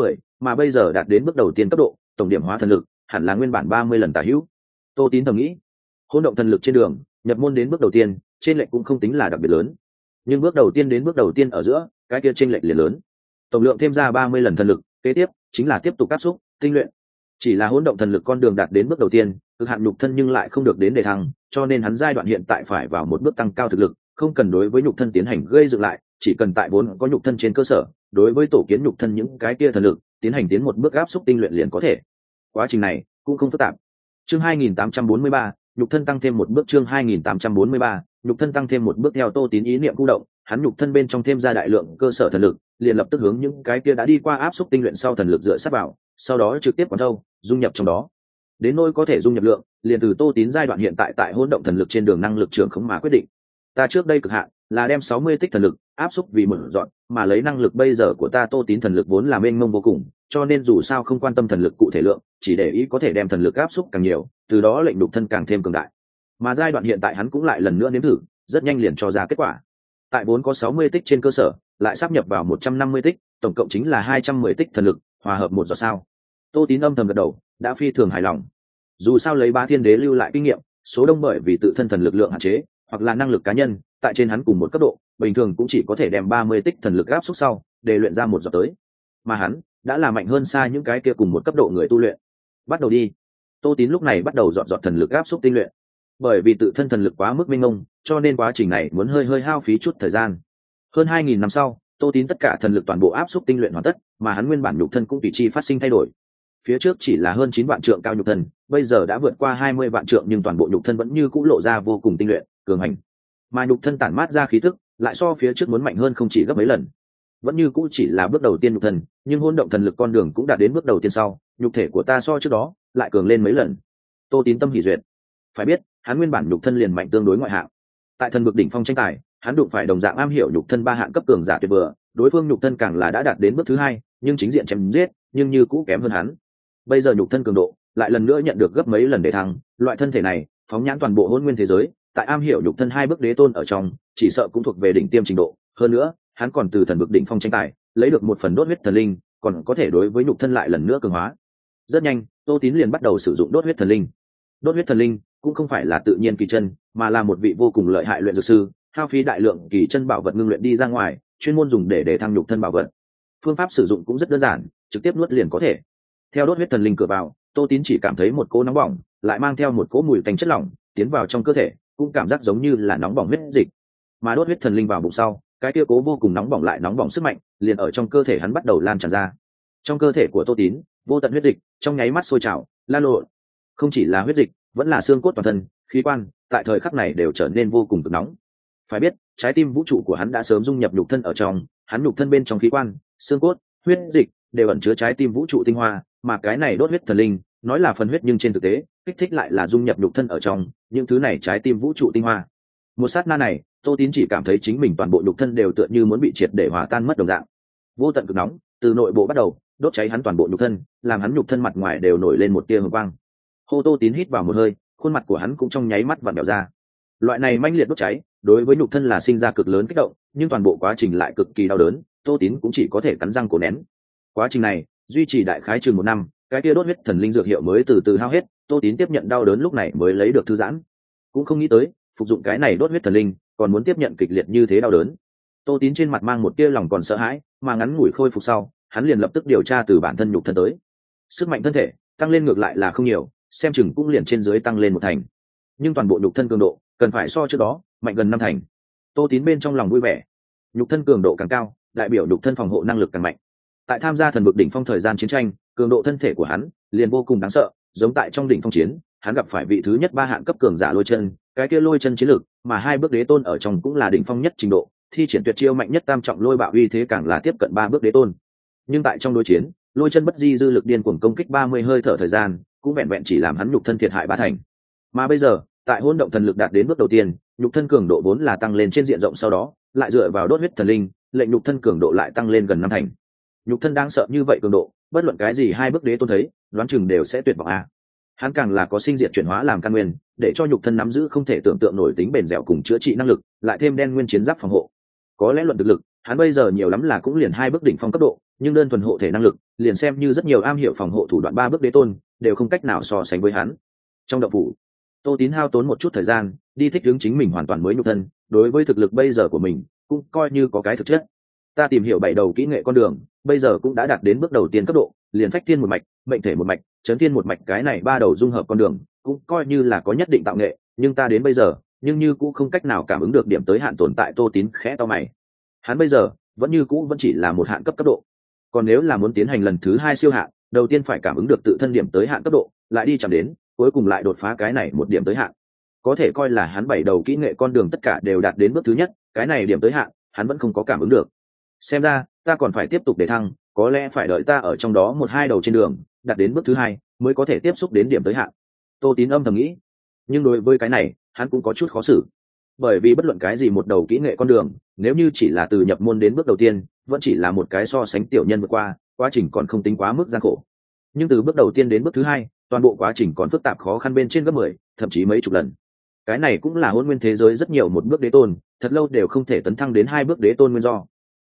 mà bây giờ đạt đến bước đầu tiên cấp độ, tổng điểm hóa thần lực hẳn là nguyên bản ba mươi lần tả hữu. Tô Tín thầm nghĩ, hỗn động thần lực trên đường nhập môn đến bước đầu tiên trên lệch cũng không tính là đặc biệt lớn, nhưng bước đầu tiên đến bước đầu tiên ở giữa cái kia trên lệch liền lớn. Tổng lượng thêm ra ba mươi lần thần lực, kế tiếp chính là tiếp tục áp xúc tinh luyện. Chỉ là hỗn động thần lực con đường đạt đến bước đầu tiên, cực hạn nhục thân nhưng lại không được đến đề thăng, cho nên hắn giai đoạn hiện tại phải vào một bước tăng cao thực lực, không cần đối với nhục thân tiến hành gây dựng lại, chỉ cần tại vốn có nhục thân trên cơ sở, đối với tổ kiến nhục thân những cái kia thần lực tiến hành tiến một bước áp xúc tinh luyện liền có thể. Quá trình này cũng không phức tạp. Chương hai nghìn tám trăm bốn mươi ba, nhục thân tăng thêm một bước. Chương hai nghìn tám trăm bốn mươi ba, nhục thân tăng thêm một bước. Theo Tô Tín ý niệm cụ động, hắn nhục thân bên trong thêm ra đại lượng cơ sở thần lực, liền lập tức hướng những cái kia đã đi qua áp xúc tinh luyện sau thần lực dựa sát vào, sau đó trực tiếp quán thâu dung nhập trong đó. Đến nỗi có thể dung nhập lượng, liền từ Tô Tín giai đoạn hiện tại tại hỗn động thần lực trên đường năng lực trưởng khống mà quyết định. Ta trước đây cực hạn là đem sáu mươi tích thần lực áp xúc vì mở dọn, mà lấy năng lực bây giờ của ta Tô Tín thần lực vốn là mênh mông vô cùng, cho nên dù sao không quan tâm thần lực cụ thể lượng, chỉ để ý có thể đem thần lực áp xúc càng nhiều, từ đó lệnh đục thân càng thêm cường đại. Mà giai đoạn hiện tại hắn cũng lại lần nữa nếm thử, rất nhanh liền cho ra kết quả. Tại vốn có sáu mươi tích trên cơ sở, lại sáp nhập vào một trăm năm mươi tích, tổng cộng chính là hai trăm mười tích thần lực, hòa hợp một giọt sao. Tô Tín âm thầm gật đầu, đã phi thường hài lòng. Dù sao lấy Bá Thiên Đế lưu lại kinh nghiệm, số đông bởi vì tự thân thần lực lượng hạn chế, hoặc là năng lực cá nhân, tại trên hắn cùng một cấp độ, bình thường cũng chỉ có thể đem ba mươi tích thần lực áp xúc sau, để luyện ra một giọt tới. Mà hắn đã là mạnh hơn xa những cái kia cùng một cấp độ người tu luyện. Bắt đầu đi. Tô Tín lúc này bắt đầu dọn dọn thần lực áp xúc tinh luyện. Bởi vì tự thân thần lực quá mức mênh mông, cho nên quá trình này muốn hơi hơi hao phí chút thời gian. Hơn hai nghìn năm sau, Tô Tín tất cả thần lực toàn bộ áp xúc tinh luyện hoàn tất, mà hắn nguyên bản nhục thân cũng tùy chi phát sinh thay đổi. Phía trước chỉ là hơn chín vạn trượng cao nhục thân, bây giờ đã vượt qua hai mươi vạn trượng, nhưng toàn bộ nhục thân vẫn như cũ lộ ra vô cùng tinh luyện, cường hành. Mà nhục thân tản mát ra khí tức, lại so phía trước muốn mạnh hơn không chỉ gấp mấy lần. Vẫn như cũ chỉ là bước đầu tiên nhục thân, nhưng hỗn động thần lực con đường cũng đạt đến bước đầu tiên sau, nhục thể của ta so trước đó lại cường lên mấy lần. Tô Tín tâm hỉ duyệt. Phải biết, hắn nguyên bản nhục thân liền mạnh tương đối ngoại hạng. Tại thần vực đỉnh phong tranh tài, hắn đụng phải đồng dạng am hiểu nhục thân ba hạng cấp cường giả tuyệt vừa, đối phương nhục thân càng là đã đạt đến bước thứ hai, nhưng chính diện chém giết, nhưng như cũ kém hơn hắn. Bây giờ nhục thân cường độ lại lần nữa nhận được gấp mấy lần để thăng, loại thân thể này phóng nhãn toàn bộ hỗn nguyên thế giới, tại am hiểu nhục thân hai bước đế tôn ở trong, chỉ sợ cũng thuộc về đỉnh tiêm trình độ. Hơn nữa, hắn còn từ thần vực đỉnh phong tranh tài lấy được một phần đốt huyết thần linh, còn có thể đối với nhục thân lại lần nữa cường hóa. Rất nhanh, Tô Tín liền bắt đầu sử dụng đốt huyết thần linh. Đốt huyết thần linh cũng không phải là tự nhiên kỳ chân, mà là một vị vô cùng lợi hại luyện dược sư, hao phí đại lượng kỳ chân bảo vật ngưng luyện đi ra ngoài, chuyên môn dùng để để thăng nhục thân bảo vật. Phương pháp sử dụng cũng rất đơn giản, trực tiếp nuốt liền có thể. Theo đốt huyết thần linh cửa vào, Tô Tín chỉ cảm thấy một cỗ nóng bỏng, lại mang theo một cỗ mùi tanh chất lỏng tiến vào trong cơ thể, cũng cảm giác giống như là nóng bỏng huyết dịch. Mà đốt huyết thần linh vào bụng sau, cái kia cố vô cùng nóng bỏng lại nóng bỏng sức mạnh, liền ở trong cơ thể hắn bắt đầu lan tràn ra. Trong cơ thể của Tô Tín, vô tận huyết dịch trong nháy mắt sôi trào, lan lộn. Không chỉ là huyết dịch, vẫn là xương cốt toàn thân, khí quan, tại thời khắc này đều trở nên vô cùng cực nóng. Phải biết, trái tim vũ trụ của hắn đã sớm dung nhập nhục thân ở trong, hắn nhục thân bên trong khí quan, xương cốt, huyết dịch đều ẩn chứa trái tim vũ trụ tinh hoa, mà cái này đốt huyết thần linh, nói là phần huyết nhưng trên thực tế, kích thích lại là dung nhập nhục thân ở trong, những thứ này trái tim vũ trụ tinh hoa. Một sát na này, Tô Tín chỉ cảm thấy chính mình toàn bộ nhục thân đều tựa như muốn bị triệt để hòa tan mất đồng dạng. Vô tận cực nóng, từ nội bộ bắt đầu, đốt cháy hắn toàn bộ nhục thân, làm hắn nhục thân mặt ngoài đều nổi lên một tia hồng quang. Hô Tô Tín hít vào một hơi, khuôn mặt của hắn cũng trong nháy mắt vặn vẹo ra. Loại này manh liệt đốt cháy, đối với nhục thân là sinh ra cực lớn kích động, nhưng toàn bộ quá trình lại cực kỳ đau đớn, Tô Tín cũng chỉ có thể cắn răng cố nén. Quá trình này duy trì đại khái chừng một năm, cái kia đốt huyết thần linh dược hiệu mới từ từ hao hết, Tô Tín tiếp nhận đau đớn lúc này mới lấy được thư giãn. Cũng không nghĩ tới, phục dụng cái này đốt huyết thần linh, còn muốn tiếp nhận kịch liệt như thế đau đớn. Tô Tín trên mặt mang một tia lòng còn sợ hãi, mà ngắn ngủi khôi phục sau, hắn liền lập tức điều tra từ bản thân nhục thân tới. Sức mạnh thân thể tăng lên ngược lại là không nhiều, xem chừng cũng liền trên dưới tăng lên một thành, nhưng toàn bộ nhục thân cường độ cần phải so trước đó mạnh gần năm thành. Tô Tín bên trong lòng vui vẻ, nhục thân cường độ càng cao, đại biểu nhục thân phòng hộ năng lực càng mạnh. Tại tham gia thần vực đỉnh phong thời gian chiến tranh, cường độ thân thể của hắn liền vô cùng đáng sợ, giống tại trong đỉnh phong chiến, hắn gặp phải vị thứ nhất ba hạng cấp cường giả Lôi Chân, cái kia Lôi Chân chiến lực, mà hai bước đế tôn ở trong cũng là đỉnh phong nhất trình độ, thi triển tuyệt chiêu mạnh nhất tam trọng lôi bạo uy thế càng là tiếp cận ba bước đế tôn. Nhưng tại trong đối chiến, Lôi Chân bất di dư lực điên cuồng công kích ba mươi hơi thở thời gian, cũng vẹn vẹn chỉ làm hắn nhục thân thiệt hại ba thành. Mà bây giờ, tại hỗn động thần lực đạt đến bước đầu tiên, nhục thân cường độ vốn là tăng lên trên diện rộng, sau đó lại dựa vào đốt huyết thần linh, lệnh nhục thân cường độ lại tăng lên gần năm thành. Nhục thân đáng sợ như vậy cường độ, bất luận cái gì hai bước đế tôn thấy, đoán chừng đều sẽ tuyệt vọng a. Hắn càng là có sinh diệt chuyển hóa làm căn nguyên, để cho nhục thân nắm giữ không thể tưởng tượng nổi tính bền dẻo cùng chữa trị năng lực, lại thêm đen nguyên chiến giáp phòng hộ. Có lẽ luận thực lực, hắn bây giờ nhiều lắm là cũng liền hai bước đỉnh phong cấp độ, nhưng đơn thuần hộ thể năng lực liền xem như rất nhiều am hiểu phòng hộ thủ đoạn ba bước đế tôn đều không cách nào so sánh với hắn. Trong động phủ, Tô Tín hao tốn một chút thời gian đi thích ứng chính mình hoàn toàn mới nhục thân, đối với thực lực bây giờ của mình cũng coi như có cái thực chất. Ta tìm hiểu bảy đầu kỹ nghệ con đường, bây giờ cũng đã đạt đến bước đầu tiên cấp độ, liền phách thiên một mạch, mệnh thể một mạch, chấn thiên một mạch, cái này ba đầu dung hợp con đường cũng coi như là có nhất định tạo nghệ, nhưng ta đến bây giờ nhưng như cũng không cách nào cảm ứng được điểm tới hạn tồn tại. Tô Tín khẽ to mày, hắn bây giờ vẫn như cũ vẫn chỉ là một hạn cấp cấp độ, còn nếu là muốn tiến hành lần thứ hai siêu hạn, đầu tiên phải cảm ứng được tự thân điểm tới hạn cấp độ, lại đi chạm đến, cuối cùng lại đột phá cái này một điểm tới hạn. Có thể coi là hắn bảy đầu kỹ nghệ con đường tất cả đều đạt đến bước thứ nhất, cái này điểm tới hạn hắn vẫn không có cảm ứng được. Xem ra ta còn phải tiếp tục để thăng, có lẽ phải đợi ta ở trong đó một hai đầu trên đường đạt đến bước thứ hai mới có thể tiếp xúc đến điểm tới hạn. Tô Tín âm thầm nghĩ, nhưng đối với cái này hắn cũng có chút khó xử, bởi vì bất luận cái gì một đầu kỹ nghệ con đường, nếu như chỉ là từ nhập môn đến bước đầu tiên vẫn chỉ là một cái so sánh tiểu nhân vượt qua, quá trình còn không tính quá mức gian khổ, nhưng từ bước đầu tiên đến bước thứ hai toàn bộ quá trình còn phức tạp khó khăn bên trên gấp mười thậm chí mấy chục lần. Cái này cũng là hôn nguyên thế giới rất nhiều một bước đế tôn thật lâu đều không thể tấn thăng đến hai bước đế tôn nguyên do.